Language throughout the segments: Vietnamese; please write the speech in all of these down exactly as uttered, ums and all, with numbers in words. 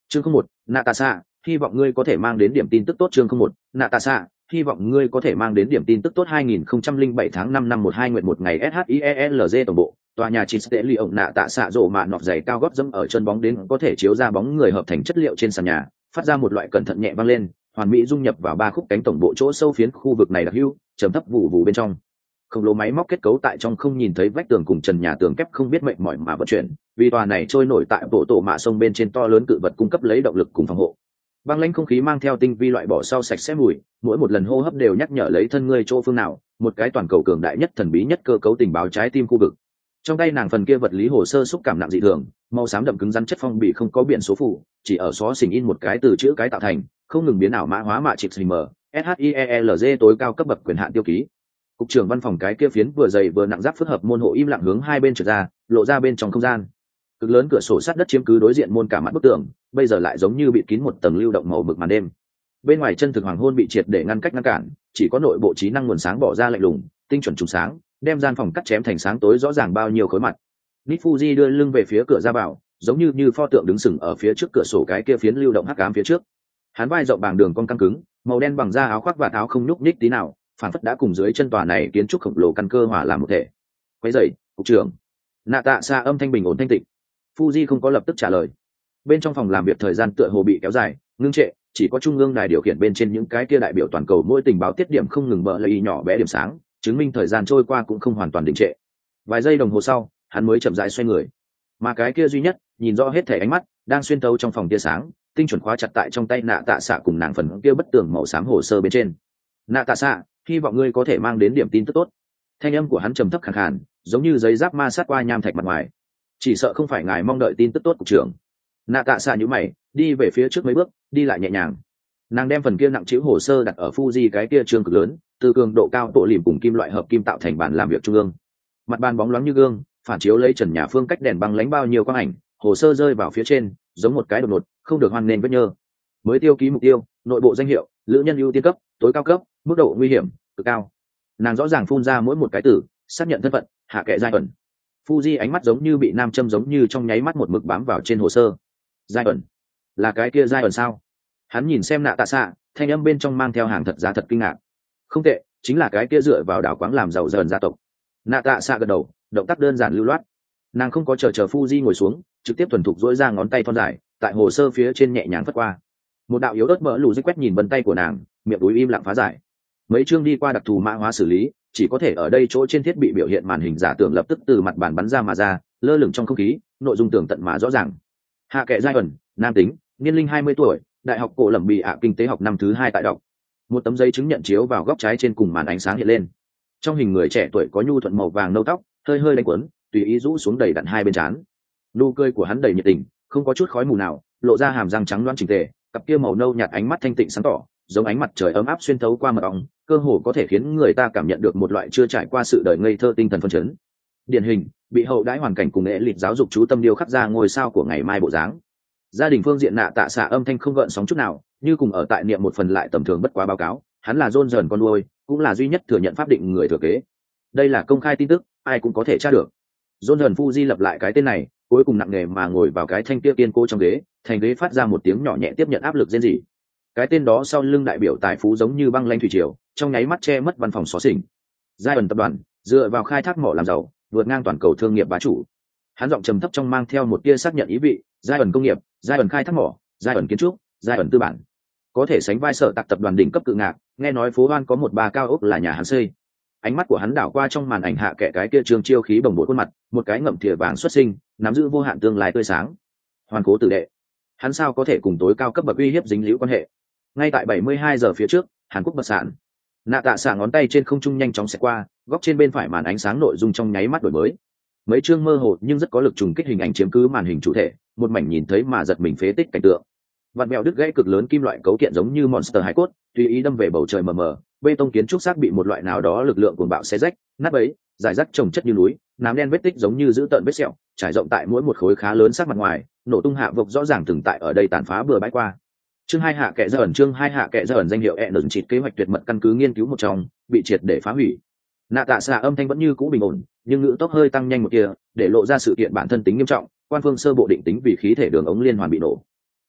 Chương không một, Natasha, hy vọng ngươi có thể mang đến điểm tin tức tốt. Chương không một, Natasha, hy vọng ngươi có thể mang đến điểm tin tức tốt. hai nghìn không trăm lẻ bảy tháng năm năm một hai nguyện một ngày ét hát i e lờ giê tổng bộ, tòa nhà chín tệ ly ổng nạ tạ xạ rộ mạ nọt dày cao gót dẫm ở chân bóng đến có thể chiếu ra bóng người hợp thành chất liệu trên sàn nhà, phát ra một loại cẩn thận nhẹ vang lên, hoàn mỹ dung nhập vào ba khúc cánh tổng bộ chỗ sâu phiến khu vực này đặc hữu, trầm thấp vụ vụ bên trong. Khổng lồ máy móc kết cấu tại trong không nhìn thấy vách tường cùng trần nhà tường kép không biết mệnh mỏi mà vận chuyển, vì tòa này trôi nổi tại bộ tổ mạ sông bên trên to lớn cự vật cung cấp lấy động lực cùng phòng hộ. Băng lãnh không khí mang theo tinh vi loại bỏ sau sạch sẽ mùi, mỗi một lần hô hấp đều nhắc nhở lấy thân ngươi chỗ phương nào, một cái toàn cầu cường đại nhất thần bí nhất cơ cấu tình báo trái tim khu vực. Trong tay nàng phần kia vật lý hồ sơ xúc cảm nặng dị thường, màu xám đậm cứng rắn chất phong bì không có biển số phủ, chỉ ở xó xỉnh in một cái từ chữ cái tạo thành, không ngừng biến ảo mã hóa mạ chip m SHIELZ tối cao cấp bậc quyền hạn tiêu ký. Cục trưởng văn phòng cái kia phiến vừa dày vừa nặng giáp phức hợp môn hộ im lặng hướng hai bên trượt ra, lộ ra bên trong không gian. Cực lớn cửa sổ sắt đất chiếm cứ đối diện môn cả mặt bức tường, bây giờ lại giống như bị kín một tầng lưu động màu mực màn đêm. Bên ngoài chân thực hoàng hôn bị triệt để ngăn cách ngăn cản, chỉ có nội bộ trí năng nguồn sáng bỏ ra lạnh lùng, tinh chuẩn trùng sáng, đem gian phòng cắt chém thành sáng tối rõ ràng bao nhiêu khối mặt. Nít Fuji đưa lưng về phía cửa ra vào, giống như như pho tượng đứng sừng ở phía trước cửa sổ cái kia phiến lưu động hắc ám phía trước. Hắn vai rộng bảng đường cong căng cứng, màu đen bằng da áo khoác và áo không nhúc nhích tí nào, phản phất đã cùng dưới chân tòa này kiến trúc khổng lồ căn cơ hòa làm một thể. Quấy dậy, cục trưởng. Nạ tạ xa âm thanh bình ổn thanh tịnh. Fuji không có lập tức trả lời. Bên trong phòng làm việc thời gian tựa hồ bị kéo dài, ngưng trệ, chỉ có trung ương đài điều khiển bên trên những cái kia đại biểu toàn cầu mỗi tình báo tiết điểm không ngừng bờ lây nhỏ bé điểm sáng, chứng minh thời gian trôi qua cũng không hoàn toàn đình trệ. Vài giây đồng hồ sau, hắn mới chậm rãi xoay người. Mà cái kia duy nhất, nhìn rõ hết thể ánh mắt, đang xuyên tấu trong phòng tia sáng, tinh chuẩn khóa chặt tại trong tay nạ tạ xạ cùng nàng phần kia bất tường màu xám hồ sơ bên trên. Nạ tạ xạ, hy vọng ngươi có thể mang đến điểm tin tức tốt. Thanh âm của hắn trầm thấp khàn khàn, giống như giấy giáp ma sát qua nham thạch mặt ngoài. Chỉ sợ không phải ngài mong đợi tin tức tốt cục trưởng. Nạ tạ xạ nhíu mày, đi về phía trước mấy bước, đi lại nhẹ nhàng. Nàng đem phần kia nặng chịu hồ sơ đặt ở Fuji cái kia trường cực lớn, từ cường độ cao tổ liềm cùng kim loại hợp kim tạo thành bàn làm việc trung ương. Mặt bàn bóng loáng như gương, phản chiếu lấy trần nhà phương cách đèn băng lánh bao nhiêu quang ảnh, hồ sơ rơi vào phía trên, giống một cái đột ngột, không được hoan nên vết nhơ. Mới tiêu ký mục tiêu, nội bộ danh hiệu, lữ nhân ưu tiên cấp, tối cao cấp, mức độ nguy hiểm cực cao. Nàng rõ ràng phun ra mỗi một cái từ, xác nhận thân phận, hạ kệ giai ẩn. Fuji ánh mắt giống như bị nam châm giống như trong nháy mắt một mực bám vào trên hồ sơ. Giai ẩn, là cái kia giai ẩn sao? Hắn nhìn xem nạ tạ xạ, thanh âm bên trong mang theo hàng thật giá thật kinh ngạc. Không tệ, chính là cái kia dựa vào đảo quáng làm giàu dần gia tộc. Nạ tạ xạ gật đầu, động tác đơn giản lưu loát. Nàng không có chờ chờ Fuji ngồi xuống, trực tiếp thuần thục duỗi ra ngón tay thon dài, tại hồ sơ phía trên nhẹ nhàng phất qua. Một đạo yếu ớt mỡ lù dích quét nhìn vân tay của nàng, miệng túi im lặng phá giải. Mấy chương đi qua đặc thù mã hóa xử lý, chỉ có thể ở đây chỗ trên thiết bị biểu hiện màn hình giả tưởng lập tức từ mặt bàn bắn ra mà ra, lơ lửng trong không khí, nội dung tường tận mà rõ ràng. Hạ kệ giai ẩn, nam tính, niên linh hai mươi tuổi, đại học cổ lẩm bị ạ kinh tế học năm thứ hai tại đọc. Một tấm giấy chứng nhận chiếu vào góc trái trên cùng màn ánh sáng hiện lên. Trong hình người trẻ tuổi có nhu thuận màu vàng nâu tóc, hơi hơi đánh quấn, tùy ý rũ xuống đầy đặn hai bên trán. Nụ cười của hắn đầy nhiệt tình, không có chút khói mù nào, lộ ra hàm răng trắng loáng chỉnh tề, cặp kia màu nâu nhạt ánh mắt thanh tịnh sáng tỏ, giống ánh mặt trời ấm áp xuyên thấu qua mật ong, cơ hồ có thể khiến người ta cảm nhận được một loại chưa trải qua sự đời ngây thơ tinh thần phấn chấn. Điển hình, bị hậu đãi hoàn cảnh cùng nghệ lịch giáo dục chú tâm điêu khắc ra ngôi sao của ngày mai bộ dáng. Gia đình phương diện nạ tạ xạ âm thanh không gợn sóng chút nào, như cùng ở tại niệm một phần lại tầm thường bất quá báo cáo, hắn là John dần con nuôi, cũng là duy nhất thừa nhận pháp định người thừa kế. Đây là công khai tin tức, ai cũng có thể tra được. John dần Fuji lập lại cái tên này, cuối cùng nặng nề mà ngồi vào cái thanh kia kiên cố trong ghế, thành ghế phát ra một tiếng nhỏ nhẹ tiếp nhận áp lực rên rỉ. Cái tên đó sau lưng đại biểu tài phú giống như băng lanh thủy triều, trong nháy mắt che mất văn phòng xó xỉnh. Giai ẩn tập đoàn dựa vào khai thác mỏ làm giàu, vượt ngang toàn cầu thương nghiệp bá chủ. Hắn giọng trầm thấp trong mang theo một tia xác nhận ý vị, giai ẩn công nghiệp, giai ẩn khai thác mỏ, giai ẩn kiến trúc, giai ẩn tư bản, có thể sánh vai sở tạc tập đoàn đỉnh cấp cự ngạc. Nghe nói phố hoan có một ba cao ốc là nhà hắn xây. Ánh mắt của hắn đảo qua trong màn ảnh hạ kệ cái kia trương chiêu khí bồng bột khuôn mặt, một cái ngậm thìa vàng xuất sinh, nắm giữ vô hạn tương lai tươi sáng. Hoàn cố tử đệ, hắn sao có thể cùng tối cao cấp bậc uy hiếp dính liễu quan hệ? Ngay tại bảy mươi hai giờ phía trước, Hàn Quốc bật sản. Nạ tạ xạ ngón tay trên không trung nhanh chóng xẹt qua, góc trên bên phải màn ánh sáng nội dung trong nháy mắt đổi mới. Mấy chương mơ hồ nhưng rất có lực trùng kích hình ảnh chiếm cứ màn hình chủ thể, một mảnh nhìn thấy mà giật mình phế tích cảnh tượng. Vạn mèo đứt gãy cực lớn kim loại cấu kiện giống như monster hải cốt, tùy ý đâm về bầu trời mờ mờ, bê tông kiến trúc xác bị một loại nào đó lực lượng cuồng bạo xé rách, nát bấy, giải rác chồng chất như núi, nám đen vết tích giống như giữ tợn vết sẹo, trải rộng tại mỗi một khối khá lớn sắc mặt ngoài, nổ tung hạ vộc rõ ràng từng tại ở đây tàn phá bừa bãi qua. Chương hai hạ kệ ra ẩn chương hai hạ kệ ra ẩn danh hiệu ẩn chịt kế hoạch tuyệt mật căn cứ nghiên cứu một trong, bị triệt để phá hủy. Nạ tạ xạ âm thanh vẫn như cũ bình ổn, nhưng ngữ tốc hơi tăng nhanh một kia, để lộ ra sự kiện bản thân tính nghiêm trọng, quan phương sơ bộ định tính vì khí thể đường ống liên hoàn bị nổ.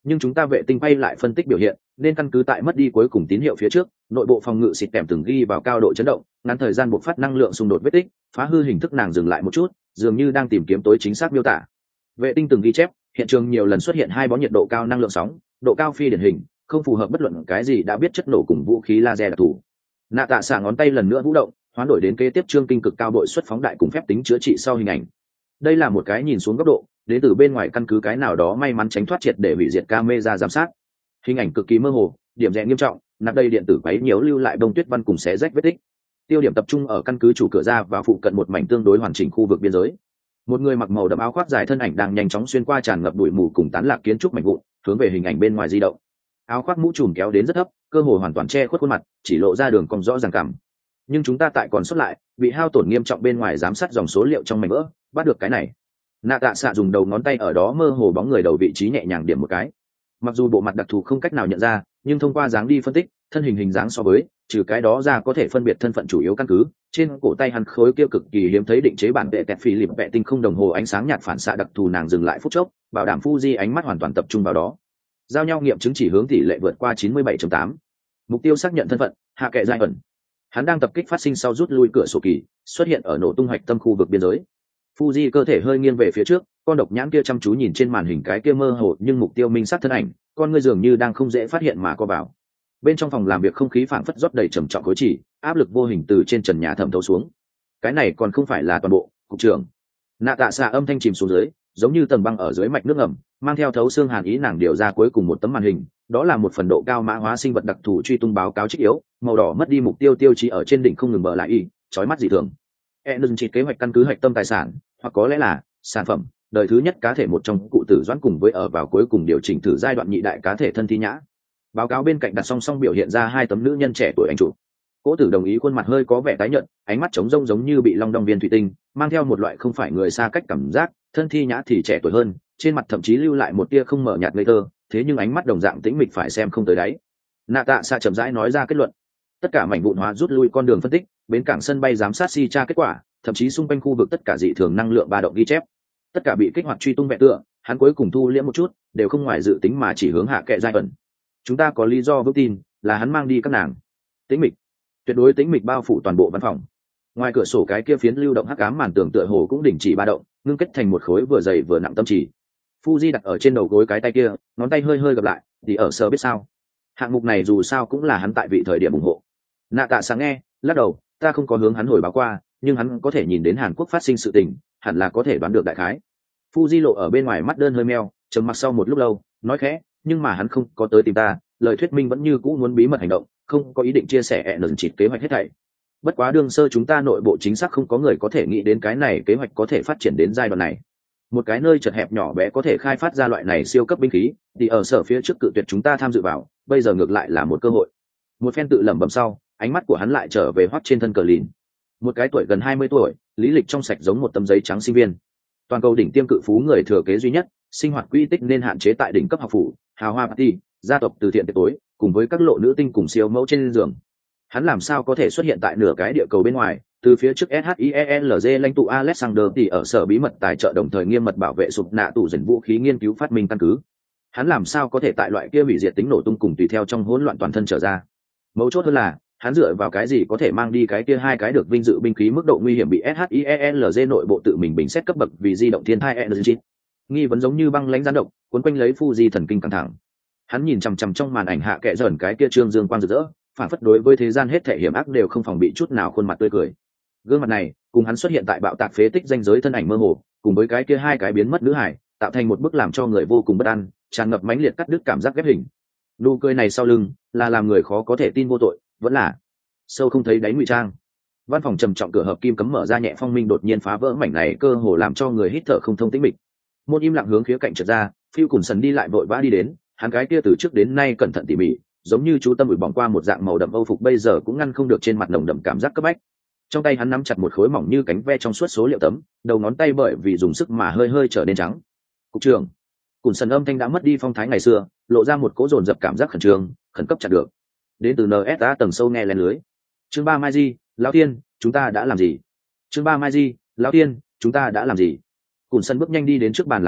nhưng chúng ta vệ tinh bay lại phân tích biểu hiện nên căn cứ tại mất đi cuối cùng tín hiệu phía trước, nội bộ phòng ngự xịt kèm từng ghi vào cao độ chấn động, ngắn thời gian buộc phát năng lượng xung đột vết tích, phá hư hình thức nàng dừng lại một chút, dường như đang tìm kiếm tối chính xác miêu tả. Vệ tinh từng ghi chép hiện trường nhiều lần xuất hiện hai bó nhiệt độ cao năng lượng sóng, độ cao phi điển hình, không phù hợp bất luận cái gì đã biết chất nổ cùng vũ khí laser đặc thù. Nạ tạ xả ngón tay lần nữa vũ động, hoán đổi đến kế tiếp trương kinh cực cao bội xuất phóng đại cùng phép tính chữa trị sau hình ảnh. Đây là một cái nhìn xuống góc độ, đến từ bên ngoài căn cứ cái nào đó may mắn tránh thoát triệt để hủy diệt camera giám sát. Hình ảnh cực kỳ mơ hồ, điểm rẽ nghiêm trọng, nạp đây điện tử quấy nhiễu lưu lại đông tuyết văn cùng xé rách vết tích. Tiêu điểm tập trung ở căn cứ chủ cửa ra và phụ cận một mảnh tương đối hoàn chỉnh khu vực biên giới. Một người mặc màu đậm áo khoác dài thân ảnh đang nhanh chóng xuyên qua tràn ngập bụi mù cùng tán lạc kiến trúc mảnh vụn, hướng về hình ảnh bên ngoài di động. Áo khoác mũ trùm kéo đến rất thấp, cơ hồ hoàn toàn che khuất khuôn mặt, chỉ lộ ra đường cong rõ ràng cằm. Nhưng chúng ta tại còn xuất lại, bị hao tổn nghiêm trọng bên ngoài giám sát dòng số liệu trong mảnh vỡ, bắt được cái này. Nạ tạ xạ dùng đầu ngón tay ở đó mơ hồ bóng người đầu vị trí nhẹ nhàng điểm một cái. Mặc dù bộ mặt đặc thù không cách nào nhận ra, nhưng thông qua dáng đi phân tích, thân hình hình dáng so với, trừ cái đó ra có thể phân biệt thân phận chủ yếu căn cứ. Trên cổ tay hắn khối kia cực kỳ hiếm thấy định chế bản vệ tẹt phi lịp vệ tinh không đồng hồ ánh sáng nhạt phản xạ đặc thù, nàng dừng lại phút chốc, bảo đảm Fuji ánh mắt hoàn toàn tập trung vào đó. Giao nhau nghiệm chứng chỉ hướng tỷ lệ vượt qua chín mươi bảy chấm tám. Mục tiêu xác nhận thân phận, hạ kệ giai ẩn. Hắn đang tập kích phát sinh sau rút lui cửa sổ kỳ, xuất hiện ở nổ tung hoạch tâm khu vực biên giới. Fuji cơ thể hơi nghiêng về phía trước, con độc nhãn kia chăm chú nhìn trên màn hình cái kia mơ hồ nhưng mục tiêu minh sát thân ảnh, con ngươi dường như đang không dễ phát hiện mà co vào. Bên trong phòng làm việc không khí phảng phất rót đầy trầm trọng khối chỉ, áp lực vô hình từ trên trần nhà thẩm thấu xuống. Cái này còn không phải là toàn bộ, cục trưởng. Nạ tạ xạ âm thanh chìm xuống dưới, giống như tầng băng ở dưới mạch nước ngầm, mang theo thấu xương hàn ý, nàng điều ra cuối cùng một tấm màn hình, đó là một phần độ cao mã hóa sinh vật đặc thù truy tung báo cáo trích yếu, màu đỏ mất đi mục tiêu tiêu chí ở trên đỉnh không ngừng mở lại y, chói mắt dị thường. E đừng chỉ kế hoạch căn cứ hạch tâm tài sản, hoặc có lẽ là sản phẩm đời thứ nhất cá thể một trong cụ tử doãn cùng với ở vào cuối cùng điều chỉnh thử giai đoạn nhị đại cá thể thân thi nhã. Báo cáo bên cạnh đặt song song biểu hiện ra hai tấm nữ nhân trẻ tuổi anh chủ. Cố tử đồng ý, khuôn mặt hơi có vẻ tái nhợt, ánh mắt trống rông giống như bị long đong viên thủy tinh, mang theo một loại không phải người xa cách cảm giác. Thân thi nhã thì trẻ tuổi hơn, trên mặt thậm chí lưu lại một tia không mở nhạt ngây thơ, thế nhưng ánh mắt đồng dạng tĩnh mịch phải xem không tới đáy. Nạ tạ xạ chậm rãi nói ra kết luận. Tất cả mảnh vụn hóa rút lui con đường phân tích, bến cảng sân bay giám sát si tra kết quả, thậm chí xung quanh khu vực tất cả dị thường năng lượng ba động ghi chép, tất cả bị kích hoạt truy tung vẹn tựa. Hắn cuối cùng thu liễm một chút, đều không ngoài dự tính mà chỉ hướng hạ kệ giai ẩn. Chúng ta có lý do vững tin là hắn mang đi các nàng. Tĩnh mịch, tuyệt đối tĩnh mịch bao phủ toàn bộ văn phòng. Ngoài cửa sổ cái kia phiến lưu động hắc ám màn tường tựa hồ cũng đình chỉ ba động, ngưng kết thành một khối vừa dày vừa nặng tâm trì. Fuji đặt ở trên đầu gối cái tay kia, ngón tay hơi hơi gập lại, thì ở sờ biết sao. Hạng mục này dù sao cũng là hắn tại vị thời điểm ủng hộ. Nạ tạ sáng nghe, lắc đầu, ta không có hướng hắn hồi báo qua, nhưng hắn có thể nhìn đến Hàn Quốc phát sinh sự tình, hẳn là có thể đoán được đại khái. Fuji lộ ở bên ngoài mắt đơn hơi meo, trầm mặc sau một lúc lâu, nói khẽ, nhưng mà hắn không có tới tìm ta, lời thuyết minh vẫn như cũ muốn bí mật hành động, không có ý định chia sẻ ẩn chịt kế hoạch hết thảy. Bất quá đương sơ chúng ta nội bộ chính xác không có người có thể nghĩ đến cái này kế hoạch có thể phát triển đến giai đoạn này. Một cái nơi chật hẹp nhỏ bé có thể khai phát ra loại này siêu cấp binh khí, thì ở sở phía trước cự tuyệt chúng ta tham dự vào, bây giờ ngược lại là một cơ hội. Một phen tự lẩm bẩm sau, ánh mắt của hắn lại trở về hoắt trên thân cờ lìn. Một cái tuổi gần hai mươi tuổi, lý lịch trong sạch giống một tấm giấy trắng sinh viên. Toàn cầu đỉnh tiêm cự phú người thừa kế duy nhất, sinh hoạt quy tích nên hạn chế tại đỉnh cấp học phủ, hào hoa party, gia tộc từ thiện tiệc tối, cùng với các lộ nữ tinh cùng siêu mẫu trên giường. Hắn làm sao có thể xuất hiện tại nửa cái địa cầu bên ngoài, từ phía trước SHIELZ lãnh tụ Alexander thì ở sở bí mật tài trợ đồng thời nghiêm mật bảo vệ sụp nạ tủ dần vũ khí nghiên cứu phát minh căn cứ. Hắn làm sao có thể tại loại kia hủy diệt tính nổ tung cùng tùy theo trong hỗn loạn toàn thân trở ra. Mấu chốt hơn là, hắn dựa vào cái gì có thể mang đi cái kia hai cái được vinh dự binh khí mức độ nguy hiểm bị SHIELZ nội bộ tự mình bình xét cấp bậc vì di động thiên thai energy. Nghi vấn giống như băng lãnh gián động, cuốn quanh lấy Fuji thần kinh căng thẳng. Hắn nhìn chằm chằm trong màn ảnh hạ kệ dởn cái kia trương dương quang rực rỡ, phản phất đối với thế gian hết thể hiểm ác đều không phòng bị chút nào, khuôn mặt tươi cười. Gương mặt này, cùng hắn xuất hiện tại bạo tạc phế tích danh giới thân ảnh mơ hồ, cùng với cái kia hai cái biến mất nữ hải, tạo thành một bức làm cho người vô cùng bất an, tràn ngập mãnh liệt cắt đứt cảm giác ghép hình. Nụ cười này sau lưng, là làm người khó có thể tin vô tội, vẫn là sâu không thấy đáy ngụy trang. Văn phòng trầm trọng cửa hợp kim cấm mở ra, nhẹ phong minh đột nhiên phá vỡ mảnh này, cơ hồ làm cho người hít thở không thông tĩnh mịch. Môn im lặng hướng khía cạnh trượt ra, phiêu cùng sần đi lại vội vã đi đến, hắn cái kia từ trước đến nay cẩn thận tỉ mỉ, giống như chú tâm ủi bỏng qua một dạng màu đậm âu phục bây giờ cũng ngăn không được trên mặt nồng đậm cảm giác cấp bách. Trong tay hắn nắm chặt một khối mỏng như cánh ve trong suốt số liệu tấm, đầu ngón tay bởi vì dùng sức mà hơi hơi trở nên trắng. Cục trưởng, cùng sần âm thanh đã mất đi phong thái ngày xưa, lộ ra một cỗ dồn dập cảm giác khẩn trương, khẩn cấp chặt được. Đến từ en ét a tầng sâu nghe lén lưới. Chương ba Mai Di, lão tiên, chúng ta đã làm gì? Chương ba Mai Di, lão tiên, chúng ta đã làm gì? Cùn sân bước nhanh đi đến trước bàn làm việc,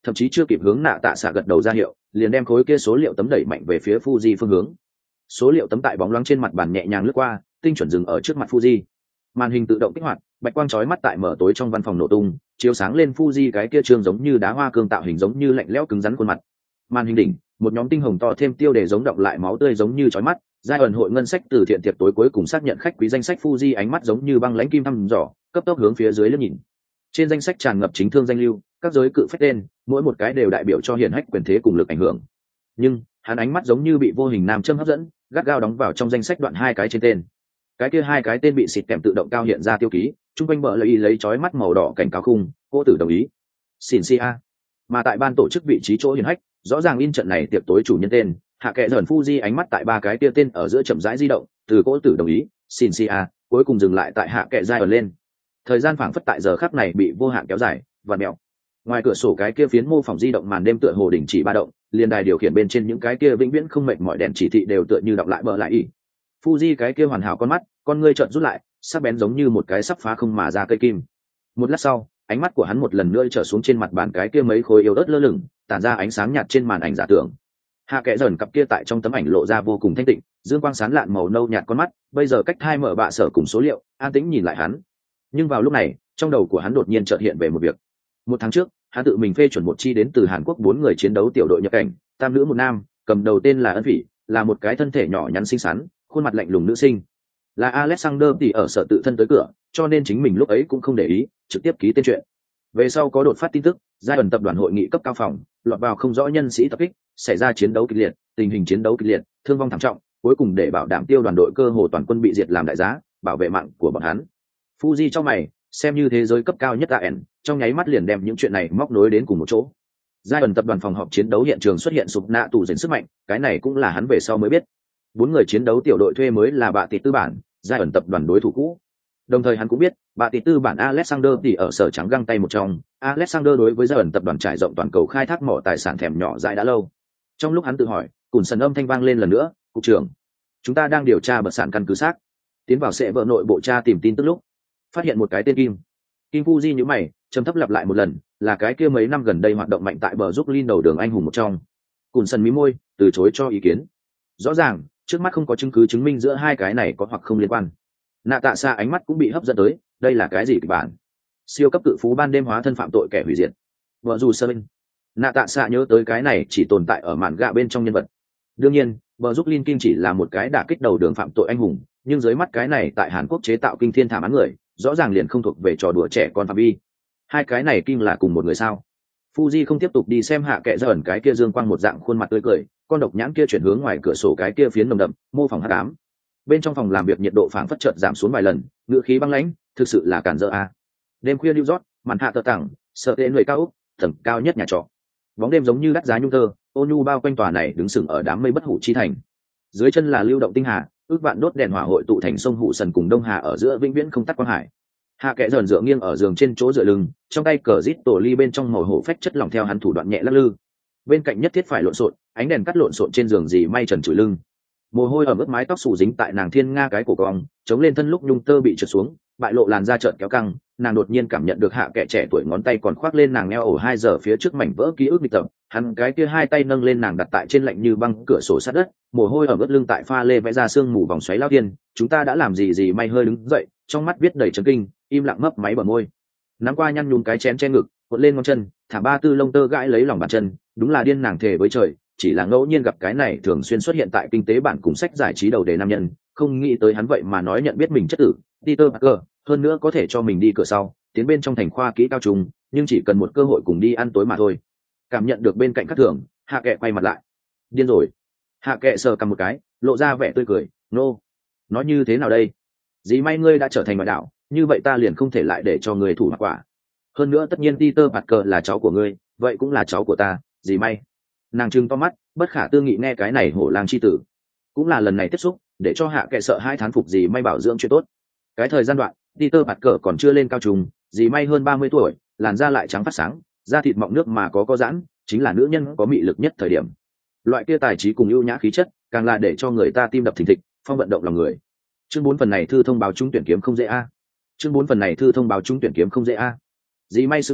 thậm chí chưa kịp hướng nạ tạ xạ gật đầu ra hiệu, liền đem khối kia số liệu tấm đẩy mạnh về phía Fuji phương hướng. Số liệu tấm tại bóng loáng trên mặt bàn nhẹ nhàng lướt qua, tinh chuẩn dừng ở trước mặt Fuji. Màn hình tự động kích hoạt, bạch quang chói mắt tại mở tối trong văn phòng nổ tung, chiếu sáng lên Fuji cái kia trương giống như đá hoa cương tạo hình giống như lạnh lẽo cứng rắn khuôn mặt. Màn hình đỉnh, một nhóm tinh hồng to thêm tiêu đề giống động lại máu tươi giống như chói mắt. Giai ẩn hội ngân sách từ thiện tiệc tối cuối cùng xác nhận khách quý danh sách Fuji ánh mắt giống như băng lãnh kim thăm dò, cấp tốc hướng phía dưới liếc nhìn. Trên danh sách tràn ngập chính thương danh lưu, các giới cự phách tên, mỗi một cái đều đại biểu cho hiển hách quyền thế cùng lực ảnh hưởng. Nhưng hắn ánh mắt giống như bị vô hình nam châm hấp dẫn, gắt gao đóng vào trong danh sách đoạn hai cái trên tên. Cái kia hai cái tên bị xịt kèm tự động cao hiện ra tiêu ký, trung quanh bờ lấy lấy chói mắt màu đỏ cảnh cáo khung, cô tử đồng ý. Xin Cia. Mà tại ban tổ chức vị trí chỗ hiển hách, rõ ràng in trận này tiệc tối chủ nhân tên, hạ kệ dần Fuji ánh mắt tại ba cái kia tên ở giữa chậm rãi di động, từ cô tử đồng ý, xin Cia, cuối cùng dừng lại tại hạ kệ giai ở lên. Thời gian phảng phất tại giờ khắc này bị vô hạn kéo dài, và mèo. Ngoài cửa sổ cái kia phiến mô phỏng di động màn đêm tựa hồ đình chỉ ba động, liền đài điều khiển bên trên những cái kia vĩnh viễn không mệt mỏi đèn chỉ thị đều tựa như đọc lại bờ lại ý. Fuji cái kia hoàn hảo con mắt, con ngươi trợn rút lại, sắc bén giống như một cái sắp phá không mà ra cây kim. Một lát sau, ánh mắt của hắn một lần nữa trở xuống trên mặt bàn cái kia mấy khối yếu ớt lơ lửng, tản ra ánh sáng nhạt trên màn ảnh giả tưởng. Hạ kệ dần cặp kia tại trong tấm ảnh lộ ra vô cùng thanh tịnh, dương quang sáng lạn màu nâu nhạt con mắt, bây giờ cách hai mở bạ sở cùng số liệu, an tĩnh nhìn lại hắn. Nhưng vào lúc này, trong đầu của hắn đột nhiên chợt hiện về một việc. Một tháng trước, hắn tự mình phê chuẩn một chi đến từ Hàn Quốc bốn người chiến đấu tiểu đội nhập cảnh, tam nữ một nam, cầm đầu tên là Ân Phỉ, là một cái thân thể nhỏ nhắn xinh xắn, khuôn mặt lạnh lùng nữ sinh. Là Alexander thì ở sở tự thân tới cửa, cho nên chính mình lúc ấy cũng không để ý, trực tiếp ký tên chuyện. Về sau có đột phát tin tức, giai ẩn tập đoàn hội nghị cấp cao phòng, lọt vào không rõ nhân sĩ tập kích, xảy ra chiến đấu kịch liệt, tình hình chiến đấu kịch liệt, thương vong thảm trọng, cuối cùng để bảo đảm tiêu đoàn đội cơ hồ toàn quân bị diệt làm đại giá, bảo vệ mạng của bọn hắn. Fuji trong mày, xem như thế giới cấp cao nhất a en, trong nháy mắt liền đem những chuyện này móc nối đến cùng một chỗ. Giai ẩn tập đoàn phòng họp chiến đấu hiện trường xuất hiện sụp nạ tù dần sức mạnh, cái này cũng là hắn về sau mới biết. Bốn người chiến đấu tiểu đội thuê mới là bạ tịt tư bản, giai ẩn tập đoàn đối thủ cũ. Đồng thời hắn cũng biết, bạ tịt tư bản Alexander thì ở sở trắng găng tay một trong, Alexander đối với giai ẩn tập đoàn trải rộng toàn cầu khai thác mỏ tài sản thèm nhỏ dại đã lâu. Trong lúc hắn tự hỏi, cùn sần âm thanh vang lên lần nữa, cục trưởng, chúng ta đang điều tra bật sản căn cứ xác. Tiến vào sẽ vợ nội bộ tra tìm tin tức lúc, phát hiện một cái tên Kim. Kim Fuji nhíu mày, trầm thấp lặp lại một lần, là cái kia mấy năm gần đây hoạt động mạnh tại bờ giúp Lin đầu đường anh hùng một trong. Cùn sần mí môi, từ chối cho ý kiến. Rõ ràng, trước mắt không có chứng cứ chứng minh giữa hai cái này có hoặc không liên quan. Nạ tạ xa ánh mắt cũng bị hấp dẫn tới, đây là cái gì kịch bản? Siêu cấp cự phú ban đêm hóa thân phạm tội kẻ hủy diệt. Vợ dù sơ minh. Nạ tạ xa nhớ tới cái này chỉ tồn tại ở màn gạ bên trong nhân vật. Đương nhiên, bờ giúp Lin Kim chỉ là một cái đả kích đầu đường phạm tội anh hùng, nhưng dưới mắt cái này tại Hàn Quốc chế tạo kinh thiên thảm án người, rõ ràng liền không thuộc về trò đùa trẻ con phạm vi. Hai cái này Kim là cùng một người sao? Fuji không tiếp tục đi xem hạ kệ ra ẩn cái kia dương quang một dạng khuôn mặt tươi cười, con độc nhãn kia chuyển hướng ngoài cửa sổ cái kia phiến nồng đậm, mô phỏng hắc ám. Bên trong phòng làm việc nhiệt độ phảng phất chợt giảm xuống vài lần, ngữ khí băng lãnh, thực sự là cản rỡ a. Đêm khuya New York, màn hạ tờ tảng, sợ tệ người cao ốc, tầng cao nhất nhà trọ. Bóng đêm giống như đắt giá nhung tơ, ô nhu bao quanh tòa này đứng sừng ở đám mây bất hủ chi thành. Dưới chân là lưu động tinh hà, ước vạn đốt đèn hỏa hội tụ thành sông hụ sần cùng đông hà ở giữa vĩnh viễn không tắt quang hải. Hạ kệ dần dựa nghiêng ở giường trên chỗ dựa lưng, trong tay cờ rít tổ ly bên trong màu hổ phách chất lỏng theo hắn thủ đoạn nhẹ lắc lư. Bên cạnh nhất thiết phải lộn xộn, ánh đèn cắt lộn xộn trên giường dì may trần trụi lưng. Mồ hôi ẩm ướt mái tóc xù dính tại nàng thiên nga cái cổ cong, chống lên thân lúc nhung tơ bị trượt xuống, bại lộ làn da trợn kéo căng. Nàng đột nhiên cảm nhận được hạ kệ trẻ tuổi ngón tay còn khoác lên nàng neo ổ hai giờ phía trước mảnh vỡ ký ức nghịch tập. Hắn cái kia hai tay nâng lên nàng đặt tại trên lạnh như băng cửa sổ sát đất, mồ hôi ẩm ướt lưng tại pha lê vẽ ra sương mù vòng xoáy lao tiên. Chúng ta đã làm gì gì may hơi đứng dậy, trong mắt viết đầy chấn kinh, im lặng mấp máy bờ môi. Nắm qua nhăn nhún cái chén che ngực, cuộn lên ngón chân, thả ba tư lông tơ gãi lấy lòng bàn chân. Đúng là điên nàng thề với trời, chỉ là ngẫu nhiên gặp cái này thường xuyên xuất hiện tại kinh tế bản cùng sách giải trí đầu đề nam nhân, không nghĩ tới hắn vậy mà nói nhận biết mình chất tử Peter Parker, hơn nữa có thể cho mình đi cửa sau tiến bên trong thành khoa kỹ cao trung, nhưng chỉ cần một cơ hội cùng đi ăn tối mà thôi. Cảm nhận được bên cạnh các thường, hạ kệ quay mặt lại. Điên rồi. Hạ kệ sờ cầm một cái, lộ ra vẻ tươi cười. Nô, nói như thế nào đây? Dĩ may ngươi đã trở thành ngoại đạo, như vậy ta liền không thể lại để cho người thủ mặc quả. Hơn nữa tất nhiên Peter Parker là cháu của ngươi, vậy cũng là cháu của ta. Dĩ may. Nàng trừng to mắt, bất khả tư nghị nghe cái này hổ lang chi tử. Cũng là lần này tiếp xúc, để cho hạ kệ sợ hai thán phục dì may bảo dưỡng chuyện tốt. Cái thời gian đoạn, Peter Parker còn chưa lên cao trung, dì may hơn ba mươi tuổi, làn da lại trắng phát sáng, da thịt mọng nước mà có có giãn, chính là nữ nhân có mị lực nhất thời điểm. Loại kia tài trí cùng ưu nhã khí chất, càng là để cho người ta tim đập thình thịch, phong vận động lòng người. Chương bốn phần này thư thông báo trúng tuyển kiếm không dễ a. Chương bốn phần này thư thông báo trúng tuyển kiếm không dễ a. Dì may sững sờ,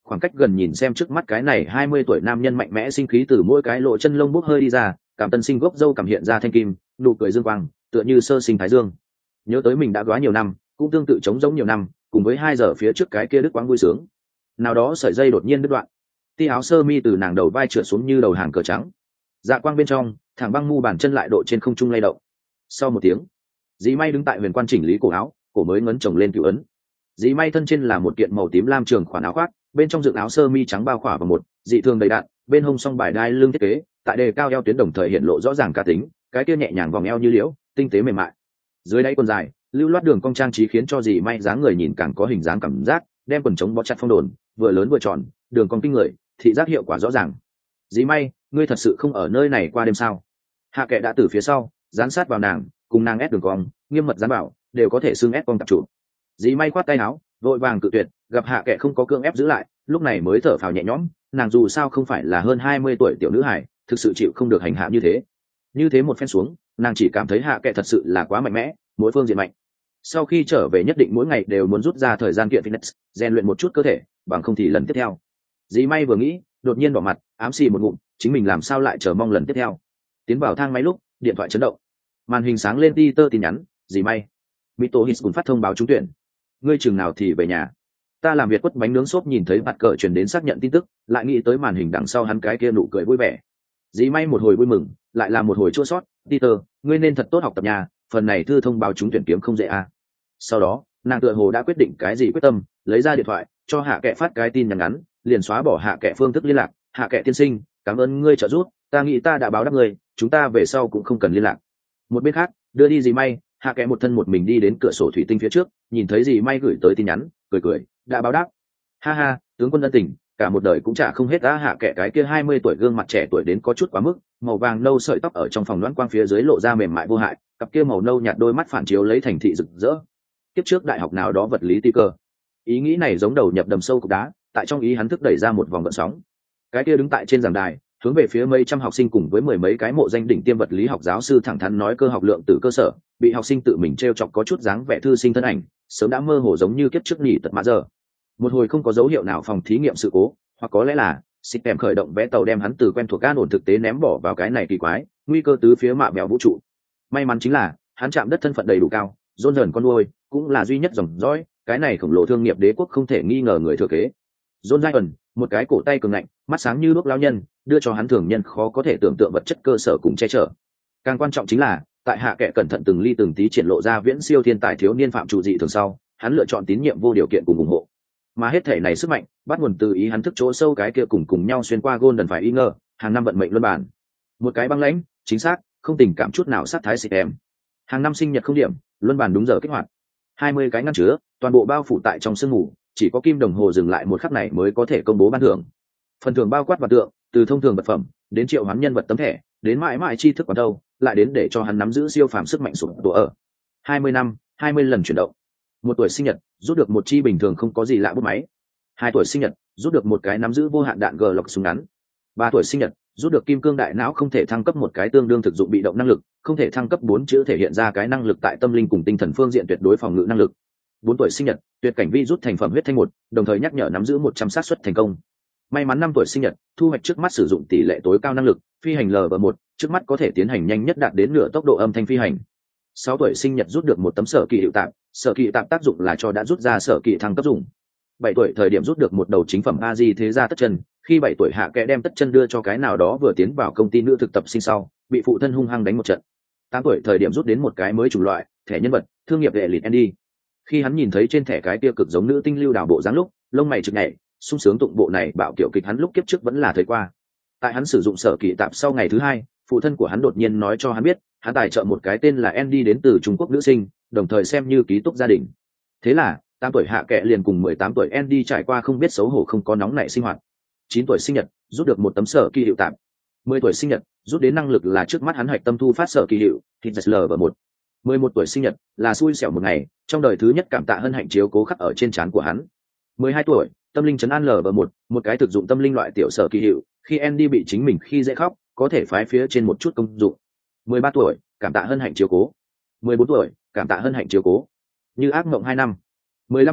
khoảng cách gần nhìn xem trước mắt cái này hai mươi tuổi nam nhân mạnh mẽ sinh khí từ mỗi cái lỗ chân lông bốc hơi đi ra, cảm tân sinh gốc dâu cảm hiện ra thanh kim, nụ cười dương quang tựa như sơ sinh thái dương. Nhớ tới mình đã góa nhiều năm, cũng tương tự trống giống nhiều năm, cùng với hai giờ phía trước cái kia đứt quãng vui sướng. Nào đó sợi dây đột nhiên đứt đoạn, ti áo sơ mi từ nàng đầu vai trượt xuống như đầu hàng cờ trắng. Dạ quang bên trong, thẳng băng mu bàn chân lại độ trên không trung lay động. Sau một tiếng, dì may đứng tại huyền quan chỉnh lý cổ áo, cổ mới ngấn chồng lên cựu ấn. Dì may thân trên là một kiện màu tím lam trường khoản áo khoác, bên trong dựng áo sơ mi trắng bao khỏa vào một dị thường đầy đặn, bên hông song bài đai lưng thiết kế, tại đề cao eo tuyến đồng thời hiện lộ rõ ràng cá tính, cái kia nhẹ nhàng vòng eo như liễu, tinh tế mềm mại. Dưới đáy quần dài, lưu loát đường cong trang trí khiến cho dì may dáng người nhìn càng có hình dáng cảm giác, đem quần chống bó chặt phong đồn, vừa lớn vừa tròn, đường cong kinh người, thị giác hiệu quả rõ ràng. Dì may, ngươi thật sự không ở nơi này qua đêm sao? Hạ Kệ đã từ phía sau dán sát vào nàng, cùng nàng ép đường cong, nghiêm mật dán bảo, đều có thể xưng ép cong tập chủ. Dì may khoát tay áo, vội vàng cự tuyệt, gặp Hạ Kệ không có cưỡng ép giữ lại, lúc này mới thở phào nhẹ nhõm, nàng dù sao không phải là hơn hai mươi tuổi tiểu nữ hài, thực sự chịu không được hành hạ như thế. Như thế một phen xuống, nàng chỉ cảm thấy Hạ Kệ thật sự là quá mạnh mẽ, mỗi phương diện mạnh. Sau khi trở về nhất định mỗi ngày đều muốn rút ra thời gian kiện fitness, rèn luyện một chút cơ thể, bằng không thì lần tiếp theo. Dì may vừa nghĩ, đột nhiên đỏ mặt, ám xì một ngụm, chính mình làm sao lại chờ mong lần tiếp theo. Tiến vào thang máy lúc, điện thoại chấn động, màn hình sáng lên ti tơ tin nhắn. Dì may, Mito Hiskun phát thông báo trúng tuyển, ngươi chừng nào thì về nhà. Ta làm việc quất bánh nướng xốp nhìn thấy mặt cờ truyền đến xác nhận tin tức, lại nghĩ tới màn hình đằng sau hắn cái kia nụ cười vui vẻ. Dì may một hồi vui mừng, lại là một hồi chua sót. Peter, ngươi nên thật tốt học tập nhà, phần này thư thông báo trúng tuyển kiếm không dễ à. Sau đó, nàng tựa hồ đã quyết định cái gì quyết tâm, lấy ra điện thoại cho Hạ Kệ phát cái tin nhắn ngắn, liền xóa bỏ Hạ Kệ phương thức liên lạc. Hạ Kệ tiên sinh, cảm ơn ngươi trợ giúp, ta nghĩ ta đã báo đáp ngươi, chúng ta về sau cũng không cần liên lạc. Một bên khác, đưa đi dì may, Hạ Kệ một thân một mình đi đến cửa sổ thủy tinh phía trước, nhìn thấy dì may gửi tới tin nhắn, cười cười, đã báo đáp. Ha ha, tướng quân ân tình, cả một đời cũng trả không hết. Đã Hạ Kệ cái kia hai mươi tuổi gương mặt trẻ tuổi đến có chút quá mức, màu vàng nâu sợi tóc ở trong phòng loãng quang phía dưới lộ ra mềm mại vô hại, cặp kia màu nâu nhạt đôi mắt phản chiếu lấy thành thị rực rỡ. Tiếp trước đại học nào đó vật lý ti cơ, ý nghĩ này giống đầu nhập đầm sâu cục đá, tại trong ý hắn thức đẩy ra một vòng gợn sóng. Cái kia đứng tại trên giảng đài, hướng về phía mấy trăm học sinh cùng với mười mấy cái mộ danh đỉnh tiêm vật lý học giáo sư thẳng thắn nói cơ học lượng từ cơ sở, bị học sinh tự mình trêu chọc có chút dáng vẻ thư sinh thân ảnh, sớm đã mơ hồ giống như kiếp trước nghỉ tận mã giờ. Một hồi không có dấu hiệu nào phòng thí nghiệm sự cố, hoặc có lẽ là xích kèm khởi động vé tàu đem hắn từ quen thuộc an ổn thực tế ném bỏ vào cái này kỳ quái, nguy cơ tứ phía mạ bèo vũ trụ. May mắn chính là hắn chạm đất thân phận đầy đủ cao, dôn dần con nuôi, cũng là duy nhất dòng dõi, cái này khổng lồ thương nghiệp đế quốc không thể nghi ngờ người thừa kế. John Zion, một cái cổ tay cường ngạnh, mắt sáng như đuốc lão nhân, đưa cho hắn thường nhân khó có thể tưởng tượng vật chất cơ sở cùng che chở. Càng quan trọng chính là, tại Hạ Kệ cẩn thận từng ly từng tí triển lộ ra viễn siêu thiên tài thiếu niên phạm trụ dị thường sau, hắn lựa chọn tín nhiệm vô điều kiện cùng ủng hộ. Mà hết thể này sức mạnh, bắt nguồn từ ý hắn thức chỗ sâu cái kia cùng cùng nhau xuyên qua Golden phải y ngờ, hàng năm vận mệnh luân bản. Một cái băng lãnh, chính xác, không tình cảm chút nào sát thái xịt em. Hàng năm sinh nhật không điểm, luân bản đúng giờ kích hoạt. hai mươi cái ngăn chứa, toàn bộ bao phủ tại trong sương mù, chỉ có kim đồng hồ dừng lại một khắc này mới có thể công bố ban thưởng. Phần thưởng bao quát và tượng, từ thông thường vật phẩm đến triệu hoán nhân vật tấm thẻ, đến mãi mãi tri thức còn đâu, lại đến để cho hắn nắm giữ siêu phàm sức mạnh sụp đổ ở. hai mươi năm, hai mươi lần chuyển động. Một tuổi sinh nhật, rút được một chi bình thường không có gì lạ bút máy. Hai tuổi sinh nhật, rút được một cái nắm giữ vô hạn đạn g lọc súng ngắn. Ba tuổi sinh nhật, rút được kim cương đại não không thể thăng cấp một cái tương đương thực dụng bị động năng lực, không thể thăng cấp bốn chữ thể hiện ra cái năng lực tại tâm linh cùng tinh thần phương diện tuyệt đối phòng ngự năng lực. Bốn tuổi sinh nhật, tuyệt cảnh vi rút thành phẩm huyết thanh một, đồng thời nhắc nhở nắm giữ một trăm xác suất thành công. May mắn năm tuổi sinh nhật, thu hoạch trước mắt sử dụng tỷ lệ tối cao năng lực, phi hành L V một, trước mắt có thể tiến hành nhanh nhất đạt đến nửa tốc độ âm thanh phi hành. Sáu tuổi sinh nhật rút được một tấm sở kỳ hiệu tạm, sở kỳ tạm tác dụng là cho đã rút ra sở kỳ thăng cấp dùng. Bảy tuổi thời điểm rút được một đầu chính phẩm a di thế gia tất chân, khi bảy tuổi Hạ Kệ đem tất chân đưa cho cái nào đó vừa tiến vào công ty nữ thực tập sinh sau, bị phụ thân hung hăng đánh một trận. Tám tuổi thời điểm rút đến một cái mới chủng loại, thẻ nhân vật, thương nghiệp hệ lịt Andy. Khi hắn nhìn thấy trên thẻ cái kia cực giống nữ tinh lưu đảo bộ dáng lúc, lông mày chực nhảy, sung sướng tụng bộ này bạo kiểu kịch hắn lúc kiếp trước vẫn là thấy qua. Tại hắn sử dụng sở kỳ tạm sau ngày thứ hai, phụ thân của hắn đột nhiên nói cho hắn biết, hắn tài trợ một cái tên là Andy đến từ Trung Quốc nữ sinh, đồng thời xem như ký túc gia đình. Thế là, tám tuổi Hạ Kệ liền cùng mười tám tuổi Andy trải qua không biết xấu hổ không có nóng nảy sinh hoạt. Chín tuổi sinh nhật, rút được một tấm sở kỳ hiệu tạm. Mười tuổi sinh nhật, rút đến năng lực là trước mắt hắn hoạch tâm thu phát sở kỳ hiệu, Hit L và một. Mười một tuổi sinh nhật, là xui xẻo một ngày, trong đời thứ nhất cảm tạ hân hạnh chiếu cố khắc ở trên trán của hắn. Mười hai tuổi, tâm linh trấn an L và một, một cái thực dụng tâm linh loại tiểu sở kỳ hiệu, khi Andy bị chính mình khi dễ khóc, có thể phái phía trên một chút công dụng. Mười ba tuổi, cảm tạ hân hạnh chiếu cố. Mười bốn tuổi, cảm tạ hân hạnh chiếu cố. Như ác mộng hai năm. Mười lăm tuổi,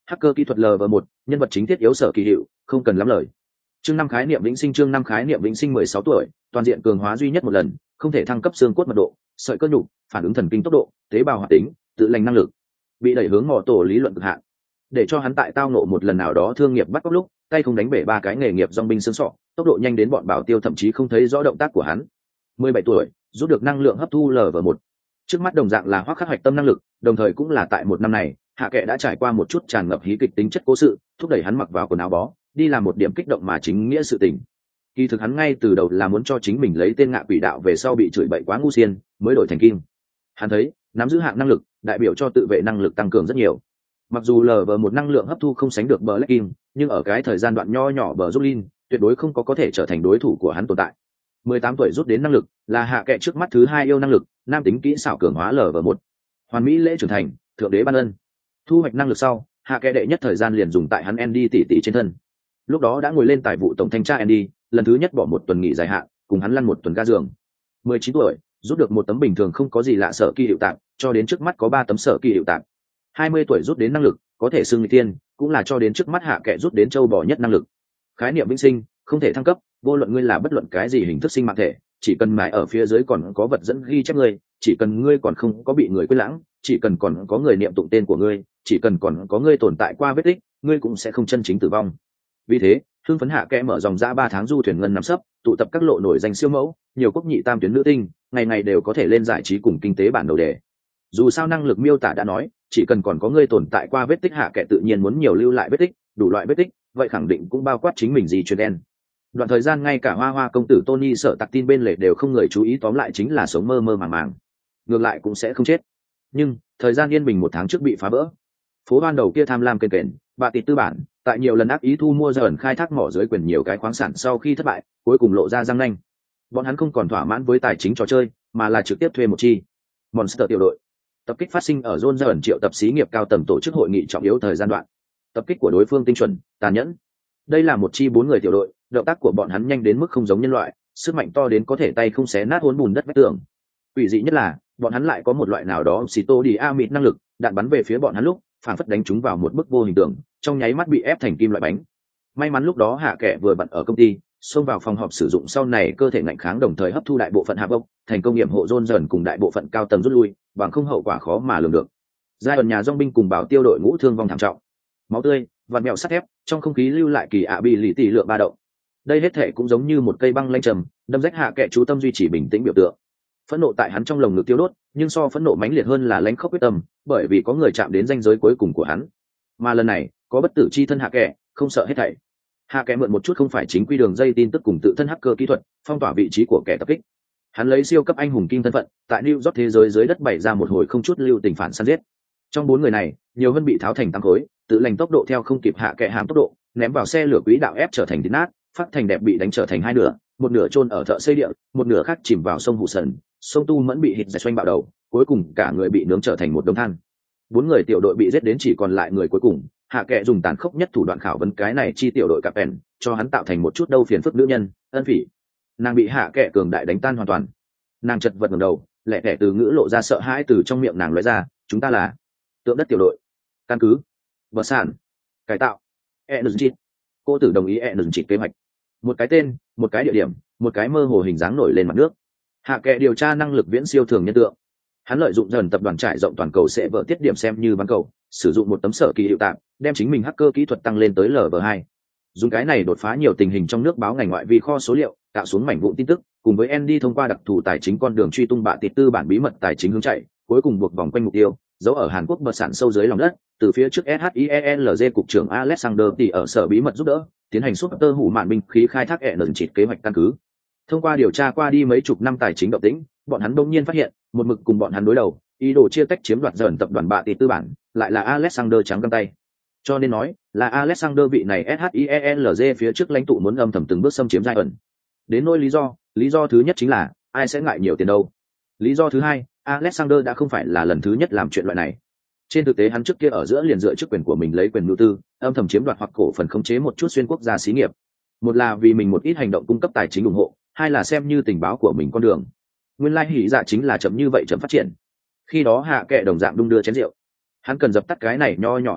Hacker kỹ thuật lv một, nhân vật chính thiết yếu sở kỳ hiệu, không cần lắm lời. Chương năm khái niệm vĩnh sinh chương năm khái niệm vĩnh sinh mười sáu tuổi, toàn diện cường hóa duy nhất một lần, không thể thăng cấp xương cốt mật độ, sợi cơ nhục, phản ứng thần kinh tốc độ, tế bào hoạt tính, tự lành năng lực. Bị đẩy hướng mỏ tổ lý luận cực hạn. Để cho hắn tại tao nộ một lần nào đó thương nghiệp bắt cóc lúc, tay không đánh bể ba cái nghề nghiệp dòng binh xương sọ, tốc độ nhanh đến bọn bảo tiêu thậm chí không thấy rõ động tác của hắn. mười bảy tuổi, rút được năng lượng hấp thu lv một. Trước mắt đồng dạng là hoắc khắc hoạch tâm năng lực, đồng thời cũng là tại một năm này, hạ kệ đã trải qua một chút tràn ngập hí kịch tính chất cố sự, thúc đẩy hắn mặc vào quần áo bó, đi làm một điểm kích động mà chính nghĩa sự tình. Kỳ thực hắn ngay từ đầu là muốn cho chính mình lấy tên ngạ quỷ đạo về sau bị chửi bậy quá ngu xiên, mới đổi thành kim. Hắn thấy, nắm giữ hạng năng lực, đại biểu cho tự vệ năng lực tăng cường rất nhiều. Mặc dù lv một năng lượng hấp thu không sánh được Black Kim, nhưng ở cái thời gian đoạn nho nhỏ bờ Brooklyn, tuyệt đối không có có thể trở thành đối thủ của hắn tồn tại. mười tám tuổi rút đến năng lực, là hạ kệ trước mắt thứ hai yêu năng lực, nam tính kỹ xảo cường hóa lv một. Hoàn mỹ lễ trưởng thành, thượng đế ban ân. Thu hoạch năng lực sau, hạ kệ đệ nhất thời gian liền dùng tại hắn Andy tỷ tỷ trên thân. Lúc đó đã ngồi lên tài vụ tổng thanh tra Andy, lần thứ nhất bỏ một tuần nghỉ dài hạn, cùng hắn lăn một tuần ga giường. mười chín tuổi, rút được một tấm bình thường không có gì lạ sở kỳ hiệu tạng, cho đến trước mắt có ba tấm sở kỳ hiệu tạng. hai mươi tuổi rút đến năng lực, có thể xưng nghịch thiên, cũng là cho đến trước mắt hạ kệ rút đến châu bò nhất năng lực. Khái niệm vĩnh sinh, không thể thăng cấp, vô luận ngươi là bất luận cái gì hình thức sinh mạng thể, chỉ cần mãi ở phía dưới còn có vật dẫn ghi chép ngươi, chỉ cần ngươi còn không có bị người quên lãng, chỉ cần còn có người niệm tụng tên của ngươi, chỉ cần còn có ngươi tồn tại qua vết tích, ngươi cũng sẽ không chân chính tử vong. Vì thế, hưng phấn hạ kẽ mở dòng ra ba tháng du thuyền ngân nắm sấp, tụ tập các lộ nổi danh siêu mẫu, nhiều quốc nhị tam tuyến nữ tinh, ngày ngày đều có thể lên giải trí cùng kinh tế bản đầu đề. Dù sao năng lực miêu tả đã nói, chỉ cần còn có ngươi tồn tại qua vết tích, hạ kẽ tự nhiên muốn nhiều lưu lại vết tích, đủ loại vết tích, vậy khẳng định cũng bao quát chính mình gì truyền đen. Đoạn thời gian ngay cả hoa hoa công tử Tony sợ tặc tin bên lề đều không người chú ý, tóm lại chính là sống mơ mơ màng màng, ngược lại cũng sẽ không chết. Nhưng thời gian yên bình một tháng trước bị phá vỡ. Phố ban đầu kia tham lam kền kền, bà tịt tư bản, tại nhiều lần ác ý thu mua dần khai thác mỏ dưới quyền nhiều cái khoáng sản sau khi thất bại, cuối cùng lộ ra răng nanh. Bọn hắn không còn thỏa mãn với tài chính trò chơi, mà là trực tiếp thuê một chi Monster tiểu đội. Tập kích phát sinh ở John dần triệu tập xí nghiệp cao tầng tổ chức hội nghị trọng yếu thời gian đoạn. Tập kích của đối phương tinh chuẩn, tàn nhẫn. Đây là một chi bốn người tiểu đội, động tác của bọn hắn nhanh đến mức không giống nhân loại, sức mạnh to đến có thể tay không xé nát hỗn bùn đất vách tường. Quỷ dị nhất là, bọn hắn lại có một loại nào đó xito đi amịt năng lực, đạn bắn về phía bọn hắn lúc, phản phất đánh chúng vào một bức vô hình tường, trong nháy mắt bị ép thành kim loại bánh. May mắn lúc đó hạ kẻ vừa bận ở công ty, xông vào phòng họp sử dụng sau này cơ thể ngạnh kháng đồng thời hấp thu đại bộ phận hạp ốc, thành công nghiệm hộ John dần cùng đại bộ phận cao tầng rút lui, bằng không hậu quả khó mà lường được. Giai ẩn nhà dòng binh cùng bảo tiêu đội ngũ thương vong thảm trọng, máu tươi, vạt mèo sắt thép, trong không khí lưu lại kỳ ạ bị lì tỷ lượng ba động. Đây hết thể cũng giống như một cây băng lanh trầm, đâm rách hạ kẻ chú tâm duy trì bình tĩnh biểu tượng. Phẫn nộ tại hắn trong lồng ngực tiêu đốt, nhưng so phẫn nộ mãnh liệt hơn là lãnh khốc quyết tâm, bởi vì có người chạm đến ranh giới cuối cùng của hắn. Mà lần này, có bất tử chi thân hạ kẻ, không sợ hết thảy. Hạ kẻ mượn một chút không phải chính quy đường dây tin tức cùng tự thân hacker kỹ thuật, phong tỏa vị trí của kẻ tập kích. Hắn lấy siêu cấp anh hùng kim thân phận, tại New York thế giới dưới đất bày ra một hồi không chút lưu tình phản săn giết. Trong bốn người này, nhiều hơn bị tháo thành tám khối, tự lành tốc độ theo không kịp hạ kẻ hàm tốc độ, ném vào xe lửa quỹ đạo ép trở thành thịt nát, phát thành đẹp bị đánh trở thành hai nửa, một nửa chôn ở thợ xây địa, một nửa khác chìm vào sông Hụ Sần, sông Tu Mẫn bị hít giải xoanh bạo đầu, cuối cùng cả người bị nướng trở thành một đống than. Bốn người tiểu đội bị giết đến chỉ còn lại người cuối cùng, hạ kệ dùng tàn khốc nhất thủ đoạn khảo vấn cái này chi tiểu đội cặp ẻn, cho hắn tạo thành một chút đâu phiền phức nữ nhân, ân phỉ. Nàng bị hạ kệ cường đại đánh tan hoàn toàn. Nàng chật vật ngẩng đầu, lẹ tẻ từ ngữ lộ ra sợ hãi từ trong miệng nàng lóe ra, chúng ta là tượng đất tiểu đội, căn cứ, bờ sản, cải tạo, energy. Cô tử đồng ý energy kế hoạch. Một cái tên, một cái địa điểm, một cái mơ hồ hình dáng nổi lên mặt nước. Hạ kệ điều tra năng lực viễn siêu thường nhân tượng. Hắn lợi dụng dần tập đoàn trải rộng toàn cầu sẽ vỡ tiết điểm xem như bán cầu, sử dụng một tấm sở kỳ hiệu tạm, đem chính mình hacker kỹ thuật tăng lên tới lv hai. Dùng cái này đột phá nhiều tình hình trong nước báo ngành ngoại vi kho số liệu, tạo xuống mảnh vụn tin tức, cùng với Andy thông qua đặc thù tài chính con đường truy tung bạ tịt tư bản bí mật tài chính hướng chạy, cuối cùng buộc vòng quanh mục tiêu, giấu ở Hàn Quốc bờ sản sâu dưới lòng đất, từ phía trước SHIELZ cục trưởng Alexander tỷ ở sở bí mật giúp đỡ, tiến hành suốt tơ hủ mạn binh khí khai thác ẻ nẩn chịt kế hoạch căn cứ. Thông qua điều tra qua đi mấy chục năm tài chính động tĩnh, bọn hắn đông nhiên phát hiện, một mực cùng bọn hắn đối đầu, ý đồ chia tách chiếm đoạt dần tập đoàn bạ tịt tư bản, lại là Alexander trắng găng tay. Cho nên nói, là Alexander vị này SHIELZ phía trước lãnh tụ muốn âm thầm từng bước xâm chiếm giai ẩn. Đến nỗi lý do, lý do thứ nhất chính là, ai sẽ ngại nhiều tiền đâu. Lý do thứ hai, Alexander đã không phải là lần thứ nhất làm chuyện loại này. Trên thực tế hắn trước kia ở giữa liền dựa chức quyền của mình lấy quyền nhu tư, âm thầm chiếm đoạt hoặc cổ phần khống chế một chút xuyên quốc gia xí nghiệp. Một là vì mình một ít hành động cung cấp tài chính ủng hộ, hai là xem như tình báo của mình con đường. Nguyên lai hỉ dạ chính là chậm như vậy chậm phát triển. Khi đó hạ kệ đồng dạng đung đưa chén rượu. Hắn cần dập tắt cái này nho nhỏ uy hiếp,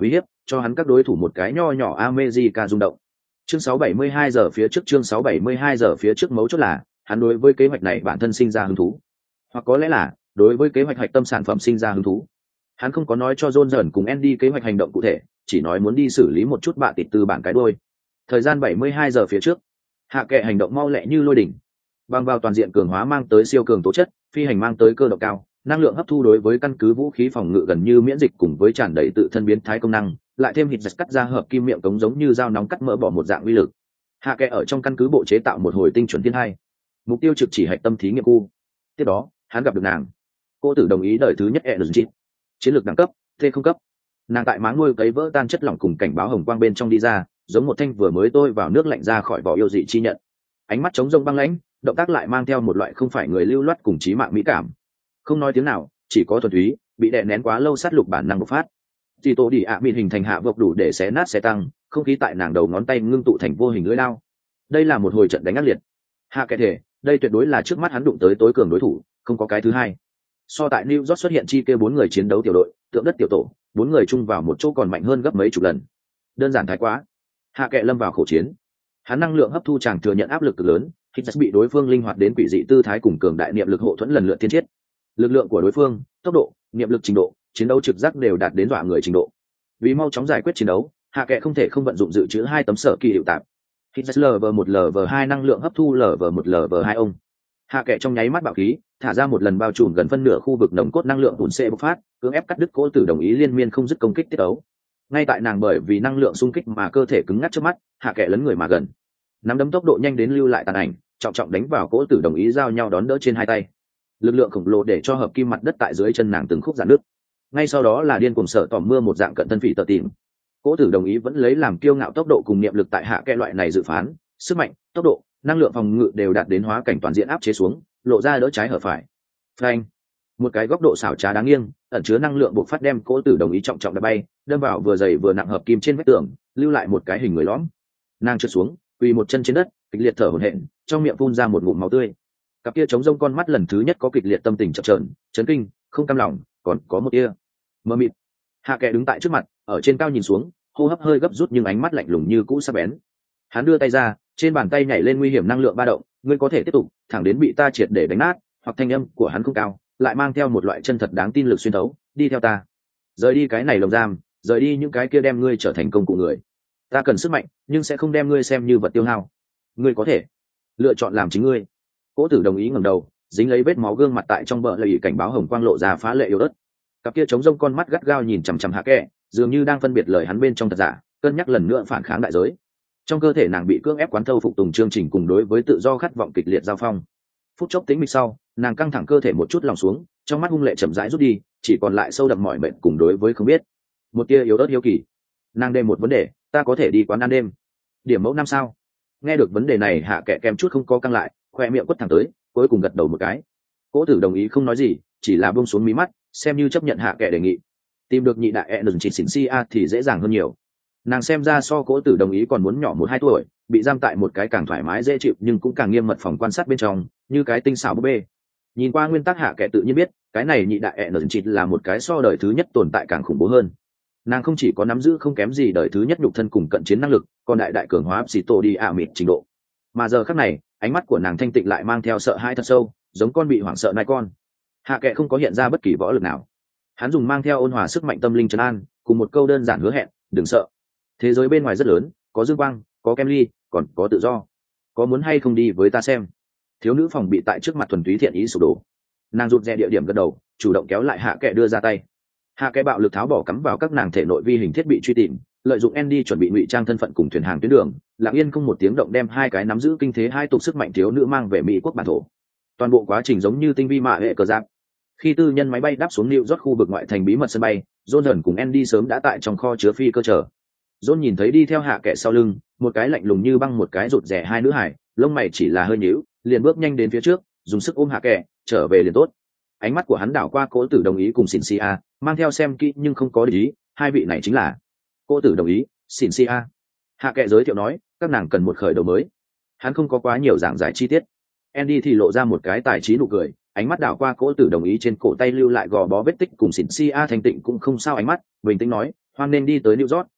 cho hắn các đối thủ một cái nho nhỏ America rung động. Chương sáu bảy mươi hai giờ phía trước chương sáu bảy mươi hai giờ phía trước mấu chốt là, hắn đối với kế hoạch này bản thân sinh ra hứng thú. Hoặc có lẽ là, đối với kế hoạch hạch tâm sản phẩm sinh ra hứng thú. Hắn không có nói cho John dần cùng Andy kế hoạch hành động cụ thể, chỉ nói muốn đi xử lý một chút bạ tịt từ bảng cái đuôi. Thời gian bảy mươi hai giờ phía trước, hạ kệ hành động mau lẹ như lôi đỉnh. Bằng vào toàn diện cường hóa mang tới siêu cường tố chất, phi hành mang tới cơ động cao, năng lượng hấp thu đối với căn cứ vũ khí phòng ngự gần như miễn dịch cùng với tràn đầy tự thân biến thái công năng, lại thêm hít giật cắt ra hợp kim miệng cống giống như dao nóng cắt mỡ bỏ một dạng uy lực. Hạ kệ ở trong căn cứ bộ chế tạo một hồi tinh chuẩn thiên hai, mục tiêu trực chỉ hạch tâm thí nghiệm khu. Tiếp đó, hắn gặp được nàng. Cô tử đồng ý đời thứ nhất Energy, chiến lược đẳng cấp T không cấp. Nàng tại máng nuôi cấy vỡ tan chất lỏng cùng cảnh báo hồng quang bên trong đi ra, giống một thanh vừa mới tôi vào nước lạnh ra khỏi vỏ yêu dị chi nhận. Ánh mắt trống rông băng lãnh, động tác lại mang theo một loại không phải người lưu loát cùng trí mạng mỹ cảm. Không nói tiếng nào, chỉ có thuần túy, bị đè nén quá lâu sát lục bản năng bộc phát. Chỉ tổ đi ạ mịn hình thành hạ vộc đủ để xé nát xé tăng, không khí tại nàng đầu ngón tay ngưng tụ thành vô hình lưỡi lao. Đây là một hồi trận đánh ác liệt. Hạ kệ thể, đây tuyệt đối là trước mắt hắn đụng tới tối cường đối thủ, không có cái thứ hai. So tại New York xuất hiện chi kia bốn người chiến đấu tiểu đội, tượng đất tiểu tổ, bốn người chung vào một chỗ còn mạnh hơn gấp mấy chục lần. Đơn giản thái quá. Hạ kệ lâm vào khổ chiến. Hắn năng lượng hấp thu chàng thừa nhận áp lực cực lớn, khi bị đối phương linh hoạt đến quỷ dị tư thái cùng cường đại niệm lực hộ thuẫn lần lượt thiên chiết. Lực lượng của đối phương, tốc độ, niệm lực trình độ, chiến đấu trực giác đều đạt đến dọa người trình độ. Vì mau chóng giải quyết chiến đấu, hạ kệ không thể không vận dụng dự trữ hai tấm sở kỳ hiệu tạp. Hit lv một lv hai năng lượng hấp thu lv một lv hai ông. Hạ kệ trong nháy mắt bạo khí, thả ra một lần bao trùm gần phân nửa khu vực nồng cốt năng lượng hùn xê bộc phát, cưỡng ép cắt đứt cỗ tử đồng ý liên miên không dứt công kích tiết ấu. Ngay tại nàng bởi vì năng lượng xung kích mà cơ thể cứng ngắc trước mắt, hạ kệ lấn người mà gần. Nắm đấm tốc độ nhanh đến lưu lại tàn ảnh, trọng trọng đánh vào cỗ tử đồng ý giao nhau đón đỡ trên hai tay. Lực lượng khổng lồ để cho hợp kim mặt đất tại dưới chân nàng từng khúc giãn nứt. Ngay sau đó là điên cuồng sợ tỏm mưa một dạng cận thân phỉ tờ tìm. Cỗ tử đồng ý vẫn lấy làm kiêu ngạo tốc độ cùng niệm lực tại hạ kệ loại này dự phán, sức mạnh, tốc độ, năng lượng phòng ngự đều đạt đến hóa cảnh toàn diện áp chế xuống, lộ ra đỡ trái hở phải. Phanh, một cái góc độ xảo trá đáng nghiêng, ẩn chứa năng lượng bộc phát đem cỗ tử đồng ý trọng trọng đập bay, đâm vào vừa dày vừa nặng hợp kim trên vách tường, lưu lại một cái hình người lõm. Nàng trượt xuống, quỳ một chân trên đất, kịch liệt thở hổn hển, trong miệng phun ra một ngụm máu tươi. Cặp kia trống rông con mắt lần thứ nhất có kịch liệt tâm tình chập chờn, chấn kinh, không cam lòng, còn có một tia mơ mịt. Hạ kệ đứng tại trước mặt, ở trên cao nhìn xuống, hô hấp hơi gấp rút nhưng ánh mắt lạnh lùng như cũ sắc bén. Hắn đưa tay ra, trên bàn tay nhảy lên nguy hiểm năng lượng ba động, ngươi có thể tiếp tục, thẳng đến bị ta triệt để đánh nát, hoặc thanh âm của hắn không cao, lại mang theo một loại chân thật đáng tin lực xuyên thấu, đi theo ta. Rời đi cái này lồng giam, rời đi những cái kia đem ngươi trở thành công cụ người. Ta cần sức mạnh, nhưng sẽ không đem ngươi xem như vật tiêu hao. Ngươi có thể lựa chọn làm chính ngươi. Cố Tử đồng ý ngẩng đầu, dính lấy vết máu gương mặt tại trong bờ lầy cảnh báo hồng quang lộ ra phá lệ yếu ớt. Cặp kia trống rông con mắt gắt gao nhìn chằm chằm Hạ Kệ, dường như đang phân biệt lời hắn bên trong thật giả, cân nhắc lần nữa phản kháng đại giới. Trong cơ thể nàng bị cưỡng ép quán thâu phục tùng chương trình cùng đối với tự do khát vọng kịch liệt giao phong. Phút chốc tĩnh mịch sau, nàng căng thẳng cơ thể một chút lòng xuống, trong mắt hung lệ chậm rãi rút đi, chỉ còn lại sâu đậm mỏi mệt cùng đối với không biết. Một tia yếu ớt hiếu kỳ. Nàng đem một vấn đề, ta có thể đi quán ăn đêm. Điểm mẫu năm sao? Nghe được vấn đề này, Hạ Kệ kèm chút không có căng lại, khoe miệng quất thẳng tới, cuối cùng gật đầu một cái. Cố Tử đồng ý không nói gì, chỉ là buông xuống mí mắt, xem như chấp nhận Hạ Kệ đề nghị. Tìm được nhị đại ẻn chỉ xỉn si a thì dễ dàng hơn nhiều. Nàng xem ra so Cố Tử đồng ý còn muốn nhỏ một hai tuổi, bị giam tại một cái càng thoải mái dễ chịu nhưng cũng càng nghiêm mật phòng quan sát bên trong, như cái tinh xảo búp bê. Nhìn qua nguyên tắc, Hạ Kệ tự nhiên biết, cái này nhị đại ẻn chỉ là một cái so đời thứ nhất tồn tại càng khủng bố hơn. Nàng không chỉ có nắm giữ không kém gì đời thứ nhất nhục thân cùng cận chiến năng lực, còn đại đại cường hóa xì tổ đi ạ mịt trình độ. Mà giờ khắc này, ánh mắt của nàng thanh tịnh lại mang theo sợ hãi thật sâu, giống con bị hoảng sợ nai con. Hạ Kệ không có hiện ra bất kỳ võ lực nào. Hắn dùng mang theo ôn hòa sức mạnh tâm linh trấn an, cùng một câu đơn giản hứa hẹn, đừng sợ. Thế giới bên ngoài rất lớn, có dương quang, có kem ly, còn có tự do. Có muốn hay không đi với ta xem? Thiếu nữ phòng bị tại trước mặt thuần túy thiện ý sụp đổ. Nàng rụt rè địa điểm gật đầu, chủ động kéo lại Hạ Kệ đưa ra tay. Hạ Kệ bạo lực tháo bỏ cắm vào các nàng thể nội vi hình thiết bị truy tìm, lợi dụng Andy chuẩn bị ngụy trang thân phận cùng thuyền hàng tuyến đường, lặng yên không một tiếng động đem hai cái nắm giữ kinh thế hai tục sức mạnh thiếu nữ mang về Mỹ quốc bản thổ. Toàn bộ quá trình giống như tinh vi mạ hệ cờ giáp. Khi tư nhân máy bay đáp xuống New York khu vực ngoại thành bí mật sân bay, John cùng Andy sớm đã tại trong kho chứa phi cơ chờ. John nhìn thấy đi theo Hạ Kệ sau lưng, một cái lạnh lùng như băng một cái rụt rè hai nữ hải, lông mày chỉ là hơi nhíu, liền bước nhanh đến phía trước, dùng sức ôm Hạ Kệ, trở về liền tốt. Ánh mắt của hắn đảo qua Cố Tử đồng ý cùng Xỉn Xia, mang theo xem kỹ nhưng không có để ý, hai vị này chính là Cố Tử đồng ý, Xỉn Xia. Hạ Kệ giới thiệu nói, các nàng cần một khởi đầu mới. Hắn không có quá nhiều giảng giải chi tiết. Andy thì lộ ra một cái tài trí nụ cười, ánh mắt đảo qua Cố Tử đồng ý trên cổ tay lưu lại gò bó vết tích cùng Xỉn Xia thanh tịnh cũng không sao ánh mắt, bình tĩnh nói, hoan nên đi tới New York,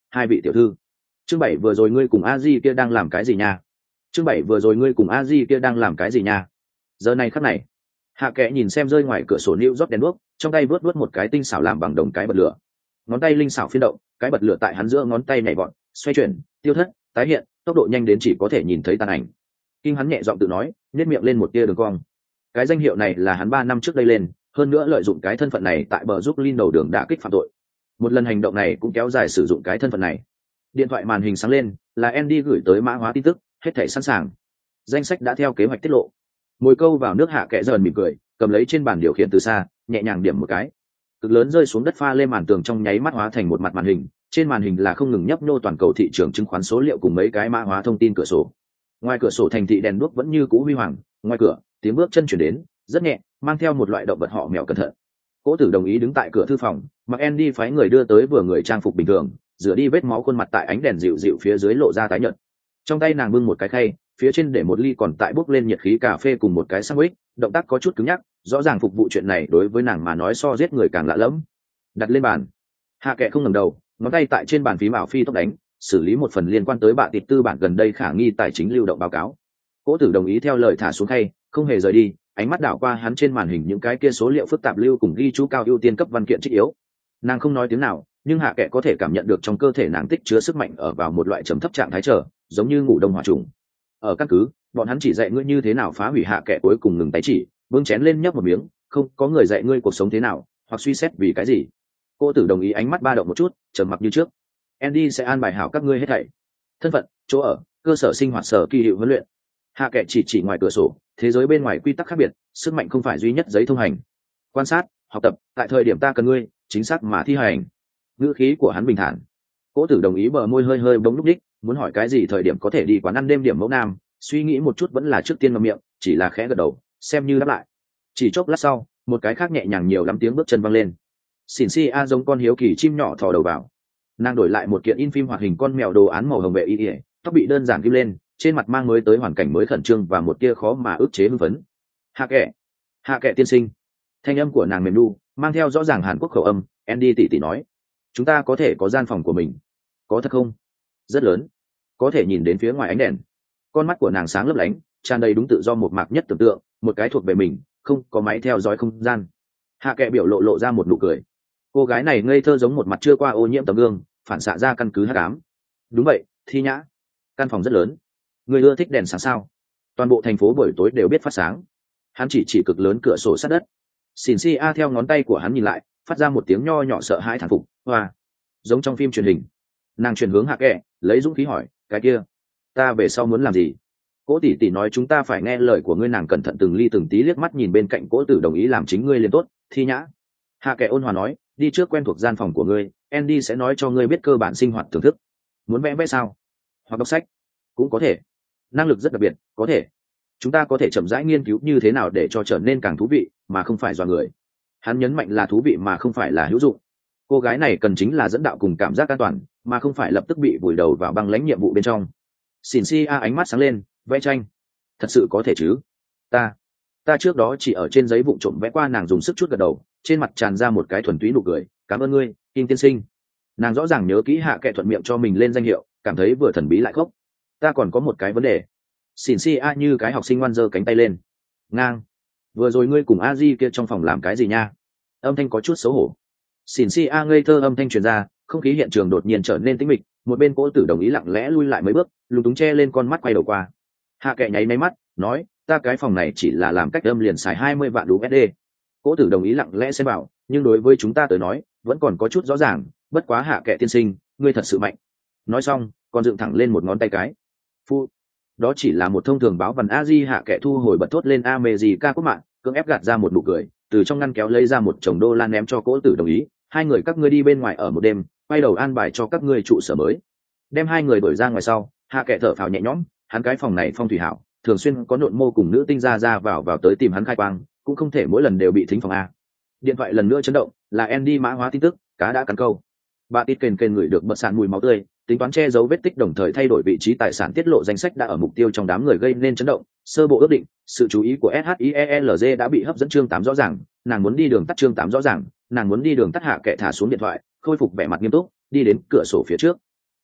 hai vị tiểu thư. Chương bảy vừa rồi ngươi cùng a di kia đang làm cái gì nha? Chương bảy vừa rồi ngươi cùng a di kia đang làm cái gì nha? Giờ này khắc này, hạ kệ nhìn xem rơi ngoài cửa sổ New York đèn đuốc, trong tay vớt vớt một cái tinh xảo làm bằng đồng cái bật lửa. Ngón tay linh xảo phiên động, cái bật lửa tại hắn giữa ngón tay nhảy vọt, xoay chuyển, tiêu thất, tái hiện, tốc độ nhanh đến chỉ có thể nhìn thấy tàn ảnh. Kinh hắn nhẹ giọng tự nói, nhếch miệng lên một tia đường cong. Cái danh hiệu này là hắn ba năm trước đây lên, hơn nữa lợi dụng cái thân phận này tại bờ giúp Linh đầu đường đã kích phạm tội. Một lần hành động này cũng kéo dài sử dụng cái thân phận này. Điện thoại màn hình sáng lên, là Andy gửi tới mã hóa tin tức, hết thảy sẵn sàng. Danh sách đã theo kế hoạch tiết lộ. Mồi câu vào nước hạ kệ dần mỉm cười, cầm lấy trên bàn điều khiển từ xa, nhẹ nhàng điểm một cái. Cực lớn rơi xuống đất pha lên màn tường trong nháy mắt hóa thành một mặt màn hình, trên màn hình là không ngừng nhấp nhô toàn cầu thị trường chứng khoán số liệu cùng mấy cái mã hóa thông tin cửa sổ. Ngoài cửa sổ thành thị đèn đuốc vẫn như cũ huy hoàng, ngoài cửa, tiếng bước chân chuyển đến, rất nhẹ, mang theo một loại động vật họ mèo cẩn thận. Cố Tử đồng ý đứng tại cửa thư phòng, mặc Andy phái người đưa tới vừa người trang phục bình thường, rửa đi vết máu khuôn mặt tại ánh đèn dịu dịu phía dưới lộ ra tái nhợt. Trong tay nàng bưng một cái khay, phía trên để một ly còn tại bốc lên nhiệt khí cà phê cùng một cái sandwich, động tác có chút cứng nhắc, rõ ràng phục vụ chuyện này đối với nàng mà nói so giết người càng lạ lẫm. Đặt lên bàn. Hạ Kệ không ngẩng đầu, ngón tay tại trên bàn phím ảo phi tốc đánh, xử lý một phần liên quan tới bạ tịt tư bản gần đây khả nghi tài chính lưu động báo cáo. Cố Tử đồng ý theo lời thả xuống khay, không hề rời đi, ánh mắt đảo qua hắn trên màn hình những cái kia số liệu phức tạp lưu cùng ghi chú cao ưu tiên cấp văn kiện trích yếu. Nàng không nói tiếng nào, nhưng Hạ Kệ có thể cảm nhận được trong cơ thể nàng tích chứa sức mạnh ở vào một loại trầm thấp trạng thái trở, giống như ngủ đông hỏa trùng. Ở căn cứ, bọn hắn chỉ dạy ngươi như thế nào phá hủy Hạ Kệ cuối cùng ngừng tay chỉ, bưng chén lên nhấp một miếng, không có người dạy ngươi cuộc sống thế nào, hoặc suy xét vì cái gì. Cô Tử đồng ý, ánh mắt ba động một chút, trầm mặc như trước. Andy sẽ an bài hảo các ngươi hết thảy. Thân phận, chỗ ở, cơ sở sinh hoạt, sở kỳ hiệu huấn luyện. Hạ Kệ chỉ chỉ ngoài cửa sổ, thế giới bên ngoài quy tắc khác biệt, sức mạnh không phải duy nhất giấy thông hành. Quan sát, học tập, tại thời điểm ta cần ngươi, chính xác mà thi hành. Ngữ khí của hắn bình thản. Cố Tử đồng ý, bờ môi hơi hơi bỗng lúc đích, muốn hỏi cái gì thời điểm có thể đi quán ăn đêm điểm mẫu nam, suy nghĩ một chút vẫn là trước tiên ngậm miệng, chỉ là khẽ gật đầu, xem như đáp lại. Chỉ chốc lát sau, một cái khác nhẹ nhàng nhiều lắm tiếng bước chân vang lên. Xỉn Si A giống con hiếu kỳ chim nhỏ thò đầu vào. Nàng đổi lại một kiện in phim hoạt hình con mèo đồ án màu hồng vệ y ỉa, tóc bị đơn giản kim lên, trên mặt mang mới tới hoàn cảnh mới khẩn trương và một tia khó mà ức chế hưng phấn. Hạ Kệ, Hạ Kệ tiên sinh. Thanh âm của nàng mềm nu, mang theo rõ ràng Hàn Quốc khẩu âm. Andy tỉ tỉ nói, chúng ta có thể có gian phòng của mình. Có thật không? Rất lớn, có thể nhìn đến phía ngoài ánh đèn. Con mắt của nàng sáng lấp lánh, tràn đầy đúng tự do một mạc nhất tưởng tượng, một cái thuộc về mình, không có máy theo dõi không gian. Hạ Kệ biểu lộ lộ ra một nụ cười. Cô gái này ngây thơ giống một mặt chưa qua ô nhiễm tấm gương, phản xạ ra căn cứ hắc ám. Đúng vậy, Thi Nhã. Căn phòng rất lớn. Người ưa thích đèn sáng sao? Toàn bộ thành phố buổi tối đều biết phát sáng. Hắn chỉ chỉ cực lớn cửa sổ sát đất. Xỉn Si A theo ngón tay của hắn nhìn lại, phát ra một tiếng nho nhỏ sợ hãi thán phục. Hoa, giống trong phim truyền hình. Nàng chuyển hướng Hạ Kệ, lấy dũng khí hỏi, cái kia, ta về sau muốn làm gì? Cố tỷ tỷ nói chúng ta phải nghe lời của ngươi. Nàng cẩn thận từng ly từng tí liếc mắt nhìn bên cạnh Cố Tử đồng ý làm chính ngươi liền tốt. Thi Nhã. Hạ Kệ ôn hòa nói, đi trước quen thuộc gian phòng của ngươi, Andy sẽ nói cho ngươi biết cơ bản sinh hoạt thưởng thức. Muốn vẽ vẽ sao? Hoặc đọc sách? Cũng có thể. Năng lực rất đặc biệt, có thể. Chúng ta có thể chậm rãi nghiên cứu như thế nào để cho trở nên càng thú vị, mà không phải dọa người. Hắn nhấn mạnh là thú vị mà không phải là hữu dụng. Cô gái này cần chính là dẫn đạo cùng cảm giác an toàn, mà không phải lập tức bị vùi đầu vào băng lãnh nhiệm vụ bên trong. Xỉn Si A ánh mắt sáng lên, vẽ tranh. Thật sự có thể chứ? Ta, ta trước đó chỉ ở trên giấy vụng trộm vẽ qua. Nàng dùng sức chút gật đầu, trên mặt tràn ra một cái thuần túy nụ cười. Cảm ơn ngươi, Kim tiên sinh. Nàng rõ ràng nhớ kỹ Hạ Kệ thuận miệng cho mình lên danh hiệu, cảm thấy vừa thần bí lại khốc. Ta còn có một cái vấn đề. Xỉn Si A như cái học sinh ngoan giơ cánh tay lên. Ngang. Vừa rồi ngươi cùng A Di kia trong phòng làm cái gì nha? Âm thanh có chút xấu hổ. Xỉn Si A ngây thơ âm thanh truyền ra, không khí hiện trường đột nhiên trở nên tĩnh mịch. Một bên Cố Tử đồng ý lặng lẽ lui lại mấy bước, lúng túng che lên con mắt quay đầu qua. Hạ Kệ nháy máy mắt, nói, ta cái phòng này chỉ là làm cách âm liền xài hai mươi vạn đô la. Cố Tử đồng ý lặng lẽ xem bảo, nhưng đối với chúng ta tới nói, vẫn còn có chút rõ ràng. Bất quá Hạ Kệ tiên sinh, ngươi thật sự mạnh. Nói xong, còn dựng thẳng lên một ngón tay cái. Phu, đó chỉ là một thông thường báo vần. A Di. Hạ Kệ thu hồi bật thốt lên a mê gì ca quốc mạng, cưỡng ép gạt ra một nụ cười, từ trong ngăn kéo lấy ra một chồng đô la ném cho Cố Tử đồng ý. Hai người các ngươi đi bên ngoài ở một đêm, quay đầu an bài cho các ngươi trụ sở mới. Đem hai người đuổi ra ngoài sau, Hạ Kệ thở phào nhẹ nhõm. Hắn cái phòng này phong thủy hảo, thường xuyên có nộn mô cùng nữ tinh ra ra vào vào tới tìm hắn khai quang, cũng không thể mỗi lần đều bị thính phòng a. Điện thoại lần nữa chấn động, là Andy mã hóa tin tức, cá đã cắn câu. Bà tít kền kền ngửi được bật sàn mùi máu tươi, tính toán che giấu vết tích đồng thời thay đổi vị trí tài sản tiết lộ danh sách đã ở mục tiêu trong đám người gây nên chấn động. Sơ bộ ước định, sự chú ý của SHIELZ đã bị hấp dẫn. Chương tám rõ ràng, nàng muốn đi đường tắt. Chương tám rõ ràng, nàng muốn đi đường tắt. Hạ Kệ thả xuống điện thoại, khôi phục vẻ mặt nghiêm túc, đi đến cửa sổ phía trước.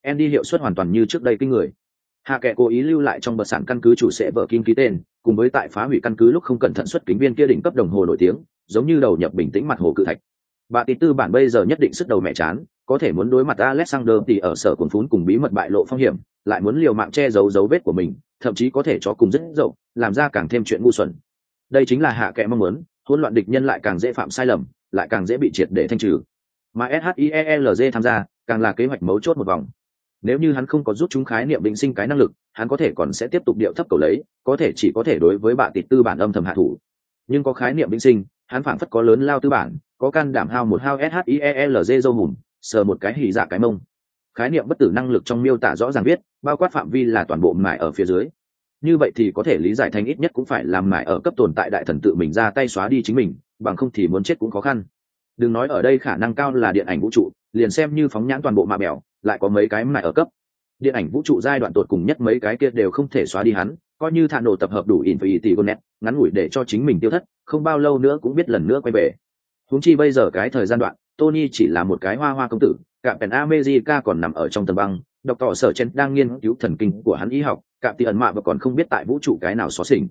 Andy hiệu suất hoàn toàn như trước đây kinh người. Hạ kệ cố ý lưu lại trong bờ sản căn cứ chủ sẽ vợ kim ký tên, cùng với tại phá hủy căn cứ lúc không cẩn thận xuất kính viên kia đỉnh cấp đồng hồ nổi tiếng, giống như đầu nhập bình tĩnh mặt hồ cự thạch. Bà tỷ tư bản bây giờ nhất định sức đầu mẹ chán, có thể muốn đối mặt Alexander thì ở sở cuồng phún cùng bí mật bại lộ phong hiểm, lại muốn liều mạng che giấu dấu vết của mình, thậm chí có thể cho cùng rất dậu, làm ra càng thêm chuyện ngu xuẩn. Đây chính là hạ kệ mong muốn, hỗn loạn địch nhân lại càng dễ phạm sai lầm, lại càng dễ bị triệt để thanh trừ. Mà SHIELZ tham gia, càng là kế hoạch mấu chốt một vòng. Nếu như hắn không có rút chúng khái niệm định sinh cái năng lực, hắn có thể còn sẽ tiếp tục điệu thấp cầu lấy, có thể chỉ có thể đối với bạ tịt tư bản âm thầm hạ thủ. Nhưng có khái niệm định sinh, hắn phảng phất có lớn lao tư bản, có can đảm hao một hao SHIELZ dâu hùm, sờ một cái hỉ dạ cái mông. Khái niệm bất tử năng lực trong miêu tả rõ ràng viết, bao quát phạm vi là toàn bộ mải ở phía dưới. Như vậy thì có thể lý giải thành ít nhất cũng phải làm mải ở cấp tồn tại đại thần tự mình ra tay xóa đi chính mình, bằng không thì muốn chết cũng khó khăn. Đừng nói ở đây khả năng cao là điện ảnh vũ trụ, liền xem như phóng nhãn toàn bộ mạ bèo, lại có mấy cái mải ở cấp. Điện ảnh vũ trụ giai đoạn tột cùng nhất mấy cái kia đều không thể xóa đi hắn, coi như thả nổ tập hợp đủ Infinity Gauntlet, ngắn ngủi để cho chính mình tiêu thất, không bao lâu nữa cũng biết lần nữa quay về. Huống chi bây giờ cái thời gian đoạn, Tony chỉ là một cái hoa hoa công tử, cả Pen America còn nằm ở trong tầng băng, độc tỏ sở chen đang nghiên cứu thần kinh của hắn y học, cả tỷ ẩn mạ và còn không biết tại vũ trụ cái nào xóa xỉnh.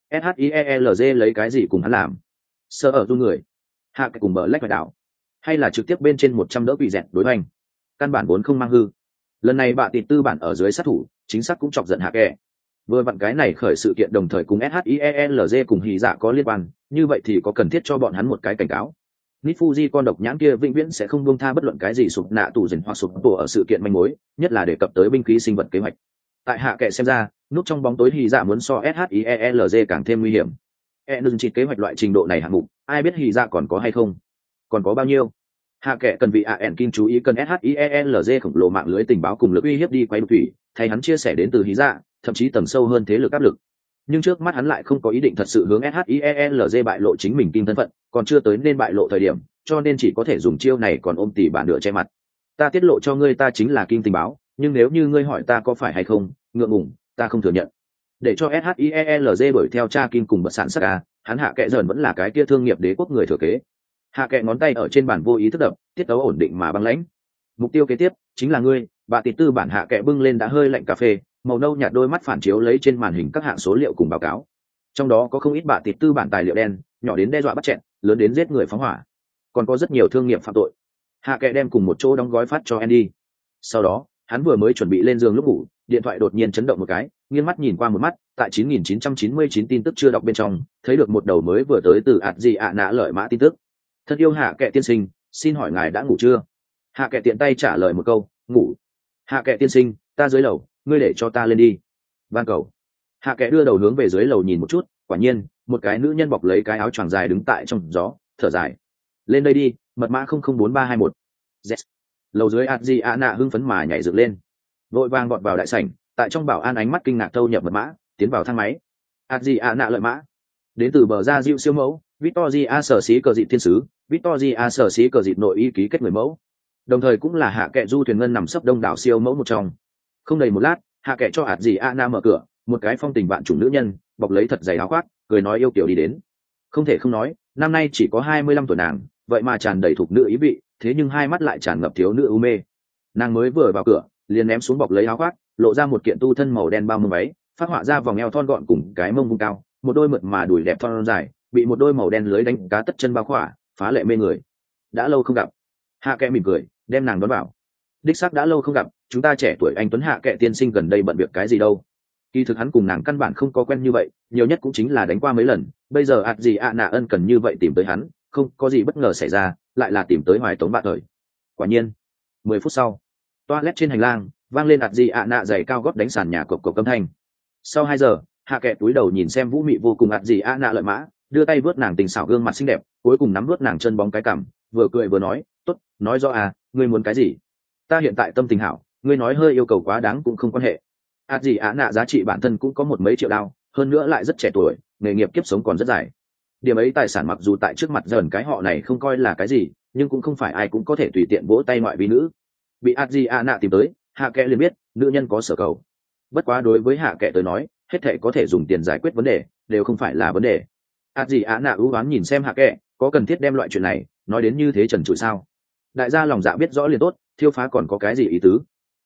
SHIELZ lấy cái gì cùng hắn làm? Sơ ở tu người, hạ cái cùng bờ lách phải đảo, hay là trực tiếp bên trên một trăm đỡ bị dẹt đối hoành, căn bản vốn không mang hư. Lần này bạ tịt tư bản ở dưới sát thủ, chính xác cũng chọc giận hạ kẻ. Vừa vặn cái này khởi sự kiện đồng thời cùng SHIELZ cùng hỉ dạ có liên quan, như vậy thì có cần thiết cho bọn hắn một cái cảnh cáo. Nifuji con độc nhãn kia vĩnh viễn sẽ không buông tha bất luận cái gì sụp nạ tù dần hoặc sụp tổ ở sự kiện manh mối, nhất là đề cập tới binh khí sinh vật kế hoạch. Tại hạ kệ xem ra, núp trong bóng tối hỉ dạ muốn so SHIELZ càng thêm nguy hiểm. E đừng chỉ kế hoạch loại trình độ này hạng mục, ai biết hỉ dạ còn có hay không, còn có bao nhiêu. Hạ kệ cần vị a ẻn kinh chú ý cần SHIELZ khổng lồ mạng lưới tình báo cùng lực uy hiếp đi quay đục thủy, thay hắn chia sẻ đến từ hỉ dạ, thậm chí tầng sâu hơn thế lực áp lực. Nhưng trước mắt hắn lại không có ý định thật sự hướng SHIELZ bại lộ chính mình kim thân phận, còn chưa tới nên bại lộ thời điểm, cho nên chỉ có thể dùng chiêu này còn ôm tỉ bản nửa che mặt. Ta tiết lộ cho ngươi ta chính là kim tình báo, nhưng nếu như ngươi hỏi ta có phải hay không, ngượng ngùng, ta không thừa nhận. Để cho SHIELZ đuổi theo cha kim cùng bật sản sắc à, hắn hạ kệ dần vẫn là cái kia thương nghiệp đế quốc người thừa kế. Hạ kệ ngón tay ở trên bàn vô ý thức đập, tiết tấu ổn định mà băng lãnh. Mục tiêu kế tiếp chính là ngươi. Bà tịt tư bản hạ kệ bưng lên đã hơi lạnh cà phê, màu nâu nhạt đôi mắt phản chiếu lấy trên màn hình các hạng số liệu cùng báo cáo. Trong đó có không ít bà tịt tư bản tài liệu đen, nhỏ đến đe dọa bắt chẹn, lớn đến giết người phóng hỏa, còn có rất nhiều thương nghiệp phạm tội. Hạ kệ đem cùng một chỗ đóng gói phát cho Andy. Sau đó hắn vừa mới chuẩn bị lên giường lúc ngủ, điện thoại đột nhiên chấn động một cái, nghiêng mắt nhìn qua một mắt, tại chín nghìn chín trăm chín mươi chín tin tức chưa đọc bên trong, thấy được một đầu mới vừa tới từ ạt gì ạ nã lợi mã tin tức. Thân yêu hạ kệ tiên sinh, xin hỏi ngài đã ngủ chưa? Hạ kệ tiện tay trả lời một câu, ngủ. Hạ kệ tiên sinh, ta dưới lầu, ngươi để cho ta lên đi. Van cầu. Hạ kệ đưa đầu hướng về dưới lầu nhìn một chút, quả nhiên một cái nữ nhân bọc lấy cái áo choàng dài đứng tại trong gió, thở dài. Lên đây đi, mật mã không không bốn ba hai một. Yes. Lầu dưới Adriana hưng phấn mà nhảy dựng lên, vội vàng gọt vào đại sảnh, tại trong bảo an ánh mắt kinh ngạc thâu nhập mật mã, tiến vào thang máy. Adriana lợi mã, đến từ bờ ra diệu siêu mẫu, Victoria sở xí cờ dịp thiên sứ, Victoria sở xí cờ dịp nội y ký kết người mẫu, đồng thời cũng là hạ kệ du thuyền ngân nằm sấp đông đảo siêu mẫu một trong. Không đầy một lát, hạ kệ cho Adriana mở cửa, một cái phong tình vạn chủng nữ nhân, bọc lấy thật dày áo khoác, cười nói yêu kiều đi đến. Không thể không nói, năm nay chỉ có hai mươi lăm tuổi nàng, vậy mà tràn đầy thuộc nữ ý vị, thế nhưng hai mắt lại tràn ngập thiếu nữ u mê. Nàng mới vừa vào cửa, liền ném xuống bọc lấy áo khoác, lộ ra một kiện tu thân màu đen bao mông váy, phát họa ra vòng eo thon gọn cùng cái mông vung cao, một đôi mượt mà đùi đẹp thon dài, bị một đôi màu đen lưới đánh cá tất chân bao khỏa, phá lệ mê người. Đã lâu không gặp. Hạ kệ mỉm cười, đem nàng đón vào. Đích xác đã lâu không gặp, chúng ta trẻ tuổi anh tuấn hạ kệ tiên sinh gần đây bận việc cái gì đâu? Kỳ thực hắn cùng nàng căn bản không có quen như vậy, nhiều nhất cũng chính là đánh qua mấy lần, bây giờ ạt gì ạ nạ ân cần như vậy tìm tới hắn, không có gì bất ngờ xảy ra, lại là tìm tới hoài tống bạn thời. Quả nhiên, mười phút sau, toilet trên hành lang vang lên ạt gì ạ nạ giày cao gót đánh sàn nhà cộc cộc âm thanh. Sau hai giờ, hạ kệ túi đầu nhìn xem vũ mị vô cùng ạt gì ạ nạ lợi mã, đưa tay vớt nàng tình xảo gương mặt xinh đẹp, cuối cùng nắm vớt nàng chân bóng cái cằm, vừa cười vừa nói, tốt, nói rõ à, ngươi muốn cái gì? Ta hiện tại tâm tình hảo, ngươi nói hơi yêu cầu quá đáng cũng không quan hệ. ạt gì ạ nạ giá trị bản thân cũng có một mấy triệu đao, hơn nữa lại rất trẻ tuổi, nghề nghiệp kiếp sống còn rất dài. Điểm ấy tài sản mặc dù tại trước mặt dần cái họ này không coi là cái gì, nhưng cũng không phải ai cũng có thể tùy tiện vỗ tay ngoại vi nữ. Bị Adriana tìm tới, hạ kệ liền biết nữ nhân có sở cầu. Bất quá đối với hạ kệ tới nói, hết thảy có thể dùng tiền giải quyết vấn đề đều không phải là vấn đề. Adriana ưu ái nhìn xem hạ kệ, có cần thiết đem loại chuyện này nói đến như thế trần trụi sao? Đại gia lòng dạ biết rõ liền tốt, thiêu phá còn có cái gì ý tứ?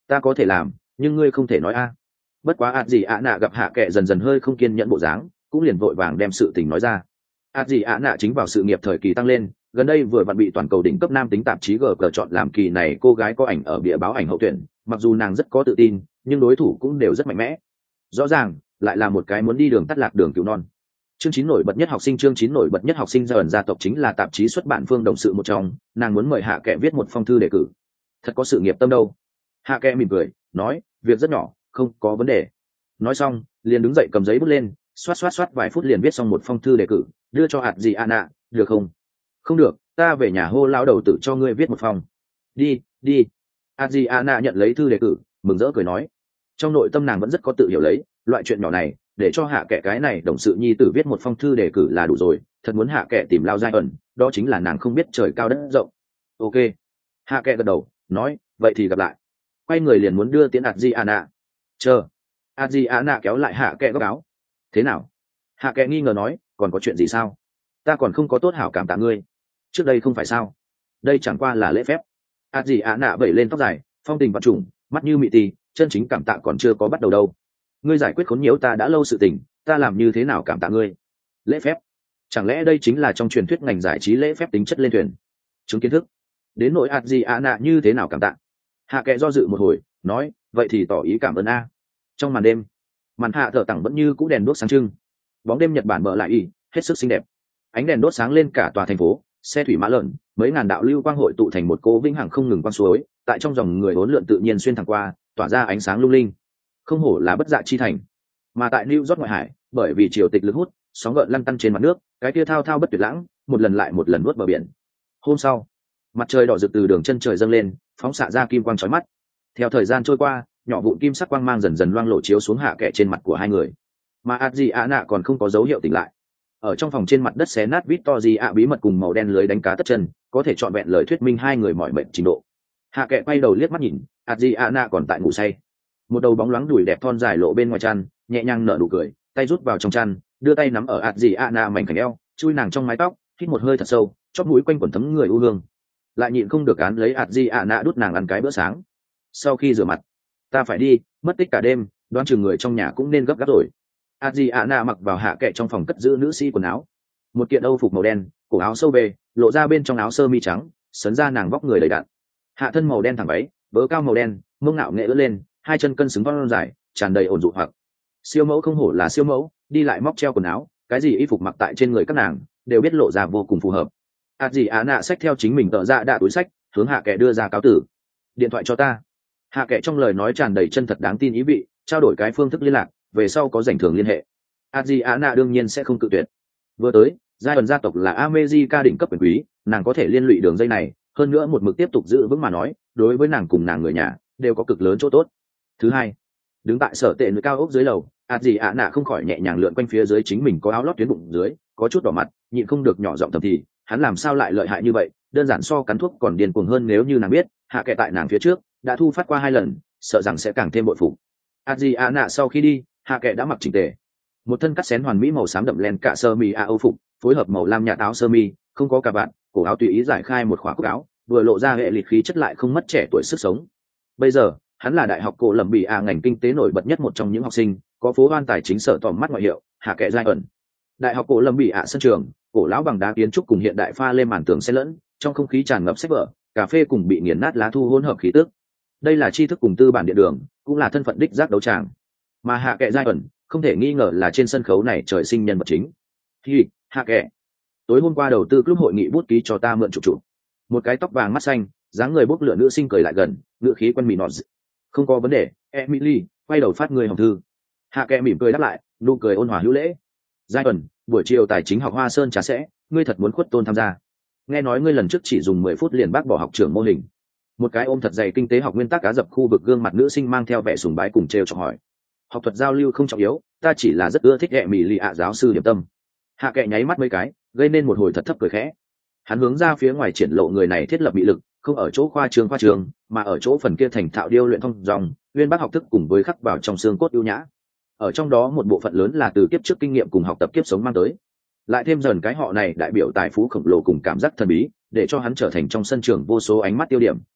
ta có thể làm nhưng ngươi không thể nói a. Bất quá ạt gì ạ nạ gặp hạ kệ dần dần hơi không kiên nhẫn bộ dáng, cũng liền vội vàng đem sự tình nói ra. ạt gì ạ nạ chính vào sự nghiệp thời kỳ tăng lên, gần đây vừa vặn bị toàn cầu đỉnh cấp nam tính tạp chí gờ gờ chọn làm kỳ này cô gái có ảnh ở bìa báo ảnh hậu tuyển, mặc dù nàng rất có tự tin nhưng đối thủ cũng đều rất mạnh mẽ. Rõ ràng lại là một cái muốn đi đường tắt lạc đường cứu non. Chương chín nổi bật nhất học sinh chương chín nổi bật nhất học sinh dần gia tộc chính là tạp chí xuất bản phương đồng sự một trong, nàng muốn mời hạ kệ viết một phong thư đề cử. Thật có sự nghiệp tâm đâu. Hạ kệ mỉm cười nói, việc rất nhỏ, không có vấn đề. Nói xong liền đứng dậy cầm giấy bút lên, xoát xoát xoát vài phút liền viết xong một phong thư đề cử, đưa cho hạt gì Anna. Được không? Không được, ta về nhà hô lão đầu tử cho ngươi viết một phong. Đi đi. hạt gì Anna nhận lấy thư đề cử, mừng rỡ cười nói. Trong nội tâm nàng vẫn rất có tự hiểu lấy, loại chuyện nhỏ này để cho hạ kệ cái này đồng sự nhi tử viết một phong thư đề cử là đủ rồi, thật muốn hạ kệ tìm lao giai ẩn, đó chính là nàng không biết trời cao đất rộng. Ok. Hạ kệ gật đầu nói, vậy thì gặp lại. Quay người liền muốn đưa tiễn Adriana. Chờ. Adriana kéo lại hạ kệ góc áo. Thế nào? Hạ kệ nghi ngờ nói, còn có chuyện gì sao? Ta còn không có tốt hảo cảm tạ ngươi. Trước đây không phải sao? Đây chẳng qua là lễ phép. Adriana vẩy lên tóc dài, phong tình vạn trùng, mắt như mị tì, chân chính cảm tạ còn chưa có bắt đầu đâu. Ngươi giải quyết khốn nhiễu ta đã lâu sự tình, ta làm như thế nào cảm tạ ngươi? Lễ phép? Chẳng lẽ đây chính là trong truyền thuyết ngành giải trí lễ phép tính chất lên thuyền? Chứng kiến thức. Đến nỗi Adriana như thế nào cảm tạ? Hạ kệ do dự một hồi nói, vậy thì tỏ ý cảm ơn a. Trong màn đêm, màn hạ thở tặng vẫn như cũ đèn đốt sáng trưng, bóng đêm Nhật Bản mở lại y hết sức xinh đẹp, ánh đèn đốt sáng lên cả tòa thành phố, xe thủy mã lợn, mấy ngàn đạo lưu quang hội tụ thành một cô vĩnh hằng không ngừng quang suối, tại trong dòng người hỗn lượn tự nhiên xuyên thẳng qua, tỏa ra ánh sáng lung linh. Không hổ là bất dạ chi thành. Mà tại New York ngoại hải, bởi vì triều tịch lực hút, sóng gợn lăn tăn trên mặt nước, cái kia thao thao bất tuyệt lãng, một lần lại một lần nuốt bờ biển. Hôm sau, mặt trời đỏ rực từ đường chân trời dâng lên, phóng xạ ra kim quang chói mắt. Theo thời gian trôi qua, nhỏ vụn kim sắc quang mang dần dần loang lộ chiếu xuống hạ kệ trên mặt của hai người. Mà Adriana còn không có dấu hiệu tỉnh lại. Ở trong phòng trên mặt đất xé nát Victoria bí mật cùng màu đen lưới đánh cá tất chân, có thể trọn vẹn lời thuyết minh hai người mỏi mệt trình độ. Hạ kệ quay đầu liếc mắt nhìn, Adriana còn tại ngủ say. Một đầu bóng loáng đùi đẹp thon dài lộ bên ngoài chăn, nhẹ nhàng nở nụ cười, tay rút vào trong chăn, đưa tay nắm ở Adriana mảnh khảnh eo, chui nàng trong mái tóc, hít một hơi thật sâu, chóp mũi quanh quẩn thấm người u hương. Lại nhịn không được án lấy Adriana đút nàng ăn cái bữa sáng. Sau khi rửa mặt, ta phải đi, mất tích cả đêm, đoán chừng người trong nhà cũng nên gấp gáp rồi. Adriana mặc vào hạ kệ trong phòng cất giữ nữ sĩ quần áo, một kiện âu phục màu đen, cổ áo sâu bề, lộ ra bên trong áo sơ mi trắng, sấn ra nàng vóc người đầy đặn. Hạ thân màu đen thẳng váy, bớ cao màu đen, mông ngạo nghệ ưỡn lên, hai chân cân xứng vong dài, tràn đầy ổn dụ hoặc. Siêu mẫu không hổ là siêu mẫu, đi lại móc treo quần áo, cái gì y phục mặc tại trên người các nàng đều biết lộ ra vô cùng phù hợp. Adriana xách theo chính mình tợ ra đạ túi sách, hướng hạ kệ đưa ra cáo tử. Điện thoại cho ta. Hạ kệ trong lời nói tràn đầy chân thật đáng tin ý vị, trao đổi cái phương thức liên lạc, về sau có rảnh thường liên hệ. Adriana đương nhiên sẽ không cự tuyệt. Vừa tới, giai ẩn gia tộc là America đỉnh cấp quyền quý, nàng có thể liên lụy đường dây này, hơn nữa một mực tiếp tục giữ vững mà nói, đối với nàng cùng nàng người nhà đều có cực lớn chỗ tốt. Thứ hai, đứng tại sở tệ núi cao ốc dưới lầu, Adriana không khỏi nhẹ nhàng lượn quanh phía dưới chính mình có áo lót tuyến bụng dưới, có chút đỏ mặt, nhịn không được nhỏ giọng thầm thì, hắn làm sao lại lợi hại như vậy, đơn giản so cắn thuốc còn điên cuồng hơn. Nếu như nàng biết, hạ kệ tại nàng phía trước đã thu phát qua hai lần, sợ rằng sẽ càng thêm bội phục. Adriana sau khi đi, hạ kệ đã mặc chỉnh tề, một thân cắt xén hoàn mỹ màu xám đậm len cả sơ mi a âu phục, phối hợp màu lam nhạt áo sơ mi, không có cà vạt, cổ áo tùy ý giải khai một khóa cúc áo, vừa lộ ra hệ lịch khí chất lại không mất trẻ tuổi sức sống. Bây giờ hắn là đại học cổ lầm bị a ngành kinh tế nổi bật nhất một trong những học sinh, có phố hoan tài chính sở tòm mắt ngoại hiệu hạ kệ giai ẩn. Đại học cổ lầm bị a sân trường, cổ lão bằng đá kiến trúc cùng hiện đại pha lên màn tường xen lẫn, trong không khí tràn ngập sách vở, cà phê cùng bị nghiền nát lá thu hỗn hợp khí tức. Đây là tri thức cùng tư bản điện đường, cũng là thân phận đích giác đấu tràng. Mà hạ kệ giai ẩn không thể nghi ngờ là trên sân khấu này trời sinh nhân vật chính. Thì hạ kệ, tối hôm qua đầu tư club hội nghị bút ký cho ta mượn chụp chụp. Một cái tóc vàng mắt xanh, dáng người bốc lửa nữ sinh cười lại gần, ngữ khí quen mị nọt. Không có vấn đề, Emily, quay đầu phát người hồng thư. Hạ kệ mỉm cười đáp lại, nụ cười ôn hòa hữu lễ. Giai ẩn, buổi chiều tài chính học Hoa Sơn trà sẽ, ngươi thật muốn khuất tôn tham gia. Nghe nói ngươi lần trước chỉ dùng mười phút liền bác bỏ học trưởng mô hình. Một cái ôm thật dày kinh tế học nguyên tắc cá dập khu vực gương mặt nữ sinh mang theo vẻ sùng bái cùng trêu chọc hỏi. Học thuật giao lưu không trọng yếu, ta chỉ là rất ưa thích Emily ạ giáo sư điểm tâm. Hạ kệ nháy mắt mấy cái, gây nên một hồi thật thấp cười khẽ. Hắn hướng ra phía ngoài triển lộ người này thiết lập bị lực, không ở chỗ khoa trường khoa trường, mà ở chỗ phần kia thành thạo điêu luyện thông dòng, uyên bác học thức cùng với khắc vào trong xương cốt ưu nhã. Ở trong đó một bộ phận lớn là từ kiếp trước kinh nghiệm cùng học tập kiếp sống mang tới. Lại thêm dần cái họ này đại biểu tài phú khổng lồ cùng cảm giác thần bí, để cho hắn trở thành trong sân trường vô số ánh mắt tiêu điểm.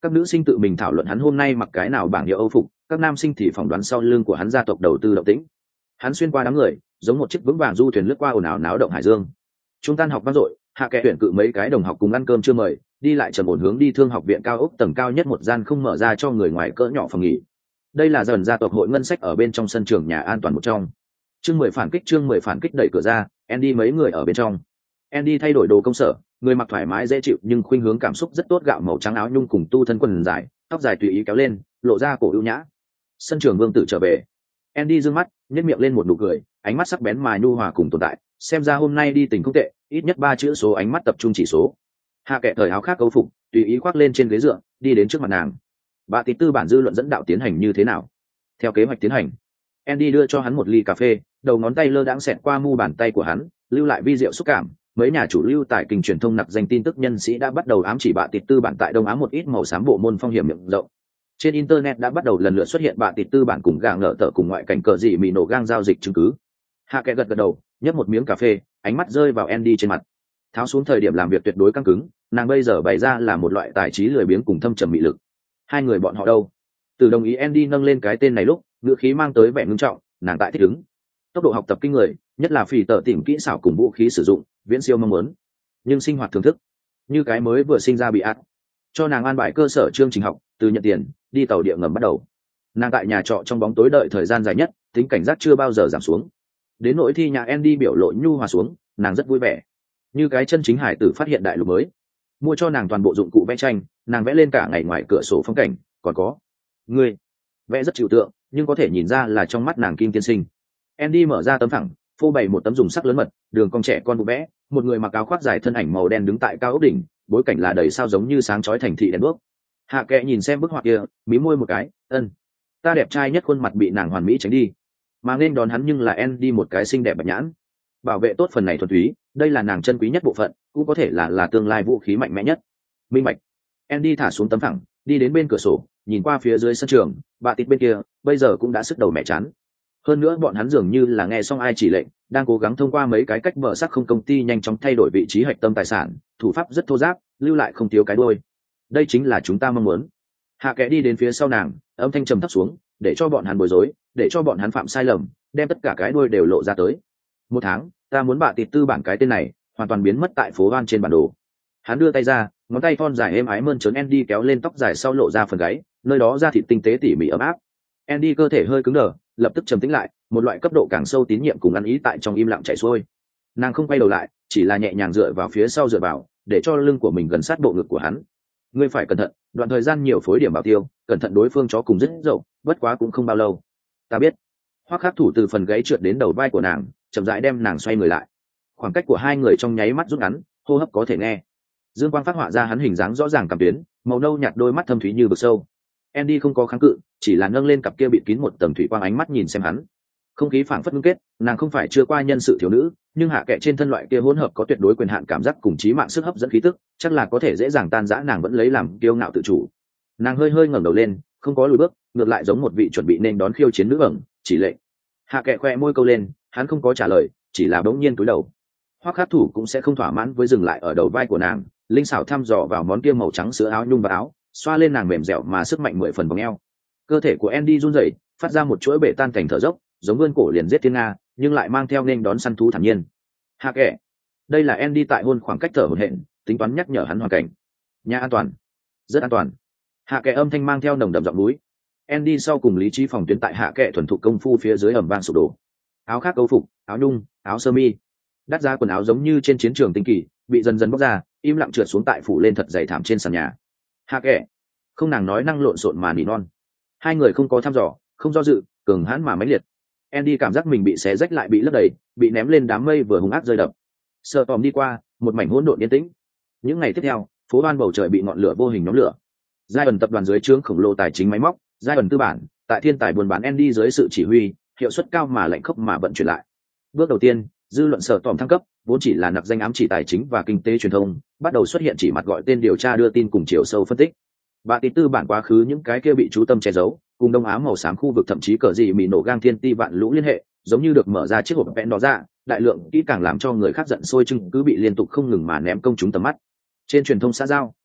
Các nữ sinh tự mình thảo luận hắn hôm nay mặc cái nào bảng hiệu Âu phục, các nam sinh thì phỏng đoán sau lưng của hắn gia tộc đầu tư động tĩnh. Hắn xuyên qua đám người, giống một chiếc vững vàng du thuyền lướt qua ồn ào náo động hải dương. Trung tan học vang dội, Hạ Kệ tuyển cự mấy cái đồng học cùng ăn cơm chưa mời, đi lại trầm ổn hướng đi Thương học viện cao ốc tầng cao nhất một gian không mở ra cho người ngoài cỡ nhỏ phòng nghỉ. Đây là dần gia tộc hội ngân sách ở bên trong sân trường nhà an toàn một trong. Chương mười phản kích chương mười phản kích đẩy cửa ra, Andy mấy người ở bên trong. Andy thay đổi đồ công sở, người mặc thoải mái dễ chịu nhưng khuynh hướng cảm xúc rất tốt, gạo màu trắng áo nhung cùng tu thân quần dài, tóc dài tùy ý kéo lên, lộ ra cổ ưu nhã. Sân trường vương tử trở về. Andy dương mắt, nhếch miệng lên một nụ cười, ánh mắt sắc bén mà nhu hòa cùng tồn tại, xem ra hôm nay đi tình không tệ, ít nhất ba chữ số ánh mắt tập trung chỉ số. Hạ Kệ thời áo khác câu phục, tùy ý khoác lên trên ghế dựa, đi đến trước mặt nàng. Bà tí tư bản dư luận dẫn đạo tiến hành như thế nào? Theo kế hoạch tiến hành. Andy đưa cho hắn một ly cà phê, đầu ngón tay lơ đãng xẹt qua mu bàn tay của hắn, lưu lại vi diệu xúc cảm. Mấy nhà chủ lưu tại kình truyền thông nặc danh tin tức nhân sĩ đã bắt đầu ám chỉ bạ tịt tư bản tại Đông Á một ít màu xám bộ môn phong hiểm miệng rộng. Trên internet đã bắt đầu lần lượt xuất hiện bạ tịt tư bản cùng gà ngợ tở cùng ngoại cảnh cờ dị mì nổ gang giao dịch chứng cứ. Hạ Kệ gật gật đầu, nhấp một miếng cà phê, ánh mắt rơi vào Andy trên mặt. Tháo xuống thời điểm làm việc tuyệt đối căng cứng, nàng bây giờ bày ra là một loại tài trí lười biếng cùng thâm trầm mị lực. Hai người bọn họ đâu? Từ đồng ý Andy nâng lên cái tên này lúc, ngữ khí mang tới vẻ ngưng trọng, nàng tại thích ứng. Tốc độ học tập kinh người, nhất là phì tợ tìm kỹ xảo cùng vũ khí sử dụng, viễn siêu mong muốn. Nhưng sinh hoạt thưởng thức, như cái mới vừa sinh ra bị ạt. Cho nàng an bài cơ sở chương trình học, từ nhận tiền, đi tàu địa ngầm bắt đầu. Nàng tại nhà trọ trong bóng tối đợi thời gian dài nhất, tính cảnh giác chưa bao giờ giảm xuống. Đến nỗi thi nhà Andy biểu lộ nhu hòa xuống, nàng rất vui vẻ. Như cái chân chính hải tử phát hiện đại lục mới. Mua cho nàng toàn bộ dụng cụ vẽ tranh, nàng vẽ lên cả ngày ngoài cửa sổ phong cảnh, còn có người vẽ rất trừu tượng, nhưng có thể nhìn ra là trong mắt nàng kim tiên sinh. Andy mở ra tấm phẳng, phô bày một tấm dùng sắc lớn mật, đường cong trẻ con vụ vẽ, một người mặc áo khoác dài thân ảnh màu đen đứng tại cao ốc đỉnh, bối cảnh là đầy sao giống như sáng chói thành thị đèn đuốc. Hạ Kệ nhìn xem bức họa kia, mí môi một cái, ân, ta đẹp trai nhất khuôn mặt bị nàng hoàn mỹ tránh đi, mà nên đón hắn nhưng là Andy một cái xinh đẹp bạch nhãn. Bảo vệ tốt phần này thuần túy, đây là nàng chân quý nhất bộ phận, cũng có thể là là tương lai vũ khí mạnh mẽ nhất. Minh bạch. Andy thả xuống tấm phẳng, đi đến bên cửa sổ, nhìn qua phía dưới sân trường, bà tịt bên kia bây giờ cũng đã sức đầu mẹ chán. Hơn nữa bọn hắn dường như là nghe xong ai chỉ lệnh, đang cố gắng thông qua mấy cái cách mở sắc không công ty nhanh chóng thay đổi vị trí hạch tâm tài sản, thủ pháp rất thô ráp, lưu lại không thiếu cái đuôi. Đây chính là chúng ta mong muốn. Hạ Kệ đi đến phía sau nàng, âm thanh trầm thấp xuống, để cho bọn hắn bối rối, để cho bọn hắn phạm sai lầm, đem tất cả cái đuôi đều lộ ra tới. Một tháng, ta muốn bà tịt tư bản cái tên này hoàn toàn biến mất tại phố Van trên bản đồ. Hắn đưa tay ra, ngón tay thon dài êm ái mơn trớn Andy kéo lên tóc dài sau lộ ra phần gáy, nơi đó da thịt tinh tế tỉ mỉ ấm áp. Andy cơ thể hơi cứng đờ, lập tức trầm tĩnh lại, một loại cấp độ càng sâu tín nhiệm cùng ăn ý tại trong im lặng chảy xuôi. Nàng không quay đầu lại, chỉ là nhẹ nhàng dựa vào phía sau dựa vào, để cho lưng của mình gần sát bộ ngực của hắn. Ngươi phải cẩn thận, đoạn thời gian nhiều phối điểm bảo tiêu, cẩn thận đối phương chó cùng rất dậu, bất quá cũng không bao lâu. Ta biết. Hoắc Khắc thủ từ phần gáy trượt đến đầu vai của nàng, chậm rãi đem nàng xoay người lại. Khoảng cách của hai người trong nháy mắt rút ngắn, hô hấp có thể nghe. Dương quang phát họa ra hắn hình dáng rõ ràng cảm tuyến, màu nâu nhạt đôi mắt thâm thúy như vực sâu. Andy không có kháng cự, chỉ là nâng lên cặp kia bịt kín một tầng thủy quang ánh mắt nhìn xem hắn. Không khí phảng phất ngưng kết, nàng không phải chưa qua nhân sự thiếu nữ, nhưng Hạ Kệ trên thân loại kia hỗn hợp có tuyệt đối quyền hạn cảm giác cùng trí mạng sức hấp dẫn khí tức, chắc là có thể dễ dàng tan rã nàng vẫn lấy làm kiêu ngạo tự chủ. Nàng hơi hơi ngẩng đầu lên, không có lùi bước, ngược lại giống một vị chuẩn bị nên đón khiêu chiến nữ ẩn, chỉ lệnh. Hạ Kệ khoe môi câu lên, hắn không có trả lời, chỉ là bỗng nhiên cúi đầu. Hoắc Khắc thủ cũng sẽ không thỏa mãn với dừng lại ở đầu vai của nàng, linh xảo thăm dò vào món kia màu trắng sữa áo nhung và áo, xoa lên nàng mềm dẻo mà sức mạnh mười phần vòng eo. Cơ thể của Andy run rẩy, phát ra một chuỗi bể tan cảnh thở dốc, giống vươn cổ liền giết thiên nga, nhưng lại mang theo nên đón săn thú thản nhiên. Hạ Kệ, đây là Andy tại hôn khoảng cách thở hổn hển, tính toán nhắc nhở hắn hoàn cảnh. Nhà an toàn, rất an toàn. Hạ Kệ âm thanh mang theo nồng đậm giọng núi. Andy sau cùng lý trí phòng tuyến tại Hạ Kệ thuần thục công phu phía dưới ầm vang sụp đổ. Áo khác câu phục, áo nhung, áo sơ mi, đắt giá quần áo giống như trên chiến trường tinh kỳ, bị dần dần bóc ra, im lặng trượt xuống tại phủ lên thật dày thảm trên sàn nhà. Hạ Kệ, không nàng nói năng lộn xộn mà nỉ non. Hai người không có thăm dò, không do dự, cường hãn mà mãnh liệt. Andy cảm giác mình bị xé rách lại bị lấp đầy, bị ném lên đám mây vừa hung ác rơi đập. Sợ tòm đi qua, một mảnh hỗn độn yên tĩnh. Những ngày tiếp theo, phố Ban bầu trời bị ngọn lửa vô hình nhóm lửa. Giai ẩn tập đoàn dưới trướng khổng lồ tài chính máy móc, Giai ẩn tư bản, tại thiên tài buôn bán Andy dưới sự chỉ huy, hiệu suất cao mà lạnh khốc mà vận chuyển lại. Bước đầu tiên, dư luận Sợ tòm thăng cấp, vốn chỉ là nặc danh ám chỉ tài chính và kinh tế truyền thông, bắt đầu xuất hiện chỉ mặt gọi tên điều tra đưa tin cùng chiều sâu phân tích. Bà tí tư bản quá khứ những cái kia bị chú tâm che giấu, cùng Đông Á màu xám khu vực thậm chí cờ gì mì nổ gang thiên ti vạn lũ liên hệ, giống như được mở ra chiếc hộp vẽn đó ra, đại lượng kỹ càng làm cho người khác giận sôi chứng cứ bị liên tục không ngừng mà ném công chúng tầm mắt. Trên truyền thông xã giao,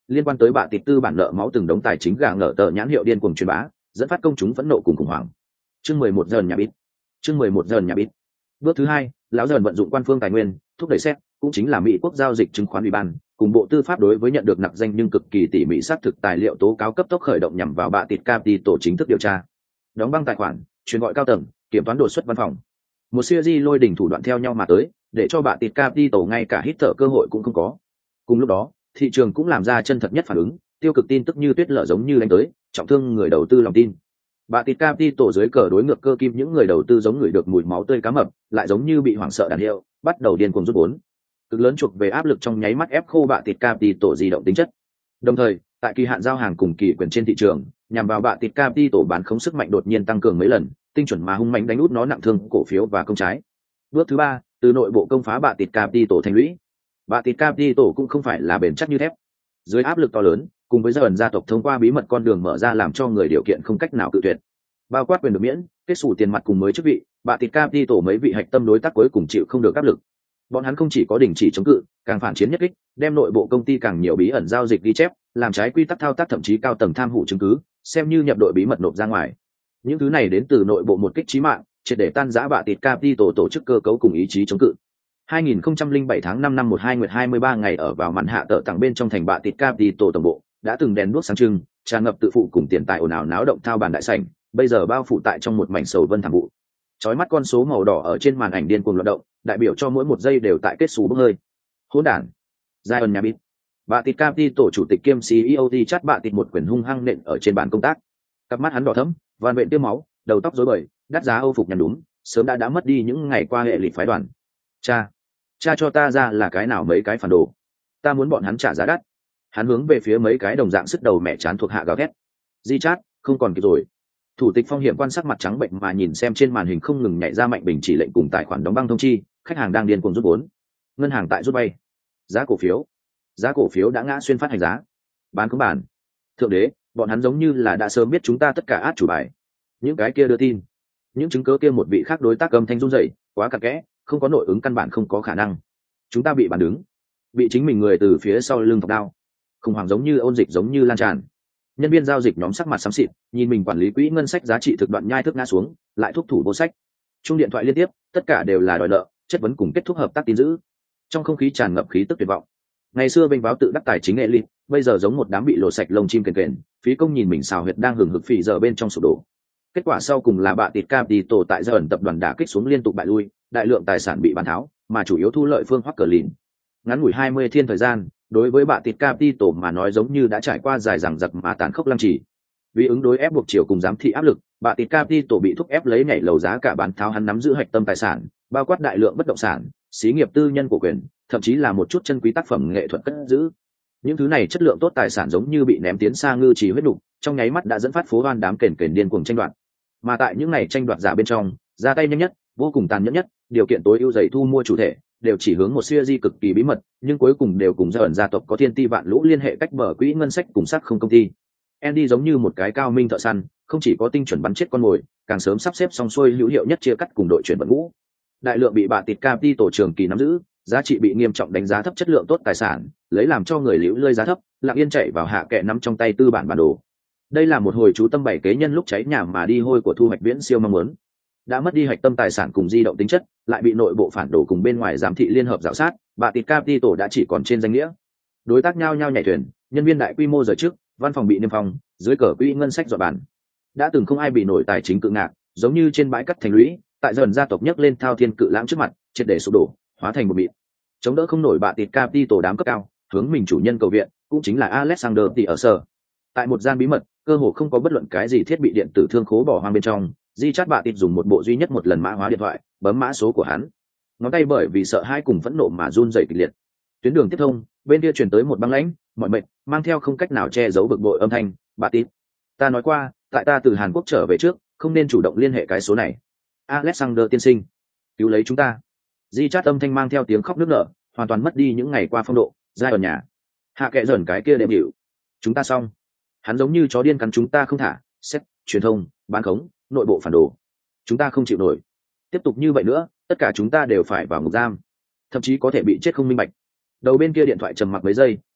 liên quan tới bạ tịt tư bản nợ máu từng đống tài chính gà ngỡ tờ nhãn hiệu điên cuồng truyền bá, dẫn phát công chúng phẫn nộ cùng khủng hoảng. Chương mười một giờ nhà bít. Chương mười một giờ nhà bít. Bước thứ hai, lão dần vận dụng quan phương tài nguyên, thúc đẩy xét, cũng chính là Mỹ quốc giao dịch chứng khoán ủy ban, cùng Bộ Tư pháp đối với nhận được nặc danh nhưng cực kỳ tỉ mỉ xác thực tài liệu tố cáo cấp tốc khởi động nhằm vào bạ tịt Capital chính thức điều tra. Đóng băng tài khoản, truyền gọi cao tầng, kiểm toán đột xuất văn phòng. Một series lôi đỉnh thủ đoạn theo nhau mà tới, để cho bạ tịt Capital ngay cả hít thở cơ hội cũng không có. Cùng lúc đó, thị trường cũng làm ra chân thật nhất phản ứng, tiêu cực tin tức như tuyết lở giống như đánh tới, trọng thương người đầu tư lòng tin. Bạ tịt Capital dưới cờ đối ngược cơ kim những người đầu tư giống người được mùi máu tươi cá mập, lại giống như bị hoảng sợ đàn hiệu, bắt đầu điên cuồng rút vốn. Cực lớn chuộc về áp lực trong nháy mắt ép khô bạ tịt Capital di động tính chất. Đồng thời, tại kỳ hạn giao hàng cùng kỳ quyền trên thị trường, nhằm vào bạ tịt Capital bán khống sức mạnh đột nhiên tăng cường mấy lần, tinh chuẩn mà hung mạnh đánh út nó nặng thương cổ phiếu và công trái. Bước thứ ba, từ nội bộ công phá bạ tịt Capital thành lũy. Bạ tịt Capital cũng không phải là bền chắc như thép. Dưới áp lực to lớn, cùng với dần gia tộc thông qua bí mật con đường mở ra làm cho người điều kiện không cách nào cự tuyệt. Bao quát quyền được miễn, kết sủ tiền mặt cùng mới chức vị, bạ tịt Capital mấy vị hạch tâm đối tác cuối cùng chịu không được áp lực. Bọn hắn không chỉ có đình chỉ chống cự, càng phản chiến nhất kích, đem nội bộ công ty càng nhiều bí ẩn giao dịch ghi chép, làm trái quy tắc thao tác thậm chí cao tầng tham hủ chứng cứ, xem như nhập đội bí mật nộp ra ngoài. Những thứ này đến từ nội bộ một kích chí mạng, triệt để tan rã bạ tịt Capital tổ chức cơ cấu cùng ý chí chống cự. hai nghìn không trăm lẻ bảy tháng năm năm mười hai nguyệt hai mươi ba ngày ở vào màn hạ tợ tặng bên trong thành bạ tịt Capital tổng bộ, đã từng đèn đuốc sáng trưng, tràn ngập tự phụ cùng tiền tài ồn ào náo động thao bàn đại sảnh, bây giờ bao phủ tại trong một mảnh sầu vân thảm vụ. Chói mắt con số màu đỏ ở trên màn ảnh điên cuồng loạn động, đại biểu cho mỗi một giây đều tại kết xù bốc hơi. Hỗn đản. Zion nhà bít. Bạ tịt Capital chủ tịch kiêm xê e ô đi chát bạ tịt một quyền hung hăng nện ở trên bàn công tác. Cặp mắt hắn đỏ thẫm, van vện tiêu máu, đầu tóc rối bời, đắt giá âu phục nhăn đúng, sớm đã đã mất đi những ngày qua hệ lịch phái đoàn. Cha, cha cho ta ra là cái nào mấy cái phản đồ, ta muốn bọn hắn trả giá đắt. Hắn hướng về phía mấy cái đồng dạng sức đầu mẹ chán thuộc hạ gào thét. Di chát, không còn kịp rồi. Thủ tịch Phong Hiểm quan sát mặt trắng bệnh mà nhìn xem trên màn hình không ngừng nhảy ra mạnh bình chỉ lệnh cùng tài khoản đóng băng thông chi, khách hàng đang điên cuồng rút vốn, ngân hàng tại rút bay, giá cổ phiếu, giá cổ phiếu đã ngã xuyên phát hành giá, bán khống bản. Thượng đế, bọn hắn giống như là đã sớm biết chúng ta tất cả át chủ bài. Những cái kia đưa tin, những chứng cứ kia một vị khác đối tác âm thanh run rẩy, quá cặn kẽ, không có nội ứng căn bản không có khả năng. Chúng ta bị bàn đứng, bị chính mình người từ phía sau lưng thọc đao. Khủng hoảng giống như ôn dịch giống như lan tràn. Nhân viên giao dịch nhóm sắc mặt xám xịt, nhìn mình quản lý quỹ ngân sách giá trị thực đoạn nhai thức ngã xuống, lại thúc thủ vô sách. Chung điện thoại liên tiếp, tất cả đều là đòi nợ, chất vấn cùng kết thúc hợp tác tin giữ. Trong không khí tràn ngập khí tức tuyệt vọng. Ngày xưa vênh váo tự đắc tài chính elite, bây giờ giống một đám bị lột sạch lông chim kền kền, phí công nhìn mình xào huyệt đang hừng hực phì giờ bên trong sụp đổ. Kết quả sau cùng là bạ tịt Capital tại giai ẩn tập đoàn đả kích xuống liên tục bại lui, đại lượng tài sản bị bán tháo, mà chủ yếu thu lợi phương hoắc cờ lìn. Ngắn ngủi hai mươi thiên thời gian, đối với bạ tịt Capital mà nói giống như đã trải qua dài dằng dặc mà tàn khốc lăng trì. Vì ứng đối ép buộc chiều cùng giám thị áp lực, bạ tịt Capital bị thúc ép lấy nhảy lầu giá cả bán tháo hắn nắm giữ hạch tâm tài sản, bao quát đại lượng bất động sản, xí nghiệp tư nhân của quyền, thậm chí là một chút chân quý tác phẩm nghệ thuật cất giữ. Những thứ này chất lượng tốt tài sản giống như bị ném tiến xa ngư trì huyết nục, trong nháy mắt đã dẫn phát phố hoan đám kền kền điên cuồng tranh đoạt. Mà tại những này tranh đoạt giả bên trong, ra tay nhanh nhất, vô cùng tàn nhẫn nhất, điều kiện tối ưu dày thu mua chủ thể, đều chỉ hướng một series cực kỳ bí mật, nhưng cuối cùng đều cùng gia ẩn gia tộc có thiên ti vạn lũ liên hệ cách mở quỹ ngân sách cùng sắc không công ty. Andy giống như một cái cao minh thợ săn, không chỉ có tinh chuẩn bắn chết con mồi, càng sớm sắp xếp xong xuôi hữu hiệu nhất chia cắt cùng đội chuyển vận ngũ. Đại lượng bị bạ tịt Capital trường kỳ nắm giữ, giá trị bị nghiêm trọng đánh giá thấp chất lượng tốt tài sản, lấy làm cho người liễu lơi giá thấp, lặng yên chạy vào hạ kệ nắm trong tay tư bản bản đồ. Đây là một hồi chú tâm bảy kế nhân lúc cháy nhà mà đi hôi của thu hoạch viễn siêu mong muốn. Đã mất đi hạch tâm tài sản cùng di động tính chất, lại bị nội bộ phản đồ cùng bên ngoài giám thị liên hợp rào sát, bạ tịt Capital đã chỉ còn trên danh nghĩa. Đối tác nhao nhao nhảy thuyền, nhân viên đại quy mô rời trước, văn phòng bị niêm phong, dưới cờ quỹ ngân sách dọa bàn. Đã từng không ai bị nổi tài chính cự ngạc, giống như trên bãi cắt thành lũy, tại dần gia tộc nhấc lên thao thiên cự lãng trước mặt, triệt để sụp đổ, hóa thành một mịn. Chống đỡ không nổi bạ tịt Capital đám cấp cao, hướng mình chủ nhân cầu viện, cũng chính là Alexander T ở sở. Tại một gian bí mật, cơ hồ không có bất luận cái gì thiết bị điện tử thương khố bỏ hoang bên trong, di chát bạ tịt dùng một bộ duy nhất một lần mã hóa điện thoại, bấm mã số của hắn. Ngón tay bởi vì sợ hãi cùng phẫn nộ mà run rẩy kịch liệt. Tuyến đường tiếp thông, bên kia truyền tới một băng lãnh, mọi mệt, mang theo không cách nào che giấu bực bội âm thanh, "Bạ tịt, ta nói qua, tại ta từ Hàn Quốc trở về trước, không nên chủ động liên hệ cái số này. Alexander tiên sinh, cứu lấy chúng ta." Di chát âm thanh mang theo tiếng khóc nức nở, hoàn toàn mất đi những ngày qua phong độ, ra ở nhà. Hạ kệ dần cái kia đệm hiệu. Chúng ta xong. Hắn giống như chó điên cắn chúng ta không thả, xét, truyền thông, bán khống, nội bộ phản đồ. Chúng ta không chịu nổi. Tiếp tục như vậy nữa, tất cả chúng ta đều phải vào ngục giam, thậm chí có thể bị chết không minh bạch. Đầu bên kia điện thoại trầm mặc mấy giây,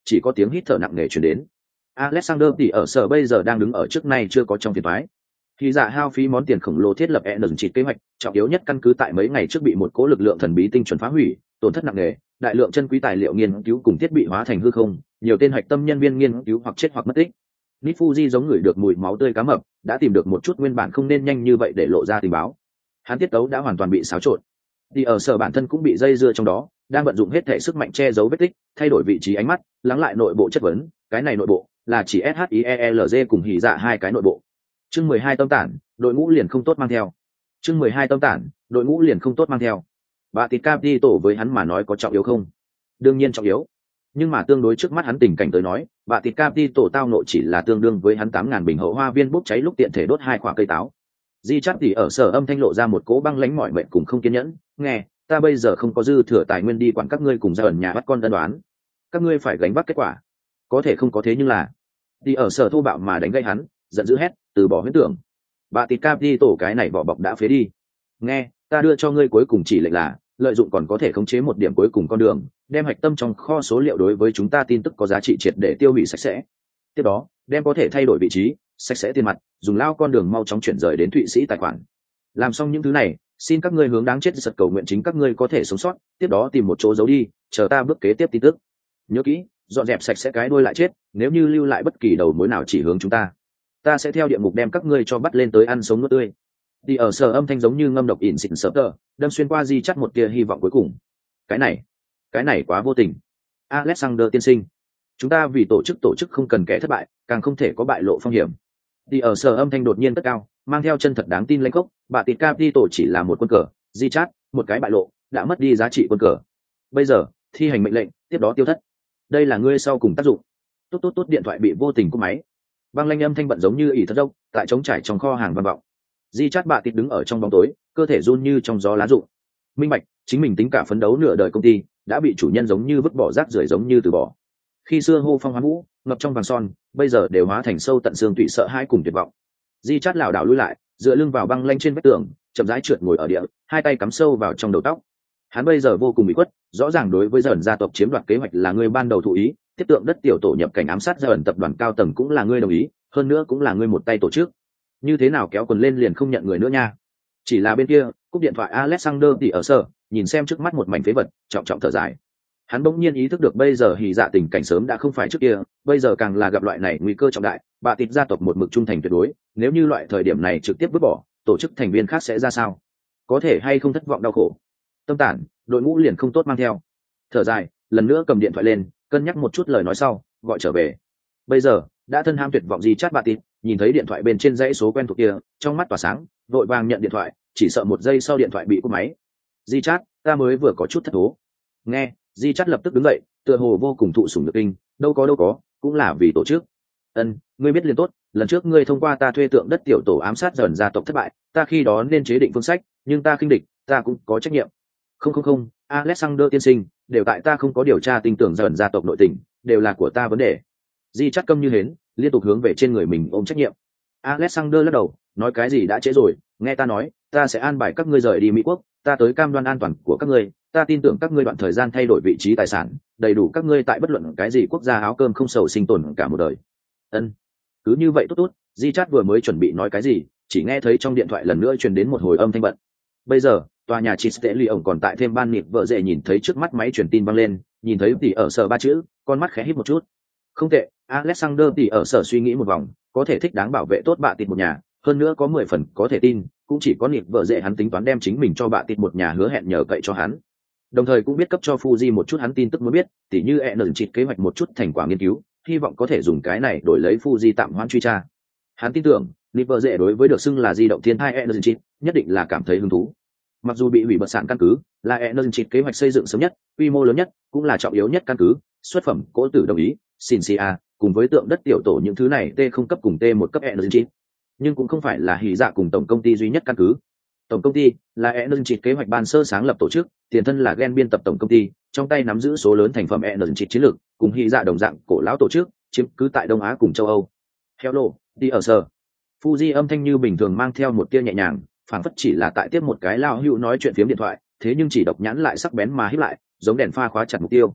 chỉ có tiếng hít thở nặng nề chuyển đến. Alexander tỷ ở sở bây giờ đang đứng ở trước nay chưa có trong phiên toái. Khi dạ hao phí món tiền khổng lồ thiết lập Energy kế hoạch, trọng yếu nhất căn cứ tại mấy ngày trước bị một cỗ lực lượng thần bí tinh chuẩn phá hủy, tổn thất nặng nề, đại lượng chân quý tài liệu nghiên cứu cùng thiết bị hóa thành hư không, nhiều tên hạch tâm nhân viên nghiên cứu hoặc chết hoặc mất tích. Nifuji giống người được mùi máu tươi cá mập, đã tìm được một chút nguyên bản không nên nhanh như vậy để lộ ra tình báo. Hắn tiết tấu đã hoàn toàn bị xáo trộn. Thì ở sở bản thân cũng bị dây dưa trong đó, đang vận dụng hết thể sức mạnh che giấu vết tích, thay đổi vị trí ánh mắt, lắng lại nội bộ chất vấn, cái này nội bộ là chỉ ét hát i e lờ giê cùng hỉ dạ hai cái nội bộ. Chương mười hai tâm tản, đội ngũ liền không tốt mang theo. Chương mười hai tâm tản, đội ngũ liền không tốt mang theo. Bà Tịt Capital với hắn mà nói có trọng yếu không? Đương nhiên trọng yếu. Nhưng mà tương đối trước mắt hắn tình cảnh tới nói, bà Tịt Capital tao nội chỉ là tương đương với hắn tám ngàn bình hậu hoa viên bốc cháy lúc tiện thể đốt hai quả cây táo. Di Chát thì ở sở âm thanh lộ ra một cỗ băng lãnh mỏi mệt cùng không kiên nhẫn, nghe, ta bây giờ không có dư thừa tài nguyên đi quản các ngươi cùng ra ẩn nhà bắt con đơn đoán. Các ngươi phải gánh vác kết quả. Có thể không có thế nhưng là, đi ở sở thô bạo mà đánh gây hắn, giận dữ hét, từ bỏ huyễn tưởng. Bà Tịt Capital cái này vỏ bọc đã phế đi. Nghe, ta đưa cho ngươi cuối cùng chỉ lệnh là, lợi dụng còn có thể khống chế một điểm cuối cùng con đường, đem hạch tâm trong kho số liệu đối với chúng ta tin tức có giá trị triệt để tiêu hủy sạch sẽ. Tiếp đó, đem có thể thay đổi vị trí, sạch sẽ tiền mặt, dùng lao con đường mau chóng chuyển rời đến Thụy Sĩ tài khoản. Làm xong những thứ này, xin các ngươi hướng đáng chết giật cầu nguyện chính các ngươi có thể sống sót, tiếp đó tìm một chỗ giấu đi, chờ ta bước kế tiếp tin tức. Nhớ kỹ, dọn dẹp sạch sẽ cái đuôi lại chết, nếu như lưu lại bất kỳ đầu mối nào chỉ hướng chúng ta, ta sẽ theo địa ngục đem các ngươi cho bắt lên tới ăn sống nuốt tươi. Đi ở sở âm thanh giống như ngâm độc ỉn xịn sớm tờ, đâm xuyên qua Di Chắt một tia hy vọng cuối cùng. Cái này, cái này quá vô tình. Alexander tiên sinh, chúng ta vì tổ chức tổ chức không cần kẻ thất bại, càng không thể có bại lộ phong hiểm. Đi ở sở âm thanh đột nhiên cất cao, mang theo chân thật đáng tin lãnh gốc, bà Tịt Capital chỉ là một quân cờ, Di Chát, một cái bại lộ, đã mất đi giá trị quân cờ. Bây giờ, thi hành mệnh lệnh, tiếp đó tiêu thất. Đây là ngươi sau cùng tác dụng. Tốt tốt tốt, điện thoại bị vô tình cúp máy. Băng lanh âm thanh bận giống như ỉ thất dốc, tại trống trải trong kho hàng vang vọng. Di Chát bà Tịt đứng ở trong bóng tối, cơ thể run như trong gió lá rụng. Minh bạch, chính mình tính cả phấn đấu nửa đời công ty, đã bị chủ nhân giống như vứt bỏ rác rưởi giống như từ bỏ. Khi xưa hô phong hoán vũ, ngập trong vàng son, bây giờ đều hóa thành sâu tận xương tủy sợ hãi cùng tuyệt vọng. Di Chát lảo đảo lùi lại, dựa lưng vào băng lanh trên vách tường, chậm rãi trượt ngồi ở địa, hai tay cắm sâu vào trong đầu tóc. Hắn bây giờ vô cùng bị khuất, rõ ràng đối với dần gia tộc chiếm đoạt kế hoạch là người ban đầu thụ ý, tiếp tượng đất tiểu tổ nhập cảnh ám sát dần tập đoàn cao tầng cũng là ngươi đồng ý, hơn nữa cũng là ngươi một tay tổ chức. Như thế nào kéo quần lên liền không nhận người nữa nha. Chỉ là bên kia, cúp điện thoại Alexander thì ở sở, nhìn xem trước mắt một mảnh phế vật, trọng trọng thở dài. Hắn bỗng nhiên ý thức được bây giờ hỉ dạ tình cảnh sớm đã không phải trước kia, bây giờ càng là gặp loại này nguy cơ trọng đại, bà Tịt gia tộc một mực trung thành tuyệt đối, nếu như loại thời điểm này trực tiếp vứt bỏ, tổ chức thành viên khác sẽ ra sao? Có thể hay không thất vọng đau khổ. Tâm tản, đội ngũ liền không tốt mang theo. Thở dài, lần nữa cầm điện thoại lên, cân nhắc một chút lời nói sau, gọi trở về. Bây giờ, đã thân ham tuyệt vọng gì chát bà Tịt, nhìn thấy điện thoại bên trên dãy số quen thuộc kia, trong mắt tỏa sáng, vội vàng nhận điện thoại, chỉ sợ một giây sau điện thoại bị cúp máy. Di Chát, ta mới vừa có chút thất thố. Nghe, Di Chát lập tức đứng dậy, tựa hồ vô cùng thụ sủng nhược kinh, đâu có đâu có, cũng là vì tổ chức. Ân, ngươi biết liền tốt, lần trước ngươi thông qua ta thuê tượng đất tiểu tổ ám sát dần gia tộc thất bại, ta khi đó nên chế định phương sách, nhưng ta khinh địch, ta cũng có trách nhiệm. Không không không, Alexander tiên sinh, đều tại ta không có điều tra tin tưởng dần gia tộc nội tình, đều là của ta vấn đề. Di Chát câm như hến, liên tục hướng về trên người mình ôm trách nhiệm. Alexander lắc đầu, nói cái gì đã trễ rồi, nghe ta nói, ta sẽ an bài các ngươi rời đi Mỹ quốc, ta tới cam đoan an toàn của các ngươi, ta tin tưởng các ngươi đoạn thời gian thay đổi vị trí tài sản, đầy đủ các ngươi tại bất luận cái gì quốc gia áo cơm không sầu sinh tồn cả một đời. Ân, cứ như vậy tốt tốt. Di Chát vừa mới chuẩn bị nói cái gì, chỉ nghe thấy trong điện thoại lần nữa truyền đến một hồi âm thanh bận. Bây giờ, tòa nhà Chistelion còn tại thêm ban nịp vợ rể nhìn thấy trước mắt máy truyền tin văng lên, nhìn thấy tỷ ở sở ba chữ, con mắt khẽ híp một chút. Không tệ, Alexander tỷ ở sở suy nghĩ một vòng, có thể thích đáng bảo vệ tốt bạ tịt một nhà, hơn nữa có mười phần có thể tin, cũng chỉ có nịp vợ rể hắn tính toán đem chính mình cho bạ tịt một nhà hứa hẹn nhờ cậy cho hắn. Đồng thời cũng biết cấp cho Fuji một chút hắn tin tức mới biết, tỉ như e nờ chịt kế hoạch một chút thành quả nghiên cứu, hy vọng có thể dùng cái này đổi lấy Fuji tạm hoãn truy tra. Hắn tin tưởng, nịp vợ rể đối với được xưng là di động thiên thai e nờ chịt, nhất định là cảm thấy hứng thú. Mặc dù bị hủy bật sản căn cứ, là e nờ chịt kế hoạch xây dựng sớm nhất, quy mô lớn nhất, cũng là trọng yếu nhất căn cứ, xuất phẩm, cỗ tử đồng ý, Shinsia, cùng với tượng đất tiểu tổ những thứ này T không cấp cùng T một cấp e nờ chịt. Nhưng cũng không phải là hỉ dạ cùng tổng công ty duy nhất căn cứ. Tổng công ty là Energy kế hoạch ban sơ sáng lập tổ chức, tiền thân là Gen biên tập tổng công ty, trong tay nắm giữ số lớn thành phẩm Energy chiến lược, cùng hy dạ đồng dạng cổ lão tổ chức, chiếm cứ tại Đông Á cùng châu Âu. Hello, đi ở sở. Fuji âm thanh như bình thường mang theo một tia nhẹ nhàng, phản phất chỉ là tại tiếp một cái lao hữu nói chuyện phiếm điện thoại, thế nhưng chỉ độc nhãn lại sắc bén mà hít lại, giống đèn pha khóa chặt mục tiêu.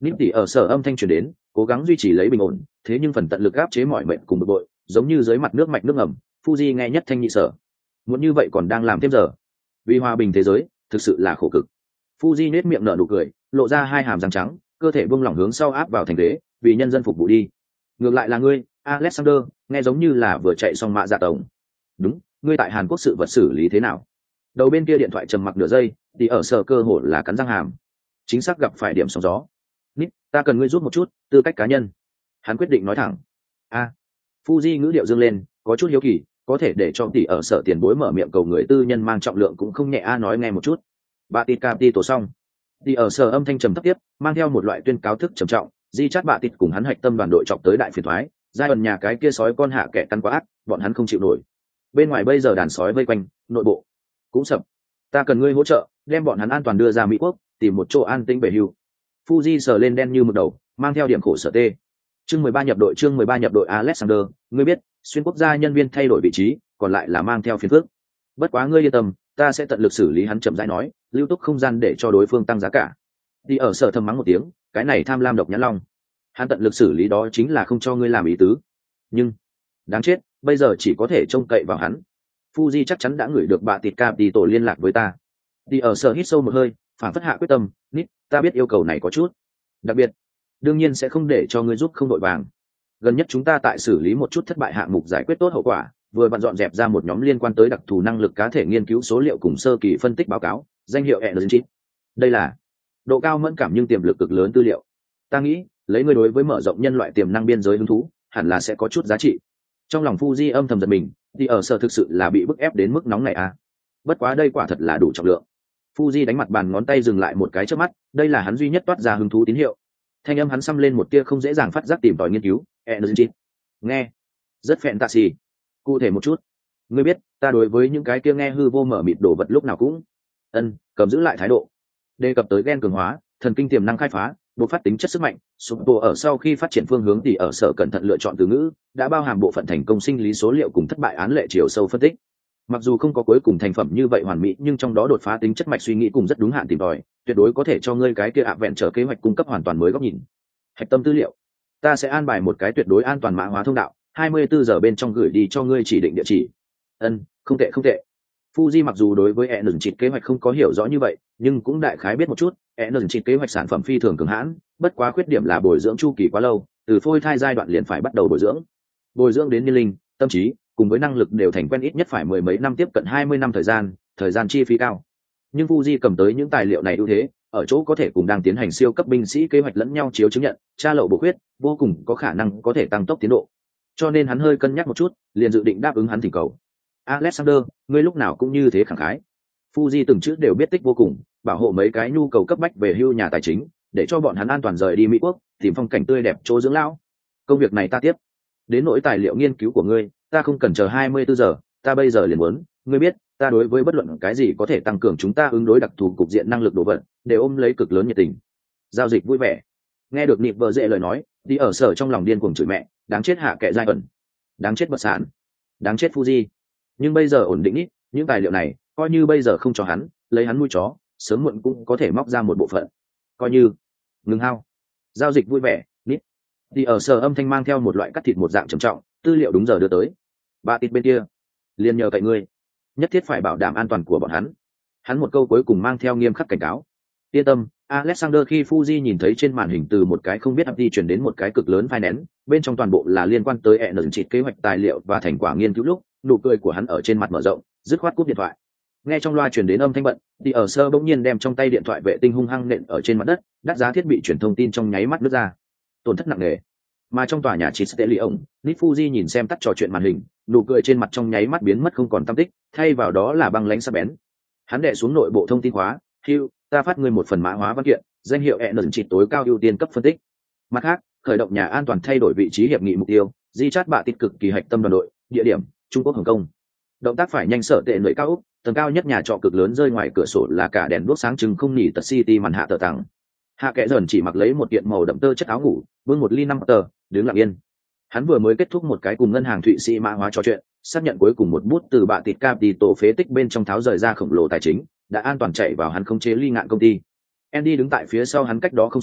Nip tỉ ở sở âm thanh truyền đến, cố gắng duy trì lấy bình ổn, thế nhưng phần tận lực áp chế mọi mệnh cùng bực bội, giống như dưới mặt nước mạch nước ngầm. Fuji nghe nhất thanh nhị sở. Muốn như vậy còn đang làm thêm giờ. Vì hòa bình thế giới, thực sự là khổ cực. Fuji nét miệng nở nụ cười, lộ ra hai hàm răng trắng, cơ thể buông lỏng hướng sau áp vào thành ghế, vì nhân dân phục vụ đi. Ngược lại là ngươi, Alexander, nghe giống như là vừa chạy xong mạ dạ tổng. Đúng, ngươi tại Hàn Quốc sự vật xử lý thế nào? Đầu bên kia điện thoại trầm mặc nửa giây, thì ở sở cơ hồ là cắn răng hàm. Chính xác gặp phải điểm sóng gió. Nít, ta cần ngươi giúp một chút, tư cách cá nhân. Hắn quyết định nói thẳng. A. Fuji ngữ điệu dương lên, có chút hiếu kỳ, có thể để cho tỷ ở sở tiền bối mở miệng cầu người tư nhân mang trọng lượng cũng không nhẹ a nói nghe một chút. Bà tịt cạp đi tổ xong. Tỷ ở sở âm thanh trầm thấp tiếp, mang theo một loại tuyên cáo thức trầm trọng, di chát bà tịt cùng hắn hạch tâm đoàn đội chọc tới đại phiền thoái, giai ẩn nhà cái kia sói con hạ kẻ căn quá ác, bọn hắn không chịu nổi. Bên ngoài bây giờ đàn sói vây quanh, nội bộ cũng sập. Ta cần ngươi hỗ trợ, đem bọn hắn an toàn đưa ra Mỹ quốc, tìm một chỗ an tĩnh về hưu. Fuji sờ lên đen như mực đầu, mang theo điểm khổ sở tê. Chương mười ba nhập đội, chương mười ba nhập đội Alexander, ngươi biết, xuyên quốc gia nhân viên thay đổi vị trí, còn lại là mang theo phiền phức. Bất quá ngươi yên tâm, ta sẽ tận lực xử lý, hắn chậm rãi nói, lưu túc không gian để cho đối phương tăng giá cả. Đi ở sở thầm mắng một tiếng, cái này tham lam độc nhãn long. Hắn tận lực xử lý đó chính là không cho ngươi làm ý tứ. Nhưng, đáng chết, bây giờ chỉ có thể trông cậy vào hắn. Fuji chắc chắn đã gửi được bà tịt cạp đi tổ liên lạc với ta. Đi ở sở hít sâu một hơi, phản phất hạ quyết tâm, nít, ta biết yêu cầu này có chút đặc biệt, đương nhiên sẽ không để cho ngươi giúp không đội vàng. Gần nhất chúng ta tại xử lý một chút thất bại hạng mục giải quyết tốt hậu quả, vừa bận dọn dẹp ra một nhóm liên quan tới đặc thù năng lực cá thể nghiên cứu số liệu cùng sơ kỳ phân tích báo cáo, danh hiệu Energy. Đây là độ cao mẫn cảm nhưng tiềm lực cực lớn tư liệu. Ta nghĩ, lấy ngươi đối với mở rộng nhân loại tiềm năng biên giới hứng thú, hẳn là sẽ có chút giá trị. Trong lòng Fuji âm thầm giật mình, thì ở sở thực sự là bị bức ép đến mức nóng này à. Bất quá đây quả thật là đủ trọng lượng. Fuji đánh mặt bàn, ngón tay dừng lại một cái trước mắt, đây là hắn duy nhất toát ra hứng thú tín hiệu. Thanh âm hắn xăm lên một tia không dễ dàng phát giác tìm tòi nghiên cứu, Energy. Nghe, rất fantasy. Cụ thể một chút. Ngươi biết, ta đối với những cái kia nghe hư vô mở mịt đồ vật lúc nào cũng ân, cầm giữ lại thái độ. Đề cập tới gen cường hóa, thần kinh tiềm năng khai phá, bộ phát tính chất sức mạnh, sụp bộ ở sau khi phát triển phương hướng thì ở sở cẩn thận lựa chọn từ ngữ, đã bao hàm bộ phận thành công sinh lý số liệu cùng thất bại án lệ chiều sâu phân tích. Mặc dù không có cuối cùng thành phẩm như vậy hoàn mỹ, nhưng trong đó đột phá tính chất mạch suy nghĩ cùng rất đúng hạn tìm tòi, tuyệt đối có thể cho ngươi cái kia ạ vẹn trở kế hoạch cung cấp hoàn toàn mới góc nhìn. Hạch tâm tư liệu, ta sẽ an bài một cái tuyệt đối an toàn mã hóa thông đạo, hai mươi bốn giờ bên trong gửi đi cho ngươi chỉ định địa chỉ. Ân, không tệ không tệ. Fuji mặc dù đối với Energy kế hoạch không có hiểu rõ như vậy, nhưng cũng đại khái biết một chút. Energy kế hoạch sản phẩm phi thường cường hãn, bất quá khuyết điểm là bồi dưỡng chu kỳ quá lâu, từ phôi thai giai đoạn liền phải bắt đầu bồi dưỡng. Bồi dưỡng đến niên linh, tâm trí, cùng với năng lực đều thành quen ít nhất phải mười mấy năm, tiếp cận hai mươi năm thời gian, thời gian chi phí cao. Nhưng Fuji cầm tới những tài liệu này ưu thế, ở chỗ có thể cùng đang tiến hành siêu cấp binh sĩ kế hoạch lẫn nhau chiếu chứng nhận, tra lậu bổ khuyết, vô cùng có khả năng có thể tăng tốc tiến độ. Cho nên hắn hơi cân nhắc một chút, liền dự định đáp ứng hắn thỉnh cầu. Alexander, ngươi lúc nào cũng như thế khẳng khái. Fuji từng chữ đều biết tích vô cùng, bảo hộ mấy cái nhu cầu cấp bách về hưu nhà tài chính, để cho bọn hắn an toàn rời đi Mỹ quốc, tìm phong cảnh tươi đẹp chỗ dưỡng lão. Công việc này ta tiếp. Đến nỗi tài liệu nghiên cứu của ngươi, ta không cần chờ hai mươi bốn giờ, ta bây giờ liền muốn. Ngươi biết, ta đối với bất luận cái gì có thể tăng cường chúng ta ứng đối đặc thù cục diện năng lực đồ vật, đều ôm lấy cực lớn nhiệt tình. Giao dịch vui vẻ. Nghe được nịp vợ dễ lời nói, đi ở sở trong lòng điên cuồng chửi mẹ, đáng chết hạ kệ giai ẩn, đáng chết bật sản, đáng chết Fuji. Nhưng bây giờ ổn định ít, những tài liệu này coi như bây giờ không cho hắn, lấy hắn nuôi chó, sớm muộn cũng có thể móc ra một bộ phận. Coi như ngừng hao. Giao dịch vui vẻ, nít. Đi ở sở âm thanh mang theo một loại cắt thịt một dạng trầm trọng, tư liệu đúng giờ đưa tới. Ba tít bên kia, liền nhờ cậy ngươi, nhất thiết phải bảo đảm an toàn của bọn hắn. Hắn một câu cuối cùng mang theo nghiêm khắc cảnh cáo. Yên tâm, Alexander. Khi Fuji nhìn thấy trên màn hình từ một cái không biết app đi chuyển đến một cái cực lớn file nén, bên trong toàn bộ là liên quan tới Energy kế hoạch tài liệu và thành quả nghiên cứu lúc, nụ cười của hắn ở trên mặt mở rộng, dứt khoát cúp điện thoại. Nghe trong loa truyền đến âm thanh bận, thì ở sơ bỗng nhiên đem trong tay điện thoại vệ tinh hung hăng nện ở trên mặt đất, đắt giá thiết bị truyền thông tin trong nháy mắt nứt ra, tổn thất nặng nề. Mà trong tòa nhà Chistelion, Nit Fuji nhìn xem tắt trò chuyện màn hình, nụ cười trên mặt trong nháy mắt biến mất không còn tăm tích, thay vào đó là băng lãnh sắc bén. Hắn đè xuống nội bộ thông tin khóa, "Hugh, ta phát ngươi một phần mã hóa văn kiện, danh hiệu Energy tối cao ưu tiên cấp phân tích. Mặt khác, khởi động nhà an toàn thay đổi vị trí hiệp nghị mục tiêu, di chát bạ tích cực kỳ hạch tâm đoàn đội, địa điểm Trung Quốc Hồng Kông. Động tác phải nhanh sợ tệ nơi cao úc, tầng cao nhất nhà trọ cực lớn rơi ngoài cửa sổ là cả đèn đuốc sáng trưng không nhỉ tật city màn hạ tờ tặng. Hạ kẽ dần chỉ mặc lấy một kiện màu đậm tơ chất áo ngủ, vương một ly năm tờ, đứng lặng yên. Hắn vừa mới kết thúc một cái cùng ngân hàng Thụy Sĩ mã hóa trò chuyện, xác nhận cuối cùng một bút từ bạ tịt cap đi tổ phế tích bên trong tháo rời ra khổng lồ tài chính, đã an toàn chạy vào hắn không chế ly ngạn công ty. Andy đứng tại phía sau hắn cách đó không xa,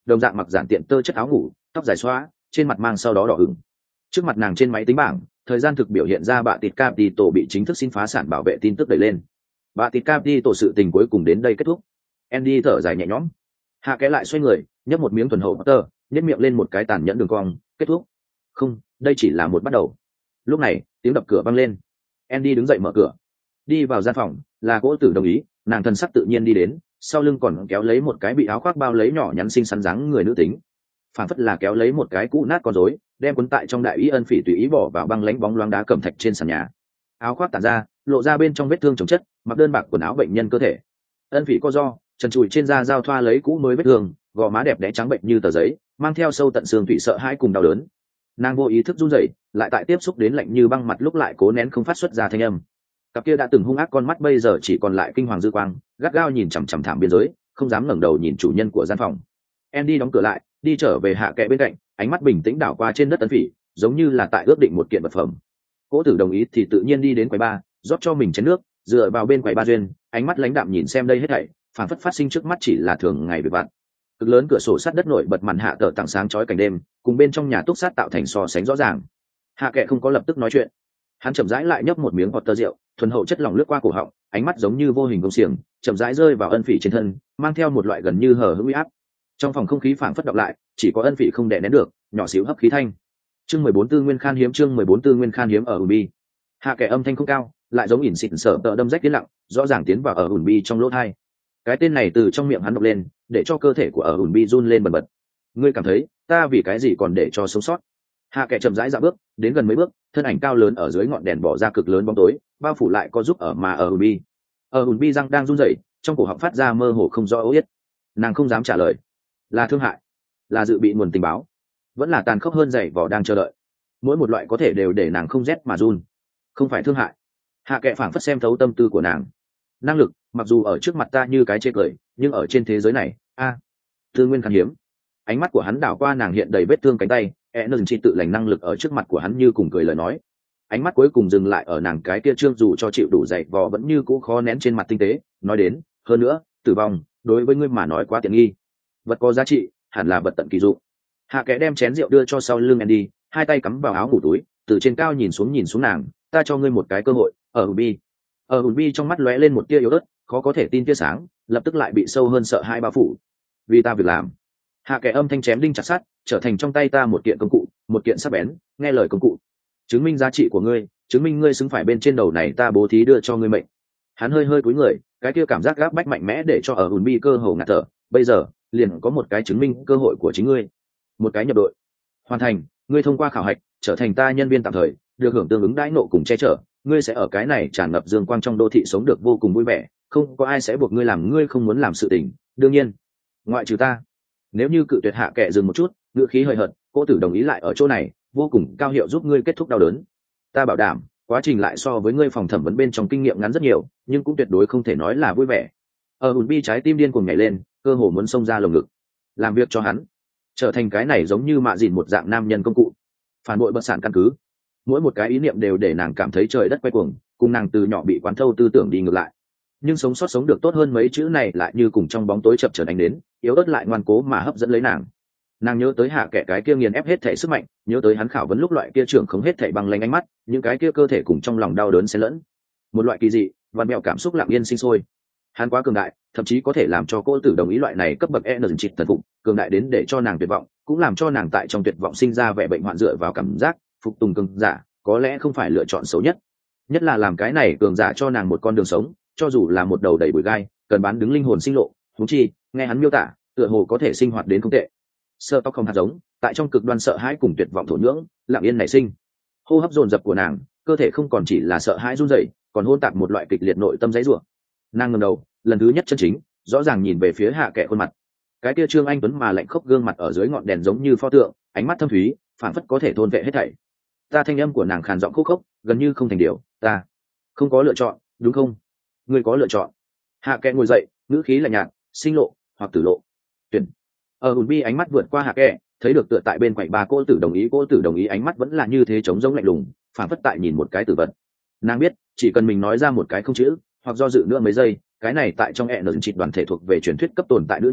đồng dạng mặc giản tiện tơ chất áo ngủ, tóc dài xóa, trên mặt mang sau đó đỏ ửng. Trước mặt nàng trên máy tính bảng, thời gian thực biểu hiện ra bạ tịt Capital bị chính thức xin phá sản bảo vệ tin tức đẩy lên. Bạ tịt Capital sự tình cuối cùng đến đây kết thúc. Andy thở dài nhẹ nhõm. Hạ Kẽ lại xoay người, nhấp một miếng thuần hậu butter, nhếch miệng lên một cái tàn nhẫn đường cong, kết thúc. Không, đây chỉ là một bắt đầu. Lúc này, tiếng đập cửa vang lên. Andy đứng dậy mở cửa. Đi vào gian phòng, là Cố Tử đồng ý, nàng thân sắc tự nhiên đi đến, sau lưng còn kéo lấy một cái bị áo khoác bao lấy nhỏ nhắn xinh xắn dáng người nữ tính. Phản phất là kéo lấy một cái cũ nát con rối, đem cuốn tại trong đại ý ân phỉ tùy ý bỏ vào băng lánh bóng loáng đá cẩm thạch trên sàn nhà. Áo khoác tản ra, lộ ra bên trong vết thương chồng chất, mặc đơn bạc quần áo bệnh nhân cơ thể. Ân phỉ co do, trần trụi trên da giao thoa lấy cũ mới vết thương, gò má đẹp đẽ trắng bệnh như tờ giấy, mang theo sâu tận xương tủy sợ hãi cùng đau đớn. Nàng vô ý thức run rẩy, lại tại tiếp xúc đến lạnh như băng mặt lúc lại cố nén không phát xuất ra thanh âm. Cặp kia đã từng hung ác con mắt bây giờ chỉ còn lại kinh hoàng dư quang, gắt gao nhìn chằm chằm thảm biên giới, không dám ngẩng đầu nhìn chủ nhân của gian phòng. Andy đóng cửa lại, đi trở về Hạ Kẽ bên cạnh, ánh mắt bình tĩnh đảo qua trên đất Ân phỉ, giống như là tại ước định một kiện vật phẩm. Cố Tử đồng ý thì tự nhiên đi đến quầy bar, rót cho mình chén nước, dựa vào bên quầy bar duyên, ánh mắt lãnh đạm nhìn xem đây hết thảy, phản phất phát sinh trước mắt chỉ là thường ngày việc vặt. Cực lớn cửa sổ sắt đất nổi bật màn hạ tờ tảng sáng chói cảnh đêm, cùng bên trong nhà túc sát tạo thành so sánh rõ ràng. Hạ Kẽ không có lập tức nói chuyện, hắn chậm rãi lại nhấp một miếng bọt tơ rượu, thuần hậu chất lỏng lướt qua cổ họng, ánh mắt giống như vô hình công xiềng, chậm rãi rơi vào Ân phỉ trên thân, mang theo một loại gần như hờ hững uy áp. Trong phòng không khí phảng phất đọc lại, chỉ có Ân phỉ không đè nén được, nhỏ xíu hấp khí thanh. Chương mười bốn tư nguyên khan hiếm, chương mười bốn tư nguyên khan hiếm ở Ubi. Hạ Kẽ âm thanh không cao, lại giống ỉn xịt sợ tợ đâm rách tiếng lặng, rõ ràng tiến vào ở Ubi trong lỗ tai. Cái tên này từ trong miệng hắn đọc lên, để cho cơ thể của ở Ubi run lên bần bật. Ngươi cảm thấy, ta vì cái gì còn để cho sống sót? Hạ Kẽ chậm rãi dạo bước, đến gần mấy bước, thân ảnh cao lớn ở dưới ngọn đèn bỏ ra cực lớn bóng tối, bao phủ lại có giúp ở mà ở Ubi. Ở Ubi răng đang run rẩy, trong cổ họng phát ra mơ hồ không rõ ố yết. Nàng không dám trả lời. Là thương hại, là dự bị nguồn tình báo, vẫn là tàn khốc hơn dày vỏ đang chờ đợi. Mỗi một loại có thể đều để nàng không rét mà run. Không phải thương hại. Hạ Kẽ phảng phất xem thấu tâm tư của nàng. Năng lực, mặc dù ở trước mặt ta như cái chê cười, nhưng ở trên thế giới này, a, à, tư nguyên khan hiếm. Ánh mắt của hắn đảo qua nàng hiện đầy vết thương cánh tay, energy tự lành năng lực ở trước mặt của hắn như cùng cười lời nói. Ánh mắt cuối cùng dừng lại ở nàng cái kia trương dù cho chịu đủ dày vò vẫn như cũ khó nén trên mặt tinh tế, nói đến, hơn nữa, tử vong, đối với ngươi mà nói quá tiện nghi. Vật có giá trị, hẳn là vật tận kỳ dụng. Hạ Kẽ đem chén rượu đưa cho sau lưng Andy, hai tay cắm vào áo ngủ túi, từ trên cao nhìn xuống nhìn xuống nàng, ta cho ngươi một cái cơ hội, ở Ubi. Ở Ubi trong mắt lóe lên một tia yếu ớt, khó có thể tin tia sáng, lập tức lại bị sâu hơn sợ hãi bao phủ. Vì ta việc làm. Hạ Kẽ âm thanh chém đinh chặt sắt, trở thành trong tay ta một kiện công cụ, một kiện sắc bén, nghe lời công cụ. Chứng minh giá trị của ngươi, chứng minh ngươi xứng phải bên trên đầu này ta bố thí đưa cho ngươi mệnh. Hắn hơi hơi cúi người, cái kia cảm giác gáp bách mạnh mẽ để cho ở Ubi cơ hồ ngạt thở, bây giờ, liền có một cái chứng minh cơ hội của chính ngươi. Một cái nhập đội. Hoàn thành, ngươi thông qua khảo hạch, trở thành ta nhân viên tạm thời, được hưởng tương ứng đãi nộ cùng che chở, ngươi sẽ ở cái này tràn ngập dương quang trong đô thị sống được vô cùng vui vẻ, không có ai sẽ buộc ngươi làm ngươi không muốn làm sự tình, đương nhiên, ngoại trừ ta. Nếu như cự tuyệt Hạ Kẽ dừng một chút, ngữ khí hơi hợt, Cố Tử đồng ý lại ở chỗ này, vô cùng cao hiệu giúp ngươi kết thúc đau đớn. Ta bảo đảm, quá trình lại so với ngươi phòng thẩm vấn bên trong kinh nghiệm ngắn rất nhiều, nhưng cũng tuyệt đối không thể nói là vui vẻ. Ở Ubi trái tim điên cuồng nhảy lên, cơ hồ muốn xông ra lồng ngực. Làm việc cho hắn, trở thành cái này giống như mạ dìn một dạng nam nhân công cụ, phản bội bất sản căn cứ. Mỗi một cái ý niệm đều để nàng cảm thấy trời đất quay cuồng, cùng nàng từ nhỏ bị quán thâu tư tưởng đi ngược lại. Nhưng sống sót sống được tốt hơn mấy chữ này lại như cùng trong bóng tối chập chờn ánh đến, yếu ớt lại ngoan cố mà hấp dẫn lấy nàng. Nàng nhớ tới Hạ Kẽ cái kia nghiền ép hết thể sức mạnh, nhớ tới hắn khảo vấn lúc loại kia trưởng không hết thể bằng lanh ánh mắt, những cái kia cơ thể cùng trong lòng đau đớn xen lẫn. Một loại kỳ dị, vằn mèo cảm xúc lặng yên sinh sôi. Hắn quá cường đại, thậm chí có thể làm cho Cố Tử đồng ý loại này cấp bậc energy thần phục, cường đại đến để cho nàng tuyệt vọng, cũng làm cho nàng tại trong tuyệt vọng sinh ra vẻ bệnh hoạn dựa vào cảm giác, phục tùng cường giả, có lẽ không phải lựa chọn xấu nhất. Nhất là làm cái này cường giả cho nàng một con đường sống, cho dù là một đầu đầy bụi gai, cần bán đứng linh hồn sinh lộ, huống chi, nghe hắn miêu tả, tựa hồ có thể sinh hoạt đến không tệ. Sơ tóc không hạt giống, tại trong cực đoan sợ hãi cùng tuyệt vọng thổ nhưỡng, lặng yên nảy sinh. Hô hấp dồn dập của nàng, cơ thể không còn chỉ là sợ hãi run rẩy, còn hôn tạp một loại kịch liệt nội tâm giấy rủa. Nàng ngẩng đầu, lần thứ nhất chân chính, rõ ràng nhìn về phía Hạ Kẽ khuôn mặt. Cái kia trương anh tuấn mà lạnh khốc gương mặt ở dưới ngọn đèn giống như pho tượng, ánh mắt thâm thúy, phảng phất có thể thôn vệ hết thảy. Ta thanh âm của nàng khàn giọng khúc khốc, gần như không thành điều, ta không có lựa chọn, đúng không? Ngươi có lựa chọn. Hạ Kẽ ngồi dậy, ngữ khí lạnh nhạt, sinh lộ hoặc tử lộ. Tuyển. Ở Ubi ánh mắt vượt qua Hạ Kẽ, thấy được tựa tại bên quạnh bà Cố Tử đồng ý, Cố Tử đồng ý ánh mắt vẫn là như thế trống rỗng lạnh lùng, phảng phất tại nhìn một cái tử vật. Nàng biết, chỉ cần mình nói ra một cái không chữ, hoặc do dự nữa mấy giây, cái này tại trong ẹ nở chịt đoàn thể thuộc về truyền thuyết cấp tồn tại nữ nhân,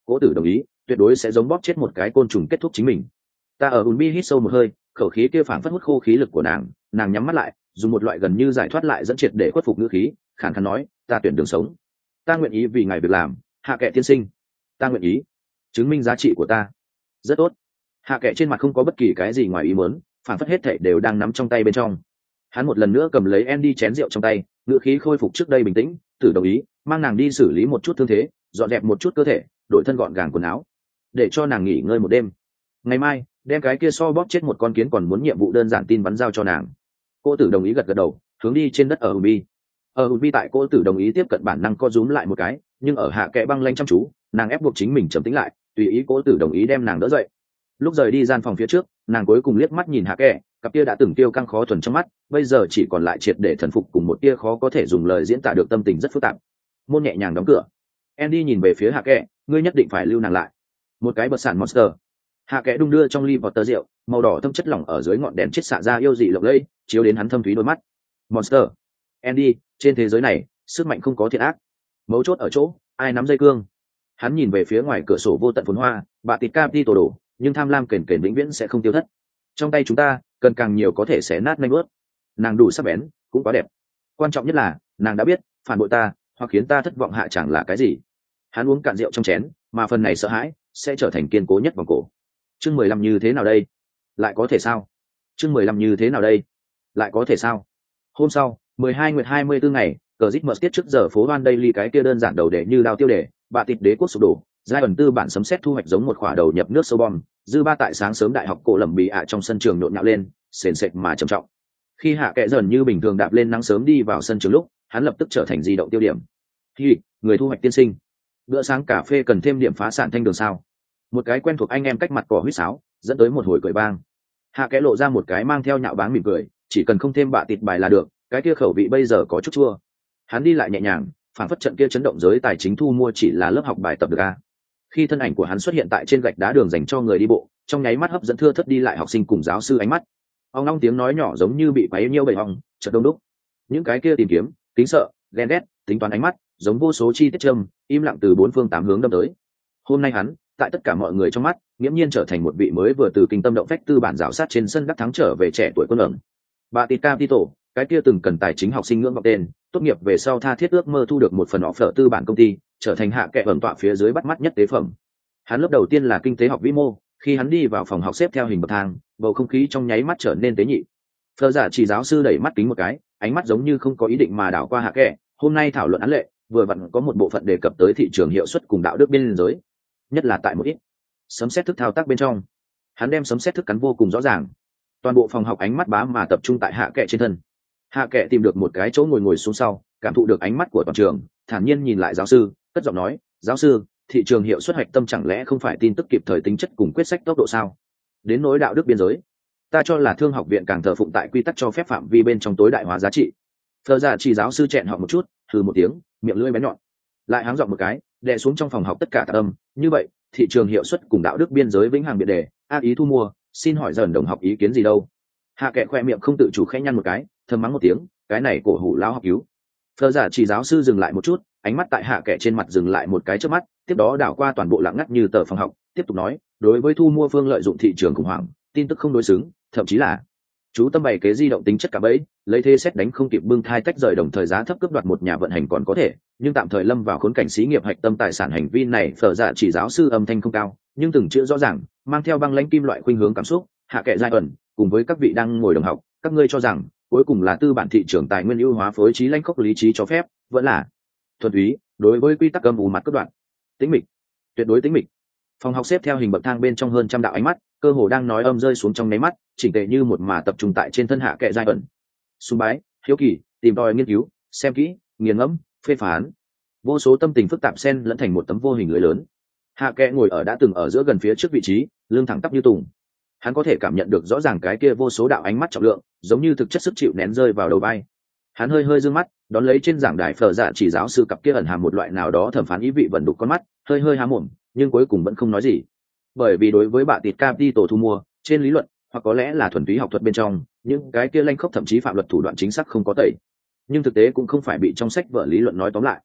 Cố tử đồng ý, tuyệt đối sẽ giống bóp chết một cái côn trùng kết thúc chính mình. Ta ở Unbi hít sâu một hơi, khẩu khí kia phảng phất hút khô khí lực của nàng, nàng nhắm mắt lại, dùng một loại gần như giải thoát lại dẫn triệt để khuất phục ngữ khí, khàn khàn nói, ta tuyển đường sống. Ta nguyện ý vì ngài việc làm, Hạ Kệ tiên sinh. Ta nguyện ý chứng minh giá trị của ta. Rất tốt. Hạ Kệ trên mặt không có bất kỳ cái gì ngoài ý muốn, phảng phất hết thảy đều đang nắm trong tay bên trong. Hắn một lần nữa cầm lấy Andy chén rượu trong tay, ngữ khí khôi phục trước đây bình tĩnh, Tử đồng ý, mang nàng đi xử lý một chút thương thế, dọn dẹp một chút cơ thể, đổi thân gọn gàng quần áo, để cho nàng nghỉ ngơi một đêm. Ngày mai, đem cái kia so bóp chết một con kiến còn muốn nhiệm vụ đơn giản tin bắn giao cho nàng. Cô Tử đồng ý gật gật đầu, hướng đi trên đất ở Ubi. Ở Ubi tại cô Tử đồng ý tiếp cận bản năng co rúm lại một cái, nhưng ở Hạ Kệ băng lanh chăm chú, nàng ép buộc chính mình trầm tĩnh lại, tùy ý cô Tử đồng ý đem nàng đỡ dậy. Lúc rời đi gian phòng phía trước, nàng cuối cùng liếc mắt nhìn Hạ Kệ, cặp kia đã từng tiêu căng khó thuần trong mắt, bây giờ chỉ còn lại triệt để thần phục cùng một tia khó có thể dùng lời diễn tả được tâm tình rất phức tạp. Môn nhẹ nhàng đóng cửa. Andy nhìn về phía Hạ Kệ, ngươi nhất định phải lưu nàng lại. Một cái bật sản monster. Hạ Kệ đung đưa trong ly vào tơ rượu, màu đỏ thâm chất lỏng ở dưới ngọn đèn chết xạ ra yêu dị lộng lẫy, chiếu đến hắn thâm thúy đôi mắt. Monster. Andy, trên thế giới này, sức mạnh không có thiện ác. Mấu chốt ở chỗ, ai nắm dây cương. Hắn nhìn về phía ngoài cửa sổ vô tận phồn hoa, bạ tịt capi tổ đổ, nhưng tham lam kền kền vĩnh viễn sẽ không tiêu thất. Trong tay chúng ta, cần càng nhiều có thể xé nát nhanh bước. Nàng đủ sắc bén, cũng quá đẹp. Quan trọng nhất là, nàng đã biết, phản bội ta, hoặc khiến ta thất vọng hạ chẳng là cái gì. Hắn uống cạn rượu trong chén, mà phần này sợ hãi sẽ trở thành kiên cố nhất vòng cổ. Chương mười lăm như thế nào đây? Lại có thể sao? Chương mười lăm như thế nào đây? Lại có thể sao? Hôm sau, mười hai nguyệt hai mươi tư ngày, cờ rít mở tiết trước giờ phố Van Daily cái kia đơn giản đầu để như đao tiêu đề, bạ tịt đế quốc sụp đổ, giai ẩn tư bản sấm sét thu hoạch giống một khỏa đầu nhập nước sâu bom, dư ba tại sáng sớm đại học cổ lẩm bì ạ trong sân trường nhộn nhạo lên, sền sệt mà trầm trọng. Khi Hạ Kệ dần như bình thường đạp lên nắng sớm đi vào sân trường lúc, hắn lập tức trở thành di động tiêu điểm. Hi, người thu hoạch tiên sinh. Bữa sáng cà phê cần thêm điểm phá sản thanh đường sao? Một cái quen thuộc anh em cách mặt cỏ huýt sáo, dẫn tới một hồi cười bang. Hạ Kệ lộ ra một cái mang theo nhạo báng mỉm cười, chỉ cần không thêm bạ tịt bài là được, cái kia khẩu vị bây giờ có chút chua. Hắn đi lại nhẹ nhàng, phản phất trận kia chấn động giới tài chính thu mua chỉ là lớp học bài tập được a. Khi thân ảnh của hắn xuất hiện tại trên gạch đá đường dành cho người đi bộ, trong nháy mắt hấp dẫn thưa thất đi lại học sinh cùng giáo sư ánh mắt. Ông long tiếng nói nhỏ giống như bị quấy nhiêu bầy ong, chợt đông đúc. Những cái kia tìm kiếm, kính sợ, ghen ghét, tính toán ánh mắt, giống vô số chi tiết châm, im lặng từ bốn phương tám hướng đâm tới. Hôm nay hắn, tại tất cả mọi người trong mắt, nghiễm nhiên trở thành một vị mới vừa từ kinh tâm động phách tư bản rào sát trên sân đắc thắng trở về trẻ tuổi quân ẩn. Bà Tít Capital, cái kia từng cần tài chính học sinh ngưỡng vọng tên, tốt nghiệp về sau tha thiết ước mơ thu được một phần offer tư bản công ty, trở thành Hạ Kệ ẩn tọa phía dưới bắt mắt nhất tế phẩm. Hắn lớp đầu tiên là kinh tế học vĩ mô, khi hắn đi vào phòng học xếp theo hình bậc thang, bầu không khí trong nháy mắt trở nên tế nhị. Phờ giả chỉ giáo sư đẩy mắt kính một cái, ánh mắt giống như không có ý định mà đảo qua Hạ Kệ. Hôm nay thảo luận án lệ, vừa vặn có một bộ phận đề cập tới thị trường hiệu suất cùng đạo đức biên giới, nhất là tại một ít sấm xét thức thao tác bên trong. Hắn đem sấm xét thức cắn vô cùng rõ ràng. Toàn bộ phòng học ánh mắt bá mà tập trung tại Hạ Kệ trên thân. Hạ Kệ tìm được một cái chỗ ngồi ngồi xuống sau, cảm thụ được ánh mắt của toàn trường, thản nhiên nhìn lại giáo sư, cất giọng nói, giáo sư, thị trường hiệu suất hoạch tâm chẳng lẽ không phải tin tức kịp thời tính chất cùng quyết sách tốc độ sao? Đến nỗi đạo đức biên giới, ta cho là thương học viện càng thờ phụng tại quy tắc cho phép phạm vi bên trong tối đại hóa giá trị. Thờ giả chỉ giáo sư chẹn họ một chút, thử một tiếng, miệng lưỡi bén nhọn, lại háng giọng một cái, đè xuống trong phòng học tất cả tạp âm. Như vậy, thị trường hiệu suất cùng đạo đức biên giới vĩnh hằng biện đề, a ý thu mua, xin hỏi dần đồng học ý kiến gì đâu? Hạ Kệ khoe miệng không tự chủ khẽ nhăn một cái, thầm mắng một tiếng, cái này cổ hủ lão học cứu. Thờ giả chỉ giáo sư dừng lại một chút, ánh mắt tại Hạ Kệ trên mặt dừng lại một cái trước mắt, tiếp đó đảo qua toàn bộ lặng ngắt như tờ phòng học, tiếp tục nói, đối với thu mua phương lợi dụng thị trường khủng hoảng, tin tức không đối xứng, thậm chí là chú tâm bày kế di động tính chất cả bẫy, lấy thế xét đánh không kịp bưng thai tách rời đồng thời giá thấp cướp đoạt một nhà vận hành còn có thể, nhưng tạm thời lâm vào khốn cảnh xí nghiệp hạch tâm tài sản hành vi này. Phở dạ chỉ giáo sư âm thanh không cao, nhưng từng chữ rõ ràng, mang theo băng lãnh kim loại khuynh hướng cảm xúc. Hạ Kệ giai ẩn, cùng với các vị đang ngồi đồng học, các ngươi cho rằng cuối cùng là tư bản thị trường tài nguyên ưu hóa phối trí lãnh khốc lý trí cho phép, vẫn là thuần túy đối với quy tắc âm u mặt cướp đoạt, tĩnh mịch, tuyệt đối tĩnh mịch. Phòng học xếp theo hình bậc thang bên trong hơn trăm đạo ánh mắt, cơ hồ đang nói âm rơi xuống trong nháy mắt, chỉnh tề như một mà tập trung tại trên thân Hạ Kệ giai ẩn. Sùng bái, hiếu kỳ, tìm tòi nghiên cứu, xem kỹ, nghiền ngẫm, phê phán, vô số tâm tình phức tạp xen lẫn thành một tấm vô hình lưới lớn. Hạ Kệ ngồi ở đã từng ở giữa gần phía trước vị trí, lưng thẳng tắp như tùng. Hắn có thể cảm nhận được rõ ràng cái kia vô số đạo ánh mắt trọng lượng, giống như thực chất sức chịu nén rơi vào đầu vai. Hắn hơi hơi dương mắt, đón lấy trên giảng đài Phở dạ chỉ giáo sư cặp kia ẩn hàm một loại nào đó thẩm phán ý vị vẩn đục con mắt, hơi hơi há mồm, nhưng cuối cùng vẫn không nói gì. Bởi vì đối với bạ tịt capital thu mua, trên lý luận, hoặc có lẽ là thuần túy học thuật bên trong, những cái kia lanh khốc thậm chí phạm luật thủ đoạn chính xác không có tẩy. Nhưng thực tế cũng không phải bị trong sách vở lý luận nói tóm lại.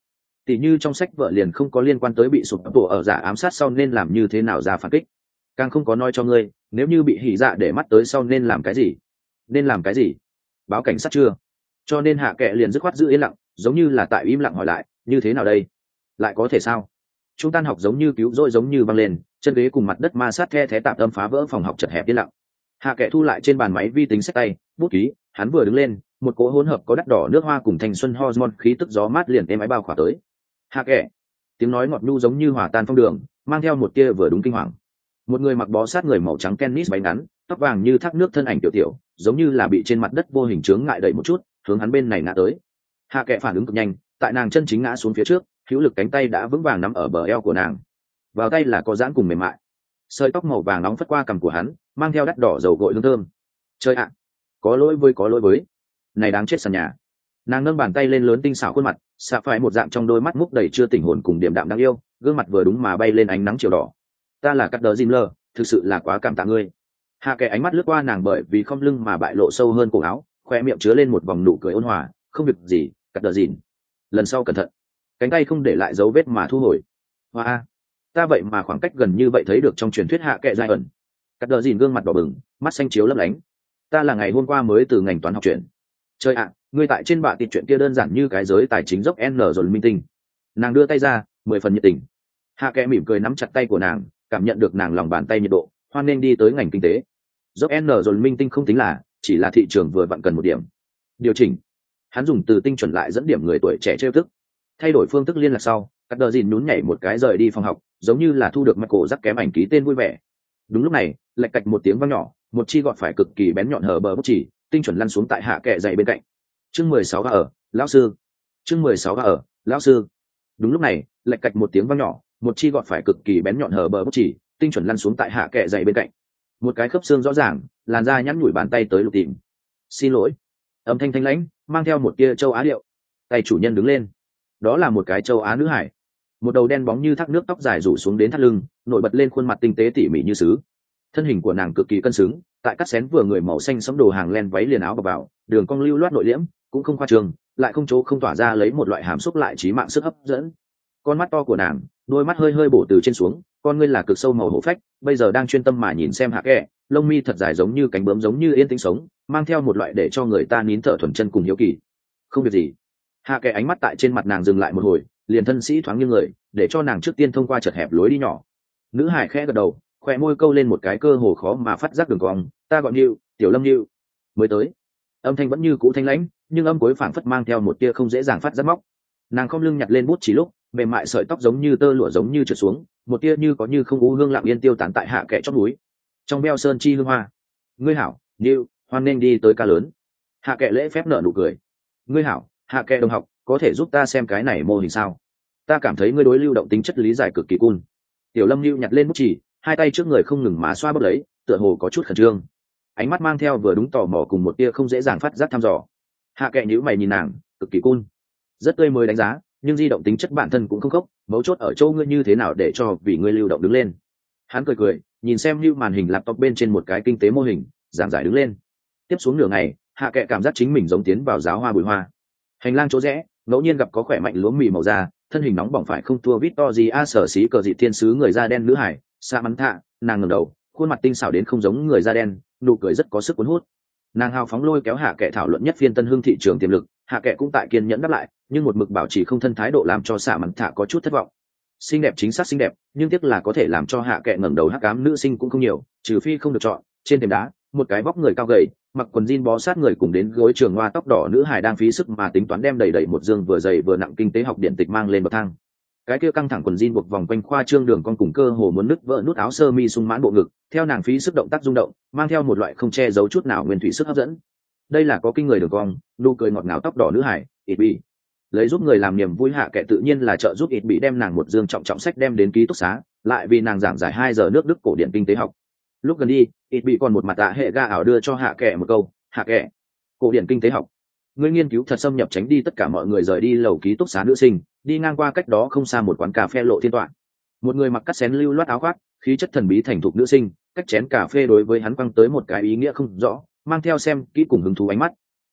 tỉ như trong sách vợ liền không có liên quan tới bị sụp đổ ở giả ám sát sau nên làm như thế nào ra phản kích, càng không có nói cho ngươi nếu như bị hỉ dạ để mắt tới sau nên làm cái gì. Nên làm cái gì? Báo cảnh sát chưa? Cho nên hạ kệ liền dứt khoát giữ yên lặng, giống như là tại im lặng hỏi lại, như thế nào đây? Lại có thể sao? Trung tan học giống như cứu rỗi giống như văng lên, chân ghế cùng mặt đất ma sát the thé tạm âm phá vỡ phòng học chật hẹp yên lặng. Hạ kệ thu lại trên bàn máy vi tính sách tay, bút ký, hắn vừa đứng lên, một cỗ hỗn hợp có đắt đỏ nước hoa cùng thanh xuân hormone khí tức gió mát liền êm ái bao khỏa tới. Hạ kệ, tiếng nói ngọt nhu giống như hòa tan phong đường, mang theo một tia vừa đúng kinh hoàng. Một người mặc bó sát người màu trắng tennis váy ngắn, tóc vàng như thác nước thân ảnh tiểu tiểu, giống như là bị trên mặt đất vô hình chướng ngại đẩy một chút, hướng hắn bên này ngã tới. Hạ kệ phản ứng cực nhanh, tại nàng chân chính ngã xuống phía trước, hữu lực cánh tay đã vững vàng nắm ở bờ eo của nàng, vào tay là có giãn cùng mềm mại, sợi tóc màu vàng nóng phất qua cằm của hắn, mang theo đắt đỏ dầu gội hương thơm. Trời ạ, có lỗi với có lỗi với, này đáng chết sàn nhà. Nàng nâng bàn tay lên lớn tinh xảo khuôn mặt, xạ phải một dạng trong đôi mắt múc đầy chưa tỉnh hồn cùng điểm đạm đáng yêu, gương mặt vừa đúng mà bay lên ánh nắng chiều đỏ. Ta là cắt đờ dìm lờ, thực sự là quá cảm tạ ngươi. Hạ kệ ánh mắt lướt qua nàng bởi vì không lưng mà bại lộ sâu hơn cổ áo, khoe miệng chứa lên một vòng nụ cười ôn hòa. Không việc gì, cắt đờ dìm, lần sau cẩn thận. Cánh tay không để lại dấu vết mà thu hồi. Hoa, ta vậy mà khoảng cách gần như vậy thấy được trong truyền thuyết hạ kệ giai ẩn. Cắt đờ dìm gương mặt đỏ bừng, mắt xanh chiếu lấp lánh. Ta là ngày hôm qua mới từ ngành toán học chuyển. Trời ạ, ngươi tại trên bạ tiệc chuyện kia đơn giản như cái giới tài chính dốc n rồi minh tinh. Nàng đưa tay ra, mười phần nhiệt tình. Hạ kệ mỉm cười nắm chặt tay của nàng, cảm nhận được nàng lòng bàn tay nhiệt độ, hoan nên đi tới ngành kinh tế. Dốc n rồi minh tinh không tính là, chỉ là thị trường vừa vặn cần một điểm điều chỉnh. Hắn dùng từ tinh chuẩn lại dẫn điểm người tuổi trẻ trêu tức. Thay đổi phương thức liên lạc sau, cắt đờ dìn nhún nhảy một cái rời đi phòng học, giống như là thu được Michael rắc kém ảnh ký tên vui vẻ. Đúng lúc này, lạch cạch một tiếng vang nhỏ, một chi gọt phải cực kỳ bén nhọn hở bờ bút chỉ, tinh chuẩn lăn xuống tại hạ kệ dậy bên cạnh. Chương mười sáu ga ở, lão sư. Chương mười sáu ga ở, lão sư. Đúng lúc này, lạch cạch một tiếng vang nhỏ, một chi gọt phải cực kỳ bén nhọn hở bờ bút chỉ, tinh chuẩn lăn xuống tại hạ kệ dậy bên cạnh. Một cái khớp xương rõ ràng, làn da nhẵn nhủi bàn tay tới lục tìm. Xin lỗi. Âm thanh thanh lãnh, mang theo một tia châu Á điệu. Tay chủ nhân đứng lên. Đó là một cái châu Á nữ hải, một đầu đen bóng như thác nước, tóc dài rủ xuống đến thắt lưng, nổi bật lên khuôn mặt tinh tế tỉ mỉ như sứ. Thân hình của nàng cực kỳ cân xứng, tại cắt xén vừa người màu xanh sẫm đồ hàng len váy liền áo bọc vào, đường cong lưu loát nội liễm, cũng không khoa trương, lại không chỗ không tỏa ra lấy một loại hàm xúc lại trí mạng sức hấp dẫn. Con mắt to của nàng, đôi mắt hơi hơi bổ từ trên xuống, con ngươi là cực sâu màu hổ phách, bây giờ đang chuyên tâm mà nhìn xem hạ kệ, lông mi thật dài giống như cánh bướm giống như yên tĩnh sống, mang theo một loại để cho người ta nín thở thuần chân cùng hiếu kỳ. Không việc gì. Hạ kệ ánh mắt tại trên mặt nàng dừng lại một hồi, liền thân sĩ thoáng nghiêng người, để cho nàng trước tiên thông qua chật hẹp lối đi nhỏ. Nữ hải khẽ gật đầu, khỏe môi câu lên một cái cơ hồ khó mà phát giác đường cong. Ta gọi Nưu, Tiểu Lâm Nưu. Mới tới. Âm thanh vẫn như cũ thanh lãnh, nhưng âm cuối phảng phất mang theo một tia không dễ dàng phát giác móc. Nàng không lưng nhặt lên bút chỉ lúc, mềm mại sợi tóc giống như tơ lụa giống như trượt xuống, một tia như có như không u hương lặng yên tiêu tán tại hạ kệ chóp núi. Trong beo sơn chi hương hoa. Ngươi hảo, Nưu, hoan nên đi tới ca lớn. Hạ kệ lễ phép nở nụ cười. Ngươi hảo, hạ kệ đồng học, có thể giúp ta xem cái này mô hình sao? Ta cảm thấy ngươi đối lưu động tính chất lý giải cực kỳ cool. Tiểu Lâm Nưu nhặt lên bút chỉ, hai tay trước người không ngừng má xoa bóp lấy, tựa hồ có chút khẩn trương. Ánh mắt mang theo vừa đúng tò mò cùng một tia không dễ dàng phát giác thăm dò. Hạ kệ nhíu mày nhìn nàng, cực kỳ cool, rất tươi mới đánh giá, nhưng di động tính chất bản thân cũng không khốc, mấu chốt ở chỗ ngươi như thế nào để cho vì ngươi lưu động đứng lên. Hắn cười cười, nhìn xem như màn hình laptop bên trên một cái kinh tế mô hình, giảng giải đứng lên. Tiếp xuống nửa ngày, hạ kệ cảm giác chính mình giống tiến vào giáo hoa bùi hoa. Hành lang chỗ rẽ, ngẫu nhiên gặp có khỏe mạnh lúa mì màu da, thân hình nóng bỏng phải không thua Victoria sở xí cờ dị thiên sứ người da đen nữ hải, xa mắn thạ, nàng ngẩng đầu, khuôn mặt tinh xảo đến không giống người da đen, nụ cười rất có sức cuốn hút. Nàng hào phóng lôi kéo hạ kệ thảo luận nhất phiên tân hương thị trường tiềm lực, hạ kệ cũng tại kiên nhẫn đáp lại, nhưng một mực bảo trì không thân thái độ làm cho xạ mắn thạ có chút thất vọng. Xinh đẹp chính xác xinh đẹp, nhưng tiếc là có thể làm cho hạ kệ ngẩng đầu hắc ám nữ sinh cũng không nhiều, trừ phi không được chọn. Trên thềm đá, một cái vóc người cao gầy, mặc quần jean bó sát người cùng đến gối trường hoa tóc đỏ nữ hài đang phí sức mà tính toán đem đầy đầy một dương vừa dày vừa nặng kinh tế học điện tịch mang lên bậc thang. Cái kia căng thẳng quần jean buộc vòng quanh khoa trương đường con cùng cơ hồ muốn nứt vỡ nút áo sơ mi sung mãn bộ ngực, theo nàng phí sức động tác rung động, mang theo một loại không che giấu chút nào nguyên thủy sức hấp dẫn. Đây là có kinh người đường cong, nụ cười ngọt ngào tóc đỏ nữ hải, ít bị lấy giúp người làm niềm vui hạ kệ tự nhiên là trợ giúp ít bị đem nàng một dương trọng trọng sách đem đến ký túc xá, lại vì nàng giảng giải hai giờ nước Đức cổ điển kinh tế học. Lúc gần đi, ít bị còn một mặt tạ hệ ga ảo đưa cho hạ kệ một câu, hạ kệ, cổ điển kinh tế học, ngươi nghiên cứu thật xâm nhập tránh đi tất cả mọi người rời đi lầu ký túc xá nữ sinh, đi ngang qua cách đó không xa một quán cà phê lộ thiên tọa. Một người mặc cắt xén lưu loát áo khoác, khí chất thần bí thành thục nữ sinh, cách chén cà phê đối với hắn quăng tới một cái ý nghĩa không rõ, mang theo xem kỹ cùng hứng thú ánh mắt.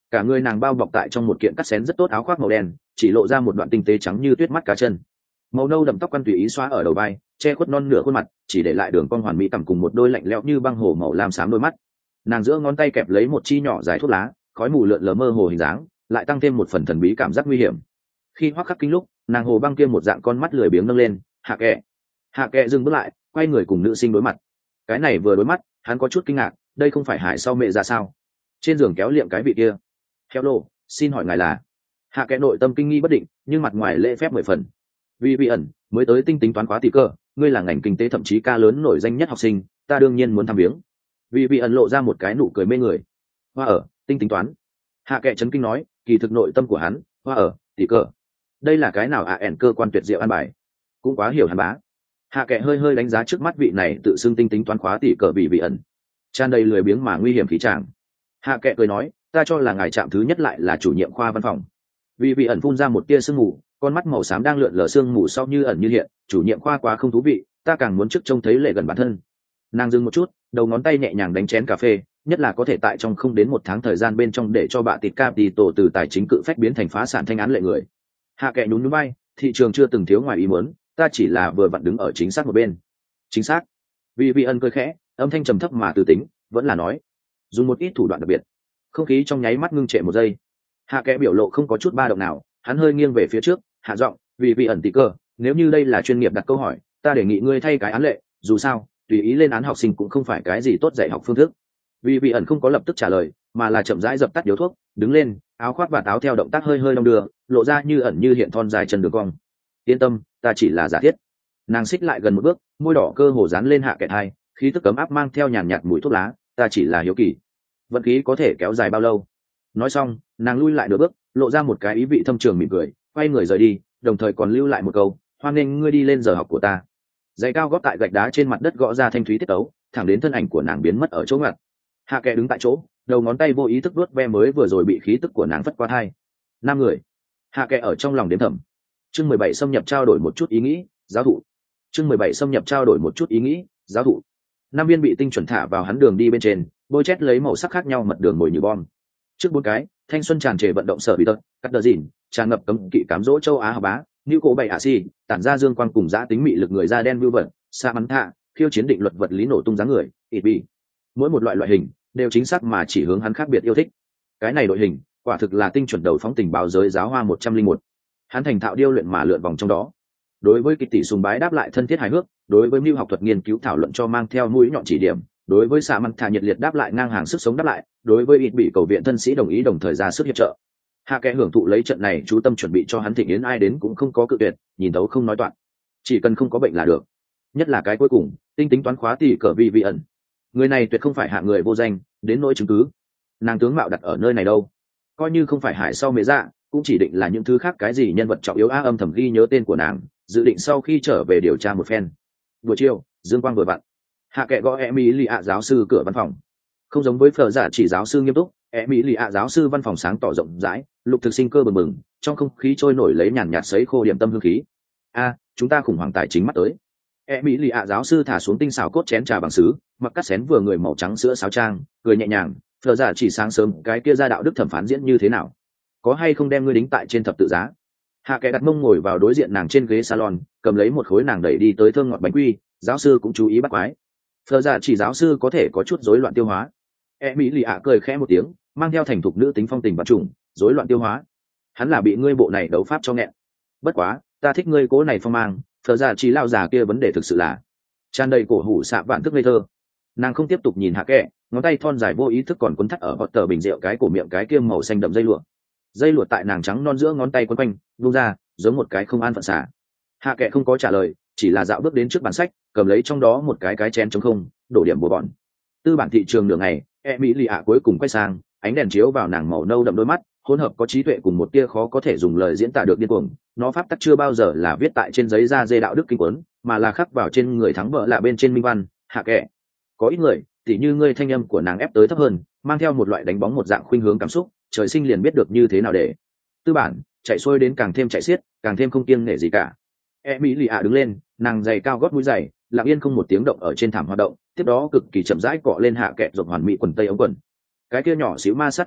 cả người nàng bao bọc tại trong một kiện cắt xén rất tốt áo khoác màu đen, chỉ lộ ra một đoạn tinh tế trắng như tuyết mắt cá chân. Màu nâu đậm tóc quăn tùy ý xóa ở đầu vai, che khuất non nửa khuôn mặt, chỉ để lại đường cong hoàn mỹ tầm cùng một đôi lạnh lẽo như băng hồ màu lam xám đôi mắt. Nàng giữa ngón tay kẹp lấy một chi nhỏ dài thuốc lá, khói mù lượn lờ mơ hồ hình dáng, lại tăng thêm một phần thần bí cảm giác nguy hiểm. Khi Hoắc Khắc Kinh lúc, nàng hồ băng kia một dạng con mắt lười biếng nâng lên, hạ kệ. Hạ kệ dừng bước lại, quay người cùng nữ sinh đối mặt. Cái này vừa đối mắt, hắn có chút kinh ngạc, đây không phải Hải sau mẹ ra sao? Trên giường kéo liệm cái vị kia. Hello, xin hỏi ngài là? Hạ kệ nội tâm kinh nghi bất định, nhưng mặt ngoài lễ phép mười phần. Vì vị ẩn mới tới tinh tính toán khóa tỷ cơ, ngươi là ngành kinh tế thậm chí ca lớn nổi danh nhất học sinh, ta đương nhiên muốn thăm viếng. Vì vị ẩn lộ ra một cái nụ cười mê người. Hoa ở tinh tính toán. Hạ kệ chấn kinh nói, kỳ thực nội tâm của hắn, hoa ở tỷ cơ. Đây là cái nào ạ à ẻn cơ quan tuyệt diệu an bài, cũng quá hiểu hắn bá. Hạ kệ hơi hơi đánh giá trước mắt vị này tự xưng tinh tính toán khóa tỷ cờ vì vị ẩn, tràn đầy lười biếng mà nguy hiểm khí tràng. Hạ kệ cười nói, ta cho là ngài chạm thứ nhất lại là chủ nhiệm khoa văn phòng. Vì vị ẩn phun ra một tia sương mù, con mắt màu xám đang lượn lờ sương mù sau như ẩn như hiện. Chủ nhiệm khoa quá không thú vị, ta càng muốn trước trông thấy lệ gần bản thân. Nàng dừng một chút, đầu ngón tay nhẹ nhàng đánh chén cà phê, nhất là có thể tại trong không đến một tháng thời gian bên trong để cho bạ tịt capital từ tài chính cự phách biến thành phá sản thanh án lệ người. Hạ kệ nhún nhún vai, thị trường chưa từng thiếu ngoài ý muốn, ta chỉ là vừa vặn đứng ở chính xác một bên. Chính xác. Vì vị ân cười khẽ, âm thanh trầm thấp mà từ tính, vẫn là nói, dùng một ít thủ đoạn đặc biệt. Không khí trong nháy mắt ngưng trệ một giây. Hạ kệ biểu lộ không có chút ba động nào, hắn hơi nghiêng về phía trước, hạ giọng, vì vị ẩn tỷ cơ, nếu như đây là chuyên nghiệp đặt câu hỏi, ta đề nghị ngươi thay cái án lệ, dù sao, tùy ý lên án học sinh cũng không phải cái gì tốt dạy học phương thức. Vì vị ẩn không có lập tức trả lời, mà là chậm rãi dập tắt điếu thuốc, đứng lên, áo khoác và áo theo động tác hơi hơi đong đưa, lộ ra như ẩn như hiện thon dài chân đường cong. Yên tâm, ta chỉ là giả thiết. Nàng xích lại gần một bước, môi đỏ cơ hồ dán lên Hạ kệ hai, khí tức cấm áp mang theo nhàn nhạt mùi thuốc lá, ta chỉ là hiếu kỳ. Vận khí có thể kéo dài bao lâu? Nói xong, nàng lui lại nửa bước, lộ ra một cái ý vị thâm trường mỉm cười, quay người rời đi, đồng thời còn lưu lại một câu, hoan nghênh ngươi đi lên giờ học của ta. Giày cao gót tại gạch đá trên mặt đất gõ ra thanh thúy tiết tấu, thẳng đến thân ảnh của nàng biến mất ở chỗ ngoặt. Hạ kệ đứng tại chỗ, đầu ngón tay vô ý thức vuốt ve mới vừa rồi bị khí tức của nàng phất qua thai. Năm người. Hạ kệ ở trong lòng đếm thầm. Chương mười bảy xâm nhập trao đổi một chút ý nghĩ, giáo thụ. Chương mười bảy xâm nhập trao đổi một chút ý nghĩ, giáo thụ. Năm viên bị tinh chuẩn thả vào hắn đường đi bên trên, bôi chét lấy màu sắc khác nhau mật đường mồi như bom. Trước bốn cái, thanh xuân tràn trề vận động sở bị tật, cắt đờ dỉn, tràn ngập cấm kỵ cám dỗ châu Á học bá, như cổ bảy ả si, tản ra dương quang cùng giã tính mị lực người da đen vưu vận, sa mắn thạ, khiêu chiến định luật vật lý nổ tung dáng người, ít bi. Mỗi một loại loại hình đều chính xác mà chỉ hướng hắn khác biệt yêu thích. Cái này đội hình, quả thực là tinh chuẩn đầu phóng tình báo giới giáo hoa một trăm linh một. Hắn thành thạo điêu luyện mà lượn vòng trong đó. Đối với kịch tỷ sùng bái đáp lại thân thiết hài hước, đối với mưu học thuật nghiên cứu thảo luận cho mang theo mũi nhọn chỉ điểm, đối với xạ măng thả nhiệt liệt đáp lại ngang hàng sức sống đáp lại, đối với ít bị cầu viện thân sĩ đồng ý đồng thời ra sức hiệp trợ. Hạ kệ hưởng thụ lấy trận này chú tâm chuẩn bị cho hắn thịnh yến ai đến cũng không có cự tuyệt, nhìn thấu không nói toạc, chỉ cần không có bệnh là được. Nhất là cái cuối cùng, tinh tính toán khóa tỷ cờ vị vị ẩn, người này tuyệt không phải hạ người vô danh, đến nỗi chứng cứ nàng tướng mạo đặt ở nơi này đâu, coi như không phải Hải sau mẹ dạ cũng chỉ định là những thứ khác cái gì nhân vật trọng yếu. A âm thầm ghi nhớ tên của nàng, dự định sau khi trở về điều tra một phen. Buổi chiều, dương quang vừa vặn, Hạ kệ gõ Emily ạ giáo sư cửa văn phòng. Không giống với Phở Giả chỉ giáo sư nghiêm túc, Emily ạ giáo sư văn phòng sáng tỏ rộng rãi, lục thực sinh cơ bừng bừng, trong không khí trôi nổi lấy nhàn nhạt sấy khô điểm tâm hương khí. A, chúng ta khủng hoảng tài chính mắt tới. Emily ạ giáo sư thả xuống tinh xào cốt chén trà bằng sứ, mặc cắt xén vừa người màu trắng sữa sáo trang, cười nhẹ nhàng. Phở Giả chỉ sáng sớm, cái kia ra đạo đức thẩm phán diễn như thế nào? Có hay không đem ngươi đính tại trên thập tự giá? Hạ kệ đặt mông ngồi vào đối diện nàng trên ghế salon, cầm lấy một khối nàng đẩy đi tới thơm ngọt bánh quy. Giáo sư cũng chú ý bắt quái. Phở Giả chỉ giáo sư có thể có chút rối loạn tiêu hóa. Emily ạ cười khẽ một tiếng, mang theo thành thục nữ tính phong tình và trùng, rối loạn tiêu hóa. Hắn là bị ngươi bộ này đấu pháp cho nghẹn. Bất quá, ta thích ngươi cố này phong mang. Phở Giả chỉ lao già kia vấn đề thực sự là tràn đầy cổ hủ xạ vạn thức ngây thơ. Nàng không tiếp tục nhìn Hạ kệ, ngón tay thon dài vô ý thức còn quấn thắt ở bọt tờ bình rượu cái cổ miệng cái kia màu xanh đậm dây lụa. Dây lụa tại nàng trắng non giữa ngón tay quấn quanh, vung ra, giống một cái không an phận xả. Hạ kệ không có trả lời, chỉ là dạo bước đến trước bản sách, cầm lấy trong đó một cái cái chén trống không, đổ điểm bùa bọn. Tư bản thị trường nửa ngày, Emily ạ cuối cùng quay sang, ánh đèn chiếu vào nàng màu nâu đậm đôi mắt, hỗn hợp có trí tuệ cùng một tia khó có thể dùng lời diễn tả được điên cuồng. Nó pháp tắc chưa bao giờ là viết tại trên giấy da dê đạo đức kinh quấn, mà là khắc vào trên người thắng vợ lạ bên trên minh văn. Hạ kệ, có ít người, tỉ như ngươi, thanh âm của nàng ép tới thấp hơn, mang theo một loại đánh bóng một dạng khuynh hướng cảm xúc, trời sinh liền biết được như thế nào để tư bản chạy xuôi đến càng thêm chạy xiết, càng thêm không kiêng nể gì cả. Emily ạ đứng lên, nàng giày cao gót mũi giày, lặng yên không một tiếng động ở trên thảm hoạt động, tiếp đó cực kỳ chậm rãi cọ lên Hạ kệ rộng hoàn mỹ quần tây ống quần. Cái kia nhỏ xíu ma sát cảm giác,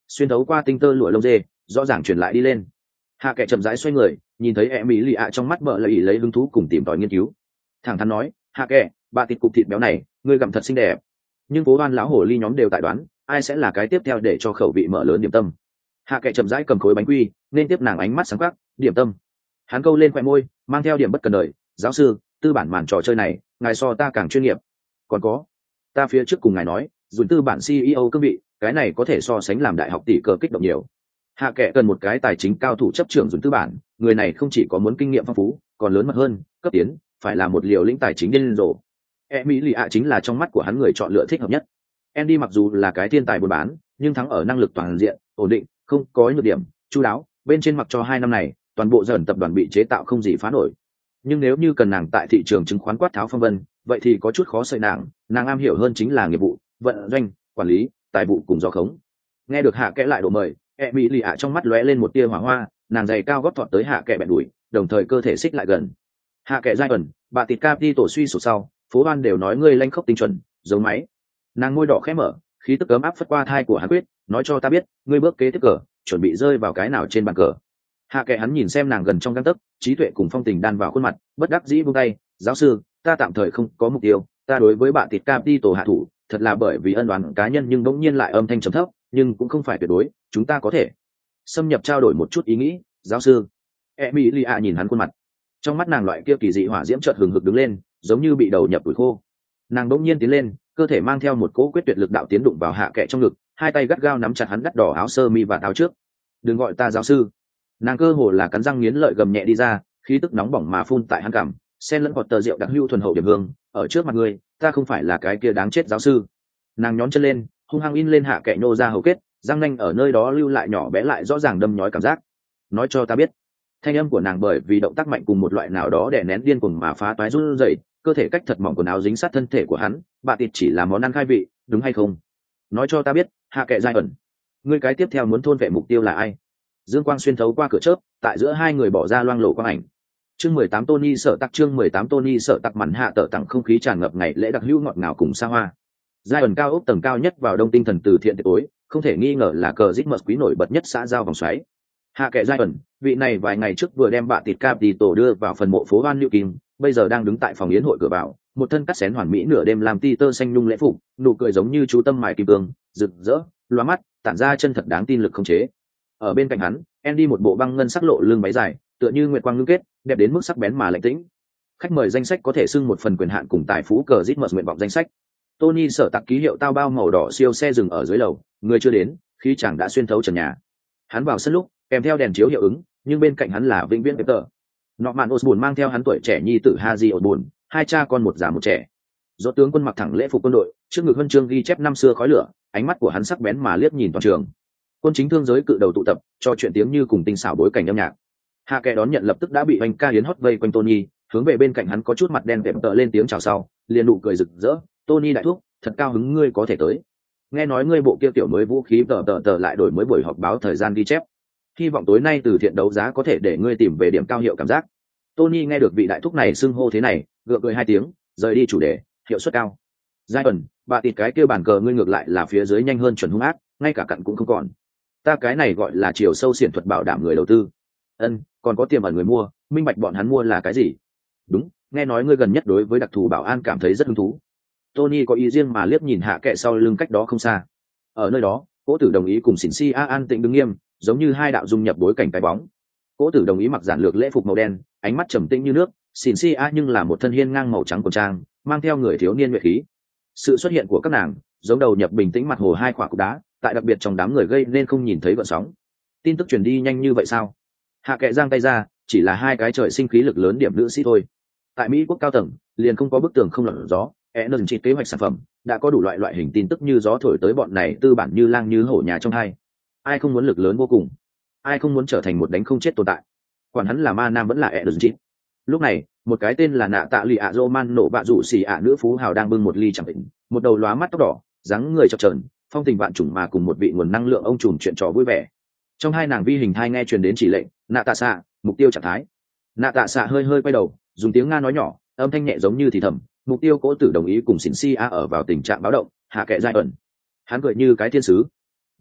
xuyên thấu qua tinh tơ lụa lông dê rõ ràng truyền lại đi lên. Hạ kệ chậm rãi xoay người, nhìn thấy e mỹ lì ạ trong mắt vợ lợi ý lấy hứng thú cùng tìm tòi nghiên cứu, thẳng thắn nói, hạ kệ, bà thịt cục thịt béo này ngươi gặm thật xinh đẹp. Nhưng phố đoan lão hồ ly nhóm đều tại đoán ai sẽ là cái tiếp theo để cho khẩu vị mở lớn điểm tâm. Hạ kệ chậm rãi cầm khối bánh quy nên tiếp nàng ánh mắt sáng quắc, điểm tâm. Hắn câu lên khoe môi mang theo điểm bất cần đời, giáo sư, tư bản màn trò chơi này ngài so ta càng chuyên nghiệp. Còn có, ta phía trước cùng ngài nói dùng tư bản xê e ô cương vị, cái này có thể so sánh làm đại học tỷ cờ kích động nhiều. Hạ kệ cần một cái tài chính cao thủ chấp trưởng dùng tư bản, người này không chỉ có muốn kinh nghiệm phong phú còn lớn mật hơn, cấp tiến, phải là một liều lĩnh tài chính điên rồ. Emily ạ chính là trong mắt của hắn người chọn lựa thích hợp nhất. Andy mặc dù là cái thiên tài buôn bán, nhưng thắng ở năng lực toàn diện, ổn định, không có nhược điểm, chu đáo. Bên trên mặc cho hai năm này, toàn bộ dần tập đoàn bị chế tạo không gì phá nổi. Nhưng nếu như cần nàng tại thị trường chứng khoán quát tháo phong vân, vậy thì có chút khó sợi nàng. Nàng am hiểu hơn chính là nghiệp vụ, vận doanh, quản lý, tài vụ cùng do khống. Nghe được Hạ Kệ lại độ mời, Emily ạ trong mắt lóe lên một tia hỏa hoa, nàng giày cao gót thọt tới Hạ Kệ bẹn đùi, đồng thời cơ thể xích lại gần. Hạ Kệ giai ẩn, bà tịt capi tổ suy sụp sau, phố ban đều nói ngươi lanh khốc tinh chuẩn, giống máy. Nàng môi đỏ khẽ mở, khí tức ấm áp phất qua thai của hắn quyết, nói cho ta biết ngươi bước kế tiếp cờ chuẩn bị rơi vào cái nào trên bàn cờ. Hạ Kệ hắn nhìn xem nàng gần trong gang tấc, trí tuệ cùng phong tình đan vào khuôn mặt, bất đắc dĩ buông tay, giáo sư, ta tạm thời không có mục tiêu, ta đối với bạn thịt capi tổ hạ thủ thật là bởi vì ân oán cá nhân, nhưng bỗng nhiên lại âm thanh trầm thấp, nhưng cũng không phải tuyệt đối, chúng ta có thể xâm nhập trao đổi một chút ý nghĩ, giáo sư. Emilia nhìn hắn khuôn mặt, trong mắt nàng loại kia kỳ dị hỏa diễm chợt hừng hực đứng lên, giống như bị đầu nhập củi khô. Nàng bỗng nhiên tiến lên, cơ thể mang theo một cỗ quyết tuyệt lực đạo tiến đụng vào Hạ Kệ trong ngực, hai tay gắt gao nắm chặt hắn đắt đỏ áo sơ mi và áo trước. Đừng gọi ta giáo sư. Nàng cơ hồ là cắn răng nghiến lợi gầm nhẹ đi ra, khí tức nóng bỏng mà phun tại hắn cằm, xen lẫn bọt tờ rượu đặc hữu thuần hậu điểm hương, ở trước mặt ngươi, ta không phải là cái kia đáng chết giáo sư. Nàng nhón chân lên, hung hăng in lên Hạ Kệ nô ra hầu kết, răng nanh ở nơi đó lưu lại nhỏ bé lại rõ ràng đâm nhói cảm giác. Nói cho ta biết. Thanh âm của nàng bởi vì động tác mạnh cùng một loại nào đó đè nén điên cuồng mà phá toái run rẩy, cơ thể cách thật mỏng quần áo dính sát thân thể của hắn. Bà thịt chỉ là món ăn khai vị, đúng hay không? Nói cho ta biết, Hạ Kệ giai ẩn, ngươi cái tiếp theo muốn thôn vệ mục tiêu là ai? Dương quang xuyên thấu qua cửa chớp, tại giữa hai người bỏ ra loang lổ quang ảnh. Chương mười tám Tony sợ tặc chương mười tám Tony sợ tặc mặn hạ tở tặng không khí tràn ngập ngày lễ đặc hữu ngọt ngào cùng xa hoa. Giai ẩn cao ốc tầng cao nhất vào đông tinh thần từ thiện tối, không thể nghi ngờ là cờ rít mật quý nổi bật nhất xã giao vòng xoáy. Hạ Kệ giai ẩn, vị này vài ngày trước vừa đem bạ tịt Capital đưa vào phần mộ phố Hoan Lưu Kim, bây giờ đang đứng tại phòng yến hội cửa vào, một thân cắt xén hoàn mỹ nửa đêm làm ti tơ xanh nhung lễ phục, nụ cười giống như chú tâm mài kim cương, rực rỡ, lóa mắt, tản ra chân thật đáng tin lực không chế. Ở bên cạnh hắn, Andy một bộ băng ngân sắc lộ lưng váy dài, tựa như nguyệt quang ngưng kết, đẹp đến mức sắc bén mà lạnh tĩnh. Khách mời danh sách có thể xưng một phần quyền hạn cùng tài phú cờ rít mật nguyện vọng danh sách. Tony sở tặc ký hiệu tao bao màu đỏ siêu xe dừng ở dưới lầu, người chưa đến, khi chàng đã xuyên thấu trần nhà. Hắn vào sân lúc, kèm theo đèn chiếu hiệu ứng, nhưng bên cạnh hắn là vĩnh viễn Peter. Norman Osborn mang theo hắn tuổi trẻ nhi tử Haji Osborn, hai cha con một già một trẻ. Rốt tướng quân mặc thẳng lễ phục quân đội, trước ngực huân chương ghi chép năm xưa khói lửa, ánh mắt của hắn sắc bén mà liếc nhìn toàn trường. Quân chính thương giới cự đầu tụ tập, cho chuyện tiếng như cùng tinh xảo bối cảnh âm nhạc. Hạ Kệ đón nhận lập tức đã bị anh ca hiến hót vây quanh Tony, hướng về bên cạnh hắn có chút mặt đen vẹm tợ lên tiếng chào sau, liền nụ cười rực rỡ, Tony đại thúc, thật cao hứng ngươi có thể tới. Nghe nói ngươi bộ kia tiểu mới vũ khí tờ tờ tờ lại đổi mới buổi họp báo thời gian ghi chép. Hy vọng tối nay từ thiện đấu giá có thể để ngươi tìm về điểm cao hiệu cảm giác. Tony nghe được vị đại thúc này xưng hô thế này, gượng cười hai tiếng, rời đi chủ đề, hiệu suất cao. Giai ẩn, bà tịt cái kia bàn cờ ngươi ngược lại là phía dưới nhanh hơn chuẩn hung ác, ngay cả cặn cũng không còn. Ta cái này gọi là chiều sâu xiển thuật bảo đảm người đầu tư. Ân, còn có tiềm ẩn người mua, minh bạch bọn hắn mua là cái gì? Đúng, nghe nói ngươi gần nhất đối với đặc thù bảo an cảm thấy rất hứng thú. Tony có ý riêng mà liếc nhìn Hạ Kệ sau lưng cách đó không xa. Ở nơi đó, Cố Tử đồng ý cùng Xỉn Si A an tĩnh đứng nghiêm, giống như hai đạo dung nhập bối cảnh cái bóng. Cố Tử đồng ý mặc giản lược lễ phục màu đen, ánh mắt trầm tĩnh như nước, Xỉn Si A nhưng là một thân hiên ngang màu trắng quần trang, mang theo người thiếu niên nhuệ khí. Sự xuất hiện của các nàng, giống đầu nhập bình tĩnh mặt hồ hai quả cục đá, tại đặc biệt trong đám người gây nên không nhìn thấy gợn sóng. Tin tức truyền đi nhanh như vậy sao? Hạ Kệ giang tay ra, chỉ là hai cái trời sinh khí lực lớn điểm nữ sĩ thôi. Tại Mỹ quốc cao tầng, liền không có bức tường không lọt gió, Energy kế hoạch sản phẩm đã có đủ loại loại hình tin tức như gió thổi tới bọn này tư bản như lang như hổ nhà trong hai. Ai không muốn lực lớn vô cùng? Ai không muốn trở thành một đánh không chết tồn tại? Quản hắn là ma nam vẫn là Energy. Lúc này, một cái tên là Nạ Tạ Lì ạ Roman nổ bạ rủ xì ạ nữ phú hào đang bưng một ly chẳng định, một đầu lóa mắt tóc đỏ, dáng người chập chờn, phong tình vạn trùng mà cùng một vị nguồn năng lượng ông trùm chuyện trò vui vẻ. Trong hai nàng vi hình thai nghe truyền đến chỉ lệnh, Nạ Tạ xạ, mục tiêu trạng thái. Nạ Tạ xạ hơi hơi quay đầu, dùng tiếng nga nói nhỏ, âm thanh nhẹ giống như thì thầm, mục tiêu Cố Tử đồng ý cùng Xỉn Si A ở vào tình trạng báo động. Hạ Kệ giai ẩn. Hắn cười như cái thiên sứ.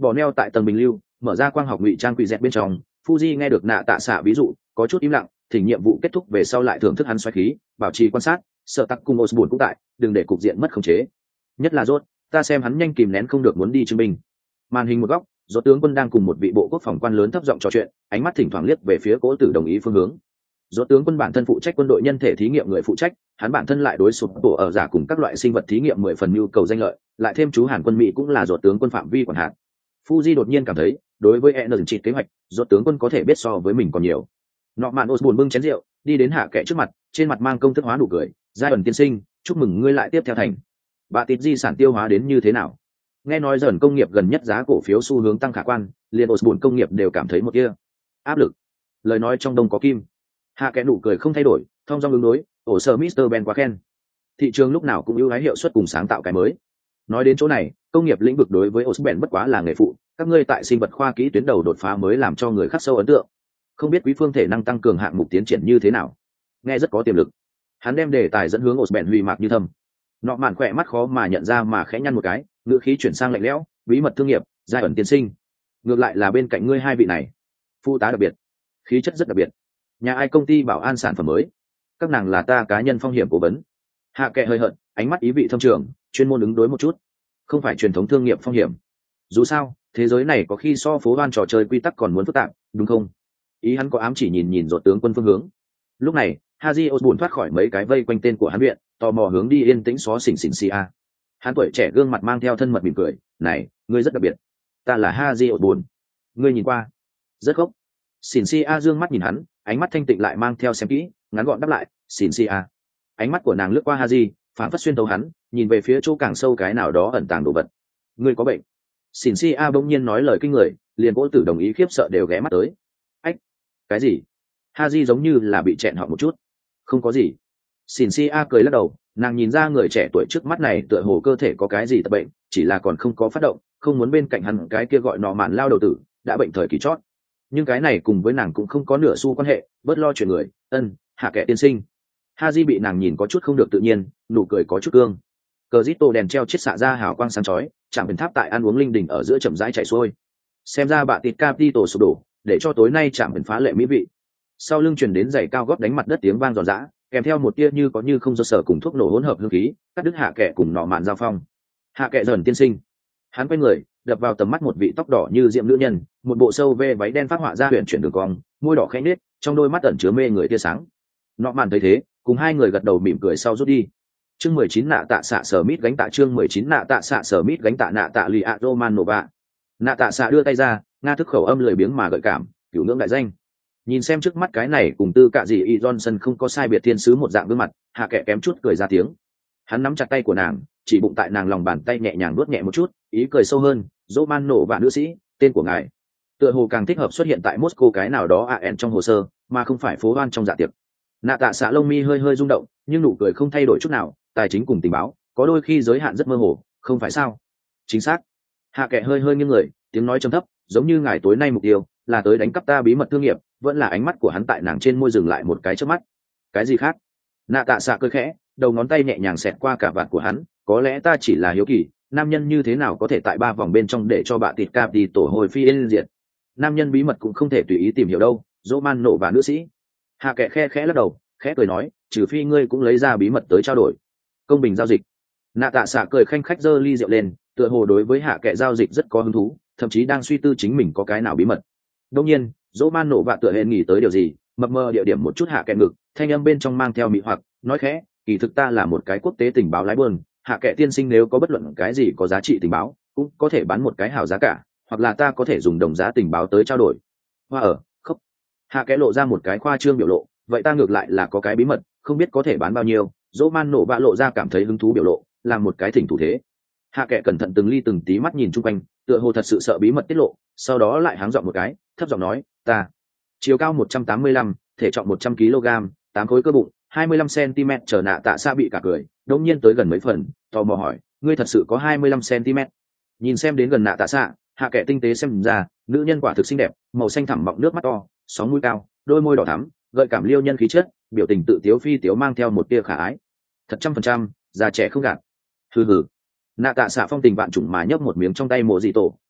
bỏ neo tại tầng bình lưu, mở ra quang học ngụy trang quỷ dẹt bên trong. Fuji nghe được nạ tạ xạ ví dụ, có chút im lặng, thỉnh nhiệm vụ kết thúc về sau lại thưởng thức hắn xoáy khí, bảo trì quan sát. Sợ tắc cùng Osborne cũng tại, đừng để cục diện mất khống chế. Nhất là rốt, ta xem hắn nhanh kìm nén không được muốn đi chứng minh. Màn hình một góc, rốt tướng quân đang cùng một vị bộ quốc phòng quan lớn thấp giọng trò chuyện, ánh mắt thỉnh thoảng liếc về phía Cố Tử đồng ý phương hướng. Rốt tướng quân bản thân phụ trách quân đội nhân thể thí nghiệm người phụ trách, hắn bản thân lại đối sụp tổ ở giả cùng các loại sinh vật thí nghiệm mười phần nhu cầu danh lợi, lại thêm chú Hàn quân Mỹ cũng là rốt tướng quân phạm vi quản hạt. Fuji đột nhiên cảm thấy, đối với Energy kế hoạch, rốt tướng quân có thể biết so với mình còn nhiều. Nọ mạn Osborne bưng chén rượu, đi đến hạ kệ trước mặt, trên mặt mang công thức hóa nụ cười, giai ẩn tiên sinh, chúc mừng ngươi lại tiếp theo thành. Bà tịt di sản tiêu hóa đến như thế nào? Nghe nói dần công nghiệp gần nhất giá cổ phiếu xu hướng tăng khả quan, liền Osborne công nghiệp đều cảm thấy một kia áp lực. Lời nói trong đông có kim. Hạ kệ nụ cười không thay đổi, thông dong ứng đối, ổ sở mister Ben quá khen. Thị trường lúc nào cũng ưu ái hiệu suất cùng sáng tạo cái mới. Nói đến chỗ này, công nghiệp lĩnh vực đối với Osborne bất quá là nghề phụ, các ngươi tại sinh vật khoa kỹ tuyến đầu đột phá mới làm cho người khắc sâu ấn tượng. Không biết quý phương thể năng tăng cường hạng mục tiến triển như thế nào? Nghe rất có tiềm lực. Hắn đem đề tài dẫn hướng Osborne huy mạc như thầm. Nọ mạn khỏe mắt khó mà nhận ra mà khẽ nhăn một cái, ngữ khí chuyển sang lạnh lẽo, bí mật thương nghiệp, giai ẩn tiên sinh. Ngược lại là bên cạnh ngươi hai vị này, phụ tá đặc biệt, khí chất rất đặc biệt. Nhà ai công ty bảo an sản phẩm mới? Các nàng là ta cá nhân phong hiểm cố vấn. Hạ kệ hơi hận, ánh mắt ý vị thâm trường, chuyên môn ứng đối một chút, không phải truyền thống thương nghiệp phong hiểm. Dù sao, thế giới này có khi so phố đoan trò chơi quy tắc còn muốn phức tạp, đúng không? Ý hắn có ám chỉ nhìn nhìn rốt tướng quân phương hướng. Lúc này, Haji Osborne thoát khỏi mấy cái vây quanh tên của hắn viện, tò mò hướng đi yên tĩnh xó xỉnh xỉnh xì a. Hắn tuổi trẻ gương mặt mang theo thân mật mỉm cười, "Này, ngươi rất đặc biệt. Ta là Haji Osborne. Ngươi nhìn qua, rất gốc." Xỉn xì a dương mắt nhìn hắn, ánh mắt thanh tịnh lại mang theo xem kỹ, ngắn gọn đáp lại, "Xỉn xì a." Ánh mắt của nàng lướt qua Haji, phản phất xuyên thấu hắn, nhìn về phía chỗ càng sâu cái nào đó ẩn tàng đồ vật. "Ngươi có bệnh?" Xỉn xì a bỗng nhiên nói lời kinh người, liền Cố Tử đồng ý khiếp sợ đều ghé mắt tới. "Ách, cái gì?" Haji giống như là bị chẹn họ một chút. "Không có gì." Xỉn xì a cười lắc đầu, nàng nhìn ra người trẻ tuổi trước mắt này tựa hồ cơ thể có cái gì tập bệnh, chỉ là còn không có phát động, không muốn bên cạnh hắn cái kia gọi nọ mạn lao đầu tử đã bệnh thời kỳ chót. Nhưng cái này cùng với nàng cũng không có nửa xu quan hệ, bớt lo chuyện người. Ân, hạ kệ tiên sinh. Haji bị nàng nhìn có chút không được tự nhiên, nụ cười có chút cương. Cờ rít tô đèn treo chiết xạ ra hào quang sáng chói, chạm biển tháp tại ăn uống linh đình ở giữa chậm rãi chảy xuôi. Xem ra bạ tịt capital sụp đổ, để cho tối nay chạm biển phá lệ mỹ vị. Sau lưng truyền đến giày cao gót đánh mặt đất tiếng vang giòn giã, kèm theo một tia như có như không do sở cùng thuốc nổ hỗn hợp hương khí, cắt đứt hạ kệ cùng nọ mạn giao phong. Hạ kệ dần tiên sinh. Hắn quay người, đập vào tầm mắt một vị tóc đỏ như diệm nữ nhân, một bộ sâu vê váy đen phát họa ra huyền chuyển đường cong, môi đỏ khẽ nết, trong đôi mắt ẩn chứa mê người tia sáng. Nọ mạn thấy thế, cùng hai người gật đầu mỉm cười sau rút đi. Chương mười chín nạ tạ xạ sở mít gánh tạ chương mười chín nạ tạ xạ sở mít gánh tạ nạ tạ lì ạ Romanova. Nạ tạ xạ đưa tay ra, nga thức khẩu âm lười biếng mà gợi cảm, cửu ngưỡng đại danh. Nhìn xem trước mắt cái này cùng tư cạ gì y Johnson không có sai biệt thiên sứ một dạng gương mặt, hạ kệ kém chút cười ra tiếng. Hắn nắm chặt tay của nàng, chỉ bụng tại nàng lòng bàn tay nhẹ nhàng nuốt nhẹ một chút, ý cười sâu hơn, Roman nổ và nữ sĩ, tên của ngài tựa hồ càng thích hợp xuất hiện tại Moscow cái nào đó a en trong hồ sơ, mà không phải phố hoan trong dạ tiệc. Nạ tạ xạ lông mi hơi hơi rung động, nhưng nụ cười không thay đổi chút nào, tài chính cùng tình báo, có đôi khi giới hạn rất mơ hồ, không phải sao? Chính xác. Hạ kệ hơi hơi nghiêng người, tiếng nói trầm thấp, giống như ngài tối nay mục tiêu là tới đánh cắp ta bí mật thương nghiệp, vẫn là ánh mắt của hắn tại nàng trên môi dừng lại một cái chớp mắt. Cái gì khác? Nạ tạ xạ cười khẽ, đầu ngón tay nhẹ nhàng xẹt qua cả vạt của hắn, có lẽ ta chỉ là hiếu kỳ, nam nhân như thế nào có thể tại ba vòng bên trong để cho bà tịt cạp đi tổ hồi phi yên diệt. Nam nhân bí mật cũng không thể tùy ý tìm hiểu đâu. Roman nổ và nữ sĩ. Hạ kệ khe khẽ lắc đầu, khẽ cười nói, trừ phi ngươi cũng lấy ra bí mật tới trao đổi công bình giao dịch. Nạ tạ xạ cười khanh khách giơ ly rượu lên, tựa hồ đối với hạ kệ giao dịch rất có hứng thú, thậm chí đang suy tư chính mình có cái nào bí mật. Đương nhiên, Roman nổ và tựa hề nghĩ tới điều gì, mập mờ địa điểm một chút hạ kệ ngực, thanh âm bên trong mang theo mị hoặc, nói khẽ, kỳ thực ta là một cái quốc tế tình báo lái buôn, hạ kệ tiên sinh nếu có bất luận cái gì có giá trị tình báo, cũng có thể bán một cái hảo giá cả, hoặc là ta có thể dùng đồng giá tình báo tới trao đổi. Hoa ở, khóc. Hạ kệ lộ ra một cái khoa trương biểu lộ, vậy ta ngược lại là có cái bí mật, không biết có thể bán bao nhiêu. Roman nổ bạ lộ ra cảm thấy hứng thú biểu lộ, làm một cái thỉnh thủ thế. Hạ kệ cẩn thận từng ly từng tí mắt nhìn chung quanh, tựa hồ thật sự sợ bí mật tiết lộ, sau đó lại háng giọng một cái, thấp giọng nói, ta chiều cao một trăm tám mươi lăm, thể trọng một trăm ki lô gam, tám khối cơ bụng, hai mươi lăm xăng-ti-mét. Trở Nạ tạ xạ bị cả cười, đống nhiên tới gần mấy phần, tò mò hỏi, ngươi thật sự có hai mươi lăm xăng-ti-mét? Nhìn xem đến gần Nạ tạ xạ, hạ kệ tinh tế xem ra, nữ nhân quả thực xinh đẹp, màu xanh thẳm mọng nước mắt to, sóng mũi cao, đôi môi đỏ thắm, gợi cảm liêu nhân khí chất, biểu tình tự tiếu phi tiếu mang theo một tia khả ái. Thật trăm phần trăm, già trẻ không gạt. Hừ hừ. Nạ tạ xạ phong tình vạn trùng mà nhấp một miếng trong tay mộ dị tổ,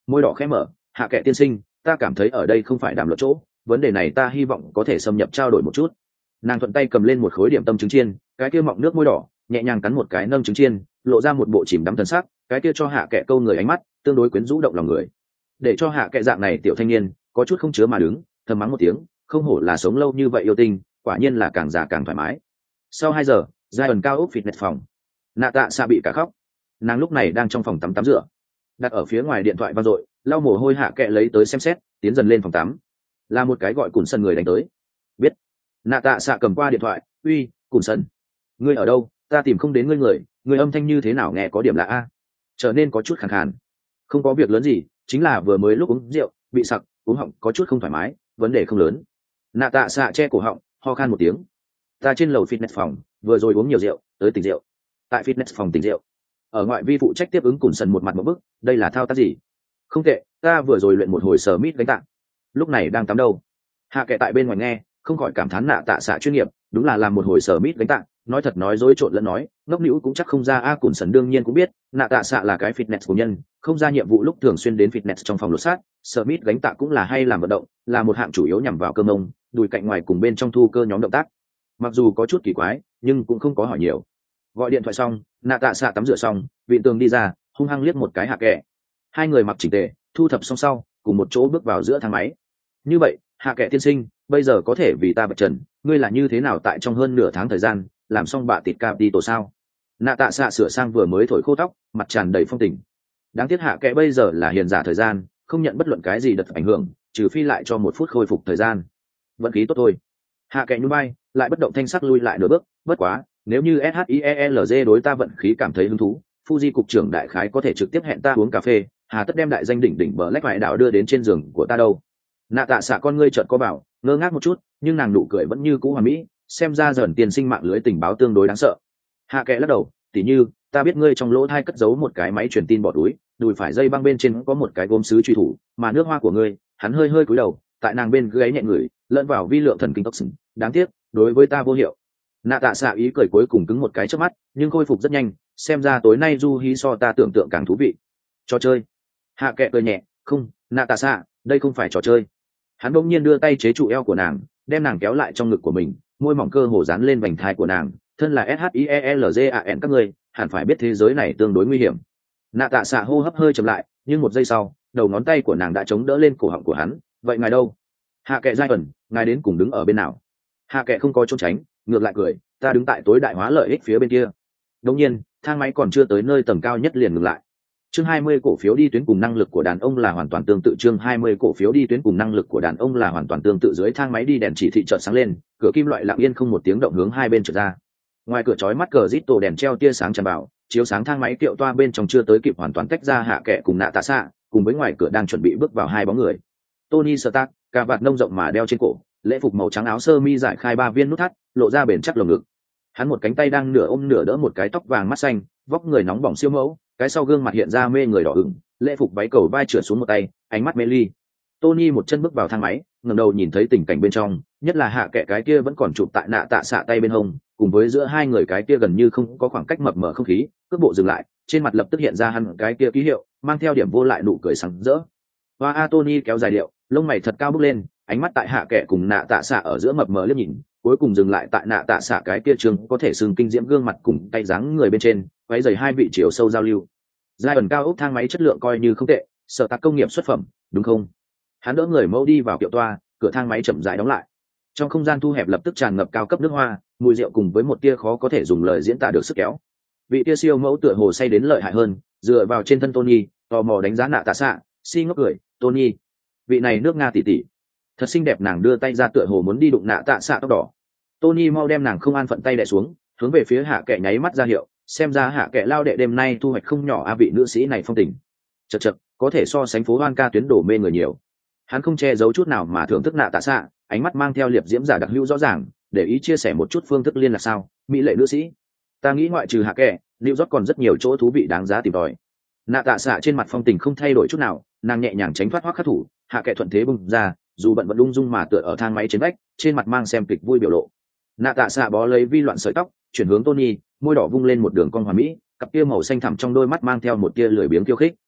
môi đỏ khẽ mở. Hạ kệ tiên sinh, ta cảm thấy ở đây không phải đàm luận chỗ, vấn đề này ta hy vọng có thể xâm nhập trao đổi một chút. Nàng thuận tay cầm lên một khối điểm tâm trứng chiên, cái kia mọng nước môi đỏ nhẹ nhàng cắn một cái nâng trứng chiên, lộ ra một bộ chìm đắm thần sắc, cái kia cho hạ kệ câu người ánh mắt tương đối quyến rũ động lòng người. Để cho hạ kệ dạng này tiểu thanh niên có chút không chứa mà đứng, thầm mắng một tiếng, không hổ là sống lâu như vậy yêu tinh, quả nhiên là càng già càng thoải mái. Sau hai giờ, giai ẩn cao ốc fitness phòng, nạ tạ xạ bị cả khóc. Nàng lúc này đang trong phòng tắm tắm rửa, đặt ở phía ngoài điện thoại vang dội, lau mồ hôi hạ kệ lấy tới xem xét, tiến dần lên phòng tắm. Là một cái gọi Cùn Sân người đánh tới. Biết. Nạ tạ xạ cầm qua điện thoại, uy, Cùn Sân, ngươi ở đâu? Ta tìm không đến ngươi người, người âm thanh như thế nào nghe có điểm lạ a, trở nên có chút khàn khàn. Không có việc lớn gì, chính là vừa mới lúc uống rượu bị sặc, uống họng có chút không thoải mái, vấn đề không lớn. Nạ tạ xạ che cổ họng, ho khan một tiếng. Ta trên lầu fitness phòng, vừa rồi uống nhiều rượu, tới tỉnh rượu. Tại fitness phòng tỉnh rượu. Ở ngoại vi phụ trách tiếp ứng Cùn Sân một mặt một bức, đây là thao tác gì? Không tệ, ta vừa rồi luyện một hồi sờ mít gánh tạng, lúc này đang tắm đâu. Hạ kệ tại bên ngoài nghe, không khỏi cảm thán nạ tạ xạ chuyên nghiệp, đúng là làm một hồi sờ mít gánh tạng, nói thật nói dối trộn lẫn nói, ngốc nĩu cũng chắc không ra. A Cùn Sân đương nhiên cũng biết, nạ tạ xạ là cái fitness của nhân, không ra nhiệm vụ lúc thường xuyên đến fitness trong phòng lột xác, sờ mít gánh tạng cũng là hay làm vận động, là một hạng chủ yếu nhằm vào cơ mông, đùi cạnh ngoài cùng bên trong thu cơ nhóm động tác. Mặc dù có chút kỳ quái, nhưng cũng không có hỏi nhiều. Gọi điện thoại xong, nạ tạ xạ tắm rửa xong, vị tường đi ra, hung hăng liếc một cái hạ kệ. Hai người mặc chỉnh tề, thu thập xong sau, cùng một chỗ bước vào giữa thang máy. Như vậy, hạ kệ tiên sinh, bây giờ có thể vì ta bạch trần, ngươi là như thế nào tại trong hơn nửa tháng thời gian làm xong bạ tịt cạp đi tổ sao? Nạ tạ xạ sửa sang vừa mới thổi khô tóc, mặt tràn đầy phong tình. Đáng tiếc hạ kệ bây giờ là hiền giả thời gian, không nhận bất luận cái gì đợt ảnh hưởng, trừ phi lại cho một phút khôi phục thời gian. Vận khí tốt thôi. Hạ kệ nhún vai, lại bất động thanh sắc lui lại nửa bước. Bất quá, nếu như SHIELZ đối ta vận khí cảm thấy hứng thú, Fuji cục trưởng đại khái có thể trực tiếp hẹn ta uống cà phê, hà tất đem đại danh đỉnh đỉnh bờ lách ngoại đạo đưa đến trên giường của ta đâu. Nạ tạ xạ con ngươi chợt có bảo, ngơ ngác một chút, nhưng nàng nụ cười vẫn như cũ hoàn mỹ, xem ra dần tiền sinh mạng lưới tình báo tương đối đáng sợ. Hạ kệ lắc đầu, tỉ như, ta biết ngươi trong lỗ thai cất giấu một cái máy truyền tin bỏ túi, đùi phải dây băng bên trên có một cái gốm sứ truy thủ, mà nước hoa của ngươi, hắn hơi hơi cúi đầu, tại nàng bên gáy nhẹ người, lẫn vào vi lượng thần kinh tốc sừng, đáng tiếc, đối với ta vô hiệu. Nạ tạ xạ ý cười cuối cùng cứng một cái trước mắt, nhưng khôi phục rất nhanh, xem ra tối nay du hí so ta tưởng tượng càng thú vị. Trò chơi. Hạ kệ cười nhẹ, không, nạ tạ xạ, đây không phải trò chơi. Hắn bỗng nhiên đưa tay chế trụ eo của nàng, đem nàng kéo lại trong ngực của mình, môi mỏng cơ hồ dán lên vành thai của nàng. Thân là SHIELZAN các ngươi hẳn phải biết thế giới này tương đối nguy hiểm. Nạ tạ xạ hô hấp hơi chậm lại, nhưng một giây sau, đầu ngón tay của nàng đã chống đỡ lên cổ họng của hắn. Vậy ngài đâu? Hạ kệ giai ẩn, ngài đến cùng đứng ở bên nào? Hạ kệ không có trốn tránh, ngược lại cười, ta đứng tại tối đại hóa lợi ích phía bên kia. Đương nhiên, thang máy còn chưa tới nơi tầng cao nhất liền ngừng lại. Chương hai mươi cổ phiếu đi tuyến cùng năng lực của đàn ông là hoàn toàn tương tự. Chương hai mươi cổ phiếu đi tuyến cùng năng lực của đàn ông là hoàn toàn tương tự. Dưới thang máy đi đèn chỉ thị chợt sáng lên, cửa kim loại lặng yên không một tiếng động hướng hai bên trượt ra. Ngoài cửa chói mắt cờ rít tổ đèn treo tia sáng tràn vào, chiếu sáng thang máy tiệu toa bên trong chưa tới kịp hoàn toàn tách ra hạ kệ cùng nạ tạ xạ, cùng với ngoài cửa đang chuẩn bị bước vào hai bóng người. Tony Stark, cà vạt nông rộng mà đeo trên cổ, lễ phục màu trắng áo sơ mi giải khai ba viên nút thắt, lộ ra bền chắc lồng ngực. Hắn một cánh tay đang nửa ôm nửa đỡ một cái tóc vàng mắt xanh, vóc người nóng bỏng siêu mẫu, cái sau gương mặt hiện ra mê người đỏ ửng, lễ phục váy cầu vai trượt xuống một tay, ánh mắt mê ly. Tony một chân bước vào thang máy, ngẩng đầu nhìn thấy tình cảnh bên trong, nhất là hạ kệ cái kia vẫn còn chụp tại nạ tạ xạ tay bên hông, cùng với giữa hai người cái kia gần như không có khoảng cách mập mờ không khí, cước bộ dừng lại, trên mặt lập tức hiện ra hắn cái kia ký hiệu, mang theo điểm vô lại nụ cười sáng rỡ. Hoa A Tony kéo dài điệu, lông mày thật cao bước lên, ánh mắt tại hạ kệ cùng nạ tạ xạ ở giữa mập mờ liếc nhìn, cuối cùng dừng lại tại nạ tạ xạ cái kia trường có thể sừng kinh diễm gương mặt cùng tay dáng người bên trên, váy giày hai vị chiều sâu giao lưu. Giai ẩn cao ốc thang máy chất lượng coi như không tệ, sở tạc công nghiệp xuất phẩm, đúng không? Hắn đỡ người mẫu đi vào kiệu toa, cửa thang máy chậm rãi đóng lại. Trong không gian thu hẹp lập tức tràn ngập cao cấp nước hoa, mùi rượu cùng với một tia khó có thể dùng lời diễn tả được sức kéo. Vị tia siêu mẫu tựa hồ say đến lợi hại hơn, dựa vào trên thân Tony, tò mò đánh giá nạ tạ xạ, si ngốc cười, Tony, vị này nước Nga tỷ tỷ, thật xinh đẹp. Nàng đưa tay ra tựa hồ muốn đi đụng nạ tạ xạ tóc đỏ. Tony mau đem nàng không an phận tay đè xuống, hướng về phía hạ kệ nháy mắt ra hiệu, xem ra hạ kệ lao đệ đêm nay thu hoạch không nhỏ. A vị nữ sĩ này phong tình, chật chật, có thể so sánh phố hoan ca tuyến đổ mê người nhiều. Hắn không che giấu chút nào mà thưởng thức nạ tạ xạ, ánh mắt mang theo liệp diễm giả đặc hữu rõ ràng, để ý chia sẻ một chút phương thức liên lạc sao? Mỹ lệ nữ sĩ, ta nghĩ ngoại trừ hạ kệ, New York còn rất nhiều chỗ thú vị đáng giá tìm tòi. Nạ tạ xạ trên mặt phong tình không thay đổi chút nào, nàng nhẹ nhàng tránh thoát hoắc khắc thủ, hạ kệ thuận thế bung ra, dù bận vẫn lung dung mà tựa ở thang máy trên vách, trên mặt mang xem kịch vui biểu lộ. Nạ tạ xạ bó lấy vi loạn sợi tóc, chuyển hướng Tony, môi đỏ vung lên một đường cong hoàn mỹ, cặp kia màu xanh thẳm trong đôi mắt mang theo một tia lười biếng khiêu khích.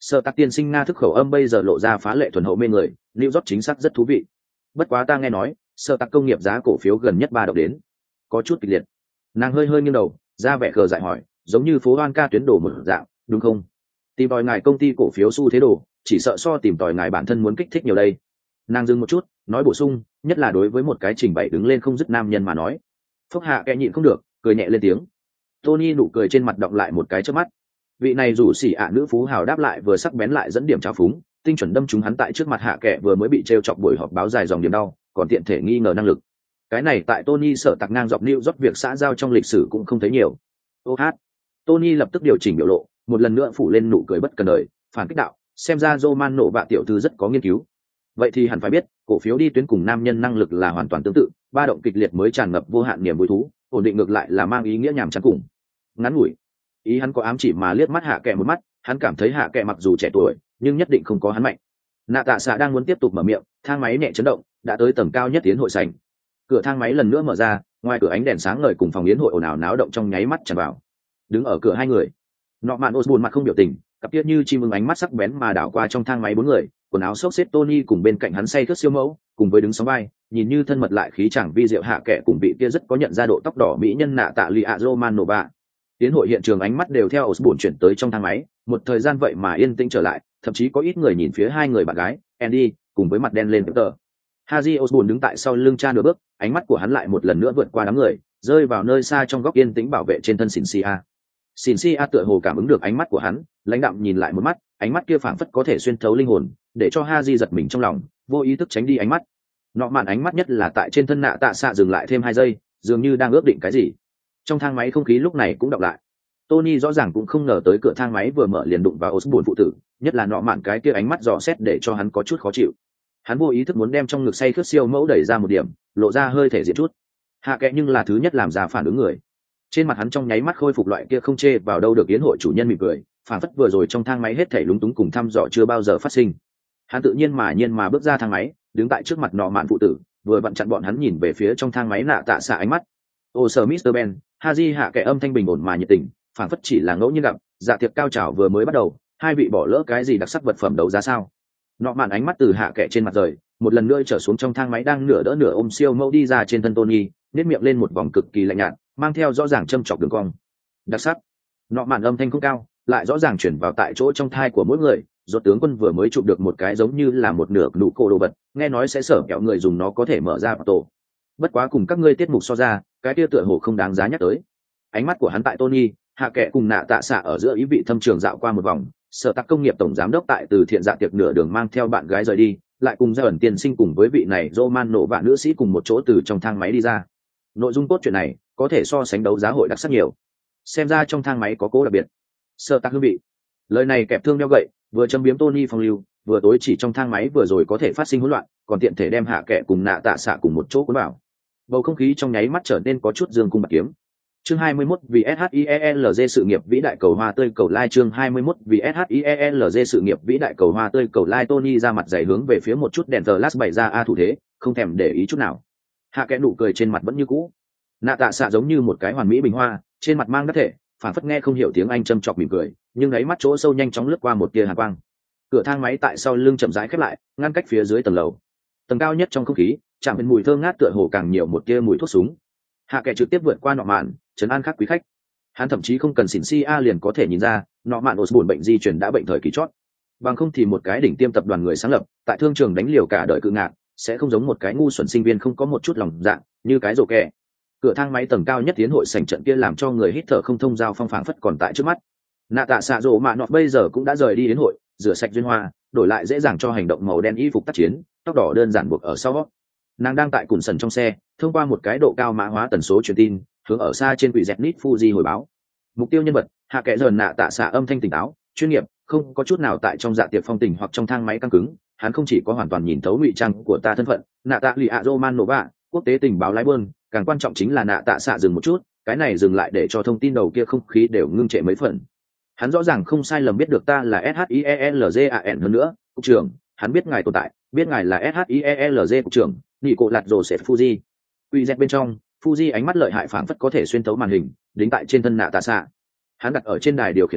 Sở Tạc tiên sinh nga thức khẩu âm bây giờ lộ ra phá lệ thuần hậu mê người, New York chính xác rất thú vị. Bất quá ta nghe nói, Sở Tạc công nghiệp giá cổ phiếu gần nhất ba động đến, có chút kịch liệt. Nàng hơi hơi nghiêng đầu, ra vẻ khờ dại hỏi, giống như phố Hoan ca tuyến đồ một dạng, đúng không? Tìm tòi ngài công ty cổ phiếu xu thế đồ, chỉ sợ so tìm tòi ngài bản thân muốn kích thích nhiều đây. Nàng dừng một chút, nói bổ sung, nhất là đối với một cái trình bày đứng lên không dứt nam nhân mà nói. Phúc Hạ kẻ nhịn không được, cười nhẹ lên tiếng. Tony nụ cười trên mặt đọng lại một cái chớp mắt. Vị này rủ xỉ ạ nữ phú hào đáp lại vừa sắc bén lại dẫn điểm trào phúng, tinh chuẩn đâm trúng hắn tại trước mặt hạ kẻ vừa mới bị trêu chọc buổi họp báo dài dòng điểm đau, còn tiện thể nghi ngờ năng lực. Cái này tại Tony sợ tặc ngang dọc New York việc xã giao trong lịch sử cũng không thấy nhiều. Ô hát. Tony lập tức điều chỉnh biểu lộ, một lần nữa phủ lên nụ cười bất cần đời, phản kích đạo, xem ra Roman nổ bạ tiểu thư rất có nghiên cứu. Vậy thì hẳn phải biết, cổ phiếu đi tuyến cùng nam nhân năng lực là hoàn toàn tương tự, ba động kịch liệt mới tràn ngập vô hạn niềm vui thú, ổn định ngược lại là mang ý nghĩa nhàm chán cùng. Ngắn ngủi. Ý hắn có ám chỉ mà liếc mắt hạ kệ một mắt, hắn cảm thấy hạ kệ mặc dù trẻ tuổi, nhưng nhất định không có hắn mạnh. Nạ Tạ Xạ đang muốn tiếp tục mở miệng, thang máy nhẹ chấn động, đã tới tầng cao nhất tiến hội sảnh. Cửa thang máy lần nữa mở ra, ngoài cửa ánh đèn sáng ngời cùng phòng yến hội ồn ào náo động trong nháy mắt tràn vào. Đứng ở cửa hai người, Norman Osborn mặt không biểu tình, cặp kia như chim ưng ánh mắt sắc bén mà đảo qua trong thang máy bốn người, quần áo xốc xếp Tony cùng bên cạnh hắn say khướt siêu mẫu, cùng với đứng sóng vai, nhìn như thân mật lại khí chẳng vi diệu hạ kệ cùng vị kia rất có nhận ra độ tóc đỏ mỹ nhân Nạ Tạ Lì ạ Romanova. Tiến hội hiện trường ánh mắt đều theo Osborn chuyển tới trong thang máy, một thời gian vậy mà yên tĩnh trở lại, thậm chí có ít người nhìn phía hai người bạn gái, Andy, cùng với mặt đen lên Peter. Haji Osborn đứng tại sau lưng cha nửa bước, ánh mắt của hắn lại một lần nữa vượt qua đám người, rơi vào nơi xa trong góc yên tĩnh bảo vệ trên thân Cynthia. Cynthia tựa hồ cảm ứng được ánh mắt của hắn, lãnh đạm nhìn lại một mắt, ánh mắt kia phảng phất có thể xuyên thấu linh hồn, để cho Haji giật mình trong lòng, vô ý thức tránh đi ánh mắt. Nọ mạn ánh mắt nhất là tại trên thân Nạ Tạ Xạ dừng lại thêm hai giây, dường như đang ước định cái gì. Trong thang máy không khí lúc này cũng đọc lại. Tony rõ ràng cũng không ngờ tới cửa thang máy vừa mở liền đụng vào Osborn phụ tử, nhất là nọ mạn cái kia ánh mắt dò xét để cho hắn có chút khó chịu. Hắn vô ý thức muốn đem trong ngực say khướt siêu mẫu đẩy ra một điểm, lộ ra hơi thể diện chút. Hạ kệ nhưng là thứ nhất làm ra phản ứng người. Trên mặt hắn trong nháy mắt khôi phục loại kia không chê vào đâu được yến hội chủ nhân mỉm cười, phản phất vừa rồi trong thang máy hết thảy lúng túng cùng thăm dò chưa bao giờ phát sinh. Hắn tự nhiên mà nhiên mà bước ra thang máy, đứng tại trước mặt nọ mạn phụ tử, vừa vặn chặn bọn hắn nhìn về phía trong thang máy Nạ Tạ Xạ ánh mắt. Ô sir mít-tơ Ben, Haji hạ kệ âm thanh bình ổn mà nhiệt tình, phản phất chỉ là ngẫu nhiên gặp, dạ tiệc cao trào vừa mới bắt đầu, hai vị bỏ lỡ cái gì đặc sắc vật phẩm đấu giá sao? Nọ mạn ánh mắt từ hạ kệ trên mặt rời, một lần nữa trở xuống trong thang máy đang nửa đỡ nửa ôm siêu mẫu đi ra trên thân Tony, nét miệng lên một vòng cực kỳ lạnh nhạt, mang theo rõ ràng châm chọc đường cong. Đặc sắc. Nọ mạn âm thanh không cao, lại rõ ràng chuyển vào tại chỗ trong thai của mỗi người. Rốt tướng quân vừa mới chụp được một cái giống như là một nửa nụ cổ đồ vật, nghe nói sẽ sở kẹo người dùng nó có thể mở ra tổ. Bất quá cùng các ngươi tiết mục so ra, cái kia tựa hồ không đáng giá nhắc tới. Ánh mắt của hắn tại Tony, hạ kệ cùng Nạ Tạ Xạ ở giữa ý vị thâm trường dạo qua một vòng. Sở Tạc công nghiệp tổng giám đốc tại từ thiện dạ tiệc nửa đường mang theo bạn gái rời đi, lại cùng ra ẩn tiên sinh cùng với vị này Roman nổ vạ nữ sĩ cùng một chỗ từ trong thang máy đi ra. Nội dung cốt truyện này có thể so sánh đấu giá hội đặc sắc nhiều. Xem ra trong thang máy có cố đặc biệt. Sở Tạc hương vị. Lời này kẹp thương đeo gậy, vừa châm biếm Tony phong lưu, vừa tối chỉ trong thang máy vừa rồi có thể phát sinh hỗn loạn, còn tiện thể đem hạ kệ cùng Nạ Tạ Xạ cùng một chỗ cuốn vào. Bầu không khí trong nháy mắt trở nên có chút dương cung bạc kiếm. Chương hai mươi mốt vì ét hát i e l giê sự nghiệp vĩ đại cầu hoa tươi cầu lai chương hai mươi mốt vì ét hát i e l giê sự nghiệp vĩ đại cầu hoa tươi cầu lai Tony ra mặt dày hướng về phía một chút đèn flash bày ra a thủ thế, không thèm để ý chút nào. Hạ kẽ nụ cười trên mặt vẫn như cũ. Nạ Tạ Xạ giống như một cái hoàn mỹ bình hoa, trên mặt mang đắc thể, phản phất nghe không hiểu tiếng Anh châm chọc mỉm cười, nhưng đáy mắt chỗ sâu nhanh chóng lướt qua một tia hàn quang. Cửa thang máy tại sau lưng chậm rãi khép lại, ngăn cách phía dưới tầng lầu. Tầng cao nhất trong không khí, chạm đến mùi thơm ngát tựa hồ càng nhiều một tia mùi thuốc súng. Hạ kệ trực tiếp vượt qua nọ mạn, trấn an các quý khách. Hắn thậm chí không cần xỉn si a liền có thể nhìn ra, nọ mạn Osborn bệnh di truyền đã bệnh thời kỳ chót. Bằng không thì một cái đỉnh tiêm tập đoàn người sáng lập, tại thương trường đánh liều cả đời cự ngạc, sẽ không giống một cái ngu xuẩn sinh viên không có một chút lòng dạ, như cái rồ kẻ. Cửa thang máy tầng cao nhất tiến hội sảnh trận kia làm cho người hít thở không thông giao phong phảng phất còn tại trước mắt. Nạ Tạ Xạ rồ mạ nọ bây giờ cũng đã rời đi đến hội, rửa sạch duyên hoa, đổi lại dễ dàng cho hành động màu đen y phục tác chiến, tóc đỏ đơn giản buộc ở sau. Nàng đang tại cùn sần trong xe, thông qua một cái độ cao mã hóa tần số truyền tin, hướng ở xa trên quỷ Zenith Fuji hồi báo. Mục tiêu nhân vật, hạ kệ dần Nạ Tạ Xạ âm thanh tỉnh táo, chuyên nghiệp, không có chút nào tại trong dạ tiệc phong tình hoặc trong thang máy căng cứng. Hắn không chỉ có hoàn toàn nhìn thấu ngụy trang của ta thân phận, Nạ Tạ Lì ạ Romanova, quốc tế tình báo lái buôn, càng quan trọng chính là Nạ Tạ Xạ dừng một chút, cái này dừng lại để cho thông tin đầu kia không khí đều ngưng trệ mấy phần. Hắn rõ ràng không sai lầm biết được ta là ét hát i e l giê a n hơn nữa, cục trưởng, hắn biết ngài tồn tại, biết ngài là ét hát i e l giê cục trưởng, nhị cộ lạt rồ sẽ Fuji. Uy dẹt bên trong, Fuji ánh mắt lợi hại phảng phất có thể xuyên thấu màn hình, đính tại trên thân Nạ Tạ Xạ. Hắn đặt ở trên đài điều khiển tay,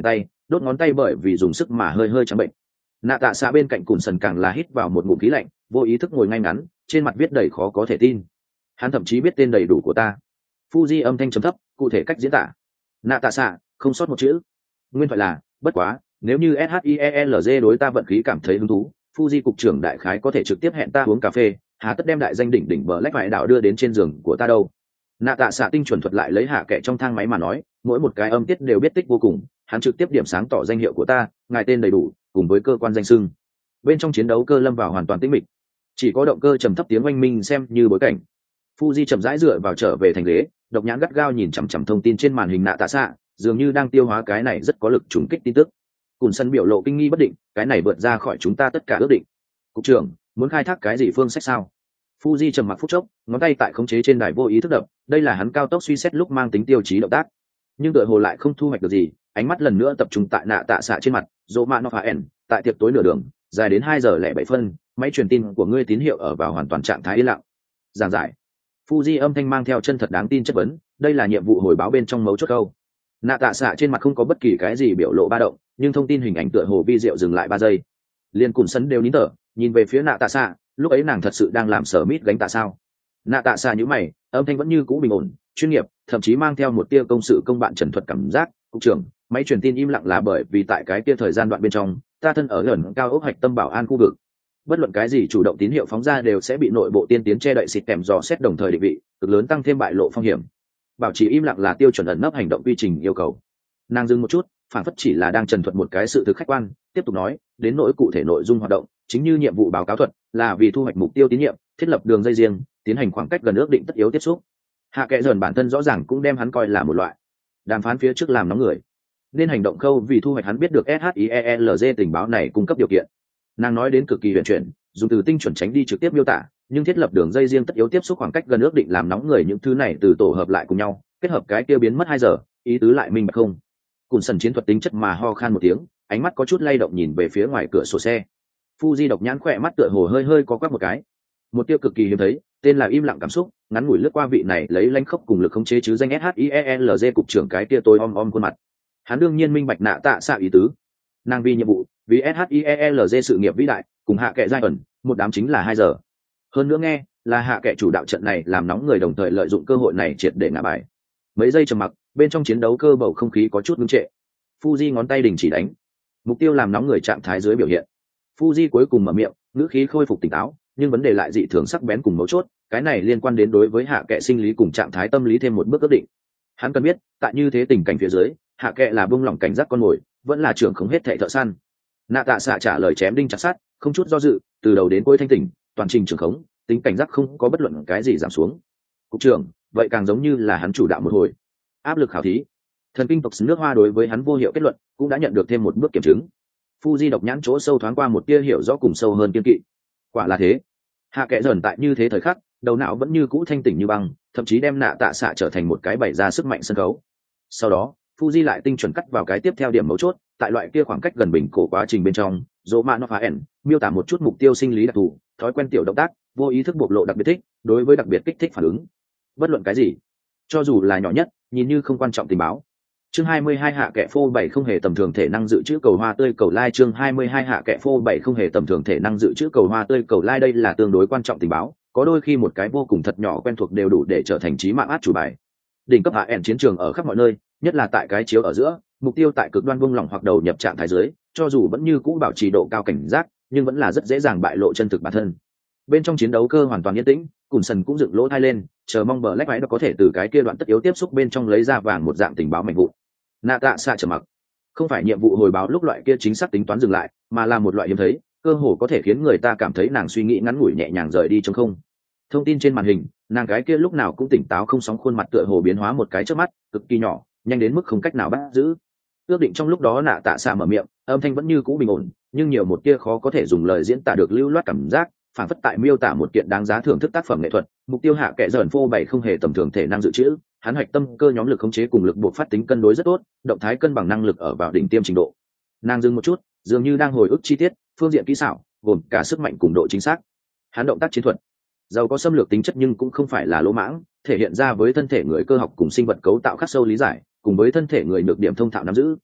đốt ngón tay bởi vì dùng sức mà hơi hơi trắng bệnh. Nạ tạ xạ bên cạnh cùn sần càng là hít vào một ngụm khí lạnh, vô ý thức ngồi ngay ngắn, trên mặt viết đầy khó có thể tin. Hắn thậm chí biết tên đầy đủ của ta. Fuji âm thanh trầm thấp, cụ thể cách diễn tả. Nạ tạ xạ, không sót một chữ. Nguyên thoại là, bất quá, nếu như SHIELZ đối ta vận khí cảm thấy hứng thú, Fuji cục trưởng đại khái có thể trực tiếp hẹn ta uống cà phê, hà tất đem đại danh đỉnh đỉnh bờ lách vải đạo đưa đến trên giường của ta đâu. Nạ tạ xạ tinh chuẩn thuật lại lấy hạ kệ trong thang máy mà nói, mỗi một cái âm tiết đều biết tích vô cùng, hắn trực tiếp điểm sáng tỏ danh hiệu của ta, ngài tên đầy đủ, cùng với cơ quan danh xưng. Bên trong chiến đấu cơ lâm vào hoàn toàn tĩnh mịch, chỉ có động cơ trầm thấp tiếng oanh minh xem như bối cảnh. Fuji chậm rãi dựa vào trở về thành ghế, độc nhãn gắt gao nhìn chằm chằm thông tin trên màn hình nạ tạ xạ, dường như đang tiêu hóa cái này rất có lực trùng kích tin tức. Cùn sân biểu lộ kinh nghi bất định, cái này vượt ra khỏi chúng ta tất cả ước định. Cục trưởng, muốn khai thác cái gì phương sách sao? Fuji trầm mặc phút chốc, ngón tay tại khống chế trên đài vô ý thức đập, đây là hắn cao tốc suy xét lúc mang tính tiêu chí động tác. Nhưng tựa hồ lại không thu hoạch được gì, ánh mắt lần nữa tập trung tại nạ tạ xạ trên mặt, Romanofaen, tại tiệc tối nửa đường, dài đến hai giờ lẻ bảy phân, máy truyền tin của ngươi tín hiệu ở vào hoàn toàn trạng thái yên lặng. Giảng giải. Fuji âm thanh mang theo chân thật đáng tin chất vấn, đây là nhiệm vụ hồi báo bên trong mấu chốt câu. Nạ tạ xạ trên mặt không có bất kỳ cái gì biểu lộ ba động, nhưng thông tin hình ảnh tựa hồ vi diệu dừng lại ba giây. Liên Cùn sân đều nín thở, nhìn về phía nạ tạ xạ, lúc ấy nàng thật sự đang làm sở mít gánh tạ sao? Nạ tạ xạ nhíu mày, âm thanh vẫn như cũ bình ổn, chuyên nghiệp, thậm chí mang theo một tia công sự công bạn trần thuật cảm giác. Cục trưởng, máy truyền tin im lặng là bởi vì tại cái kia thời gian đoạn bên trong, ta thân ở gần cao ốc hạch tâm bảo an khu vực. Bất luận cái gì chủ động tín hiệu phóng ra đều sẽ bị nội bộ tiên tiến che đậy xịt kèm dò xét đồng thời định vị, cực lớn tăng thêm bại lộ phong hiểm. Bảo trì im lặng là tiêu chuẩn ẩn nấp hành động quy trình yêu cầu. Nàng dừng một chút, phản phất chỉ là đang trần thuật một cái sự thực khách quan, tiếp tục nói, đến nỗi cụ thể nội dung hoạt động, chính như nhiệm vụ báo cáo thuật, là vì thu hoạch mục tiêu tín nhiệm, thiết lập đường dây riêng, tiến hành khoảng cách gần ước định tất yếu tiếp xúc. Hạ kệ dần bản thân rõ ràng cũng đem hắn coi là một loại đàm phán phía trước làm nóng người, nên hành động khâu vì thu hoạch hắn biết được SHIELZ tình báo này cung cấp điều kiện. Nàng nói đến cực kỳ huyền chuyển, dùng từ tinh chuẩn tránh đi trực tiếp miêu tả, nhưng thiết lập đường dây riêng tất yếu tiếp xúc khoảng cách gần ước định làm nóng người, những thứ này từ tổ hợp lại cùng nhau, kết hợp cái kia biến mất hai giờ, ý tứ lại minh bạch không? Cùn sần chiến thuật tính chất mà ho khan một tiếng, ánh mắt có chút lay động nhìn về phía ngoài cửa sổ xe. Fuji độc nhãn khỏe mắt tựa hồ hơi hơi có quắc một cái, một tiêu cực kỳ hiếm thấy, tên là im lặng cảm xúc, ngắn ngủi lướt qua vị này lấy lãnh khốc cùng lực khống chế chứ danh SHIELZ cục trưởng cái kia tôi om om khuôn mặt. Hắn đương nhiên minh bạch nạ tạ xạ ý tứ, nàng vì nhiệm vụ, vì SHIELZ sự nghiệp vĩ đại, cùng hạ kệ giai ẩn, một đám chính là hai giờ. Hơn nữa nghe, là hạ kệ chủ đạo trận này làm nóng người đồng thời lợi dụng cơ hội này triệt để ngã bài. Mấy giây trầm mặc, bên trong chiến đấu cơ bầu không khí có chút ngưng trệ. Fuji ngón tay đình chỉ đánh, mục tiêu làm nóng người trạng thái dưới biểu hiện. Fuji cuối cùng mở miệng, ngữ khí khôi phục tỉnh táo, nhưng vấn đề lại dị thường sắc bén cùng mấu chốt, cái này liên quan đến đối với hạ kệ sinh lý cùng trạng thái tâm lý thêm một bước ước định. Hắn cần biết, tại như thế tình cảnh phía dưới, hạ kệ là buông lỏng cảnh giác con mồi, vẫn là trưởng không hết thệ thợ săn. Nạ tạ xạ trả lời chém đinh chặt sắt, không chút do dự, từ đầu đến cuối thanh tỉnh, toàn trình trưởng khống, tính cảnh giác không có bất luận cái gì giảm xuống. Cục trưởng, vậy càng giống như là hắn chủ đạo một hồi. Áp lực khảo thí, thần kinh tộc nước hoa đối với hắn vô hiệu kết luận, cũng đã nhận được thêm một bước kiểm chứng. Fuji độc nhãn chỗ sâu thoáng qua một tia hiểu rõ cùng sâu hơn kiên kỵ. Quả là thế. Hạ kệ dần tại như thế thời khắc, đầu não vẫn như cũ thanh tỉnh như băng, thậm chí đem nạ tạ xạ trở thành một cái bày ra sức mạnh sân khấu. Sau đó, Fuji lại tinh chuẩn cắt vào cái tiếp theo điểm mấu chốt, tại loại kia khoảng cách gần bình cổ quá trình bên trong, Romanofaen miêu tả một chút mục tiêu sinh lý đặc thù, thói quen tiểu động tác, vô ý thức bộc lộ đặc biệt thích, đối với đặc biệt kích thích phản ứng. Bất luận cái gì, cho dù là nhỏ nhất, nhìn như không quan trọng tình báo. Chương hai mươi hai hạ kệ phô bảy không hề tầm thường thể năng dự trữ cầu hoa tươi cầu lai chương hai mươi hai hạ kệ phô bảy không hề tầm thường thể năng dự trữ cầu hoa tươi cầu lai đây là tương đối quan trọng tình báo, có đôi khi một cái vô cùng thật nhỏ quen thuộc đều đủ để trở thành chí mạng át chủ bài. Đỉnh cấp hạ ẻn chiến trường ở khắp mọi nơi, nhất là tại cái chiếu ở giữa, mục tiêu tại cực đoan buông lỏng hoặc đầu nhập trạng thái dưới, cho dù vẫn như cũ bảo trì độ cao cảnh giác, nhưng vẫn là rất dễ dàng bại lộ chân thực bản thân. Bên trong chiến đấu cơ hoàn toàn yên tĩnh, Cùn sần cũng dựng lỗ tai lên, chờ mong bờ lách váy đó có thể từ cái kia đoạn tất yếu tiếp xúc bên trong lấy ra vàng một dạng tình báo mạnh vụn. Nạ tạ xạ trầm mặc, không phải nhiệm vụ hồi báo lúc loại kia chính xác tính toán dừng lại, mà là một loại hiếm thấy, cơ hồ có thể khiến người ta cảm thấy nàng suy nghĩ ngắn ngủi nhẹ nhàng rời đi trong không. Thông tin trên màn hình, nàng cái kia lúc nào cũng tỉnh táo không sóng khuôn mặt tựa hồ biến hóa một cái trước mắt, cực kỳ nhỏ, nhanh đến mức không cách nào bắt giữ. Ước định trong lúc đó nạ tạ xạ mở miệng, âm thanh vẫn như cũ bình ổn, nhưng nhiều một kia khó có thể dùng lời diễn tả được lưu loát cảm giác, phản phất tại miêu tả một kiện đáng giá thưởng thức tác phẩm nghệ thuật. Mục tiêu hạ kệ dởn phô bảy không hề tầm thường thể năng dự trữ, hắn hoạch tâm cơ nhóm lực khống chế cùng lực buộc phát tính cân đối rất tốt, động thái cân bằng năng lực ở vào đỉnh tiêm trình độ. Nàng dừng một chút, dường như đang hồi ức chi tiết, phương diện kỹ xảo, gồm cả sức mạnh cùng độ chính xác. Hắn động tác chiến thuật giàu có xâm lược tính chất nhưng cũng không phải là lỗ mãng, thể hiện ra với thân thể người cơ học cùng sinh vật cấu tạo khắc sâu lý giải, cùng với thân thể người nhược điểm thông thạo nắm giữ.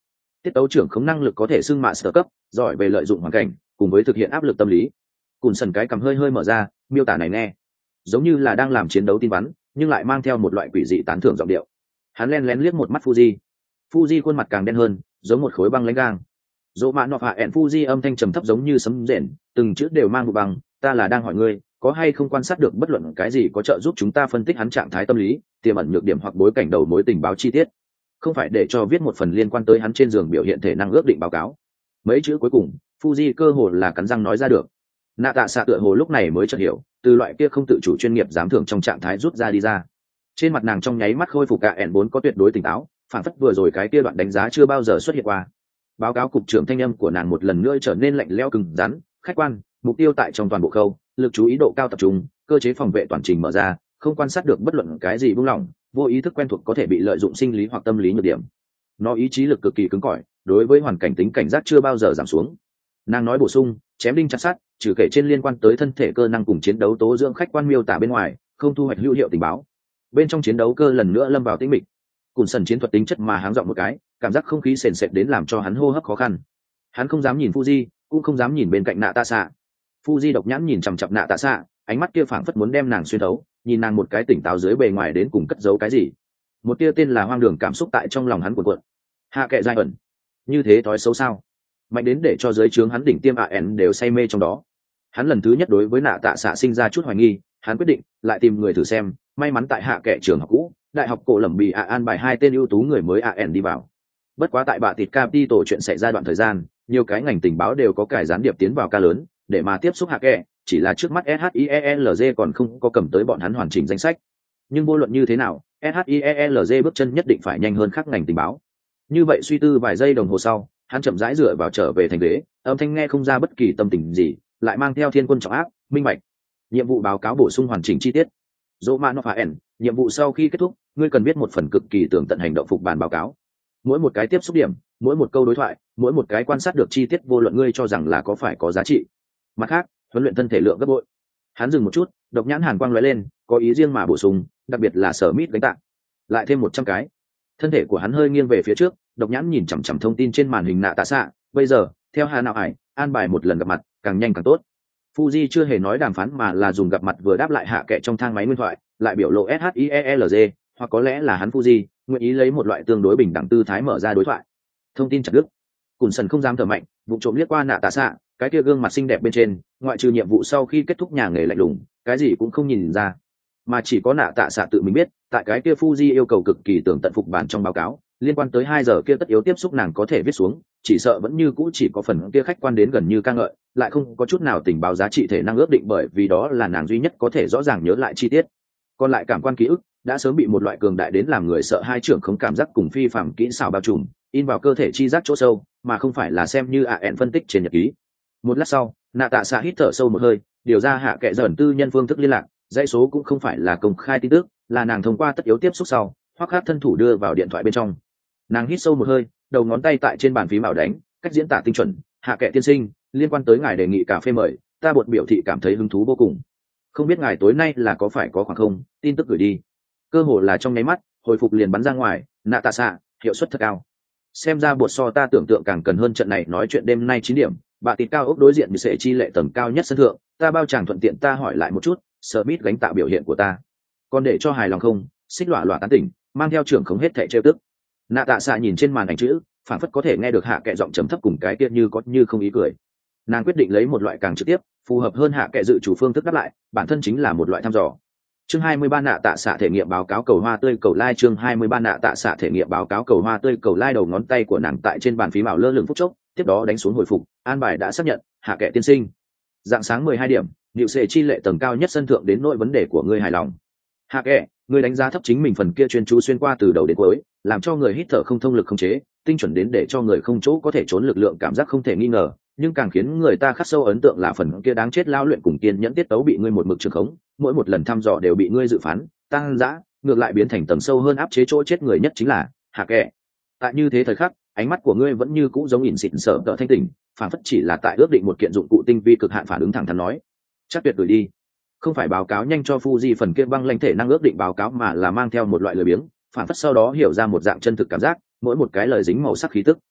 tiết tấu trưởng không năng lực có thể xưng mạ sở cấp, giỏi về lợi dụng hoàn cảnh cùng với thực hiện áp lực tâm lý. Cùn sần cái cầm hơi hơi mở ra, miêu tả này nghe giống như là đang làm chiến đấu tin vắn, nhưng lại mang theo một loại quỷ dị tán thưởng giọng điệu. Hắn lén lén liếc một mắt Fuji. Fuji khuôn mặt càng đen hơn, giống một khối băng lãnh gang. Dỗ mạn nọ hạ ẹn Fuji âm thanh trầm thấp giống như sấm rền, từng chữ đều mang vụ bằng. Ta là đang hỏi ngươi, có hay không quan sát được bất luận cái gì có trợ giúp chúng ta phân tích hắn trạng thái tâm lý, tiềm ẩn nhược điểm hoặc bối cảnh đầu mối tình báo chi tiết, không phải để cho viết một phần liên quan tới hắn trên giường biểu hiện thể năng ước định báo cáo. Mấy chữ cuối cùng, Fuji cơ hồ là cắn răng nói ra được. Nạ tạ xạ tựa hồ lúc này mới chợt hiểu, từ loại kia không tự chủ chuyên nghiệp giám thưởng trong trạng thái rút ra đi ra. Trên mặt nàng trong nháy mắt khôi phục cả ẻn bốn có tuyệt đối tỉnh táo, phản phất vừa rồi cái kia đoạn đánh giá chưa bao giờ xuất hiện qua. Báo cáo cục trưởng thanh âm của nàng một lần nữa trở nên lạnh lẽo cứng rắn, khách quan, mục tiêu tại trong toàn bộ khâu, lực chú ý độ cao tập trung, cơ chế phòng vệ toàn trình mở ra, không quan sát được bất luận cái gì buông lỏng, vô ý thức quen thuộc có thể bị lợi dụng sinh lý hoặc tâm lý nhược điểm. Nó ý chí lực cực kỳ cứng cỏi, đối với hoàn cảnh tính cảnh giác chưa bao giờ giảm xuống. Nàng nói bổ sung, chém đinh chặt sắt, trừ kể trên liên quan tới thân thể cơ năng cùng chiến đấu tố dưỡng khách quan miêu tả bên ngoài, không thu hoạch hữu hiệu tình báo. Bên trong chiến đấu cơ lần nữa lâm vào tĩnh mịch. Cùn sần chiến thuật tính chất mà háng giọng một cái, cảm giác không khí sền sệt đến làm cho hắn hô hấp khó khăn. Hắn không dám nhìn Fuji, cũng không dám nhìn bên cạnh nạ tạ xạ. Fuji độc nhãn nhìn chằm chằm nạ tạ xạ, ánh mắt kia phảng phất muốn đem nàng xuyên thấu, nhìn nàng một cái tỉnh táo dưới bề ngoài đến cùng cất giấu cái gì. Một tia tên là hoang đường cảm xúc tại trong lòng hắn cuộn cuộn. Hạ kệ giai ẩn, như thế thói xấu sao? Mạnh đến để cho dưới trướng hắn đỉnh tiêm a en đều say mê trong đó. Hắn lần thứ nhất đối với nạ tạ xạ sinh ra chút hoài nghi, hắn quyết định lại tìm người thử xem. May mắn tại hạ kệ trường học cũ, đại học cổ lẩm bì a an bài hai tên ưu tú người mới a en đi vào. Bất quá tại bạ tịt capital chuyện xảy ra đoạn thời gian, nhiều cái ngành tình báo đều có cải gián điệp tiến vào ca lớn để mà tiếp xúc hạ kệ, chỉ là trước mắt SHIELZ còn không có cầm tới bọn hắn hoàn chỉnh danh sách. Nhưng vô luận như thế nào, SHIELZ bước chân nhất định phải nhanh hơn các ngành tình báo. Như vậy suy tư vài giây đồng hồ sau, hắn chậm rãi dựa vào trở về thành ghế, âm thanh nghe không ra bất kỳ tâm tình gì, lại mang theo thiên quân trọng áp, minh bạch. Nhiệm vụ báo cáo bổ sung hoàn chỉnh chi tiết. Dỗ mạn nọ ẻn, nhiệm vụ sau khi kết thúc, ngươi cần viết một phần cực kỳ tường tận hành động phục bản báo cáo. Mỗi một cái tiếp xúc điểm, mỗi một câu đối thoại, mỗi một cái quan sát được chi tiết vô luận ngươi cho rằng là có phải có giá trị. Mặt khác, huấn luyện thân thể lượng gấp bội. Hắn dừng một chút, độc nhãn hàn quang lóe lên, có ý riêng mà bổ sung, đặc biệt là sở mít gánh tạng. Lại thêm một trăm cái. Thân thể của hắn hơi nghiêng về phía trước, độc nhãn nhìn chằm chằm thông tin trên màn hình nạ tạ xạ. Bây giờ, theo Hà nào ải, an bài một lần gặp mặt, càng nhanh càng tốt. Fuji chưa hề nói đàm phán mà là dùng gặp mặt vừa đáp lại hạ kệ trong thang máy nguyên thoại, lại biểu lộ SHIELZ, hoặc có lẽ là hắn Fuji nguyện ý lấy một loại tương đối bình đẳng tư thái mở ra đối thoại. Thông tin chặt đứt. Cùn sần không dám thở mạnh, vụ trộm liếc qua nạ tạ xạ, cái kia gương mặt xinh đẹp bên trên, ngoại trừ nhiệm vụ sau khi kết thúc nhà nghề lạnh lùng, cái gì cũng không nhìn ra. Mà chỉ có nạ tạ xạ tự mình biết, tại cái kia Fuji yêu cầu cực kỳ tường tận phục bản trong báo cáo, liên quan tới hai giờ kia tất yếu tiếp xúc nàng có thể viết xuống, chỉ sợ vẫn như cũ chỉ có phần kia khách quan đến gần như ca ngợi, lại không có chút nào tình báo giá trị thể năng ước định, bởi vì đó là nàng duy nhất có thể rõ ràng nhớ lại chi tiết. Còn lại cảm quan ký ức đã sớm bị một loại cường đại đến làm người sợ hai trưởng không cảm giác cùng phi phàm kỹ xảo bao trùm, in vào cơ thể chi giác chỗ sâu, mà không phải là xem như a en phân tích trên nhật ký. Một lát sau, nạ tạ xạ hít thở sâu một hơi, điều ra hạ kệ dởn tư nhân phương thức liên lạc, dãy số cũng không phải là công khai tin tức, là nàng thông qua tất yếu tiếp xúc sau, hoặc khác thân thủ đưa vào điện thoại bên trong. Nàng hít sâu một hơi, đầu ngón tay tại trên bàn phím bảo đánh, cách diễn tả tinh chuẩn. Hạ kệ tiên sinh, liên quan tới ngài đề nghị cà phê mời, ta buộc biểu thị cảm thấy hứng thú vô cùng. Không biết ngài tối nay là có phải có khoảng không, tin tức gửi đi. Cơ hồ là trong nháy mắt, hồi phục liền bắn ra ngoài. Nạ tạ xạ, hiệu suất thật cao. Xem ra bột so ta tưởng tượng càng cần hơn. Trận này nói chuyện đêm nay chín điểm, bà tịt cao ốc đối diện bị sệ chi lệ tầng cao nhất sân thượng, ta bao chàng thuận tiện ta hỏi lại một chút, Smith gánh tạo biểu hiện của ta, còn để cho hài lòng không? Xích lọa lọa tán tỉnh, mang theo trưởng không hết thẻ trêu tức. Nạ tạ xạ nhìn trên màn ảnh chữ, phản phất có thể nghe được hạ kệ giọng trầm thấp cùng cái kia như có như không ý cười. Nàng quyết định lấy một loại càng trực tiếp, phù hợp hơn hạ kệ dự chủ phương thức đáp lại, bản thân chính là một loại thăm dò. Chương hai mươi ba nạ tạ xạ thể nghiệm báo cáo cầu hoa tươi cầu lai. Chương hai mươi ba nạ tạ xạ thể nghiệm báo cáo cầu hoa tươi cầu lai. Đầu ngón tay của nàng tại trên bàn phím ảo lơ lửng phút chốc, tiếp đó đánh xuống hồi phục, an bài đã xác nhận, hạ kệ tiên sinh. Dạng sáng mười hai điểm, Niệu Sệ chi lệ tầng cao nhất sân thượng đến nỗi vấn đề của ngươi hài lòng. Hạ kệ, ngươi đánh giá thấp chính mình phần kia chuyên chú xuyên qua từ đầu đến cuối, làm cho người hít thở không thông lực không chế, tinh chuẩn đến để cho người không chỗ có thể trốn lực lượng cảm giác không thể nghi ngờ, nhưng càng khiến người ta khắc sâu ấn tượng là phần kia đáng chết lao luyện cùng kiên nhẫn tiết tấu bị ngươi một mực trường khống, mỗi một lần thăm dò đều bị ngươi dự phán, tăng dã, ngược lại biến thành tầng sâu hơn áp chế chỗ chết người nhất chính là hạ kệ. Tại như thế thời khắc, ánh mắt của ngươi vẫn như cũ giống ỉn xịn sợ tợ thanh tỉnh, phản phất chỉ là tại ước định một kiện dụng cụ tinh vi cực hạn phản ứng thẳng thắn nói, chắc tuyệt gửi đi. Không phải báo cáo nhanh cho Fuji phần kia băng lãnh thể năng ước định báo cáo, mà là mang theo một loại lười biếng, phản phất sau đó hiểu ra một dạng chân thực cảm giác, mỗi một cái lời dính màu sắc khí tức.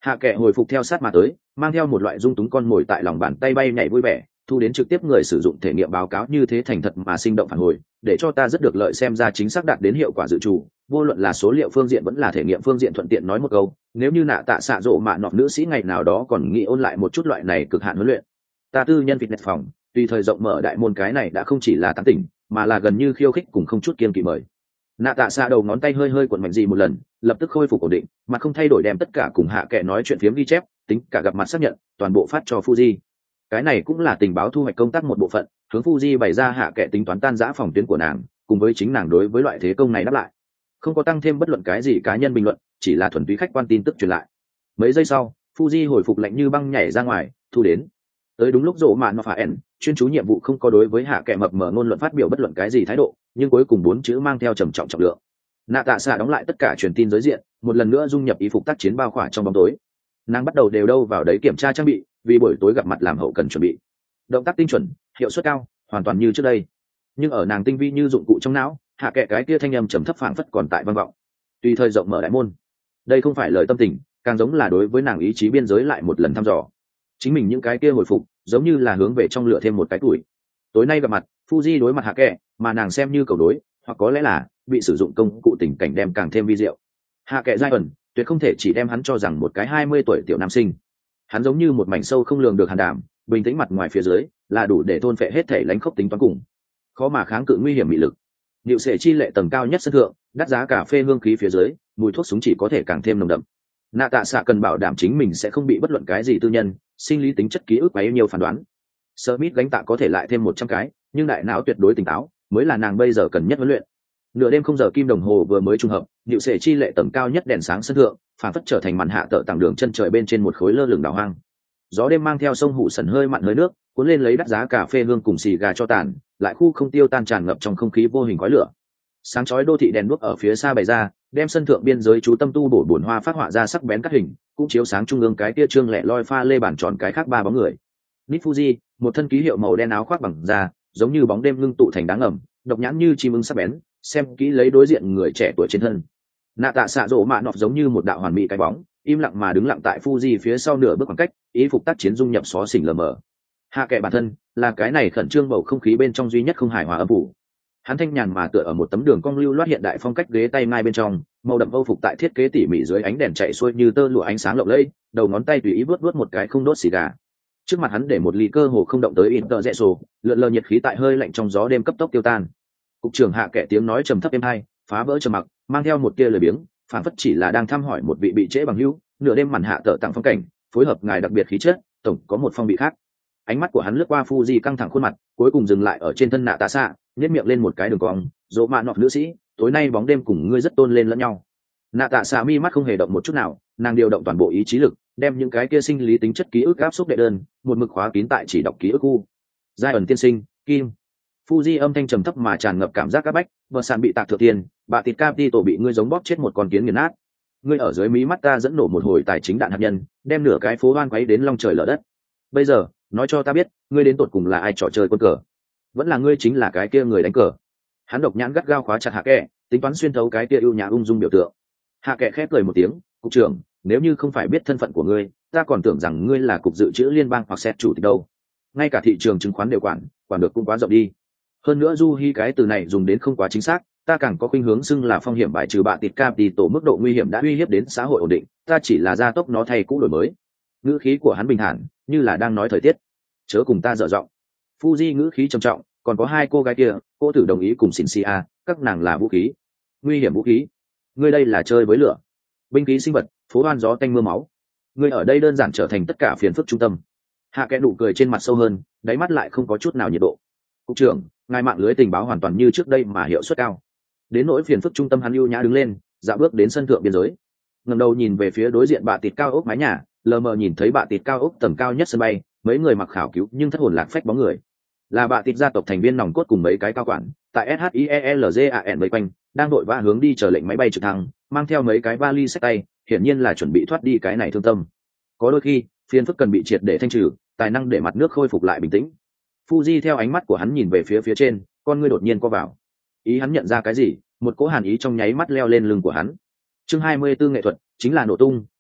Hạ kệ hồi phục theo sát mà tới, mang theo một loại dung túng con mồi tại lòng bàn tay bay nhảy vui vẻ, thu đến trực tiếp người sử dụng thể nghiệm báo cáo như thế thành thật mà sinh động phản hồi, để cho ta rất được lợi xem ra chính xác đạt đến hiệu quả dự trù, vô luận là số liệu phương diện vẫn là thể nghiệm phương diện thuận tiện nói một câu, nếu như nạ tạ xạ rộ mạ nọ nữ sĩ ngày nào đó còn nghĩ ôn lại một chút loại này cực hạn huấn luyện. Ta tư nhân fitness phòng, tùy thời rộng mở đại môn cái này đã không chỉ là tán tỉnh, mà là gần như khiêu khích cùng không chút kiên kỵ mời. Nạ tạ xạ đầu ngón tay hơi hơi cuộn mạnh gì một lần, lập tức khôi phục ổn định, mặt không thay đổi đem tất cả cùng hạ kệ nói chuyện phiếm ghi chép, tính cả gặp mặt xác nhận, toàn bộ phát cho Fuji. Cái này cũng là tình báo thu hoạch công tác một bộ phận, hướng Fuji bày ra hạ kệ tính toán tan rã phòng tuyến của nàng, cùng với chính nàng đối với loại thế công này đáp lại. Không có tăng thêm bất luận cái gì cá nhân bình luận, chỉ là thuần túy khách quan tin tức truyền lại. Mấy giây sau, Fuji hồi phục lạnh như băng nhảy ra ngoài, thu đến. Tới đúng lúc rộ mạn mà phải ẩn, chuyên chú nhiệm vụ không có đối với hạ kệ mập mờ ngôn luận phát biểu bất luận cái gì thái độ, nhưng cuối cùng bốn chữ mang theo trầm trọng trọng lượng. Nạ tạ xạ đóng lại tất cả truyền tin giới diện, một lần nữa dung nhập y phục tác chiến bao khỏa trong bóng tối. Nàng bắt đầu đều đâu vào đấy kiểm tra trang bị, vì buổi tối gặp mặt làm hậu cần chuẩn bị. Động tác tinh chuẩn, hiệu suất cao, hoàn toàn như trước đây. Nhưng ở nàng tinh vi như dụng cụ trong não, hạ kệ cái kia thanh âm trầm thấp phảng phất còn tại vang vọng. Tùy thời rộng mở đại môn. Đây không phải lời tâm tình, càng giống là đối với nàng ý chí biên giới lại một lần thăm dò. Chính mình những cái kia hồi phục, giống như là hướng về trong lửa thêm một cái tuổi. Tối nay gặp mặt, Fuji đối mặt hạ kệ, mà nàng xem như cầu đối, hoặc có lẽ là bị sử dụng công cụ tình cảnh đem càng thêm vi diệu. Hạ kệ giai ẩn, tuyệt không thể chỉ đem hắn cho rằng một cái hai mươi tuổi tiểu nam sinh. Hắn giống như một mảnh sâu không lường được hàn đảm, bình tĩnh mặt ngoài phía dưới, là đủ để thôn phệ hết thể lánh khốc tính toán cùng. Khó mà kháng cự nguy hiểm mị lực. Diệu sệ chi lệ tầng cao nhất sân thượng, đắt giá cà phê hương khí phía dưới, mùi thuốc súng chỉ có thể càng thêm nồng đậm. Nạ tạ xạ cần bảo đảm chính mình sẽ không bị bất luận cái gì tư nhân, sinh lý tính chất ký ức bấy nhiêu phán đoán. Smith gánh tạ có thể lại thêm một trăm cái, nhưng đại não tuyệt đối tỉnh táo, mới là nàng bây giờ cần nhất huấn luyện. Nửa đêm không giờ kim đồng hồ vừa mới trùng hợp, diệu sệ chi lệ tầng cao nhất đèn sáng sân thượng, phản phất trở thành màn hạ tợ tảng đường chân trời bên trên một khối lơ lửng đảo hoang. Gió đêm mang theo sông hụ sần hơi mặn hơi nước, cuốn lên lấy đắt giá cà phê hương cùng xì gà cho tàn, lại khu không tiêu tan tràn ngập trong không khí vô hình khói lửa. Sáng chói đô thị đèn đuốc ở phía xa bày ra, đem sân thượng biên giới chú tâm tu bổ bổn hoa phát họa ra sắc bén cắt hình, cũng chiếu sáng trung ương cái kia trương lẻ loi pha lê bản tròn cái khác ba bóng người. Nít Fuji, một thân ký hiệu màu đen áo khoác bằng da, giống như bóng đêm ngưng tụ thành đá ngầm, độc nhãn như chim ưng sắc bén, xem kỹ lấy đối diện người trẻ tuổi trên thân. Nạ tạ xạ rộ mạ nọt giống như một đạo hoàn mỹ cái bóng, im lặng mà đứng lặng tại Fuji phía sau nửa bước khoảng cách, ý phục tác chiến dung nhập xó xỉnh lờ mờ. Hạ kệ bản thân là cái này khẩn trương bầu không khí bên trong duy nhất không hài hòa âm phủ. Hắn thanh nhàn mà tựa ở một tấm đường cong lưu loát hiện đại phong cách ghế tay ngay bên trong, màu đậm âu phục tại thiết kế tỉ mỉ dưới ánh đèn chạy xuôi như tơ lụa ánh sáng lộng lẫy, đầu ngón tay tùy ý vớt vớt một cái không đốt xì gà. Trước mặt hắn để một ly cơ hồ không động tới inter rẽ sổ, lượn lờ nhiệt khí tại hơi lạnh trong gió đêm cấp tốc tiêu tan. Cục trưởng Hạ kệ tiếng nói trầm thấp êm hai, phá vỡ trầm mặc, mang theo một tia lời biếng, phản phất chỉ là đang thăm hỏi một vị bị trễ bằng hữu, nửa đêm màn hạ tợ tặng phong cảnh, phối hợp ngài đặc biệt khí chất, tổng có một phong vị khác. Ánh mắt của hắn lướt qua Fuji căng thẳng khuôn mặt, cuối cùng dừng lại ở trên thân nạ tạ xạ, nhếch miệng lên một cái đường cong, dỗ mạ nọt nữ sĩ, tối nay bóng đêm cùng ngươi rất tôn lên lẫn nhau. Nạ tạ xạ mi mắt không hề động một chút nào, nàng điều động toàn bộ ý chí lực, đem những cái kia sinh lý tính chất ký ức áp xúc đệ đơn, một mực khóa kín tại chỉ đọc ký ức khu. Giai ẩn tiên sinh, Kim. Fuji âm thanh trầm thấp mà tràn ngập cảm giác áp bách, vợ sàn bị tạc thừa tiền, bà thịt Capi tổ bị ngươi giống bóp chết một con kiến nghiền nát. Ngươi ở dưới mí mắt ta dẫn nổ một hồi tài chính đạn hạt nhân, đem nửa cái phố hoan quấy đến long trời lở đất. Bây giờ, nói cho ta biết, ngươi đến tột cùng là ai trò chơi quân cờ? Vẫn là ngươi chính là cái kia người đánh cờ? Hắn độc nhãn gắt gao khóa chặt Hạ kệ, tính toán xuyên thấu cái kia ưu nhã ung dung biểu tượng. Hạ kệ khép cười một tiếng, cục trưởng, nếu như không phải biết thân phận của ngươi, ta còn tưởng rằng ngươi là cục dự trữ liên bang hoặc xét chủ tịch đâu. Ngay cả thị trường chứng khoán đều quản, quản được cũng quá rộng đi. Hơn nữa du hi cái từ này dùng đến không quá chính xác, ta càng có khuynh hướng xưng là phong hiểm bài trừ bạ tịt cap đi tổ mức độ nguy hiểm đã uy hiếp đến xã hội ổn định, ta chỉ là gia tốc nó thay cũ đổi mới. Ngữ khí của hắn bình thản, như là đang nói thời tiết. Chớ cùng ta dở giọng. Fuji ngữ khí trầm trọng, còn có hai cô gái kia, cô tử đồng ý cùng xin si a, các nàng là vũ khí, nguy hiểm vũ khí. Ngươi đây là chơi với lửa, binh khí sinh vật, phố hoan gió tanh mưa máu. Ngươi ở đây đơn giản trở thành tất cả phiền phức trung tâm. Hạ kẽ nụ cười trên mặt sâu hơn, đáy mắt lại không có chút nào nhiệt độ. Cục trưởng, ngài mạng lưới tình báo hoàn toàn như trước đây mà hiệu suất cao. Đến nỗi phiền phức trung tâm hắn ưu nhã đứng lên, dạo bước đến sân thượng biên giới, ngẩng đầu nhìn về phía đối diện bạ tịt cao ốc mái nhà, lờ mờ nhìn thấy bạ tịt cao ốc tầng cao nhất sân bay, mấy người mặc khảo cứu nhưng thất hồn lạc phách bóng người, là bạ tịt gia tộc thành viên nòng cốt cùng mấy cái cao quản tại SHIELZAN vây quanh, đang đội vã hướng đi chờ lệnh máy bay trực thăng, mang theo mấy cái vali xách tay, hiển nhiên là chuẩn bị thoát đi cái này thương tâm. Có đôi khi phiền phức cần bị triệt để thanh trừ, tài năng để mặt nước khôi phục lại bình tĩnh. Fuji theo ánh mắt của hắn nhìn về phía phía trên, con ngươi đột nhiên co vào. Ý hắn nhận ra cái gì, một cỗ hàn ý trong nháy mắt leo lên lưng của hắn. Chương hai mươi bốn nghệ thuật chính là nổ tung,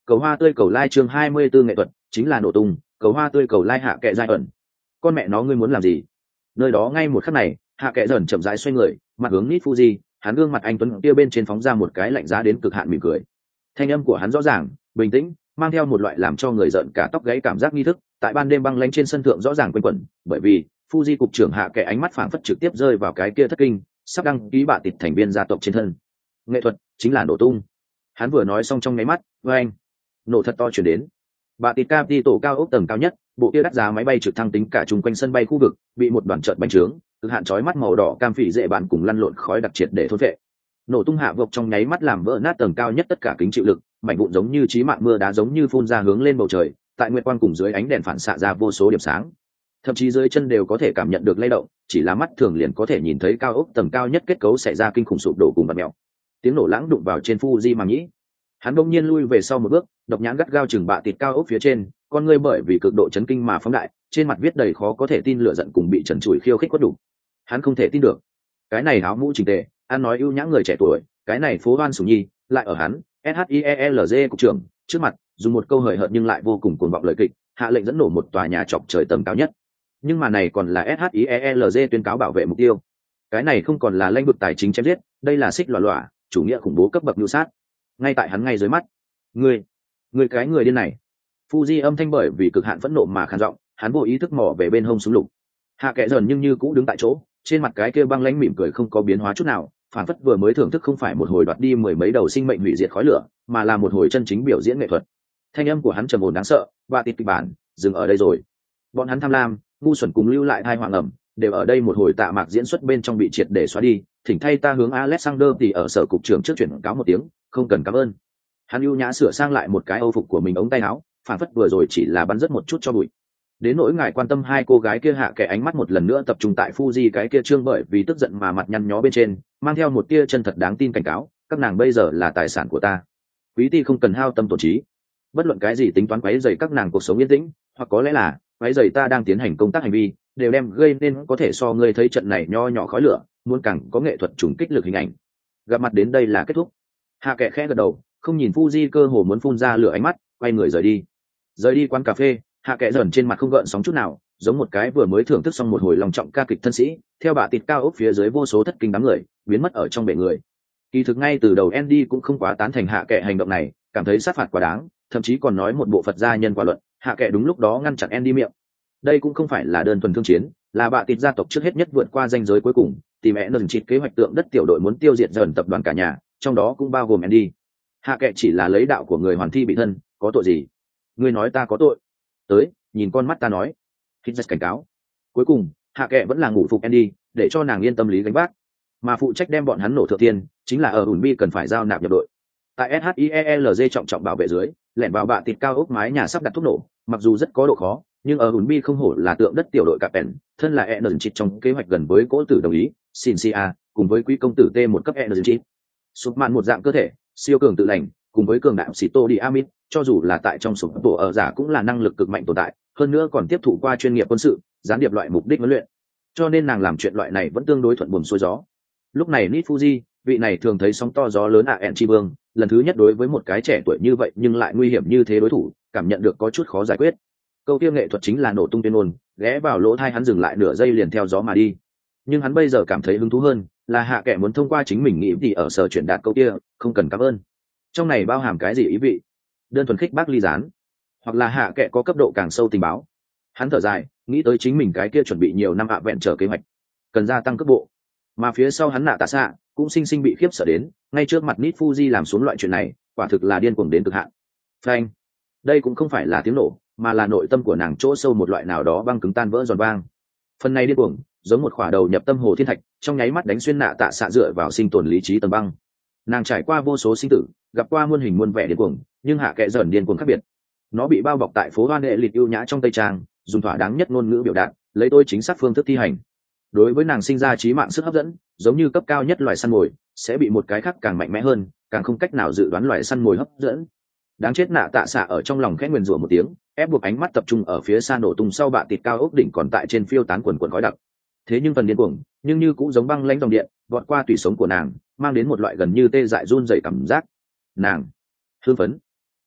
Cầu hoa tươi cầu lai chương hai mươi 24 nghệ thuật chính là nổ tung, cầu hoa tươi cầu lai hạ kệ giai ẩn. Con mẹ nó ngươi muốn làm gì? Nơi đó ngay một khắc này, hạ kệ dần chậm rãi xoay người, mặt hướng Nit Fuji, hắn gương mặt anh tuấn kia bên trên phóng ra một cái lạnh giá đến cực hạn mỉm cười. Thanh âm của hắn rõ ràng, bình tĩnh, mang theo một loại làm cho người giận cả tóc gáy cảm giác nghi thức, tại ban đêm băng lãnh trên sân thượng rõ ràng quanh quẩn, bởi vì Fuji cục trưởng hạ kệ ánh mắt phảng phất trực tiếp rơi vào cái kia thất kinh, sắp đăng ký bạ tịt thành viên gia tộc trên thân. Nghệ thuật chính là nổ tung. Hắn vừa nói xong trong nháy mắt, oeng, nổ thật to truyền đến. Bạ tịt Capi tổ cao ốc tầng cao nhất, bộ kia đắt giá máy bay trực thăng tính cả chung quanh sân bay khu vực, bị một đoàn chợt bành trướng, cực hạn chói mắt màu đỏ cam phỉ dễ bạn cùng lăn lộn khói đặc triệt để thôn vệ. Nổ tung hạ vộc trong nháy mắt làm vỡ nát tầng cao nhất tất cả kính chịu lực, mảnh vụn giống như chí mạng mưa đá giống như phun ra hướng lên bầu trời, tại nguyệt quang cùng dưới ánh đèn phản xạ ra vô số điểm sáng. Thậm chí dưới chân đều có thể cảm nhận được lay động, chỉ là mắt thường liền có thể nhìn thấy cao ốc tầng cao nhất kết cấu xảy ra kinh khủng sụp đổ cùng bật mèo. Tiếng nổ lãng đụng vào trên Fuji màng nhĩ. Hắn bỗng nhiên lui về sau một bước, độc nhãn gắt gao chừng bạ tịt cao ốc phía trên, con ngươi bởi vì cực độ chấn kinh mà phóng đại, trên mặt viết đầy khó có thể tin lửa giận cùng bị trần trụi khiêu khích quất đủ. Hắn không thể tin được, cái này áo mũ chỉnh tề, ăn nói ưu nhã người trẻ tuổi, cái này phố hoan sủng nhi, lại ở hắn, SHIELZ cục trưởng, trước mặt, dùng một câu hời hợt nhưng lại vô cùng cuồng vọng lời kịch, hạ lệnh dẫn nổ một tòa nhà chọc trời tầng cao nhất. Nhưng mà này còn là SHIELZ tuyên cáo bảo vệ mục tiêu. Cái này không còn là lãnh vực tài chính chém giết, đây là xích lọa lọa, chủ nghĩa khủng bố cấp bậc nhu sát. Ngay tại hắn ngay dưới mắt. Ngươi, ngươi cái người điên này. Fuji âm thanh bởi vì cực hạn phẫn nộ mà khàn giọng, hắn vô ý thức mò về bên hông súng lục. Hạ kệ dần nhưng như cũ đứng tại chỗ, trên mặt cái kia băng lãnh mỉm cười không có biến hóa chút nào, phản phất vừa mới thưởng thức không phải một hồi đoạt đi mười mấy đầu sinh mệnh hủy diệt khói lửa, mà là một hồi chân chính biểu diễn nghệ thuật. Thanh âm của hắn trầm ổn đáng sợ, và tịt kịch bản, dừng ở đây rồi. Bọn hắn tham lam, ngu xuẩn cùng lưu lại thai hoàng ẩm, đều ở đây một hồi tạ mạc diễn xuất bên trong bị triệt để xóa đi. Thỉnh thay ta hướng Alexander thì ở sở cục trưởng trước chuyển cáo một tiếng, không cần cảm ơn. Hắn ưu nhã sửa sang lại một cái âu phục của mình ống tay áo, phản phất vừa rồi chỉ là bắn rất một chút cho bụi. Đến nỗi ngài quan tâm hai cô gái kia hạ kệ ánh mắt một lần nữa tập trung tại Fuji cái kia trương bởi vì tức giận mà mặt nhăn nhó bên trên, mang theo một tia chân thật đáng tin cảnh cáo, các nàng bây giờ là tài sản của ta. Quý ty không cần hao tâm tổn trí. Bất luận cái gì tính toán quấy rầy các nàng cuộc sống yên tĩnh, hoặc có lẽ là quấy rầy ta đang tiến hành công tác hành vi, đều đem gây nên có thể so ngươi thấy trận này nho nhỏ khói lửa, muốn càng có nghệ thuật trùng kích lực hình ảnh. Gặp mặt đến đây là kết thúc. Hạ kệ khẽ gật đầu, không nhìn Fuji cơ hồ muốn phun ra lửa ánh mắt, quay người rời đi. Rời đi quán cà phê, hạ kệ dần trên mặt không gợn sóng chút nào, giống một cái vừa mới thưởng thức xong một hồi lòng trọng ca kịch thân sĩ, theo bà tịt cao ốc phía dưới vô số thất kinh đám người, biến mất ở trong bể người. Kỳ thực ngay từ đầu Andy cũng không quá tán thành hạ kệ hành động này, cảm thấy sát phạt quá đáng, thậm chí còn nói một bộ Phật gia nhân quả luận, hạ kệ đúng lúc đó ngăn chặn Andy miệng. Đây cũng không phải là đơn thuần thương chiến, là bà tịt gia tộc trước hết nhất vượt qua ranh giới cuối cùng, tìm mẹ nâng chịt kế hoạch tượng đất tiểu đội muốn tiêu diệt dần tập đoàn cả nhà, trong đó cũng bao gồm Andy. Hạ kệ chỉ là lấy đạo của người hoàn thi bị thân, có tội gì? Ngươi nói ta có tội? Tới, nhìn con mắt ta nói. Hít cảnh cáo. Cuối cùng, hạ kệ vẫn là ngủ phục Andy, để cho nàng yên tâm lý gánh vác. Mà phụ trách đem bọn hắn nổ thượng tiên, chính là ở ủn bi cần phải giao nạp nhập đội. Tại SHIELZ trọng trọng bảo vệ dưới, lẻn vào bạ tịt cao ốc mái nhà sắp đặt thuốc nổ, mặc dù rất có độ khó, nhưng ở ủn bi không hổ là tượng đất tiểu đội cặp ẻn, thân là Energy trong kế hoạch gần với cỗ tử đồng ý, Shinsia, cùng với quý công tử T một cấp Energy. Sụp mạn một dạng cơ thể, siêu cường tự lành, cùng với cường đạo Sito đi Amit, cho dù là tại trong sụp tổ ở giả cũng là năng lực cực mạnh tồn tại, hơn nữa còn tiếp thụ qua chuyên nghiệp quân sự, gián điệp loại mục đích huấn luyện. Cho nên nàng làm chuyện loại này vẫn tương đối thuận buồm xuôi gió. Lúc này Nit Fuji, vị này thường thấy sóng to gió lớn ạ ẹn chi vương, lần thứ nhất đối với một cái trẻ tuổi như vậy nhưng lại nguy hiểm như thế đối thủ, cảm nhận được có chút khó giải quyết. Câu tiêu nghệ thuật chính là nổ tung tuyên ngôn, ghé vào lỗ tai hắn dừng lại nửa giây liền theo gió mà đi. Nhưng hắn bây giờ cảm thấy hứng thú hơn, là hạ kệ muốn thông qua chính mình nghĩ gì ở sở chuyển đạt câu kia, không cần cảm ơn. Trong này bao hàm cái gì ý vị? Đơn thuần khích bác ly gián, hoặc là hạ kệ có cấp độ càng sâu tình báo. Hắn thở dài, nghĩ tới chính mình cái kia chuẩn bị nhiều năm ạ vẹn trở kế hoạch, cần gia tăng cấp bộ. Mà phía sau hắn nạ tạ xạ cũng sinh sinh bị khiếp sợ đến, ngay trước mặt Nit Fuji làm xuống loại chuyện này, quả thực là điên cuồng đến cực hạn. Phanh, đây cũng không phải là tiếng nổ, mà là nội tâm của nàng chỗ sâu một loại nào đó băng cứng tan vỡ giòn vang. Phần này điên cuồng, giống một khỏa đầu nhập tâm hồ thiên thạch, trong nháy mắt đánh xuyên nạ tạ xạ dựa vào sinh tồn lý trí tầng băng. Nàng trải qua vô số sinh tử, gặp qua muôn hình muôn vẻ điên cuồng, nhưng hạ kệ dần điên cuồng khác biệt. Nó bị bao bọc tại phố hoan nghệ lịch ưu nhã trong tây trang, dùng thỏa đáng nhất ngôn ngữ biểu đạt, lấy tôi chính xác phương thức thi hành. Đối với nàng sinh ra trí mạng sức hấp dẫn, giống như cấp cao nhất loài săn mồi sẽ bị một cái khác càng mạnh mẽ hơn, càng không cách nào dự đoán loài săn mồi hấp dẫn. Đáng chết nạ tạ xạ ở trong lòng khẽ nguyền rủa một tiếng, ép buộc ánh mắt tập trung ở phía xa nổ tung sau bạ tịt cao ốc đỉnh còn tại trên phiêu tán quần quần khói đặc. Thế nhưng phần điên cuồng, nhưng như cũng giống băng lãnh dòng điện, vọt qua tủy sống của nàng, mang đến một loại gần như tê dại run rẩy cảm giác. Nàng hưng phấn,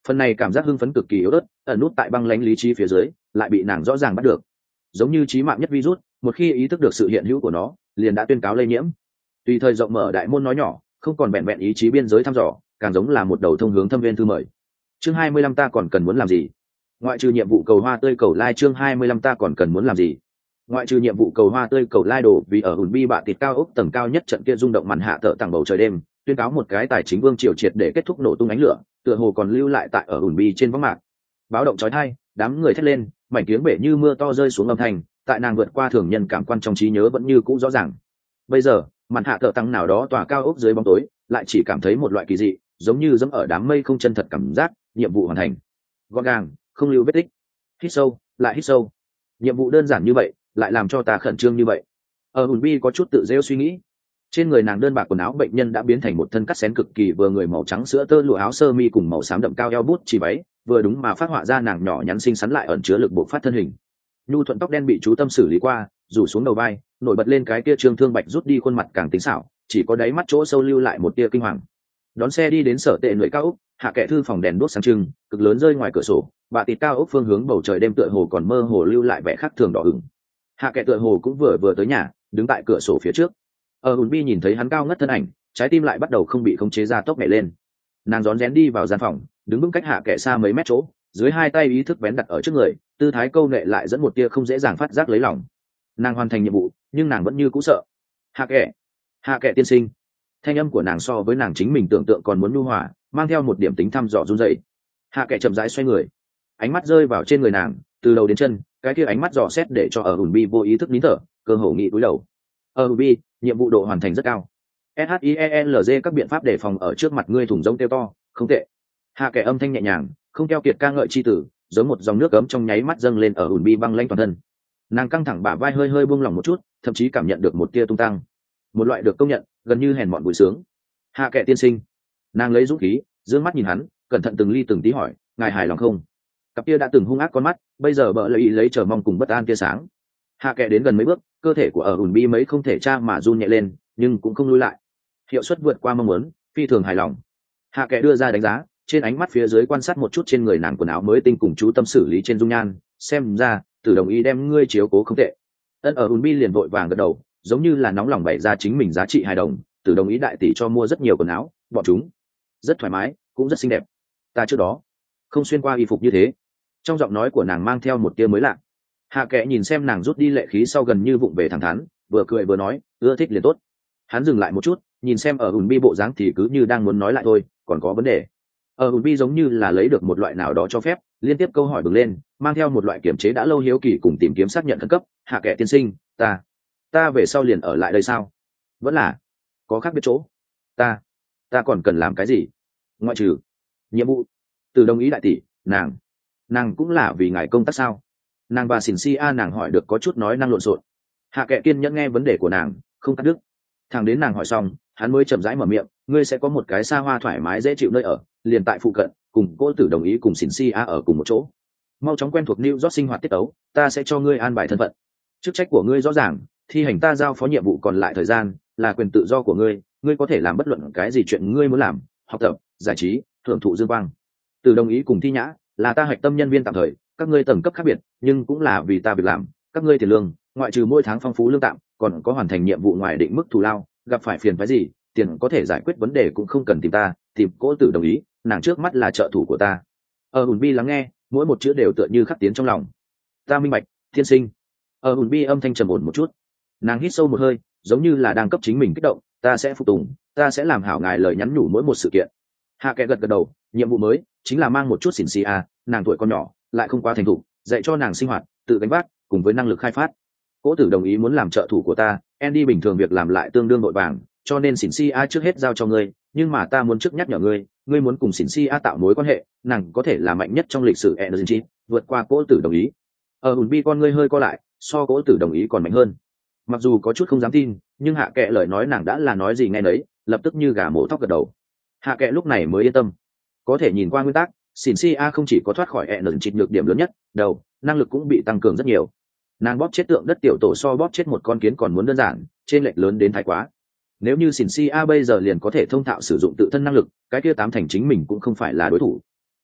Phần này cảm giác hưng phấn cực kỳ yếu ớt, ẩn nút tại băng lãnh lý trí phía dưới, lại bị nàng rõ ràng bắt được. Giống như chí mạng nhất virus, một khi ý thức được sự hiện hữu của nó, liền đã tuyên cáo lây nhiễm. Tùy thời rộng mở đại môn nói nhỏ, không còn vẹn vẹn ý chí biên giới thăm dò, càng giống là một đầu thông hướng thâm viên thư mời. Chương hai mươi lăm ta còn cần muốn làm gì? Ngoại trừ nhiệm vụ cầu hoa tươi cầu lai chương hai mươi lăm ta còn cần muốn làm gì? Ngoại trừ nhiệm vụ cầu hoa tươi cầu lai đồ vì ở hùn bi bạ tịt cao ốc tầng cao nhất trận kia rung động màn hạ tợ tặng bầu trời đêm, tuyên cáo một cái tài chính vương triều triệt để kết thúc nổ tung ánh lửa, tựa hồ còn lưu lại tại ở hùn bi trên võng mạc. Báo động chói tai, đám người thét lên, mảnh tiếng bể như mưa to rơi xuống âm thanh, tại nàng vượt qua thường nhân cảm quan trong trí nhớ vẫn như cũ rõ ràng. Bây giờ, màn hạ tợ tăng nào đó tòa cao ốc dưới bóng tối, lại chỉ cảm thấy một loại kỳ dị, giống như dẫm ở đám mây không chân thật cảm giác, nhiệm vụ hoàn thành. Gọn gàng, không lưu vết tích. Hít sâu, lại hít sâu. Nhiệm vụ đơn giản như vậy, lại làm cho ta khẩn trương như vậy. Ở hùn bi có chút tự rêu suy nghĩ. Trên người nàng đơn bạc quần áo bệnh nhân đã biến thành một thân cắt xén cực kỳ vừa người màu trắng sữa tơ lụa áo sơ mi cùng màu xám đậm cao eo bút chỉ váy, vừa đúng mà phát họa ra nàng nhỏ nhắn xinh xắn lại ẩn chứa lực bộc phát thân hình. Nhu thuận tóc đen bị chú tâm xử lý qua, rủ xuống đầu vai, nổi bật lên cái kia trương thương bạch rút đi khuôn mặt càng tính xảo, chỉ có đáy mắt chỗ sâu lưu lại một tia kinh hoàng. Đón xe đi đến sở tệ nội cao ốc, hạ kệ thư phòng đèn đuốc sáng trưng, cực lớn rơi ngoài cửa sổ, bà tịt cao ốc phương hướng bầu trời đêm tựa hồ còn mơ hồ lưu lại vẻ khác thường đỏ ửng. Hạ kệ tựa hồ cũng vừa vừa tới nhà, đứng tại cửa sổ phía trước. Ở hùn bi nhìn thấy hắn cao ngất thân ảnh, trái tim lại bắt đầu không bị khống chế ra tốc nhảy lên. Nàng rón rén đi vào gian phòng, đứng vững cách hạ kệ xa mấy mét chỗ, dưới hai tay ý thức vén đặt ở trước người, tư thái câu nệ lại dẫn một tia không dễ dàng phát giác lấy lòng. Nàng hoàn thành nhiệm vụ, nhưng nàng vẫn như cũ sợ. Hạ kệ, hạ kệ tiên sinh. Thanh âm của nàng so với nàng chính mình tưởng tượng còn muốn nhu hòa, mang theo một điểm tính thăm dò run rẩy. Hạ kệ chậm rãi xoay người, ánh mắt rơi vào trên người nàng, từ đầu đến chân, cái kia ánh mắt dò xét để cho ở hùn bi vô ý thức nín thở, cơ hồ nghĩ cúi đầu. Ở hùn bi, nhiệm vụ độ hoàn thành rất cao. SHIELZ các biện pháp đề phòng ở trước mặt ngươi thủng giống tiêu to, không tệ. Hạ kệ âm thanh nhẹ nhàng, không keo kiệt ca ngợi chi tử, giống một dòng nước ấm trong nháy mắt dâng lên ở hùn bi băng lãnh toàn thân. Nàng căng thẳng bả vai hơi hơi buông lỏng một chút, thậm chí cảm nhận được một tia tung tăng, một loại được công nhận, gần như hèn mọn vui sướng. Hạ kệ tiên sinh. Nàng lấy dũng khí, dương mắt nhìn hắn, cẩn thận từng ly từng tí hỏi, ngài hài lòng không? Cặp kia đã từng hung ác con mắt, bây giờ bỡ lợi ý lấy chờ mong cùng bất an tia sáng. Hạ kệ đến gần mấy bước, cơ thể của ở hùn bi mấy không thể tra mà run nhẹ lên, nhưng cũng không lùi lại. Hiệu suất vượt qua mong muốn, phi thường hài lòng. Hạ kệ đưa ra đánh giá, trên ánh mắt phía dưới quan sát một chút trên người nàng quần áo mới tinh cùng chú tâm xử lý trên dung nhan, xem ra Tử đồng ý đem ngươi chiếu cố không tệ. Ân ở hùn bi liền vội vàng gật đầu, giống như là nóng lòng bày ra chính mình giá trị hài đồng. Tử đồng ý đại tỷ cho mua rất nhiều quần áo, bọn chúng rất thoải mái, cũng rất xinh đẹp. Ta trước đó không xuyên qua y phục như thế. Trong giọng nói của nàng mang theo một tia mới lạ. Hạ kệ nhìn xem nàng rút đi lệ khí sau gần như vụng về thẳng thắn, vừa cười vừa nói, ưa thích liền tốt. Hắn dừng lại một chút, nhìn xem ở hùn bi bộ dáng thì cứ như đang muốn nói lại thôi, còn có vấn đề. Ở hùn bi giống như là lấy được một loại nào đó cho phép, liên tiếp câu hỏi bừng lên, mang theo một loại kiểm chế đã lâu hiếu kỳ cùng tìm kiếm xác nhận khẩn cấp. Hạ kệ tiên sinh, ta ta về sau liền ở lại đây sao? Vẫn là có khác biệt chỗ. Ta ta còn cần làm cái gì? Ngoại trừ nhiệm vụ. Từ đồng ý đại tỷ, nàng nàng cũng là vì ngài công tác sao? Nàng và xỉn si a nàng hỏi được có chút nói năng lộn xộn. Hạ kệ kiên nhẫn nghe vấn đề của nàng, không cắt đứt. Thằng đến nàng hỏi xong, hắn mới chậm rãi mở miệng, ngươi sẽ có một cái xa hoa thoải mái dễ chịu nơi ở, liền tại phụ cận, cùng cô tử đồng ý cùng xỉn si a ở cùng một chỗ. Mau chóng quen thuộc New York sinh hoạt tiết tấu, ta sẽ cho ngươi an bài thân phận. Chức trách của ngươi rõ ràng, thi hành ta giao phó nhiệm vụ còn lại thời gian là quyền tự do của ngươi, ngươi có thể làm bất luận cái gì chuyện ngươi muốn làm, học tập, giải trí, hưởng thụ dương quang. Từ đồng ý cùng thi nhã là ta hạch tâm nhân viên tạm thời, các ngươi tầng cấp khác biệt, nhưng cũng là vì ta việc làm. Các ngươi tiền lương, ngoại trừ mỗi tháng phong phú lương tạm, còn có hoàn thành nhiệm vụ ngoài định mức thù lao, gặp phải phiền phức gì, tiền có thể giải quyết vấn đề cũng không cần tìm ta, tìm Cố Tử đồng ý, nàng trước mắt là trợ thủ của ta. Ở Hùn Bi lắng nghe, mỗi một chữ đều tựa như khắc tiến trong lòng. Ta minh bạch, thiên sinh. Ở Hùn Bi âm thanh trầm ổn một chút, nàng hít sâu một hơi, giống như là đang cấp chính mình kích động, ta sẽ phục tùng, ta sẽ làm hảo ngài lời nhắn nhủ mỗi một sự kiện. Hạ Kệ gật gật đầu, nhiệm vụ mới chính là mang một chút xỉn xì a, nàng tuổi còn nhỏ, lại không quá thành thục, dạy cho nàng sinh hoạt, tự gánh vác, cùng với năng lực khai phát. Cố Tử đồng ý muốn làm trợ thủ của ta, Andy bình thường việc làm lại tương đương vội vàng, cho nên xỉn xì a trước hết giao cho ngươi, nhưng mà ta muốn trước nhắc nhở ngươi, ngươi muốn cùng xỉn xì a tạo mối quan hệ, nàng có thể là mạnh nhất trong lịch sử Energy, vượt qua Cố Tử đồng ý. Ở Hùn Bi con ngươi hơi co lại, so Cố Tử đồng ý còn mạnh hơn. Mặc dù có chút không dám tin, nhưng Hạ Kệ lời nói nàng đã là nói gì nghe nấy, lập tức như gà mổ thóc gật đầu. Hạ Kệ lúc này mới yên tâm. Có thể nhìn qua nguyên tắc, xỉn xì a không chỉ có thoát khỏi Energy nhược điểm lớn nhất, đầu, năng lực cũng bị tăng cường rất nhiều. Nàng bóp chết tượng đất tiểu tổ so bóp chết một con kiến còn muốn đơn giản, trên lệch lớn đến thái quá. Nếu như xỉn xì a bây giờ liền có thể thông thạo sử dụng tự thân năng lực, cái kia tám thành chính mình cũng không phải là đối thủ.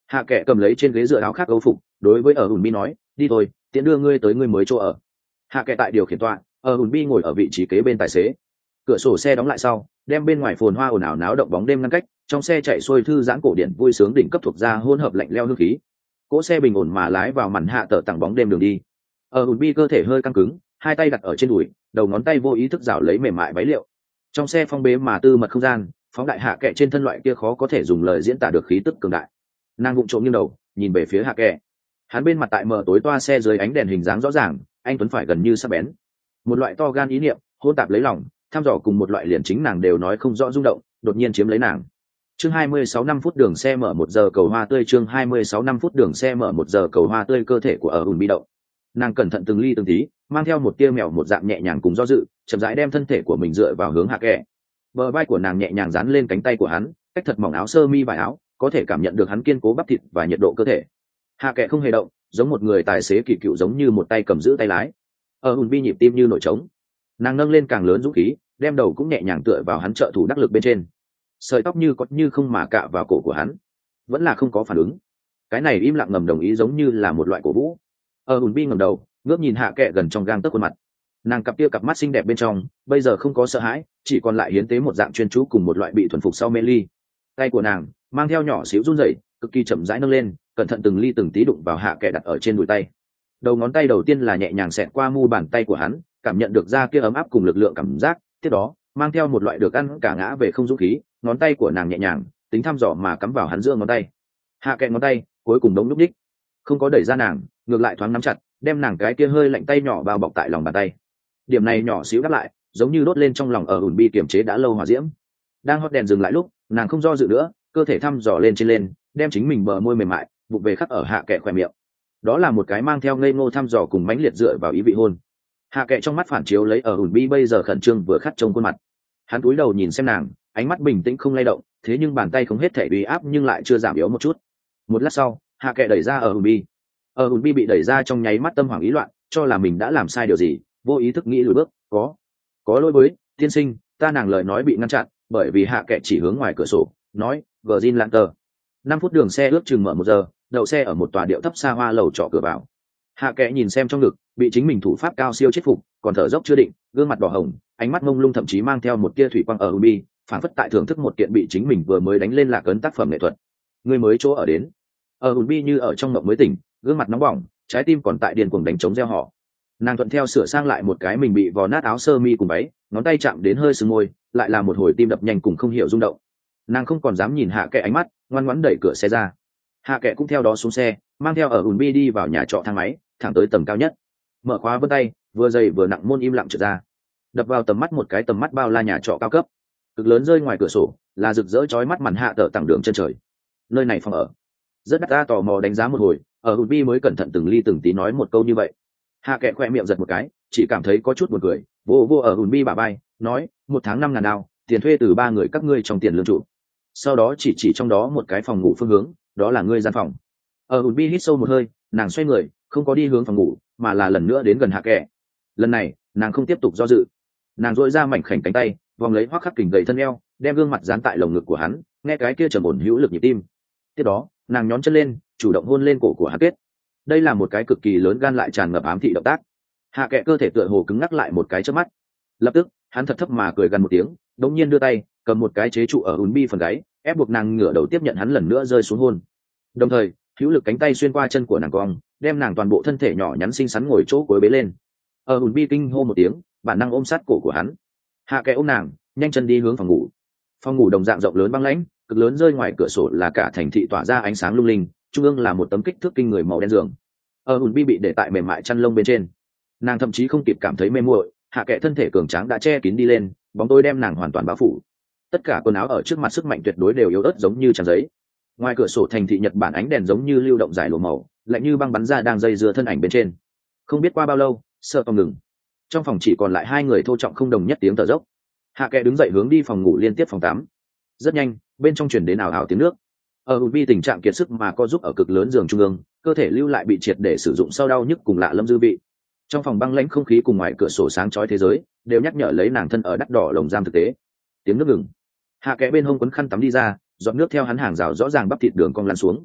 Hạ kệ cầm lấy trên ghế dựa áo khác âu phục, đối với ở ùn bi nói, đi thôi, tiện đưa ngươi tới ngươi mới chỗ ở. Hạ kệ tại điều khiển tọa, ở ùn bi ngồi ở vị trí kế bên tài xế. Cửa sổ xe đóng lại sau, đem bên ngoài phồn hoa ồn ào náo động bóng đêm ngăn cách, trong xe chạy xuôi thư giãn cổ điển vui sướng đỉnh cấp thuộc ra hỗn hợp lạnh leo hương khí. Cỗ xe bình ổn mà lái vào màn hạ tở tặng bóng đêm đường đi. Ở ùn bi cơ thể hơi căng cứng, hai tay đặt ở trên đùi, đầu ngón tay vô ý thức rảo lấy mềm mại váy liệu. Trong xe phong bế mà tư mật không gian, phóng đại hạ kệ trên thân loại kia khó có thể dùng lời diễn tả được khí tức cường đại. Nàng vụng trộm nghiêng đầu nhìn về phía hạ kệ. Hắn bên mặt tại mờ tối toa xe dưới ánh đèn hình dáng rõ ràng, anh tuấn phải gần như sắc bén. Một loại to gan ý niệm hôn tạp lấy lòng, tham dò cùng một loại liền chính nàng đều nói không rõ rung động đột nhiên chiếm lấy nàng. Chương hai mươi sáu năm phút đường xe mở một giờ cầu hoa tươi. Chương hai mươi sáu năm phút đường xe mở một giờ cầu hoa tươi. Cơ thể của ở ùn bi động, nàng cẩn thận từng ly từng tí, mang theo một tia mèo một dạng nhẹ nhàng cùng do dự, chậm rãi đem thân thể của mình dựa vào hướng hạ kệ. Bờ vai của nàng nhẹ nhàng dán lên cánh tay của hắn, cách thật mỏng áo sơ mi vải áo, có thể cảm nhận được hắn kiên cố bắp thịt và nhiệt độ cơ thể. Hạ kệ không hề động, giống một người tài xế kỳ cựu, giống như một tay cầm giữ tay lái. Ở ùn bi nhịp tim như nổi trống, nàng nâng lên càng lớn dũng khí, đem đầu cũng nhẹ nhàng tựa vào hắn trợ thủ đắc lực bên trên. Sợi tóc như có như không mà cạ vào cổ của hắn, vẫn là không có phản ứng. Cái này im lặng ngầm đồng ý, giống như là một loại cổ vũ. Ở ùn bi ngẩng đầu, ngước nhìn hạ kệ gần trong gang tấc khuôn mặt. Nàng cặp kia cặp mắt xinh đẹp bên trong bây giờ không có sợ hãi, chỉ còn lại hiến tế một dạng chuyên chú cùng một loại bị thuần phục sau mê ly. Tay của nàng mang theo nhỏ xíu run rẩy, cực kỳ chậm rãi nâng lên, cẩn thận từng ly từng tí đụng vào hạ kệ đặt ở trên đùi tay. Đầu ngón tay đầu tiên là nhẹ nhàng xẹt qua mu bàn tay của hắn, cảm nhận được da kia ấm áp cùng lực lượng cảm giác. Tiếp đó mang theo một loại được ăn cả ngã về không dũng khí, ngón tay của nàng nhẹ nhàng tính thăm dò mà cắm vào hắn giữa ngón tay. Hạ kệ ngón tay cuối cùng đống núp đích, không có đẩy ra nàng, ngược lại thoáng nắm chặt, đem nàng cái kia hơi lạnh tay nhỏ bao bọc tại lòng bàn tay. Điểm này nhỏ xíu đáp lại, giống như đốt lên trong lòng ở ùn bi kiềm chế đã lâu hỏa diễm. Đang hót đèn dừng lại lúc, nàng không do dự nữa, cơ thể thăm dò lên trên lên, đem chính mình bờ môi mềm mại vụng về khắc ở hạ kệ khỏe miệng. Đó là một cái mang theo ngây ngô thăm dò cùng mãnh liệt dựa vào ý vị hôn. Hạ kệ trong mắt phản chiếu lấy ở ùn bi bây giờ khẩn trương vừa khát trông khuôn mặt. Hắn cúi đầu nhìn xem nàng, ánh mắt bình tĩnh không lay động, thế nhưng bàn tay không hết thể uy áp nhưng lại chưa giảm yếu một chút. Một lát sau, hạ kệ đẩy ra ở ùn bi. Ở ùn bi bị đẩy ra trong nháy mắt tâm hoảng ý loạn, cho là mình đã làm sai điều gì, vô ý thức nghĩ lùi bước. có có lỗi với tiên sinh, ta nàng lời nói bị ngăn chặn bởi vì hạ kệ chỉ hướng ngoài cửa sổ nói Virgin Lanter. Năm phút đường xe ước chừng mở một giờ, đậu xe ở một tòa điệu thấp xa hoa lầu trọ cửa vào. Hạ kệ nhìn xem trong ngực bị chính mình thủ pháp cao siêu chết phục, còn thở dốc chưa định, gương mặt đỏ hồng, ánh mắt mông lung, thậm chí mang theo một tia thủy quang ở ubi, phản phất tại thưởng thức một kiện bị chính mình vừa mới đánh lên lạc ấn tác phẩm nghệ thuật. Người mới chỗ ở đến. Ở ubi như ở trong mộng mới tỉnh, gương mặt nóng bỏng, trái tim còn tại điên cuồng đánh trống reo hò. Nàng thuận theo sửa sang lại một cái mình bị vò nát áo sơ mi cùng váy, ngón tay chạm đến hơi sưng môi, lại là một hồi tim đập nhanh cùng không hiểu rung động. Nàng không còn dám nhìn hạ kệ ánh mắt, ngoan ngoãn đẩy cửa xe ra. Hạ kệ cũng theo đó xuống xe, mang theo ở ùn bi đi vào nhà trọ thang máy, thẳng tới tầng cao nhất. Mở khóa vân tay, vừa dày vừa nặng môn im lặng trượt ra, đập vào tầm mắt một cái tầm mắt bao la nhà trọ cao cấp, cực lớn rơi ngoài cửa sổ là rực rỡ chói mắt màn hạ tở tảng đường chân trời. Nơi này phòng ở rất đắt, ta tò mò đánh giá một hồi, ở ùn bi mới cẩn thận từng ly từng tí nói một câu như vậy. Hạ kệ khoe miệng giật một cái, chỉ cảm thấy có chút buồn cười, vô vô ở ùn bi bả vai, nói một tháng năm ngàn đao, tiền thuê từ ba người các ngươi trong tiền lương trụ. Sau đó chỉ chỉ trong đó một cái phòng ngủ phương hướng, đó là ngươi gian phòng. Ở ùn bi hít sâu một hơi, nàng xoay người, không có đi hướng phòng ngủ, mà là lần nữa đến gần hạ kệ. Lần này nàng không tiếp tục do dự, nàng dội ra mảnh khảnh cánh tay, vòng lấy hoắc khắc kình gầy thân eo, đem gương mặt dán tại lồng ngực của hắn, nghe cái kia trầm ổn hữu lực nhịp tim. Tiếp đó nàng nhón chân lên, chủ động hôn lên cổ của hắn kết. Đây là một cái cực kỳ lớn gan lại tràn ngập ám thị động tác. Hạ kệ cơ thể tựa hồ cứng ngắc lại một cái chớp mắt, lập tức hắn thật thấp mà cười gần một tiếng, đống nhiên đưa tay cầm một cái chế trụ ở ùn bi phần gáy, ép buộc nàng ngửa đầu tiếp nhận hắn lần nữa rơi xuống hôn. Đồng thời hữu lực cánh tay xuyên qua chân của nàng cong, đem nàng toàn bộ thân thể nhỏ nhắn xinh xắn ngồi chỗ cuối bế lên. Ở ùn bi kinh hô một tiếng, bản năng ôm sát cổ của hắn. Hạ kệ ôm nàng nhanh chân đi hướng phòng ngủ. Phòng ngủ đồng dạng rộng lớn băng lãnh, cực lớn rơi ngoài cửa sổ là cả thành thị tỏa ra ánh sáng lung linh, trung ương là một tấm kích thước kinh người màu đen giường. Ở ùn bi bị để tại mềm mại chăn lông bên trên, nàng thậm chí không kịp cảm thấy mê muội, hạ kệ thân thể cường tráng đã che kín đi lên, bóng tối đem nàng hoàn toàn bao phủ. Tất cả quần áo ở trước mặt sức mạnh tuyệt đối đều yếu ớt giống như trang giấy. Ngoài cửa sổ thành thị Nhật Bản ánh đèn giống như lưu động dài lùa màu, lạnh như băng bắn ra đang dây dưa thân ảnh bên trên. Không biết qua bao lâu, sợ phòng ngừng. Trong phòng chỉ còn lại hai người thô trọng không đồng nhất tiếng thở dốc. Hạ kệ đứng dậy hướng đi phòng ngủ liên tiếp phòng tắm. Rất nhanh, bên trong truyền đến ảo ảo tiếng nước. Ở Ubi tình trạng kiệt sức mà co giúp ở cực lớn giường trung ương, cơ thể lưu lại bị triệt để sử dụng sau đau nhức cùng lạ lâm dư vị. Trong phòng băng lãnh không khí cùng ngoài cửa sổ sáng chói thế giới đều nhắc nhở lấy nàng thân ở đắt đỏ lồng giam thực tế. Tiếng nước ngừng. Hạ kệ bên hông quấn khăn tắm đi ra, giọt nước theo hắn hàng rào rõ ràng bắp thịt đường cong lăn xuống.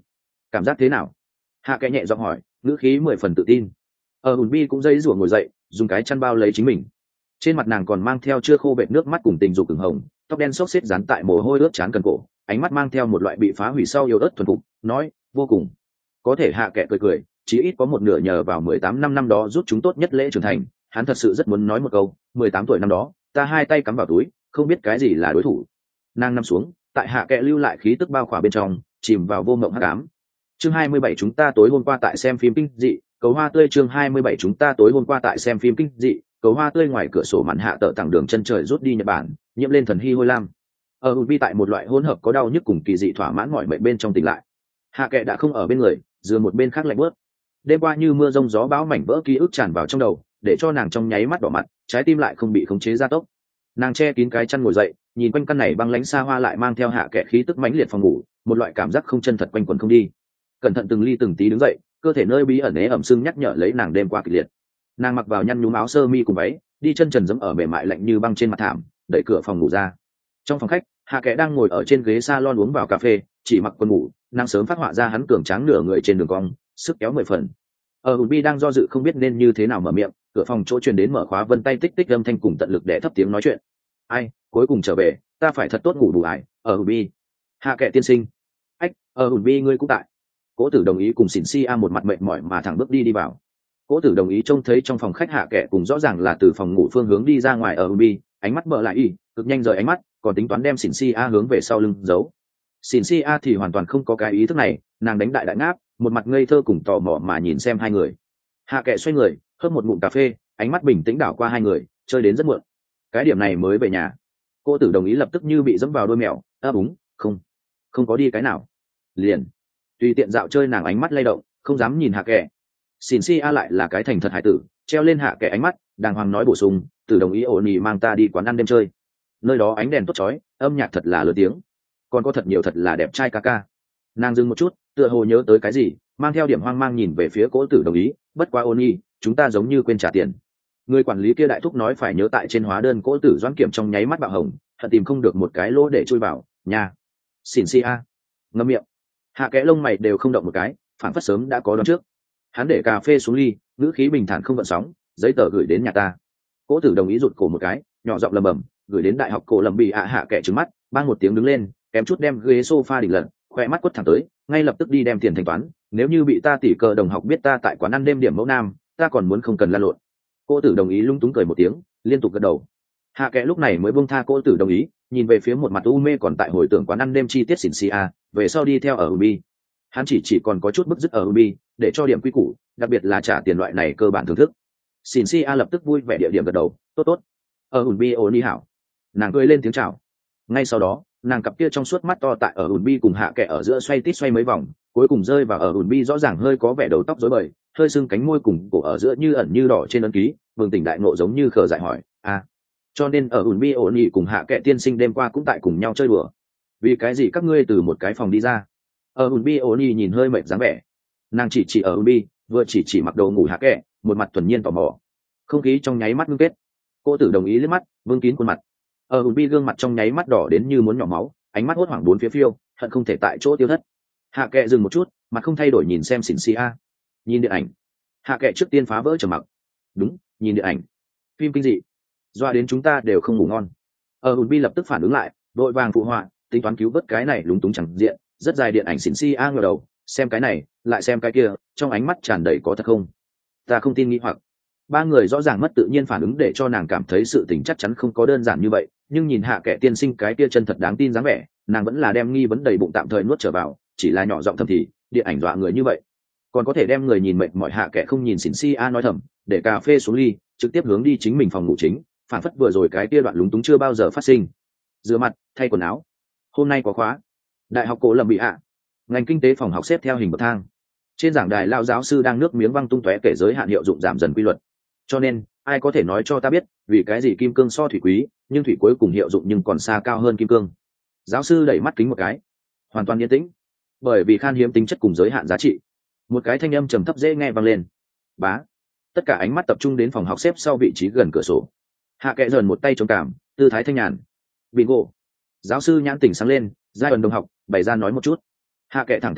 cảm giác thế nào? Hạ kệ nhẹ giọng hỏi, ngữ khí mười phần tự tin. Ở ùn bi cũng dây rủa ngồi dậy, dùng cái chăn bao lấy chính mình. Trên mặt nàng còn mang theo chưa khô bệt nước mắt cùng tình dục ửng hồng, tóc đen xốc xếp dán tại mồ hôi ướt chán cần cổ, ánh mắt mang theo một loại bị phá hủy sau yêu ớt thuần phục, nói vô cùng. Có thể Hạ kệ cười cười, chí ít có một nửa nhờ vào mười tám năm năm đó giúp chúng tốt nhất lễ trưởng thành. Hắn thật sự rất muốn nói một câu, mười tám tuổi năm đó ta hai tay cắm vào túi, không biết cái gì là đối thủ. Nàng nằm xuống, tại Hạ kệ lưu lại khí tức bao khỏa bên trong, chìm vào vô mộng hắc ám. Chương hai mươi bảy chúng ta tối hôm qua tại xem phim kinh dị, cầu hoa tươi. Chương hai mươi bảy chúng ta tối hôm qua tại xem phim kinh dị, cầu hoa tươi. Ngoài cửa sổ màn hạ tợ tảng đường chân trời rút đi Nhật Bản, nhiễm lên thần hy hôi lam. Ở Ubi tại một loại hỗn hợp có đau nhức cùng kỳ dị thỏa mãn mọi mệnh bên trong tỉnh lại. Hạ kệ đã không ở bên người, dựa một bên khác lạnh bớt. Đêm qua như mưa rông gió bão mảnh vỡ ký ức tràn vào trong đầu, để cho nàng trong nháy mắt đỏ mặt, trái tim lại không bị khống chế gia tốc. Nàng che kín cái chăn ngồi dậy, nhìn quanh căn này băng lãnh xa hoa lại mang theo Hạ kệ khí tức mãnh liệt phòng ngủ, một loại cảm giác không chân thật quanh quẩn không đi. Cẩn thận từng ly từng tí đứng dậy, cơ thể nơi bí ẩn ế ẩm sưng nhắc nhở lấy nàng đêm qua kịch liệt. Nàng mặc vào nhăn nhúm áo sơ mi cùng váy, đi chân trần giẫm ở mềm mại lạnh như băng trên mặt thảm, đẩy cửa phòng ngủ ra. Trong phòng khách, Hạ kệ đang ngồi ở trên ghế salon uống vào cà phê, chỉ mặc quần ngủ, nàng sớm phát họa ra hắn cường tráng nửa người trên đường cong, sức kéo mười phần. Ở Ubi đang do dự không biết nên như thế nào mở miệng, cửa phòng chỗ truyền đến mở khóa vân tay tích tích âm thanh cùng tận lực để thấp tiếng nói chuyện. Ai, cuối cùng trở về, ta phải thật tốt ngủ bù ải. Ở Ubi, Hạ kệ tiên sinh. Ách, ở Ubi ngươi cũng tại. Cố Tử đồng ý cùng xỉn si a một mặt mệt mỏi mà thẳng bước đi đi vào. Cố Tử đồng ý trông thấy trong phòng khách Hạ kệ cùng rõ ràng là từ phòng ngủ phương hướng đi ra ngoài. Ở Ubi, ánh mắt mở lại y, cực nhanh rời ánh mắt, còn tính toán đem xỉn si a hướng về sau lưng giấu. Xỉn si a thì hoàn toàn không có cái ý thức này, nàng đánh đại đại ngáp, một mặt ngây thơ cùng tò mò mà nhìn xem hai người. Hạ kệ xoay người, hớp một ngụm cà phê, ánh mắt bình tĩnh đảo qua hai người, chơi đến rất muộn. Cái điểm này mới về nhà. Cô Tử đồng ý lập tức như bị dẫm vào đôi mèo, ấp úng, không, không có đi cái nào. Liền, tùy tiện dạo chơi. Nàng ánh mắt lay động, không dám nhìn Hạ kệ. Xỉn si a lại là cái thành thật hải tử, treo lên Hạ kệ ánh mắt, đàng hoàng nói bổ sung, Tử đồng ý ổn nhì mang ta đi quán ăn đêm chơi. Nơi đó ánh đèn tốt chói, âm nhạc thật là lớn tiếng, còn có thật nhiều thật là đẹp trai ca ca. Nàng dừng một chút, tựa hồ nhớ tới cái gì, mang theo điểm hoang mang nhìn về phía Cố Tử đồng ý, bất quá ôn nhi, chúng ta giống như quên trả tiền. Người quản lý kia đại thúc nói phải nhớ tại trên hóa đơn. Cố Tử doãn kiểm trong nháy mắt bạo hồng, thật tìm không được một cái lỗ để chui vào nhà. Xỉn si a, ngậm miệng. Hạ kẽ lông mày đều không động một cái, phản phất sớm đã có đoán trước. Hắn để cà phê xuống ly, ngữ khí bình thản không gợn sóng, giấy tờ gửi đến nhà ta. Cố Tử đồng ý rụt cổ một cái, nhỏ giọng lầm bầm, gửi đến đại học cổ lầm bị ạ. Hạ kẽ trừng mắt, bang một tiếng đứng lên, kém chút đem ghế sofa đỉnh lật, khoe mắt quất thẳng tới, ngay lập tức đi đem tiền thanh toán. Nếu như bị ta tỉ cờ đồng học biết ta tại quán ăn đêm điểm mẫu nam, ta còn muốn không cần la lộn. Cô Tử đồng ý lung túng cười một tiếng, liên tục gật đầu. Hạ kẽ lúc này mới buông tha Cô Tử đồng ý, nhìn về phía một mặt u mê còn tại hồi tưởng quán ăn đêm chi tiết xỉn xì a, về sau đi theo ở Ubi. Hắn chỉ chỉ còn có chút bức dứt ở Ubi, để cho điểm quy củ, đặc biệt là trả tiền loại này cơ bản thưởng thức. Xỉn xì a lập tức vui vẻ địa điểm gật đầu, tốt tốt. Ở Ubi ôn đi hảo. Nàng cười lên tiếng chào. Ngay sau đó, nàng cặp kia trong suốt mắt to tại ở Ubi cùng Hạ kẽ ở giữa xoay tít xoay mấy vòng, cuối cùng rơi vào ở Ubi rõ ràng hơi có vẻ đầu tóc rối bời, hơi sưng cánh môi cùng cổ ở giữa như ẩn như đỏ trên ấn ký, vương tỉnh đại ngộ giống như khờ dại hỏi, à, cho nên ở Ubi ổn nhị cùng Hạ kệ tiên sinh đêm qua cũng tại cùng nhau chơi đùa. Vì cái gì các ngươi từ một cái phòng đi ra? Ở Ubi ổn nhị nhìn hơi mệt dáng vẻ, nàng chỉ chỉ ở Ubi, vừa chỉ chỉ mặc đồ ngủ Hạ kệ, một mặt thuần nhiên tò mò. Không khí trong nháy mắt ngưng kết. Cô Tử đồng ý liếc mắt, vương kín khuôn mặt. Ở Ubi gương mặt trong nháy mắt đỏ đến như muốn nhỏ máu, ánh mắt hốt hoảng bốn phía phiêu, hận không thể tại chỗ tiêu thất. Hạ kệ dừng một chút, mặt không thay đổi nhìn xem xỉn xì a, nhìn điện ảnh. Hạ kệ trước tiên phá vỡ trầm mặc, đúng, nhìn điện ảnh, phim kinh dị, doa đến chúng ta đều không ngủ ngon. Ở Ubi lập tức phản ứng lại, đội vàng phụ họa, tính toán cứu vớt cái này lúng túng chẳng diện, rất dài điện ảnh xỉn xì a ngửa đầu, xem cái này, lại xem cái kia, trong ánh mắt tràn đầy có thật không? Ta không tin nghĩ hoặc. Ba người rõ ràng mất tự nhiên phản ứng để cho nàng cảm thấy sự tình chắc chắn không có đơn giản như vậy, nhưng nhìn Hạ kệ tiên sinh cái kia chân thật đáng tin dáng vẻ, nàng vẫn là đem nghi vấn đầy bụng tạm thời nuốt trở vào, chỉ là nhỏ giọng thầm thì, điện ảnh dọa người như vậy, còn có thể đem người nhìn mệt mỏi. Hạ kệ không nhìn xỉn si a nói thầm, để cà phê xuống ly, trực tiếp hướng đi chính mình phòng ngủ chính, phản phất vừa rồi cái kia đoạn lúng túng chưa bao giờ phát sinh. Rửa mặt, thay quần áo. Hôm nay có khóa. Đại học cổ lầm bị ạ. Ngành kinh tế phòng học xếp theo hình bậc thang. Trên giảng đài lao giáo sư đang nước miếng văng tung tóe kể giới hạn hiệu dụng giảm dần quy luật. Cho nên, ai có thể nói cho ta biết, vì cái gì kim cương so thủy quý, nhưng thủy cuối cùng hiệu dụng nhưng còn xa cao hơn kim cương? Giáo sư đẩy mắt kính một cái, hoàn toàn yên tĩnh, bởi vì khan hiếm tính chất cùng giới hạn giá trị. Một cái thanh âm trầm thấp dễ nghe vang lên. Bá. Tất cả ánh mắt tập trung đến phòng học xếp sau vị trí gần cửa sổ. Hạ kệ dần một tay chống cảm, tư thái thanh nhàn. Bingo. Giáo sư nhãn tỉnh sáng lên, giai ẩn đồng học, bày ra nói một chút. Hạ kệ thẳng thắn nói,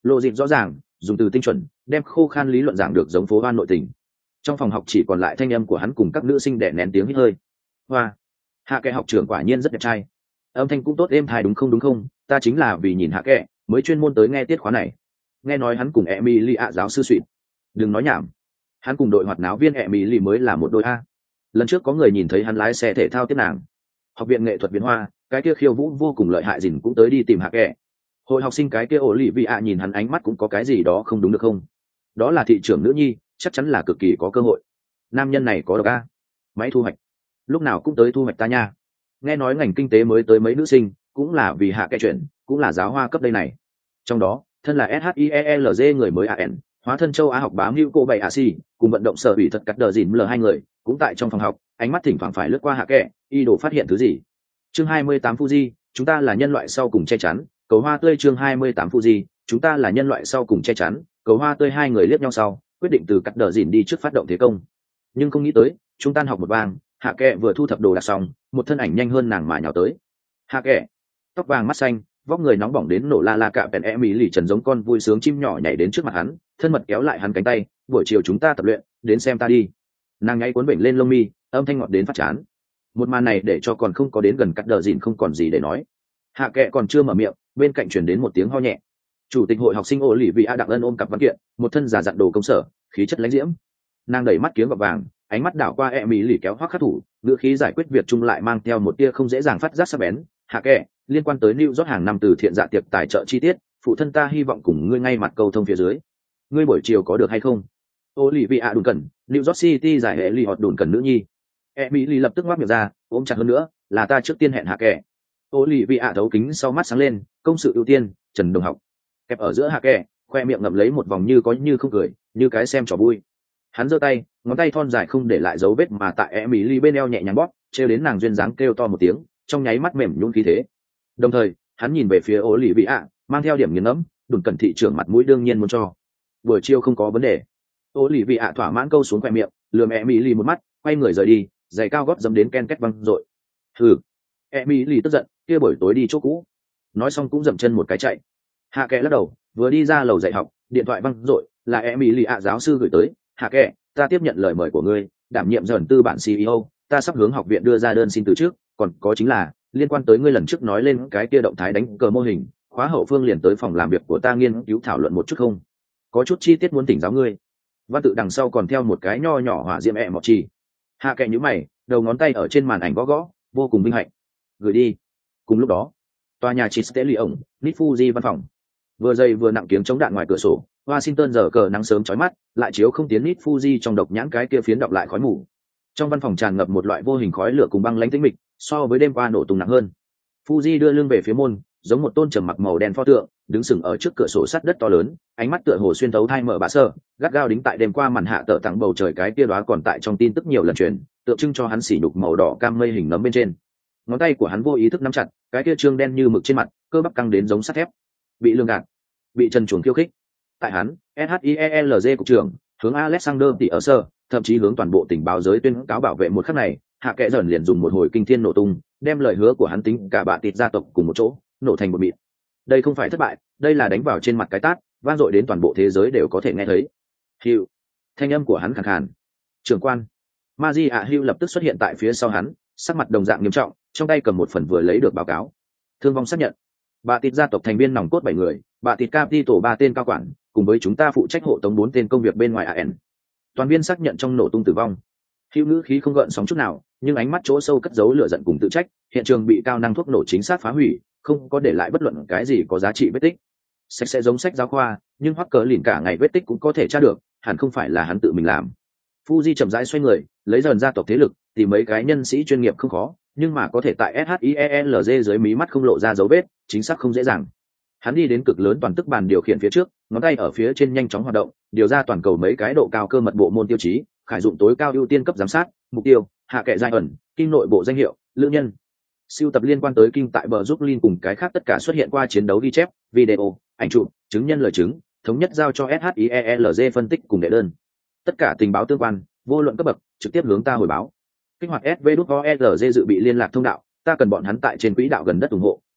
lộ dịp rõ ràng, dùng từ tinh chuẩn đem khô khan lý luận giảng được giống phố hoan nội tình. Trong phòng học chỉ còn lại thanh âm của hắn cùng các nữ sinh đẻ nén tiếng hít hơi. Hoa, hạ kệ học trưởng quả nhiên rất đẹp trai, âm thanh cũng tốt êm thai đúng không đúng không, ta chính là vì nhìn hạ kệ mới chuyên môn tới nghe tiết khóa này. Nghe nói hắn cùng Emily ạ giáo sư suỵt. Đừng nói nhảm, hắn cùng đội hoạt náo viên Emily mới là một đôi a. Lần trước có người nhìn thấy hắn lái xe thể thao tiếp nàng. Học viện nghệ thuật biến hoa, cái kia khiêu vũ vô cùng lợi hại dình cũng tới đi tìm hạ kệ. Hội học sinh cái kia ổ lì vị ạ nhìn hắn ánh mắt cũng có cái gì đó không đúng được không, đó là thị trưởng nữ nhi, chắc chắn là cực kỳ có cơ hội. Nam nhân này có độc a, máy thu hoạch lúc nào cũng tới thu hoạch ta nha. Nghe nói ngành kinh tế mới tới mấy nữ sinh cũng là vì hạ kệ chuyện, cũng là giáo hoa cấp đây này. Trong đó thân là SHIELZ người mới a n hóa thân châu Á học bám hữu cô bảy a si cùng vận động sở ủy thật cắt đờ dìn l hai người cũng tại trong phòng học, ánh mắt thỉnh thoảng phải lướt qua hạ kệ, y đồ phát hiện thứ gì. Chương hai mươi tám Fuji, chúng ta là nhân loại sau cùng che chắn. Cầu hoa tươi chương hai mươi tám Fuji, chúng ta là nhân loại sau cùng che chắn. Cầu hoa tươi hai người liếc nhau sau, quyết định từ cắt đờ dìn đi trước phát động thế công. Nhưng không nghĩ tới, chúng tan học một vang, hạ kệ vừa thu thập đồ đạc xong, một thân ảnh nhanh hơn nàng mà nhào tới. Hạ kệ, tóc vàng mắt xanh, vóc người nóng bỏng đến nổ la la cạ bèn e mỹ lì trần giống con vui sướng chim nhỏ nhảy đến trước mặt hắn, thân mật kéo lại hắn cánh tay, buổi chiều chúng ta tập luyện, đến xem ta đi. Nàng ngáy cuốn bệnh lên lông mi, âm thanh ngọt đến phát chán. Một màn này để cho còn không có đến gần cắt đờ dìn không còn gì để nói. Hạ kệ còn chưa mở miệng, bên cạnh truyền đến một tiếng ho nhẹ. Chủ tịch hội học sinh ô lì vị a đặng ân ôm cặp văn kiện, một thân giả dặn đồ công sở, khí chất lãnh diễm. Nàng đẩy mắt kiếng gọt vàng, ánh mắt đảo qua e mỹ lì kéo hoắc khắc thủ, ngữ khí giải quyết việc chung lại mang theo một tia không dễ dàng phát giác sắc bén. Hạ kệ, liên quan tới New York hàng năm từ thiện dạ tiệc tài trợ chi tiết, phụ thân ta hy vọng cùng ngươi ngay mặt câu thông phía dưới. Ngươi buổi chiều có được hay không? Olivia đùn cần, New York City giải hệ lì họt đùn cần nữ nhi. Emily lập tức ngoác miệng ra, ôm chặt hơn nữa, là ta trước tiên hẹn hạ kệ. Olivia thấu kính sau mắt sáng lên, công sự ưu tiên, Trần Đồng học. Kẹp ở giữa hạ kệ, khoe miệng ngậm lấy một vòng như có như không cười, như cái xem trò vui. Hắn giơ tay, ngón tay thon dài không để lại dấu vết mà tại Emily bên eo nhẹ nhàng bóp, trêu đến nàng duyên dáng kêu to một tiếng, trong nháy mắt mềm nhũn khí thế. Đồng thời, hắn nhìn về phía Olivia, mang theo điểm nghiền ngẫm, đùn cần thị trưởng mặt mũi đương nhiên muốn cho. Buổi chiều không có vấn đề. Olivia thỏa mãn câu xuống khoe miệng, lườm Emily một mắt, quay người rời đi, giày cao gót dẫm đến ken két văng rội. Hừ. Emily tức giận, kia buổi tối đi chỗ cũ. Nói xong cũng dậm chân một cái chạy. Hạ kệ lắc đầu, vừa đi ra lầu dạy học, điện thoại văng rội, là Emily ạ giáo sư gửi tới. Hạ kệ, ta tiếp nhận lời mời của ngươi, đảm nhiệm dần tư bản xê e ô, ta sắp hướng học viện đưa ra đơn xin từ trước, còn có chính là liên quan tới ngươi lần trước nói lên cái kia động thái đánh cờ mô hình, khóa hậu phương liền tới phòng làm việc của ta nghiên cứu thảo luận một chút không? Có chút chi tiết muốn thỉnh giáo ngươi. Văn tự đằng sau còn theo một cái nho nhỏ hỏa diệm ẹ mọt chi. Hạ kệ nhíu mày, đầu ngón tay ở trên màn ảnh gõ gõ, vô cùng vinh hạnh. Gửi đi. Cùng lúc đó, tòa nhà Chistelli ổng, Nit Fuji văn phòng. Vừa dày vừa nặng tiếng chống đạn ngoài cửa sổ, Washington giờ cờ nắng sớm chói mắt, lại chiếu không tiến Nit Fuji trong độc nhãn cái kia phiến đọng lại khói mù. Trong văn phòng tràn ngập một loại vô hình khói lửa cùng băng lãnh tĩnh mịch, so với đêm qua nổ tung nặng hơn. Fuji đưa lưng về phía môn, giống một tôn trầm mặc màu đen pho tượng, đứng sừng ở trước cửa sổ sắt đất to lớn, ánh mắt tựa hồ xuyên thấu thai mở bạ sơ, gắt gao đính tại đêm qua màn hạ tở tặng bầu trời cái kia đóa còn tại trong tin tức nhiều lần truyền, tượng trưng cho hắn sỉ nhục màu đỏ cam mây hình nấm bên trên. Ngón tay của hắn vô ý thức nắm chặt, cái kia trương đen như mực trên mặt, cơ bắp căng đến giống sắt thép. Bị lường gạt, bị trần chuồng khiêu khích. Tại hắn, SHIELZ cục trưởng, hướng Alexander tỷ ở sơ, thậm chí hướng toàn bộ tình báo giới tuyên cáo bảo vệ một khắc này, hạ kệ dần liền dùng một hồi kinh thiên nổ tung, đem lời hứa của hắn tính cả bạ tịt gia tộc cùng một chỗ, nổ thành một mịn. Đây không phải thất bại, đây là đánh vào trên mặt cái tát, vang dội đến toàn bộ thế giới đều có thể nghe thấy. Hugh, thanh âm của hắn khàn khàn. Trưởng quan, Magia Hugh lập tức xuất hiện tại phía sau hắn, sắc mặt đồng dạng nghiêm trọng, trong tay cầm một phần vừa lấy được báo cáo. Thương vong xác nhận. Bạ tịt gia tộc thành viên nòng cốt bảy người, bạ tịt Capital ba tên cao quản, cùng với chúng ta phụ trách hộ tống bốn tên công việc bên ngoài a en. Toàn viên xác nhận trong nổ tung tử vong. Hữu ngữ khí không gợn sóng chút nào, nhưng ánh mắt chỗ sâu cất giấu lửa giận cùng tự trách, hiện trường bị cao năng thuốc nổ chính xác phá hủy, không có để lại bất luận cái gì có giá trị vết tích. Sách sẽ giống sách giáo khoa, nhưng hoắc cờ lìn cả ngày vết tích cũng có thể tra được, hẳn không phải là hắn tự mình làm. Fuji chậm rãi xoay người, lấy dần gia tộc thế lực, tìm mấy cái nhân sĩ chuyên nghiệp không khó, nhưng mà có thể tại SHIELZ dưới mí mắt không lộ ra dấu vết, chính xác không dễ dàng. Hắn đi đến cực lớn toàn tức bàn điều khiển phía trước, ngón tay ở phía trên nhanh chóng hoạt động, điều ra toàn cầu mấy cái độ cao cơ mật bộ môn tiêu chí, khải dụng tối cao ưu tiên cấp giám sát, mục tiêu, hạ kệ giai ẩn, kinh nội bộ danh hiệu, lữ nhân. Siêu tập liên quan tới kinh tại bờ giúp Lin cùng cái khác tất cả xuất hiện qua chiến đấu ghi chép, video, ảnh chụp, chứng nhân lời chứng, thống nhất giao cho SHIELZ phân tích cùng đệ đơn. Tất cả tình báo tương quan, vô luận cấp bậc, trực tiếp hướng ta hồi báo. Kích hoạt ét vê đê o e rờ giê dự bị liên lạc thông đạo, ta cần bọn hắn tại trên quỹ đạo gần đất ủng hộ,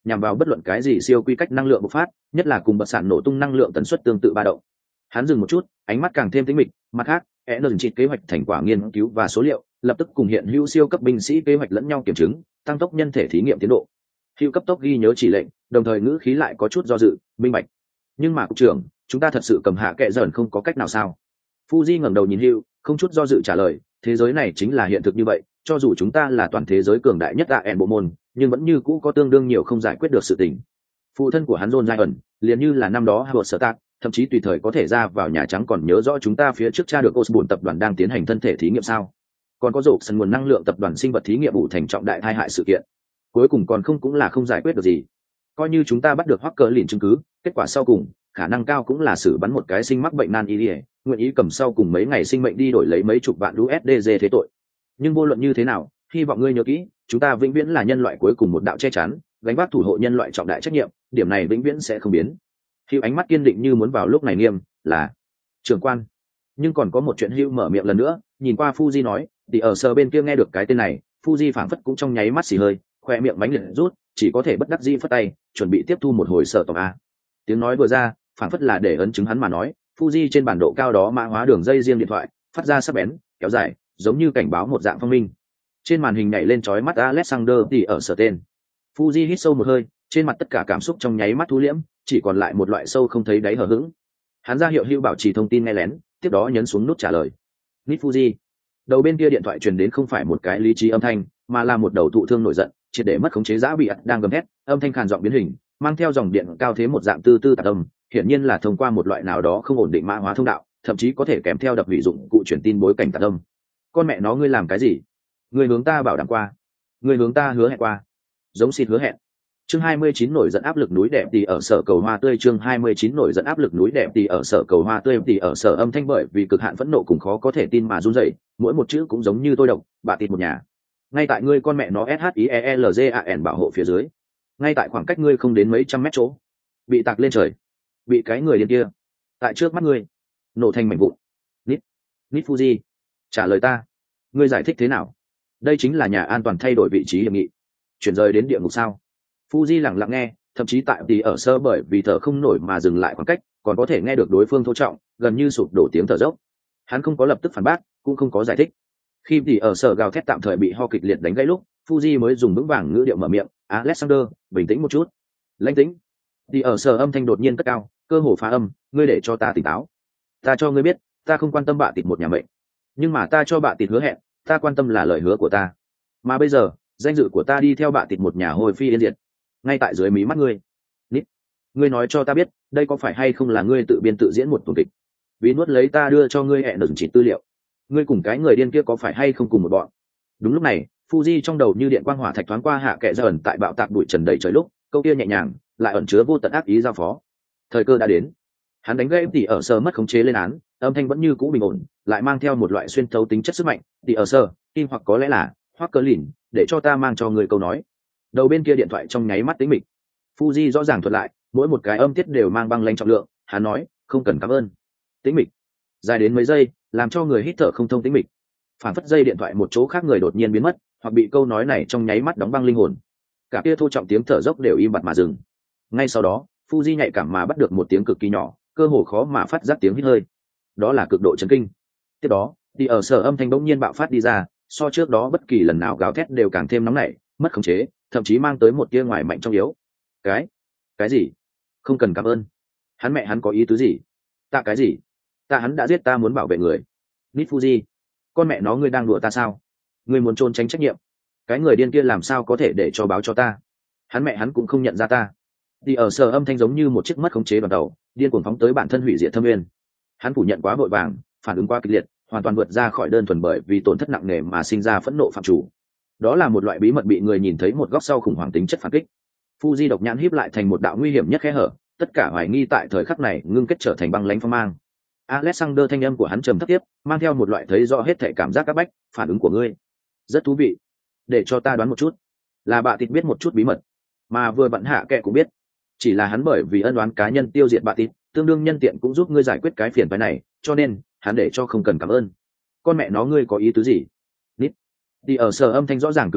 nhằm vào bất luận cái gì siêu quy cách năng lượng bộc phát, nhất là cùng bật sản nổ tung năng lượng tần suất tương tự ba động. Hắn dừng một chút, ánh mắt càng thêm tĩnh mịch. Mặt khác, Energy kế hoạch thành quả nghiên cứu và số liệu lập tức cùng hiện hữu siêu cấp binh sĩ kế hoạch lẫn nhau kiểm chứng, tăng tốc nhân thể thí nghiệm tiến độ. Hữu cấp tốc ghi nhớ chỉ lệnh, đồng thời ngữ khí lại có chút do dự, minh bạch. Nhưng mà cục trưởng, chúng ta thật sự cầm hạ kệ dần không có cách nào sao? Fuji ngẩng đầu nhìn Hữu, không chút do dự trả lời, thế giới này chính là hiện thực như vậy, cho dù chúng ta là toàn thế giới cường đại nhất a en bộ môn, nhưng vẫn như cũ có tương đương nhiều không giải quyết được sự tình. Phụ thân của hắn John Ryan, liền như là năm đó Howard Stark, thậm chí tùy thời có thể ra vào Nhà Trắng còn nhớ rõ chúng ta phía trước tra được Osborne tập đoàn đang tiến hành thân thể thí nghiệm sao? Còn có rổ sân nguồn năng lượng tập đoàn sinh vật thí nghiệm ủ thành trọng đại tai hại sự kiện. Cuối cùng còn không cũng là không giải quyết được gì. Coi như chúng ta bắt được Walker lìn chứng cứ, kết quả sau cùng, khả năng cao cũng là xử bắn một cái sinh mắc bệnh nan y, nguyện ý cầm sau cùng mấy ngày sinh mệnh đi đổi lấy mấy chục vạn u ét đê thế tội. Nhưng vô luận như thế nào, hy vọng ngươi nhớ kỹ, chúng ta vĩnh viễn là nhân loại cuối cùng một đạo che chắn, gánh vác thủ hộ nhân loại trọng đại trách nhiệm, điểm này vĩnh viễn sẽ không biến. Hữu ánh mắt kiên định như muốn vào lúc này nghiêm, là trưởng quan. Nhưng còn có một chuyện Hữu mở miệng lần nữa, nhìn qua Fuji nói, thì ở sở bên kia nghe được cái tên này, Fuji phảng phất cũng trong nháy mắt xì hơi, khoe miệng bánh liệt rút, chỉ có thể bất đắc dĩ phất tay, chuẩn bị tiếp thu một hồi sở tổng a. Tiếng nói vừa ra, phảng phất là để ấn chứng hắn mà nói, Fuji trên bản độ cao đó mã hóa đường dây riêng điện thoại, phát ra sắc bén, kéo dài, giống như cảnh báo một dạng phong minh. Trên màn hình nhảy lên chói mắt Alexander thì ở sở tên. Fuji hít sâu một hơi, trên mặt tất cả cảm xúc trong nháy mắt thu liễm, chỉ còn lại một loại sâu không thấy đáy hở hững. Hắn ra hiệu Hữu bảo trì thông tin nghe lén, tiếp đó nhấn xuống nút trả lời. Nít Fuji. Đầu bên kia điện thoại truyền đến không phải một cái lý trí âm thanh, mà là một đầu thụ thương nổi giận, triệt để mất khống chế dã bị ắt đang gầm thét, âm thanh khàn giọng biến hình, mang theo dòng điện cao thế một dạng tư tư tạp âm, hiển nhiên là thông qua một loại nào đó không ổn định mã hóa thông đạo, thậm chí có thể kèm theo đập vị dụng cụ truyền tin bối cảnh tạp âm. Con mẹ nó ngươi làm cái gì? Ngươi hướng ta bảo đảm qua, ngươi hướng ta hứa hẹn qua, giống xịt hứa hẹn. Chương hai mươi chín nổi giận áp lực núi đẹp thì ở sở cầu hoa tươi. Chương hai mươi chín nổi giận áp lực núi đẹp thì ở sở cầu hoa tươi thì ở sở âm thanh bởi vì cực hạn phẫn nộ cùng khó có thể tin mà run rẩy, mỗi một chữ cũng giống như tôi độc, bạ tịt một nhà. Ngay tại ngươi con mẹ nó SHIELZAN bảo hộ phía dưới, ngay tại khoảng cách ngươi không đến mấy trăm mét chỗ, bị tạc lên trời, bị cái người điên kia tại trước mắt ngươi nổ thành mảnh vụn. Nít, Nít Fuji, trả lời ta, ngươi giải thích thế nào? Đây chính là nhà an toàn thay đổi vị trí hiệp nghị, chuyển rời đến địa ngục sao? Fuji lặng lặng nghe, thậm chí tại thì ở sơ bởi vì thở không nổi mà dừng lại khoảng cách, còn có thể nghe được đối phương thô trọng, gần như sụp đổ tiếng thở dốc. Hắn không có lập tức phản bác, cũng không có giải thích. Khi thì ở sở gào thét tạm thời bị ho kịch liệt đánh gãy lúc, Fuji mới dùng vững vàng ngữ điệu mở miệng, "Alexander, bình tĩnh một chút." Lãnh tĩnh. Thì ở sở âm thanh đột nhiên cất cao, cơ hồ phá âm, "Ngươi để cho ta tỉnh táo. Ta cho ngươi biết, ta không quan tâm bạ tịt một nhà mệnh, nhưng mà ta cho bạ tịt hứa hẹn, ta quan tâm là lời hứa của ta. Mà bây giờ, danh dự của ta đi theo bạ tịt một nhà hồi phi yên diệt, ngay tại dưới mí mắt ngươi. Nít, ngươi nói cho ta biết, đây có phải hay không là ngươi tự biên tự diễn một tuần kịch? Vì nuốt lấy ta đưa cho ngươi hẹn đừng chỉ tư liệu, ngươi cùng cái người điên kia có phải hay không cùng một bọn?" Đúng lúc này, Fuji trong đầu như điện quang hỏa thạch thoáng qua hạ kệ ra ẩn tại bạo tạc bụi trần đầy trời lúc, câu kia nhẹ nhàng, lại ẩn chứa vô tận ác ý giao phó. Thời cơ đã đến. Hắn đánh gãy tỉ ở sơ mất khống chế lên án, âm thanh vẫn như cũ bình ổn, lại mang theo một loại xuyên thấu tính chất sức mạnh. "Tỉ ở sơ, im hoặc có lẽ là, hoặc cờ lìn, để cho ta mang cho người câu nói." Đầu bên kia điện thoại trong nháy mắt tĩnh mịch. Fuji rõ ràng thuật lại, mỗi một cái âm tiết đều mang băng lanh trọng lượng. Hắn nói, "Không cần cảm ơn." Tĩnh mịch dài đến mấy giây, làm cho người hít thở không thông. Tĩnh mịch phản phất dây điện thoại một chỗ khác người đột nhiên biến mất, hoặc bị câu nói này trong nháy mắt đóng băng linh hồn. Cả kia thô trọng tiếng thở dốc đều im bặt mà dừng. Ngay sau đó, Fuji nhạy cảm mà bắt được một tiếng cực kỳ nhỏ, cơ hồ khó mà phát giác tiếng hít hơi. Đó là cực độ chấn kinh. Tiếp đó, thì ở sở âm thanh bỗng nhiên bạo phát đi ra, so trước đó bất kỳ lần nào gào thét đều càng thêm nóng nảy, mất khống chế, thậm chí mang tới một tia ngoài mạnh trong yếu. Cái, cái gì? Không cần cảm ơn. Hắn mẹ hắn có ý tứ gì? Ta cái gì? Ta hắn đã giết ta muốn bảo vệ người. Nít Fuji, con mẹ nó ngươi đang đùa ta sao? Ngươi muốn trốn tránh trách nhiệm? Cái người điên kia làm sao có thể để cho báo cho ta? Hắn mẹ hắn cũng không nhận ra ta. Thì ở sở âm thanh giống như một chiếc mất khống chế đoàn tàu, điên cuồng phóng tới bản thân hủy diệt thâm nguyên. Hắn phủ nhận quá vội vàng, phản ứng quá kịch liệt, hoàn toàn vượt ra khỏi đơn thuần bởi vì tổn thất nặng nề mà sinh ra phẫn nộ phạm chủ. Đó là một loại bí mật bị người nhìn thấy một góc sau khủng hoảng tính chất phản kích. Fuji độc nhãn híp lại thành một đạo nguy hiểm nhất khe hở, tất cả hoài nghi tại thời khắc này ngưng kết trở thành băng lãnh phong mang. Alexander, thanh âm của hắn trầm thấp tiếp, mang theo một loại thấy rõ hết thảy cảm giác áp bách. "Phản ứng của ngươi rất thú vị, để cho ta đoán một chút, là bạ tịt biết một chút bí mật mà vừa bận hạ kệ cũng biết, chỉ là hắn bởi vì ân oán cá nhân tiêu diệt bạ tịt, tương đương nhân tiện cũng giúp ngươi giải quyết cái phiền phái này, cho nên hắn để cho không cần cảm ơn. Con mẹ nó ngươi có ý tứ gì?" Nít, đi ở sở âm thanh rõ ràng cứng lại,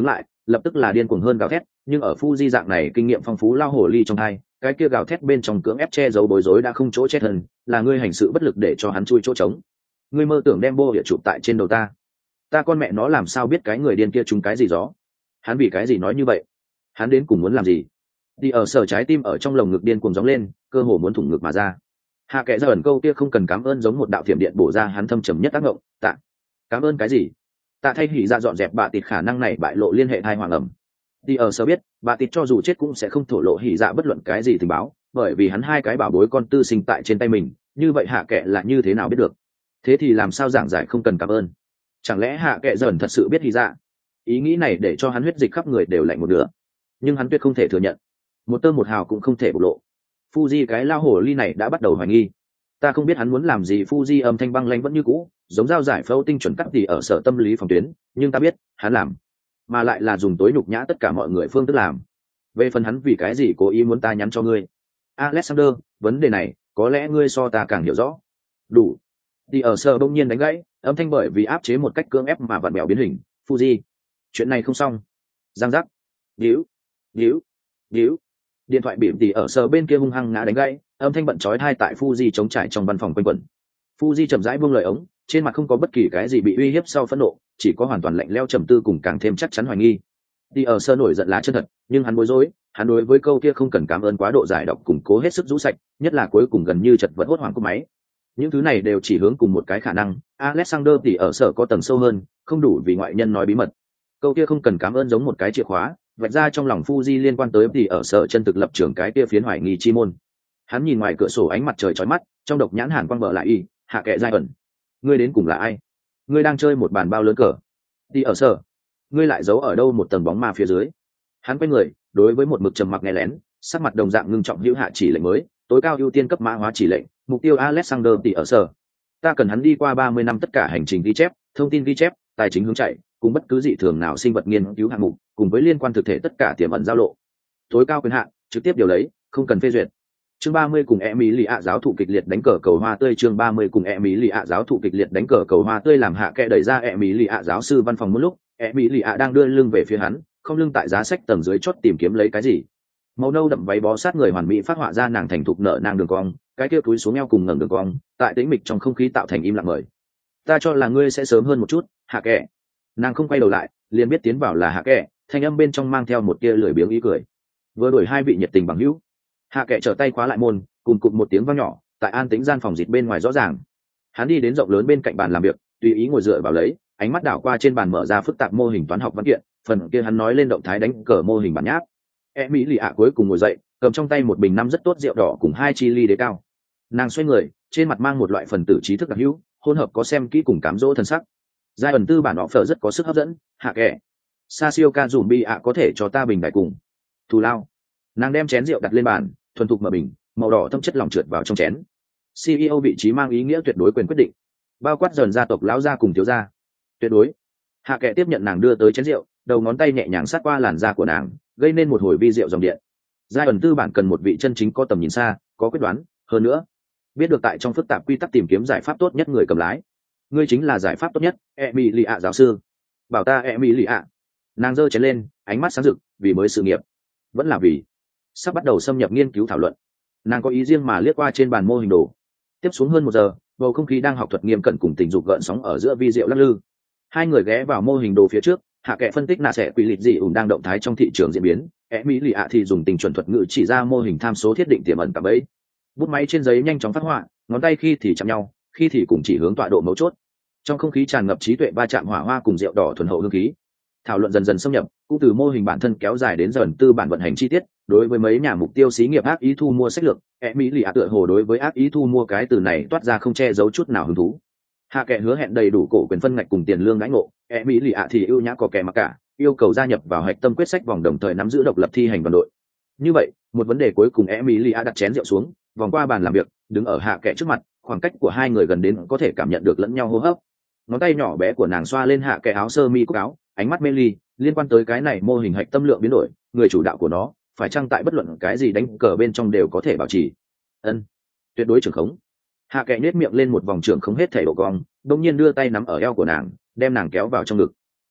lập tức là điên cuồng hơn gào thét, nhưng ở Fuji dạng này kinh nghiệm phong phú lao hồ ly trong hai, cái kia gào thét bên trong cưỡng ép che giấu bối rối đã không chỗ chết hơn, là ngươi hành sự bất lực để cho hắn chui chỗ trống. Ngươi mơ tưởng đem bô địa chụp tại trên đầu ta, ta con mẹ nó làm sao biết cái người điên kia trúng cái gì gió? Hắn vì cái gì nói như vậy? Hắn đến cùng muốn làm gì? Đi ở sở trái tim ở trong lồng ngực điên cuồng gióng lên, cơ hồ muốn thủng ngực mà ra. Hạ kệ ra ẩn câu kia không cần cảm ơn giống một đạo thiểm điện bổ ra hắn thâm trầm nhất tác động. Tạ, cảm ơn cái gì? Tạ thay hỉ ra dọn dẹp bà tịt khả năng này bại lộ liên hệ thai hoàng ẩm. Đi ở sở biết, bà tịt cho dù chết cũng sẽ không thổ lộ hỉ dạ bất luận cái gì tình báo, bởi vì hắn hai cái bảo bối con tư sinh tại trên tay mình, như vậy hạ kệ là như thế nào biết được? Thế thì làm sao giảng giải không cần cảm ơn? Chẳng lẽ hạ kệ dần thật sự biết hỉ dạ? Ý nghĩ này để cho hắn huyết dịch khắp người đều lạnh một nửa, nhưng hắn tuyệt không thể thừa nhận, một tơ một hào cũng không thể bộc lộ. Fuji cái lao hổ ly này đã bắt đầu hoài nghi. Ta không biết hắn muốn làm gì. Fuji âm thanh băng lãnh vẫn như cũ, giống dao giải phẫu tinh chuẩn cắt tỉ ở sở tâm lý phòng tuyến, nhưng ta biết hắn làm, mà lại là dùng tối nhục nhã tất cả mọi người phương thức làm. Về phần hắn vì cái gì cố ý muốn ta nhắn cho ngươi, Alexander, vấn đề này có lẽ ngươi so ta càng hiểu rõ. Đủ. Tỉ ở sở bỗng nhiên đánh gãy, âm thanh bởi vì áp chế một cách cưỡng ép mà vặn bèo biến hình. Fuji, chuyện này không xong. Giang giác. Điếu, điếu, điếu. Điện thoại bỉm tỉ ở sở bên kia hung hăng ngã đánh gãy, âm thanh bận chói tai tại Fuji chống trải trong văn phòng quanh quẩn. Fuji chậm rãi buông lời ống, trên mặt không có bất kỳ cái gì bị uy hiếp sau phẫn nộ, chỉ có hoàn toàn lạnh lẽo trầm tư cùng càng thêm chắc chắn hoài nghi. Tỉ ở sở nổi giận lá chân thật, nhưng hắn bối rối, hắn đối với câu kia không cần cảm ơn quá độ giải độc củng cố hết sức rũ sạch, nhất là cuối cùng gần như chật vật hốt hoảng của máy. Những thứ này đều chỉ hướng cùng một cái khả năng, Alexander tỉ ở sở có tầng sâu hơn, không đủ vì ngoại nhân nói bí mật. Câu kia không cần cảm ơn giống một cái chìa khóa, vạch ra trong lòng Fuji liên quan tới tỉ ở sở chân thực lập trường cái kia phiến hoài nghi chi môn. Hắn nhìn ngoài cửa sổ ánh mặt trời chói mắt, trong độc nhãn hàn quang bờ lại y, hạ kệ giai ẩn. Ngươi đến cùng là ai? Ngươi đang chơi một bàn bao lớn cờ. Tỉ ở sở, ngươi lại giấu ở đâu một tầng bóng ma phía dưới? Hắn quay người, đối với một mực trầm mặc nghe lén, sắc mặt đồng dạng ngưng trọng hữu hạ chỉ lệnh mới, tối cao ưu tiên cấp mã hóa chỉ lệnh, mục tiêu Alexander tỉ ở sở. Ta cần hắn đi qua ba mươi năm tất cả hành trình ghi chép, thông tin ghi chép, tài chính hướng chạy, cùng bất cứ dị thường nào sinh vật nghiên cứu hạng mục, cùng với liên quan thực thể tất cả tiềm ẩn giao lộ. Tối cao quyền hạn, trực tiếp điều lấy, không cần phê duyệt. Chương ba mươi cùng Emily ạ giáo thụ kịch liệt đánh cờ cầu hoa tươi. Chương ba mươi cùng Emily ạ giáo thụ kịch liệt đánh cờ cầu hoa tươi làm hạ kệ đẩy ra Emily ạ giáo sư văn phòng một lúc, Emily ạ đang đưa lưng về phía hắn, không lưng tại giá sách tầng dưới chót tìm kiếm lấy cái gì. Màu nâu đậm váy bó sát người hoàn mỹ phát họa ra nàng thành thục nở nàng đường cong, cái kia túi xuống eo cùng ngẩng đường cong, tại tĩnh mịch trong không khí tạo thành im lặng mời. Ta cho là ngươi sẽ sớm hơn một chút, hạ kệ. Nàng không quay đầu lại, liền biết tiến vào là hạ kệ, thanh âm bên trong mang theo một tia lười biếng ý cười. Vừa đuổi hai vị nhiệt tình bằng hữu. Hạ kệ trở tay khóa lại môn, cùng cụm một tiếng vang nhỏ, tại an tĩnh gian phòng dịt bên ngoài rõ ràng. Hắn đi đến rộng lớn bên cạnh bàn làm việc, tùy ý ngồi dựa vào lấy, ánh mắt đảo qua trên bàn mở ra phức tạp mô hình toán học văn kiện, phần kia hắn nói lên động thái đánh cờ mô hình bản nháp. Emily ạ cuối cùng ngồi dậy, cầm trong tay một bình năm rất tốt rượu đỏ cùng hai chi ly đế cao. Nàng xoay người, trên mặt mang một loại phần tử trí thức đặc hữu, hỗn hợp có xem kỹ cùng cám dỗ thân sắc. Giai ẩn tư bản họ phở rất có sức hấp dẫn. Hạ kệ, Sashioka dùm bi ạ có thể cho ta bình đại cùng thù lao. Nàng đem chén rượu đặt lên bàn, thuần thục mở bình, màu đỏ thâm chất lỏng trượt vào trong chén. xê e ô vị trí mang ý nghĩa tuyệt đối quyền quyết định, bao quát dần gia tộc lão gia cùng thiếu gia. Tuyệt đối. Hạ kệ tiếp nhận nàng đưa tới chén rượu, đầu ngón tay nhẹ nhàng sát qua làn da của nàng, gây nên một hồi vi rượu dòng điện. Giai ẩn tư bản cần một vị chân chính có tầm nhìn xa, có quyết đoán, hơn nữa biết được tại trong phức tạp quy tắc tìm kiếm giải pháp tốt nhất người cầm lái. Ngươi chính là giải pháp tốt nhất, Emily ạ giáo sư. Bảo ta Emily ạ. Nàng giơ chén lên, ánh mắt sáng rực, vì mới sự nghiệp, vẫn là vì sắp bắt đầu xâm nhập nghiên cứu thảo luận. Nàng có ý riêng mà liếc qua trên bàn mô hình đồ. Tiếp xuống hơn một giờ, bầu không khí đang học thuật nghiêm cẩn cùng tình dục gợn sóng ở giữa vi diệu lắc lư. Hai người ghé vào mô hình đồ phía trước, hạ kệ phân tích nạ sẽ quỷ lịch dị ủng đang động thái trong thị trường diễn biến, Emily ạ thì dùng tình chuẩn thuật ngữ chỉ ra mô hình tham số thiết định tiềm ẩn cả bấy. Bút máy trên giấy nhanh chóng phát họa, ngón tay khi thì chạm nhau, khi thì cùng chỉ hướng tọa độ mấu chốt. Trong không khí tràn ngập trí tuệ va chạm hỏa hoa cùng rượu đỏ thuần hậu hương khí. Thảo luận dần dần xâm nhập, cũng từ mô hình bản thân kéo dài đến dần tư bản vận hành chi tiết. Đối với mấy nhà mục tiêu xí nghiệp ác ý thu mua sách lược, Emily ạ tựa hồ đối với ác ý thu mua cái từ này toát ra không che giấu chút nào hứng thú. Hạ kệ hứa hẹn đầy đủ cổ quyền phân ngạch cùng tiền lương đãi ngộ, Emily ạ thì ưu nhã có kẻ mặc cả, yêu cầu gia nhập vào hạch tâm quyết sách vòng đồng thời nắm giữ độc lập thi hành đoàn đội. Như vậy, một vấn đề cuối cùng Emily ạ đặt chén rượu xuống, vòng qua bàn làm việc, đứng ở hạ kệ trước mặt, khoảng cách của hai người gần đến có thể cảm nhận được lẫn nhau hô hấp. Ngón tay nhỏ bé của nàng xoa lên hạ kệ áo sơ mi cúc áo, ánh mắt mê ly, liên quan tới cái này mô hình hạch tâm lượng biến đổi, người chủ đạo của nó, phải chăng tại bất luận cái gì đánh cờ bên trong đều có thể bảo trì. Ân, tuyệt đối trưởng khống. Hạ kệ nhếch miệng lên một vòng trưởng khống hết thể độ cong, đột nhiên đưa tay nắm ở eo của nàng, đem nàng kéo vào trong ngực.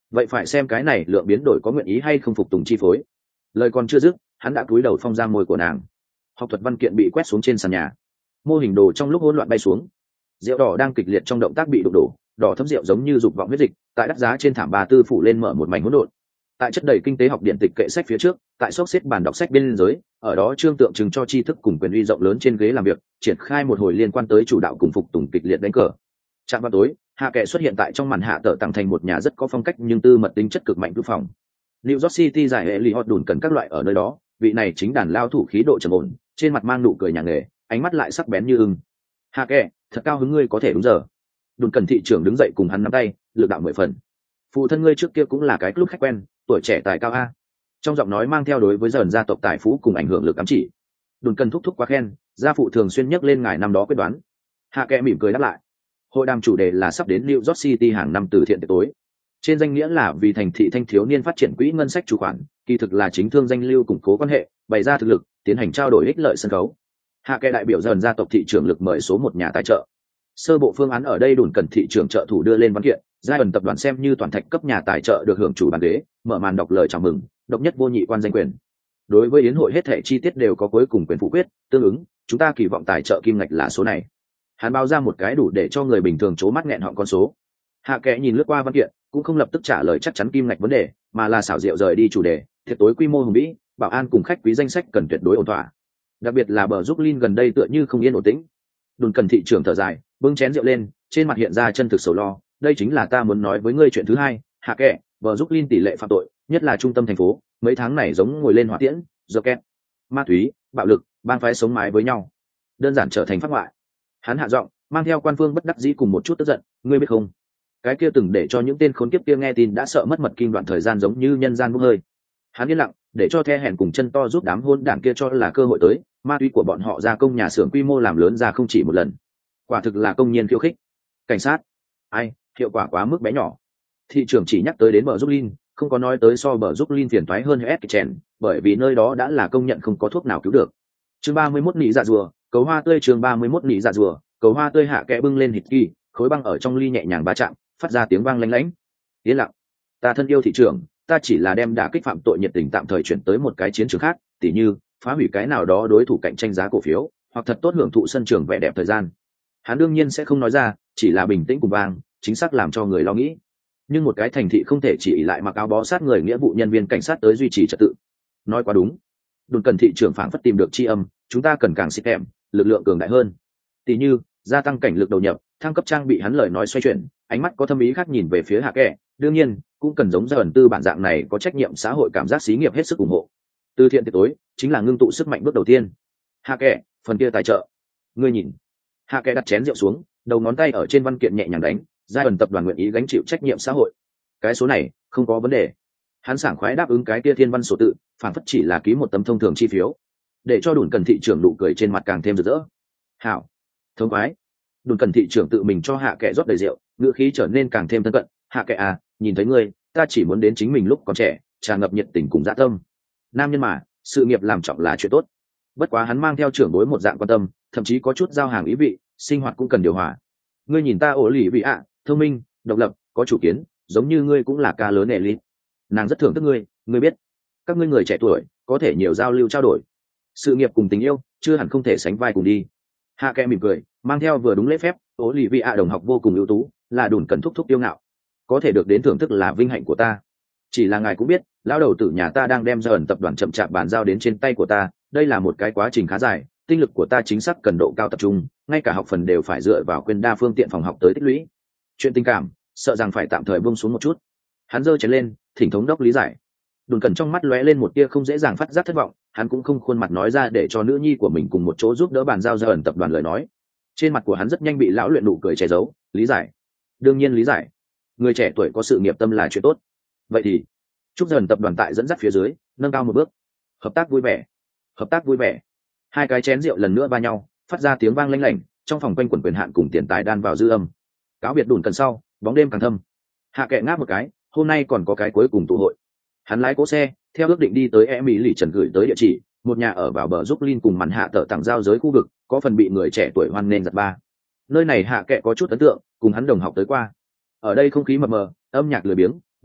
vậy phải xem cái này lượng biến đổi có nguyện ý hay không phục tùng chi phối. Lời còn chưa dứt, hắn đã cúi đầu phong ra môi của nàng. Học thuật văn kiện bị quét xuống trên sàn nhà, mô hình đồ trong lúc hỗn loạn bay xuống. Rượu đỏ đang kịch liệt trong động tác bị đụng đổ, đỏ thấm rượu giống như dục vọng huyết dịch tại đắt giá trên thảm bà tư phủ lên mở một mảnh hỗn độn. Tại chất đầy kinh tế học điện tịch kệ sách phía trước, tại xốc xếp bàn đọc sách bên dưới, ở đó trương tượng trưng cho tri thức cùng quyền uy rộng lớn trên ghế làm việc, triển khai một hồi liên quan tới chủ đạo cùng phục tùng kịch liệt đánh cờ. Trạm vào tối, hạ kệ xuất hiện tại trong màn hạ tợ tặng thành một nhà rất có phong cách nhưng tư mật tính chất cực mạnh thư phòng. New York City giải hệ lì hot đùn cần các loại ở nơi đó, vị này chính đàn lao thủ khí độ trầm ổn, trên mặt mang nụ cười nhà nghề, ánh mắt lại sắc bén như ưng. Hạ kệ, thật cao hứng ngươi có thể đúng giờ. Đùn cần thị trưởng đứng dậy cùng hắn nắm tay, lực đạo mười phần. Phụ thân ngươi trước kia cũng là cái club khách quen, tuổi trẻ tài cao a. Trong giọng nói mang theo đối với dần gia tộc tài phú cùng ảnh hưởng lực ám chỉ. Đùn cần thúc thúc quá khen, gia phụ thường xuyên nhắc lên ngài năm đó quyết đoán. Hạ kệ mỉm cười đáp lại. Hội đàm chủ đề là sắp đến New York City hàng năm từ thiện tiệc tối. Trên danh nghĩa là vì thành thị thanh thiếu niên phát triển quỹ ngân sách chủ khoản, kỳ thực là chính thương danh lưu củng cố quan hệ, bày ra thực lực, tiến hành trao đổi ích lợi sân khấu. Hạ kệ đại biểu dần gia tộc thị trưởng lực mời số một nhà tài trợ. Sơ bộ phương án ở đây đùn cần thị trưởng trợ thủ đưa lên văn kiện, giai ẩn tập đoàn xem như toàn thạch cấp nhà tài trợ được hưởng chủ bàn ghế, mở màn đọc lời chào mừng, độc nhất vô nhị quan danh quyền. Đối với yến hội hết thảy chi tiết đều có cuối cùng quyền phủ quyết, tương ứng, chúng ta kỳ vọng tài trợ kim ngạch là số này. Hắn báo ra một cái đủ để cho người bình thường trố mắt nghẹn họng con số. Hạ kệ nhìn lướt qua văn kiện, cũng không lập tức trả lời chắc chắn kim ngạch vấn đề, mà là xảo diệu rời đi chủ đề, tiệc tối quy mô hùng vĩ, bảo an cùng khách quý danh sách cần tuyệt đối ổn thỏa. Đặc biệt là bờ giúp Lin gần đây tựa như không yên ổn tĩnh. Đùn cần thị trưởng thở dài, bưng chén rượu lên, trên mặt hiện ra chân thực sầu lo. Đây chính là ta muốn nói với ngươi chuyện thứ hai, Hạ kệ, bờ giúp Lin tỷ lệ phạm tội, nhất là trung tâm thành phố, mấy tháng này giống ngồi lên hỏa tiễn, rocket, ma túy, bạo lực, bang phái sống mái với nhau, đơn giản trở thành pháp ngoại. Hắn hạ giọng, mang theo quan phương bất đắc dĩ cùng một chút tức giận, ngươi biết không, cái kia từng để cho những tên khốn kiếp kia nghe tin đã sợ mất mật kim đoạn thời gian giống như nhân gian bốc hơi. Hắn yên lặng, để cho the hèn cùng chân to giúp đám hôn đảng kia cho là cơ hội tới, ma túy của bọn họ gia công nhà xưởng quy mô làm lớn ra không chỉ một lần, quả thực là công nhiên khiêu khích. Cảnh sát, ai, hiệu quả quá mức bé nhỏ. Thị trưởng chỉ nhắc tới đến bờ giúp Lin, không có nói tới so bờ giúp Lin phiền toái hơn hết chèn, bởi vì nơi đó đã là công nhận không có thuốc nào cứu được. Chương ba mươi mốt nị dạ rùa, cầu hoa tươi. Chương ba mươi mốt nị dạ rùa, cầu hoa tươi. Hạ kẽ bưng lên hít kỳ, khối băng ở trong ly nhẹ nhàng va chạm, phát ra tiếng vang lanh lảnh. Yên lặng, ta thân yêu thị trưởng, ta chỉ là đem đả kích phạm tội nhiệt tình tạm thời chuyển tới một cái chiến trường khác, tỉ như phá hủy cái nào đó đối thủ cạnh tranh giá cổ phiếu, hoặc thật tốt hưởng thụ sân trường vẻ đẹp thời gian. Hắn đương nhiên sẽ không nói ra, chỉ là bình tĩnh cùng vang, chính xác làm cho người lo nghĩ. Nhưng một cái thành thị không thể chỉ ỷ lại mặc áo bó sát người nghĩa vụ nhân viên cảnh sát tới duy trì trật tự. Nói quá đúng. Đồn cần thị trưởng phảng phất tìm được tri âm, chúng ta cần càng xịt kèm, lực lượng cường đại hơn. Tỷ như gia tăng cảnh lực đầu nhập, thăng cấp trang bị. Hắn lời nói xoay chuyển, ánh mắt có thâm ý khác nhìn về phía Hạ kệ. Đương nhiên cũng cần giống gia ẩn tư bản dạng này có trách nhiệm xã hội cảm giác xí nghiệp hết sức ủng hộ. Từ thiện tiệc tối chính là ngưng tụ sức mạnh bước đầu tiên. Hạ kệ, phần kia tài trợ, ngươi nhìn. Hạ kệ đặt chén rượu xuống, đầu ngón tay ở trên văn kiện nhẹ nhàng đánh. Giai ẩn tập đoàn nguyện ý gánh chịu trách nhiệm xã hội, cái số này không có vấn đề. Hắn sảng khoái đáp ứng cái kia thiên văn số tự, phản phất chỉ là ký một tấm thông thường chi phiếu, để cho đùn cần thị trưởng nụ cười trên mặt càng thêm rực rỡ. Hảo, thống khoái. Đùn cần thị trưởng tự mình cho Hạ kệ rót đầy rượu, ngữ khí trở nên càng thêm thân cận. Hạ kệ à, nhìn thấy ngươi, ta chỉ muốn đến chính mình lúc còn trẻ, tràn ngập nhiệt tình cùng dã tâm. Nam nhân mà, sự nghiệp làm trọng là chuyện tốt. Bất quá hắn mang theo trưởng đối một dạng quan tâm, thậm chí có chút giao hàng ý vị, sinh hoạt cũng cần điều hòa. Ngươi nhìn ta ổ lì vị ạ, thông minh, độc lập, có chủ kiến, giống như ngươi cũng là ca lớn elite. Nàng rất thưởng thức ngươi, ngươi biết, các ngươi người trẻ tuổi có thể nhiều giao lưu trao đổi, sự nghiệp cùng tình yêu chưa hẳn không thể sánh vai cùng đi. Hạ kệ mỉm cười, mang theo vừa đúng lễ phép, ố lì vị ạ đồng học vô cùng ưu tú, là đùn cần thúc thúc yêu ngạo, có thể được đến thưởng thức là vinh hạnh của ta. Chỉ là ngài cũng biết, lão đầu tử nhà ta đang đem ra ẩn tập đoàn chậm chạp bàn giao đến trên tay của ta, đây là một cái quá trình khá dài, tinh lực của ta chính xác cần độ cao tập trung, ngay cả học phần đều phải dựa vào quyền đa phương tiện phòng học tới tích lũy. Chuyện tình cảm sợ rằng phải tạm thời buông xuống một chút. Hắn giơ chén lên, thỉnh thống đốc lý giải. Đùn cần trong mắt lóe lên một tia không dễ dàng phát giác thất vọng, hắn cũng không khuôn mặt nói ra để cho nữ nhi của mình cùng một chỗ giúp đỡ bàn giao ra ẩn tập đoàn lời nói. Trên mặt của hắn rất nhanh bị lão luyện nụ cười che giấu. Lý giải, đương nhiên lý giải, người trẻ tuổi có sự nghiệp tâm là chuyện tốt. Vậy thì chúc dần tập đoàn tại dẫn dắt phía dưới nâng cao một bước. Hợp tác vui vẻ, hợp tác vui vẻ. Hai cái chén rượu lần nữa va nhau, phát ra tiếng vang lanh lảnh, trong phòng quanh quẩn quyền hạn cùng tiền tài đan vào dư âm. Cáo biệt đùn cần sau, bóng đêm càng thâm. Hạ kệ ngáp một cái, hôm nay còn có cái cuối cùng tụ hội. Hắn lái cỗ xe theo ước định đi tới Emmy lì trần gửi tới địa chỉ, một nhà ở vào bờ giúp Lin cùng màn hạ tợ tặng giao giới khu vực, có phần bị người trẻ tuổi hoan nên giật ba. Nơi này Hạ kệ có chút ấn tượng, cùng hắn đồng học tới qua. Ở đây không khí mập mờ, âm nhạc lười biếng,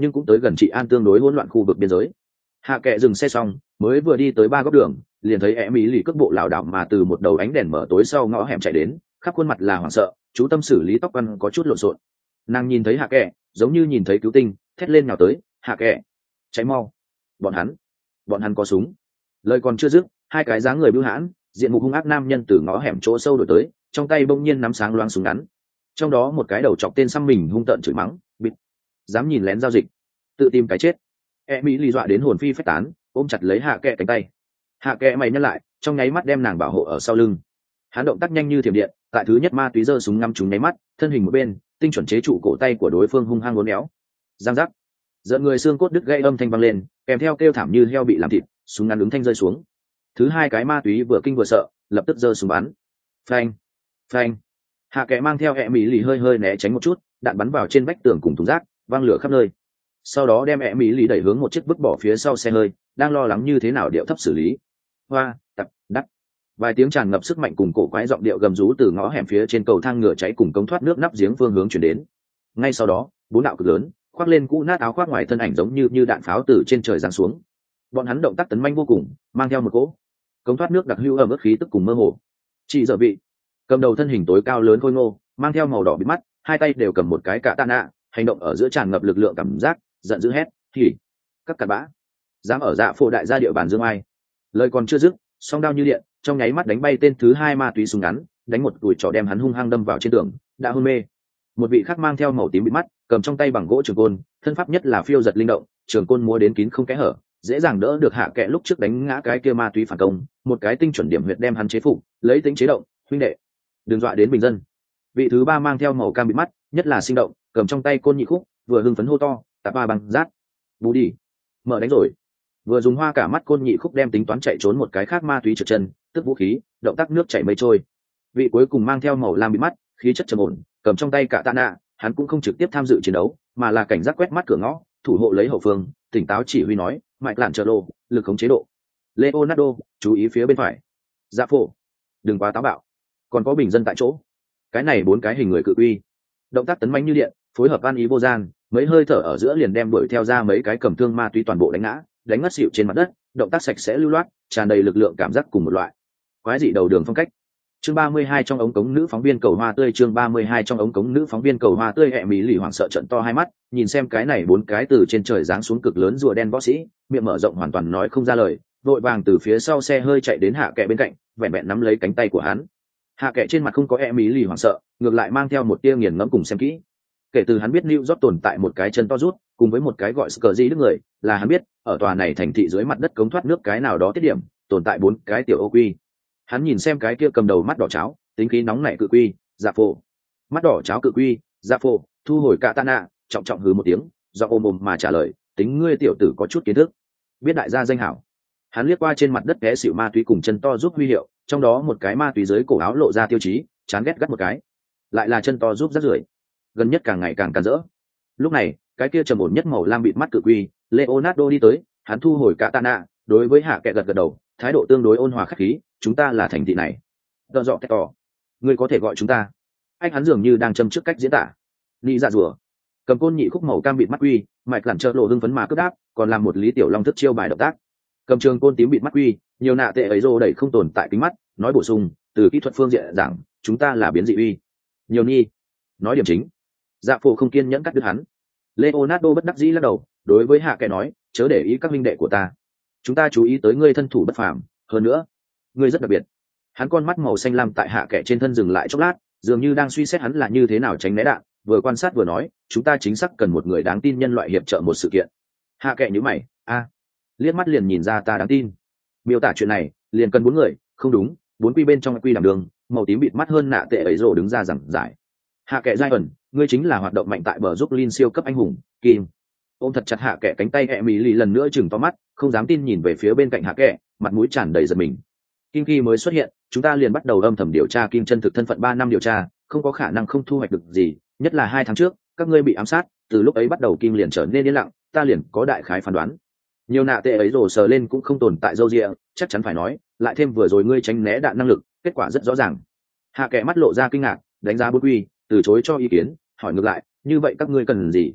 nhưng cũng tới gần trị an tương đối hỗn loạn khu vực biên giới. Hạ kệ dừng xe xong mới vừa đi tới ba góc đường, liền thấy e mỹ lì cước bộ lảo đảo mà từ một đầu ánh đèn mở tối sau ngõ hẻm chạy đến, khắp khuôn mặt là hoảng sợ, chú tâm xử lý tóc ăn có chút lộn xộn. Nàng nhìn thấy hạ kệ giống như nhìn thấy cứu tinh, thét lên nhào tới, hạ kệ cháy mau, bọn hắn bọn hắn có súng. Lời còn chưa dứt, hai cái dáng người bưu hãn, diện mục hung ác nam nhân từ ngõ hẻm chỗ sâu đổi tới, trong tay bỗng nhiên nắm sáng loáng súng ngắn, trong đó một cái đầu chọc tên xăm mình hung tợn chửi mắng, bịt, dám nhìn lén giao dịch, tự tìm cái chết. E mỹ lì dọa đến hồn phi phách tán, ôm chặt lấy hạ kệ cánh tay. Hạ kệ mày nhăn lại, trong nháy mắt đem nàng bảo hộ ở sau lưng. Hắn động tác nhanh như thiểm điện, tại thứ nhất ma túy giơ súng ngắm trúng nháy mắt, thân hình một bên, tinh chuẩn chế trụ cổ tay của đối phương hung hăng uốn éo. Giang giác, giận người xương cốt đứt gãy âm thanh vang lên, kèm theo kêu thảm như heo bị làm thịt, súng ngắn ứng thanh rơi xuống. Thứ hai cái ma túy vừa kinh vừa sợ, lập tức giơ súng bắn. Phanh, phanh. Hạ kệ mang theo e mỹ lì hơi hơi né tránh một chút, đạn bắn vào trên vách tường cùng thùng rác, vang lửa khắp nơi. Sau đó đem e mỹ lì đẩy hướng một chiếc vứt bỏ phía sau xe hơi, đang lo lắng như thế nào điệu thấp xử lý. Hoa, tập, đắt. Vài tiếng tràn ngập sức mạnh cùng cổ quái giọng điệu gầm rú từ ngõ hẻm phía trên cầu thang ngựa cháy cùng cống thoát nước nắp giếng phương hướng chuyển đến. Ngay sau đó, bốn đạo cực lớn, khoác lên cũ nát áo khoác ngoài thân ảnh giống như như đạn pháo từ trên trời giáng xuống. Bọn hắn động tác tấn manh vô cùng, mang theo một cỗ cống thoát nước đặc hữu ẩm ướt khí tức cùng mơ hồ. Chị dở vị cầm đầu thân hình tối cao lớn khôi ngô, mang theo màu đỏ bịt mắt, hai tay đều cầm một cái cạ tạ nạ, hành động ở giữa tràn ngập lực lượng cảm giác, giận dữ hét, "Thì các cặn bã, dám ở Dạ Phổ đại gia địa bàn dương ai." Lời còn chưa dứt, song đao như điện, trong nháy mắt đánh bay tên thứ hai ma túy súng ngắn, đánh một đùi trỏ đem hắn hung hăng đâm vào trên tường, đã hôn mê. Một vị khác mang theo màu tím bịt mắt, cầm trong tay bằng gỗ trường côn, thân pháp nhất là phiêu giật linh động, trường côn múa đến kín không kẽ hở, dễ dàng đỡ được hạ kệ lúc trước đánh ngã cái kia ma túy phản công, một cái tinh chuẩn điểm huyệt đem hắn chế phục, lấy tính chế động, huynh đệ, đừng dọa đến bình dân. Vị thứ ba mang theo màu cam bịt mắt, nhất là sinh động, cầm trong tay côn nhị khúc, vừa hưng phấn hô to, tạp ba bằng rát, bù đi, mở đánh rồi. Vừa dùng hoa cả mắt côn nhị khúc đem tính toán chạy trốn một cái khác ma túy trượt chân, tức vũ khí, động tác nước chảy mây trôi. Vị cuối cùng mang theo màu lam bịt mắt, khí chất trầm ổn, cầm trong tay cả tạ nạ, hắn cũng không trực tiếp tham dự chiến đấu, mà là cảnh giác quét mắt cửa ngõ, thủ hộ lấy hậu phương, tỉnh táo chỉ huy nói, mạch lạn trợ lô, lực khống chế độ. Leonardo, chú ý phía bên phải. Dạ phổ, đừng quá táo bạo. Còn có bình dân tại chỗ. Cái này bốn cái hình người cự uy, động tác tấn mãnh như điện, phối hợp an ý vô gian, mấy hơi thở ở giữa liền đem đuổi theo ra mấy cái cầm thương ma túy toàn bộ đánh ngã, đánh ngất xỉu trên mặt đất, động tác sạch sẽ lưu loát, tràn đầy lực lượng cảm giác cùng một loại quái dị đầu đường phong cách. Chương ba mươi hai trong ống cống nữ phóng viên cầu hoa tươi, chương ba mươi hai trong ống cống nữ phóng viên cầu hoa tươi. Hẹ mỹ lì hoảng sợ trận to hai mắt, nhìn xem cái này bốn cái từ trên trời giáng xuống cực lớn rùa đen võ sĩ, miệng mở rộng hoàn toàn nói không ra lời, vội vàng từ phía sau xe hơi chạy đến hạ kệ bên cạnh, vẹn vẹn nắm lấy cánh tay của hắn. Hạ kệ trên mặt không có e mỹ lì hoảng sợ, ngược lại mang theo một tia nghiền ngẫm cùng xem kỹ. Kể từ hắn biết New York tồn tại một cái chân to rút, cùng với một cái gọi Skurry đức người, là hắn biết, ở tòa này thành thị dưới mặt đất cống thoát nước cái nào đó tiết điểm, tồn tại bốn cái tiểu ô quy. Hắn nhìn xem cái kia cầm đầu mắt đỏ cháo, tính khí nóng nảy cự quy, Dạ phổ. Mắt đỏ cháo cự quy, Dạ phổ, thu hồi cả tạ nạ, trọng trọng hừ một tiếng, do ôm ôm mà trả lời, tính ngươi tiểu tử có chút kiến thức, biết đại gia danh hảo. Hắn liếc qua trên mặt đất té xỉu ma túy cùng chân to giúp huy hiệu, trong đó một cái ma túy dưới cổ áo lộ ra tiêu chí, chán ghét gắt một cái, lại là chân to giúp rất rưởi, gần nhất càng ngày càng càn rỡ. Lúc này, cái kia trầm ổn nhất màu lam bịt mắt cự quy, Leonardo đi tới, hắn thu hồi cả tạ nạ, đối với hạ kệ gật gật đầu, thái độ tương đối ôn hòa khách khí, chúng ta là thành thị này. Đọ dọ tỏ, ngươi có thể gọi chúng ta. Anh hắn dường như đang châm trước cách diễn tả. Lý dạ rùa, cầm côn nhị khúc màu cam bịt mắt quy, mạch lặn trợ lộ hưng phấn mà cướp đáp, còn làm một lý tiểu long thức chiêu bài động tác. Cầm trường côn tím bịt mắt quy, nhiều nạ tệ ấy rô đẩy không tồn tại kính mắt, nói bổ sung, từ kỹ thuật phương diện giảng, chúng ta là biến dị uy. Nhiều nhi, nói điểm chính. Dạ phổ không kiên nhẫn cắt đứt hắn. Leonardo bất đắc dĩ lắc đầu, đối với hạ kệ nói, chớ để ý các minh đệ của ta, chúng ta chú ý tới ngươi thân thủ bất phàm, hơn nữa, ngươi rất đặc biệt. Hắn con mắt màu xanh lam tại hạ kệ trên thân dừng lại chốc lát, dường như đang suy xét hắn là như thế nào tránh né đạn, vừa quan sát vừa nói, chúng ta chính xác cần một người đáng tin nhân loại hiệp trợ một sự kiện. Hạ kệ nhíu mày, a, liếc mắt liền nhìn ra ta đáng tin. Miêu tả chuyện này, liền cần bốn người, không đúng, bốn quy bên trong quy đảm đường, màu tím bịt mắt hơn nạ tệ ấy rồ đứng ra giảng giải. Hạ kệ giai ẩn, ngươi chính là hoạt động mạnh tại bờ giúp Lin siêu cấp anh hùng, Kim. Ôm thật chặt hạ kệ cánh tay e mỹ lì lần nữa chừng to mắt, không dám tin nhìn về phía bên cạnh hạ kệ, mặt mũi tràn đầy giận mình. Kim khi mới xuất hiện, chúng ta liền bắt đầu âm thầm điều tra Kim chân thực thân phận ba năm điều tra, không có khả năng không thu hoạch được gì, nhất là hai tháng trước, các ngươi bị ám sát, từ lúc ấy bắt đầu Kim liền trở nên yên lặng, ta liền có đại khái phán đoán. Nhiều nạ tệ ấy rồi sờ lên cũng không tồn tại dâu dịa, chắc chắn phải nói, lại thêm vừa rồi ngươi tránh né đạn năng lực, kết quả rất rõ ràng. Hạ kệ mắt lộ ra kinh ngạc, đánh giá bốn quy, từ chối cho ý kiến, hỏi ngược lại, như vậy các ngươi cần gì?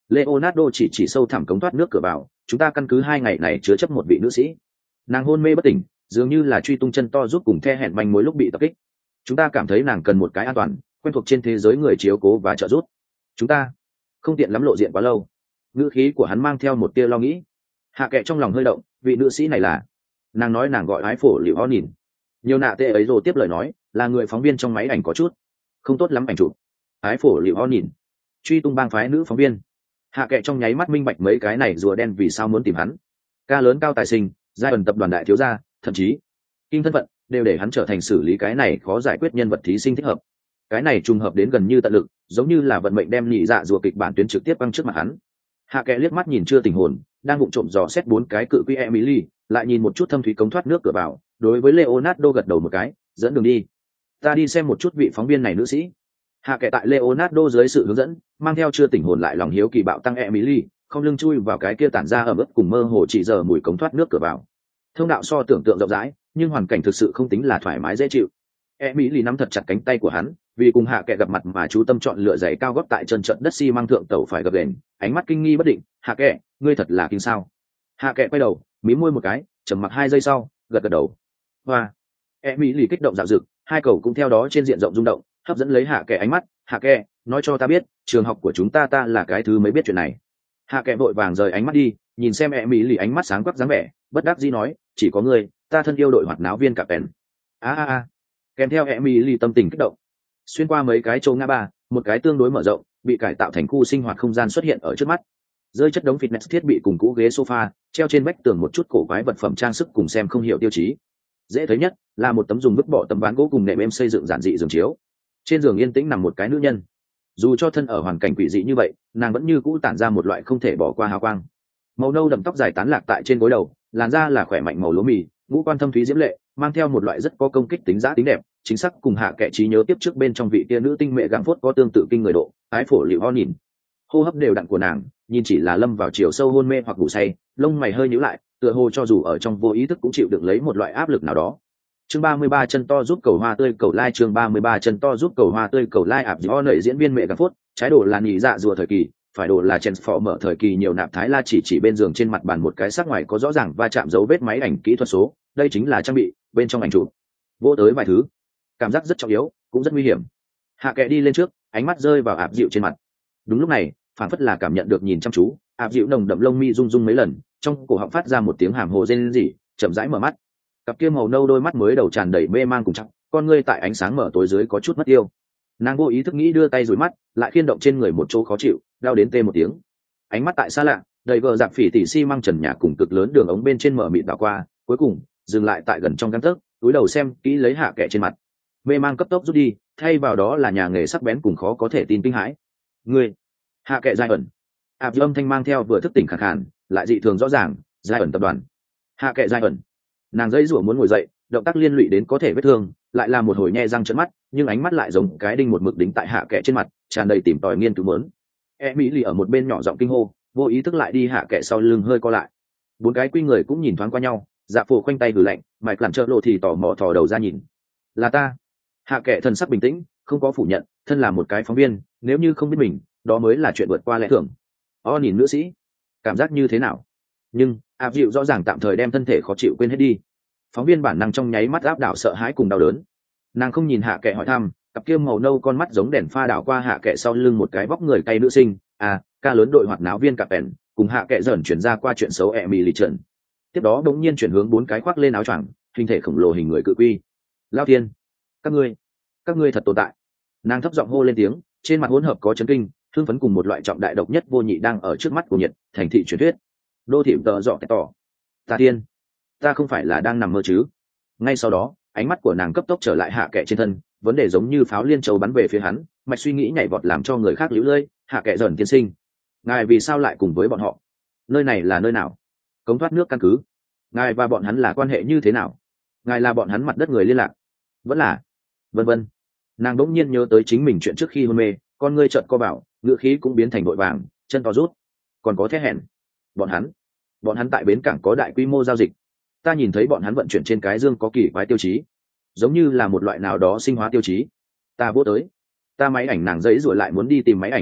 Leonardo chỉ chỉ sâu thẳm cống thoát nước cửa vào, chúng ta căn cứ hai ngày này chứa chấp một vị nữ sĩ. Nàng hôn mê bất tỉnh, dường như là truy tung chân to giúp cùng the hẹn manh mối lúc bị tập kích. Chúng ta cảm thấy nàng cần một cái an toàn, quen thuộc trên thế giới người chiếu cố và trợ giúp. Chúng ta không tiện lắm lộ diện quá lâu. Ngữ khí của hắn mang theo một tia lo nghĩ. Hạ Kệ trong lòng hơi động, vị nữ sĩ này là, nàng nói nàng gọi ái phổ liệu ho nhìn. Nhiều nạ tệ ấy rồi tiếp lời nói, là người phóng viên trong máy ảnh có chút không tốt lắm ảnh chụp. Ái phổ liệu ho nhìn, truy tung bang phái nữ phóng viên. Hạ Kệ trong nháy mắt minh bạch mấy cái này rùa đen vì sao muốn tìm hắn. Ca lớn cao tài sinh, giai ẩn tập đoàn đại thiếu gia, thậm chí kinh thân phận đều để hắn trở thành xử lý cái này khó giải quyết nhân vật thí sinh thích hợp. Cái này trùng hợp đến gần như tận lực, giống như là vận mệnh đem nhị dạ rùa kịch bản tuyến trực tiếp băng trước mặt hắn. Hạ Kệ liếc mắt nhìn chưa tình hồn, đang vụng trộm dò xét bốn cái cự quy Emily, lại nhìn một chút thâm thúy cống thoát nước cửa vào, đối với Leonardo gật đầu một cái, dẫn đường đi. Ta đi xem một chút vị phóng viên này nữ sĩ. Hạ Kệ tại Leonardo dưới sự hướng dẫn, mang theo chưa tỉnh hồn lại lòng hiếu kỳ bạo tăng Emily, không lưng chui vào cái kia tản ra ẩm ướt cùng mơ hồ chỉ giờ mùi cống thoát nước cửa vào. Thông đạo so tưởng tượng rộng rãi, nhưng hoàn cảnh thực sự không tính là thoải mái dễ chịu. Emily nắm thật chặt cánh tay của hắn, vì cùng Hạ Kệ gặp mặt mà chú tâm chọn lựa giày cao gót tại chân trận đất xi măng thượng tàu phải gập ghềnh, ánh mắt kinh nghi bất định. Hạ Kệ, ngươi thật là kinh sao? Hạ Kệ quay đầu, mím môi một cái, trầm mặc hai giây sau, gật gật đầu. Hoa. Emily kích động dạo dực, hai cầu cũng theo đó trên diện rộng rung động, hấp dẫn lấy Hạ Kệ ánh mắt. Hạ Kệ, nói cho ta biết, trường học của chúng ta ta là cái thứ mới biết chuyện này. Hạ Kệ vội vàng rời ánh mắt đi, nhìn xem Emily ánh mắt sáng quắc dáng vẻ, bất đắc dĩ nói, chỉ có ngươi, ta thân yêu đội hoạt náo viên cả pèn. A a a. Kèm theo Emily tâm tình kích động, xuyên qua mấy cái châu ngã ba, một cái tương đối mở rộng, bị cải tạo thành khu sinh hoạt không gian xuất hiện ở trước mắt. Rơi chất đống fitness thiết bị cùng cũ ghế sofa, treo trên vách tường một chút cổ quái vật phẩm trang sức cùng xem không hiểu tiêu chí. Dễ thấy nhất là một tấm dùng vứt bỏ tấm ván gỗ cùng nệm em xây dựng giản dị giường chiếu. Trên giường yên tĩnh nằm một cái nữ nhân. Dù cho thân ở hoàn cảnh quỷ dị như vậy, nàng vẫn như cũ tản ra một loại không thể bỏ qua hào quang. Màu nâu đậm tóc dài tán lạc tại trên gối đầu, làn da là khỏe mạnh màu lúa mì, ngũ quan thâm thúy diễm lệ, mang theo một loại rất có công kích tính giá tính đẹp, chính xác cùng Hạ Kệ trí nhớ tiếp trước bên trong vị tia nữ tinh mẹ gắng phốt có tương tự kinh người độ. Ái phổ liệu ho nhìn, hô hấp đều đặn của nàng, nhìn chỉ là lâm vào chiều sâu hôn mê hoặc ngủ say, lông mày hơi nhíu lại, tựa hồ cho dù ở trong vô ý thức cũng chịu đựng lấy một loại áp lực nào đó. Chương ba mươi ba chân to giúp cầu hoa tươi cầu lai chương ba mươi ba chân to giúp cầu hoa tươi cầu lai ạp dĩo nảy diễn viên mẹ gắng phốt, trái đồ là nhị dạ rùa thời kỳ, phải đồ là Transformer thời kỳ nhiều nạp thái la chỉ chỉ bên giường trên mặt bàn một cái sắc ngoài có rõ ràng va chạm dấu vết máy ảnh kỹ thuật số, đây chính là trang bị bên trong ảnh chụp. Vô tới vài thứ, cảm giác rất trọng yếu, cũng rất nguy hiểm. Hạ Kệ đi lên trước, ánh mắt rơi vào ạp dịu trên mặt. Đúng lúc này, phản phất là cảm nhận được nhìn chăm chú, ạp dịu nồng đậm lông mi rung rung mấy lần, trong cổ họng phát ra một tiếng hàm hồ rên rỉ, chậm rãi mở mắt. Cặp kia màu nâu đôi mắt mới đầu tràn đầy mê mang cùng chắc, con ngươi tại ánh sáng mở tối dưới có chút mất tiêu. Nàng vô ý thức nghĩ đưa tay dụi mắt, lại khiên động trên người một chỗ khó chịu, đau đến tê một tiếng. Ánh mắt tại xa lạ, đầy gờ dạp phỉ tỉ xi măng trần nhà cùng cực lớn đường ống bên trên mở mịt đảo qua, cuối cùng dừng lại tại gần trong gang tấc, túi đầu xem kỹ lấy Hạ Kệ trên mặt. Mê mang cấp tốc rút đi, thay vào đó là nhà nghề sắc bén cùng khó có thể tin kinh hãi. Ngươi, Hạ Kệ giai ẩn. Áp âm thanh mang theo vừa thức tỉnh khàn khàn, lại dị thường rõ ràng, giai ẩn tập đoàn. Hạ Kệ giai ẩn. Nàng dây rủa muốn ngồi dậy, động tác liên lụy đến có thể vết thương, lại là một hồi nhe răng trợn mắt, nhưng ánh mắt lại giống cái đinh một mực đính tại Hạ Kệ trên mặt, tràn đầy tìm tòi nghiên cứu muốn. Emily ở một bên nhỏ giọng kinh hô, vô ý thức lại đi Hạ Kệ sau lưng hơi co lại. Bốn cái quy người cũng nhìn thoáng qua nhau, Dạ Phổ khoanh tay hừ lạnh, mạch làm trợn lộ thì tò mò thò đầu ra nhìn. Là ta. Hạ Kệ thần sắc bình tĩnh, không có phủ nhận, thân là một cái phóng viên, nếu như không biết mình, đó mới là chuyện vượt qua lẽ thường. O nhìn nữ sĩ, cảm giác như thế nào? Nhưng áp dịu rõ ràng tạm thời đem thân thể khó chịu quên hết đi. Phóng viên bản năng trong nháy mắt áp đảo sợ hãi cùng đau đớn. Nàng không nhìn Hạ Kệ hỏi thăm, cặp kia màu nâu con mắt giống đèn pha đảo qua Hạ Kệ sau lưng một cái vóc người cay nữ sinh, à, ca lớn đội hoạt náo viên cặp bèn, cùng Hạ Kệ dần chuyển ra qua chuyện xấu Emily trận. Tiếp đó đống nhiên chuyển hướng bốn cái khoác lên áo choàng, hình thể khổng lồ hình người cự quy. Lao thiên, các ngươi, các ngươi thật tồn tại. Nàng thấp giọng hô lên tiếng, trên mặt hỗn hợp có chấn kinh, thương phấn cùng một loại trọng đại độc nhất vô nhị đang ở trước mắt của nhiệt, thành thị truyền thuyết. Đô thị tờ dọ cái tỏ. Ta tiên, ta không phải là đang nằm mơ chứ? Ngay sau đó, ánh mắt của nàng cấp tốc trở lại Hạ Kệ trên thân, vấn đề giống như pháo liên châu bắn về phía hắn, mạch suy nghĩ nhảy vọt làm cho người khác liễu lơi. Hạ Kệ dần tiên sinh, ngài vì sao lại cùng với bọn họ? Nơi này là nơi nào? Cống thoát nước căn cứ. Ngài và bọn hắn là quan hệ như thế nào? Ngài là bọn hắn mặt đất người liên lạc, vẫn là vân vân. Nàng đỗng nhiên nhớ tới chính mình chuyện trước khi hôn mê, con ngươi trợn co bảo, ngựa khí cũng biến thành vội vàng, chân to rút. Còn có thét hẹn, bọn hắn, bọn hắn tại bến cảng có đại quy mô giao dịch. Ta nhìn thấy bọn hắn vận chuyển trên cái dương có kỳ quái tiêu chí, giống như là một loại nào đó sinh hóa tiêu chí. Ta vô tới, ta máy ảnh nàng dãy rồi lại muốn đi tìm máy ảnh,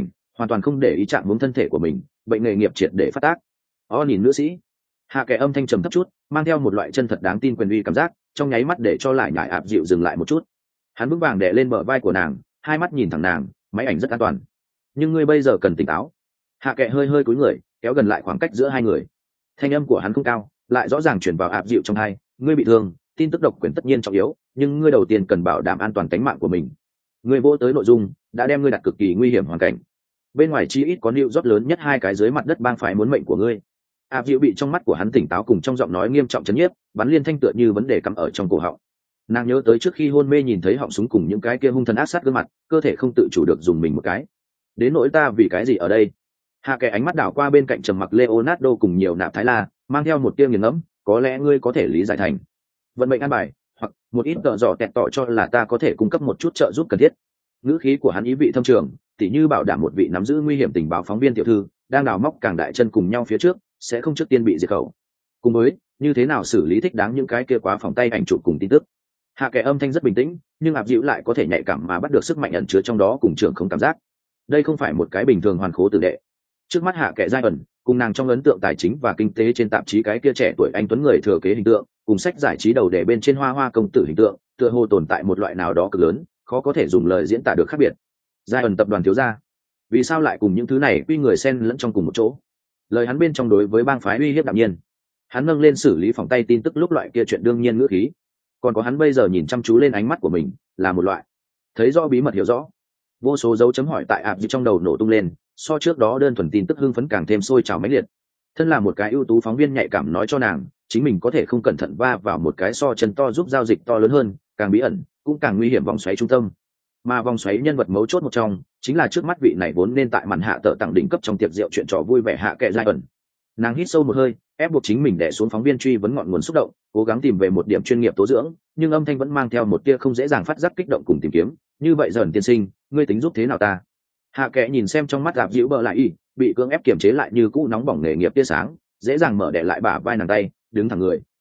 hoàn toàn không để ý chạm hướng thân thể của mình, bệnh nghề nghiệp triệt để phát tác. O nhìn nữ sĩ. Hạ kệ âm thanh trầm thấp chút, mang theo một loại chân thật đáng tin quyền uy cảm giác, trong nháy mắt để cho lại nhải ạp dịu dừng lại một chút. Hắn vững vàng đè lên bờ vai của nàng, hai mắt nhìn thẳng nàng, máy ảnh rất an toàn. Nhưng ngươi bây giờ cần tỉnh táo. Hạ kệ hơi hơi cúi người, kéo gần lại khoảng cách giữa hai người. Thanh âm của hắn không cao, lại rõ ràng truyền vào ạp dịu trong tai. Ngươi bị thương, tin tức độc quyền tất nhiên trọng yếu, nhưng ngươi đầu tiên cần bảo đảm an toàn tính mạng của mình. Ngươi vô tới nội dung đã đem ngươi đặt cực kỳ nguy hiểm hoàn cảnh. Bên ngoài chi ít có nịu rót lớn nhất hai cái dưới mặt đất bang phái muốn mệnh của ngươi. Áp dịu bị trong mắt của hắn tỉnh táo cùng trong giọng nói nghiêm trọng chấn nhiếp, bắn liên thanh tựa như vấn đề cắm ở trong cổ họng. Nàng nhớ tới trước khi hôn mê nhìn thấy họng súng cùng những cái kia hung thần ác sát gương mặt, cơ thể không tự chủ được dùng mình một cái. Đến nỗi ta vì cái gì ở đây? Hạ kẻ ánh mắt đảo qua bên cạnh trầm mặc Leonardo cùng nhiều nạp thái la, mang theo một tia nghiền ngẫm, có lẽ ngươi có thể lý giải thành vận mệnh an bài, hoặc một ít tợ dò tẹt tỏ cho là ta có thể cung cấp một chút trợ giúp cần thiết. Ngữ khí của hắn ý vị thâm trường, tỉ như bảo đảm một vị nắm giữ nguy hiểm tình báo phóng viên tiểu thư đang đào móc càng đại chân cùng nhau phía trước sẽ không trước tiên bị diệt khẩu. Cùng với như thế nào xử lý thích đáng những cái kia quá phòng tay ảnh chụp cùng tin tức. Hạ kẻ âm thanh rất bình tĩnh, nhưng áp dịu lại có thể nhạy cảm mà bắt được sức mạnh ẩn chứa trong đó cùng trường không cảm giác. Đây không phải một cái bình thường hoàn khố tử đệ. Trước mắt hạ kẻ giai ẩn cùng nàng trong ấn tượng tài chính và kinh tế trên tạp chí cái kia trẻ tuổi anh tuấn người thừa kế hình tượng, cùng sách giải trí đầu đề bên trên hoa hoa công tử hình tượng, tựa hồ tồn tại một loại nào đó cực lớn, khó có thể dùng lời diễn tả được khác biệt. Giai ẩn tập đoàn thiếu gia, vì sao lại cùng những thứ này quy người xen lẫn trong cùng một chỗ? Lời hắn bên trong đối với bang phái uy hiếp đạm nhiên. Hắn nâng lên xử lý phòng tay tin tức lúc loại kia chuyện đương nhiên ngữ khí, còn có hắn bây giờ nhìn chăm chú lên ánh mắt của mình là một loại thấy rõ bí mật hiểu rõ. Vô số dấu chấm hỏi tại ạp dịu trong đầu nổ tung lên, so trước đó đơn thuần tin tức hưng phấn càng thêm sôi trào mãnh liệt. Thân là một cái ưu tú phóng viên nhạy cảm nói cho nàng, chính mình có thể không cẩn thận va vào một cái so chân to giúp giao dịch to lớn hơn, càng bí ẩn, cũng càng nguy hiểm vòng xoáy trung tâm. Mà vòng xoáy nhân vật mấu chốt một trong, chính là trước mắt vị này vốn nên tại màn hạ tợ tặng đỉnh cấp trong tiệc rượu chuyện trò vui vẻ hạ kệ giai ẩn. Nàng hít sâu một hơi, ép buộc chính mình đè xuống phóng viên truy vấn ngọn nguồn xúc động, cố gắng tìm về một điểm chuyên nghiệp tố dưỡng, nhưng âm thanh vẫn mang theo một tia không dễ dàng phát giác kích động cùng tìm kiếm. Như vậy dần tiên sinh, ngươi tính giúp thế nào ta? Hạ kệ nhìn xem trong mắt dạp dịu bờ lại y, bị cưỡng ép kiềm chế lại như cũ nóng bỏng nghề nghiệp tia sáng, dễ dàng mở đè lại bả vai nàng tay, đứng thẳng người,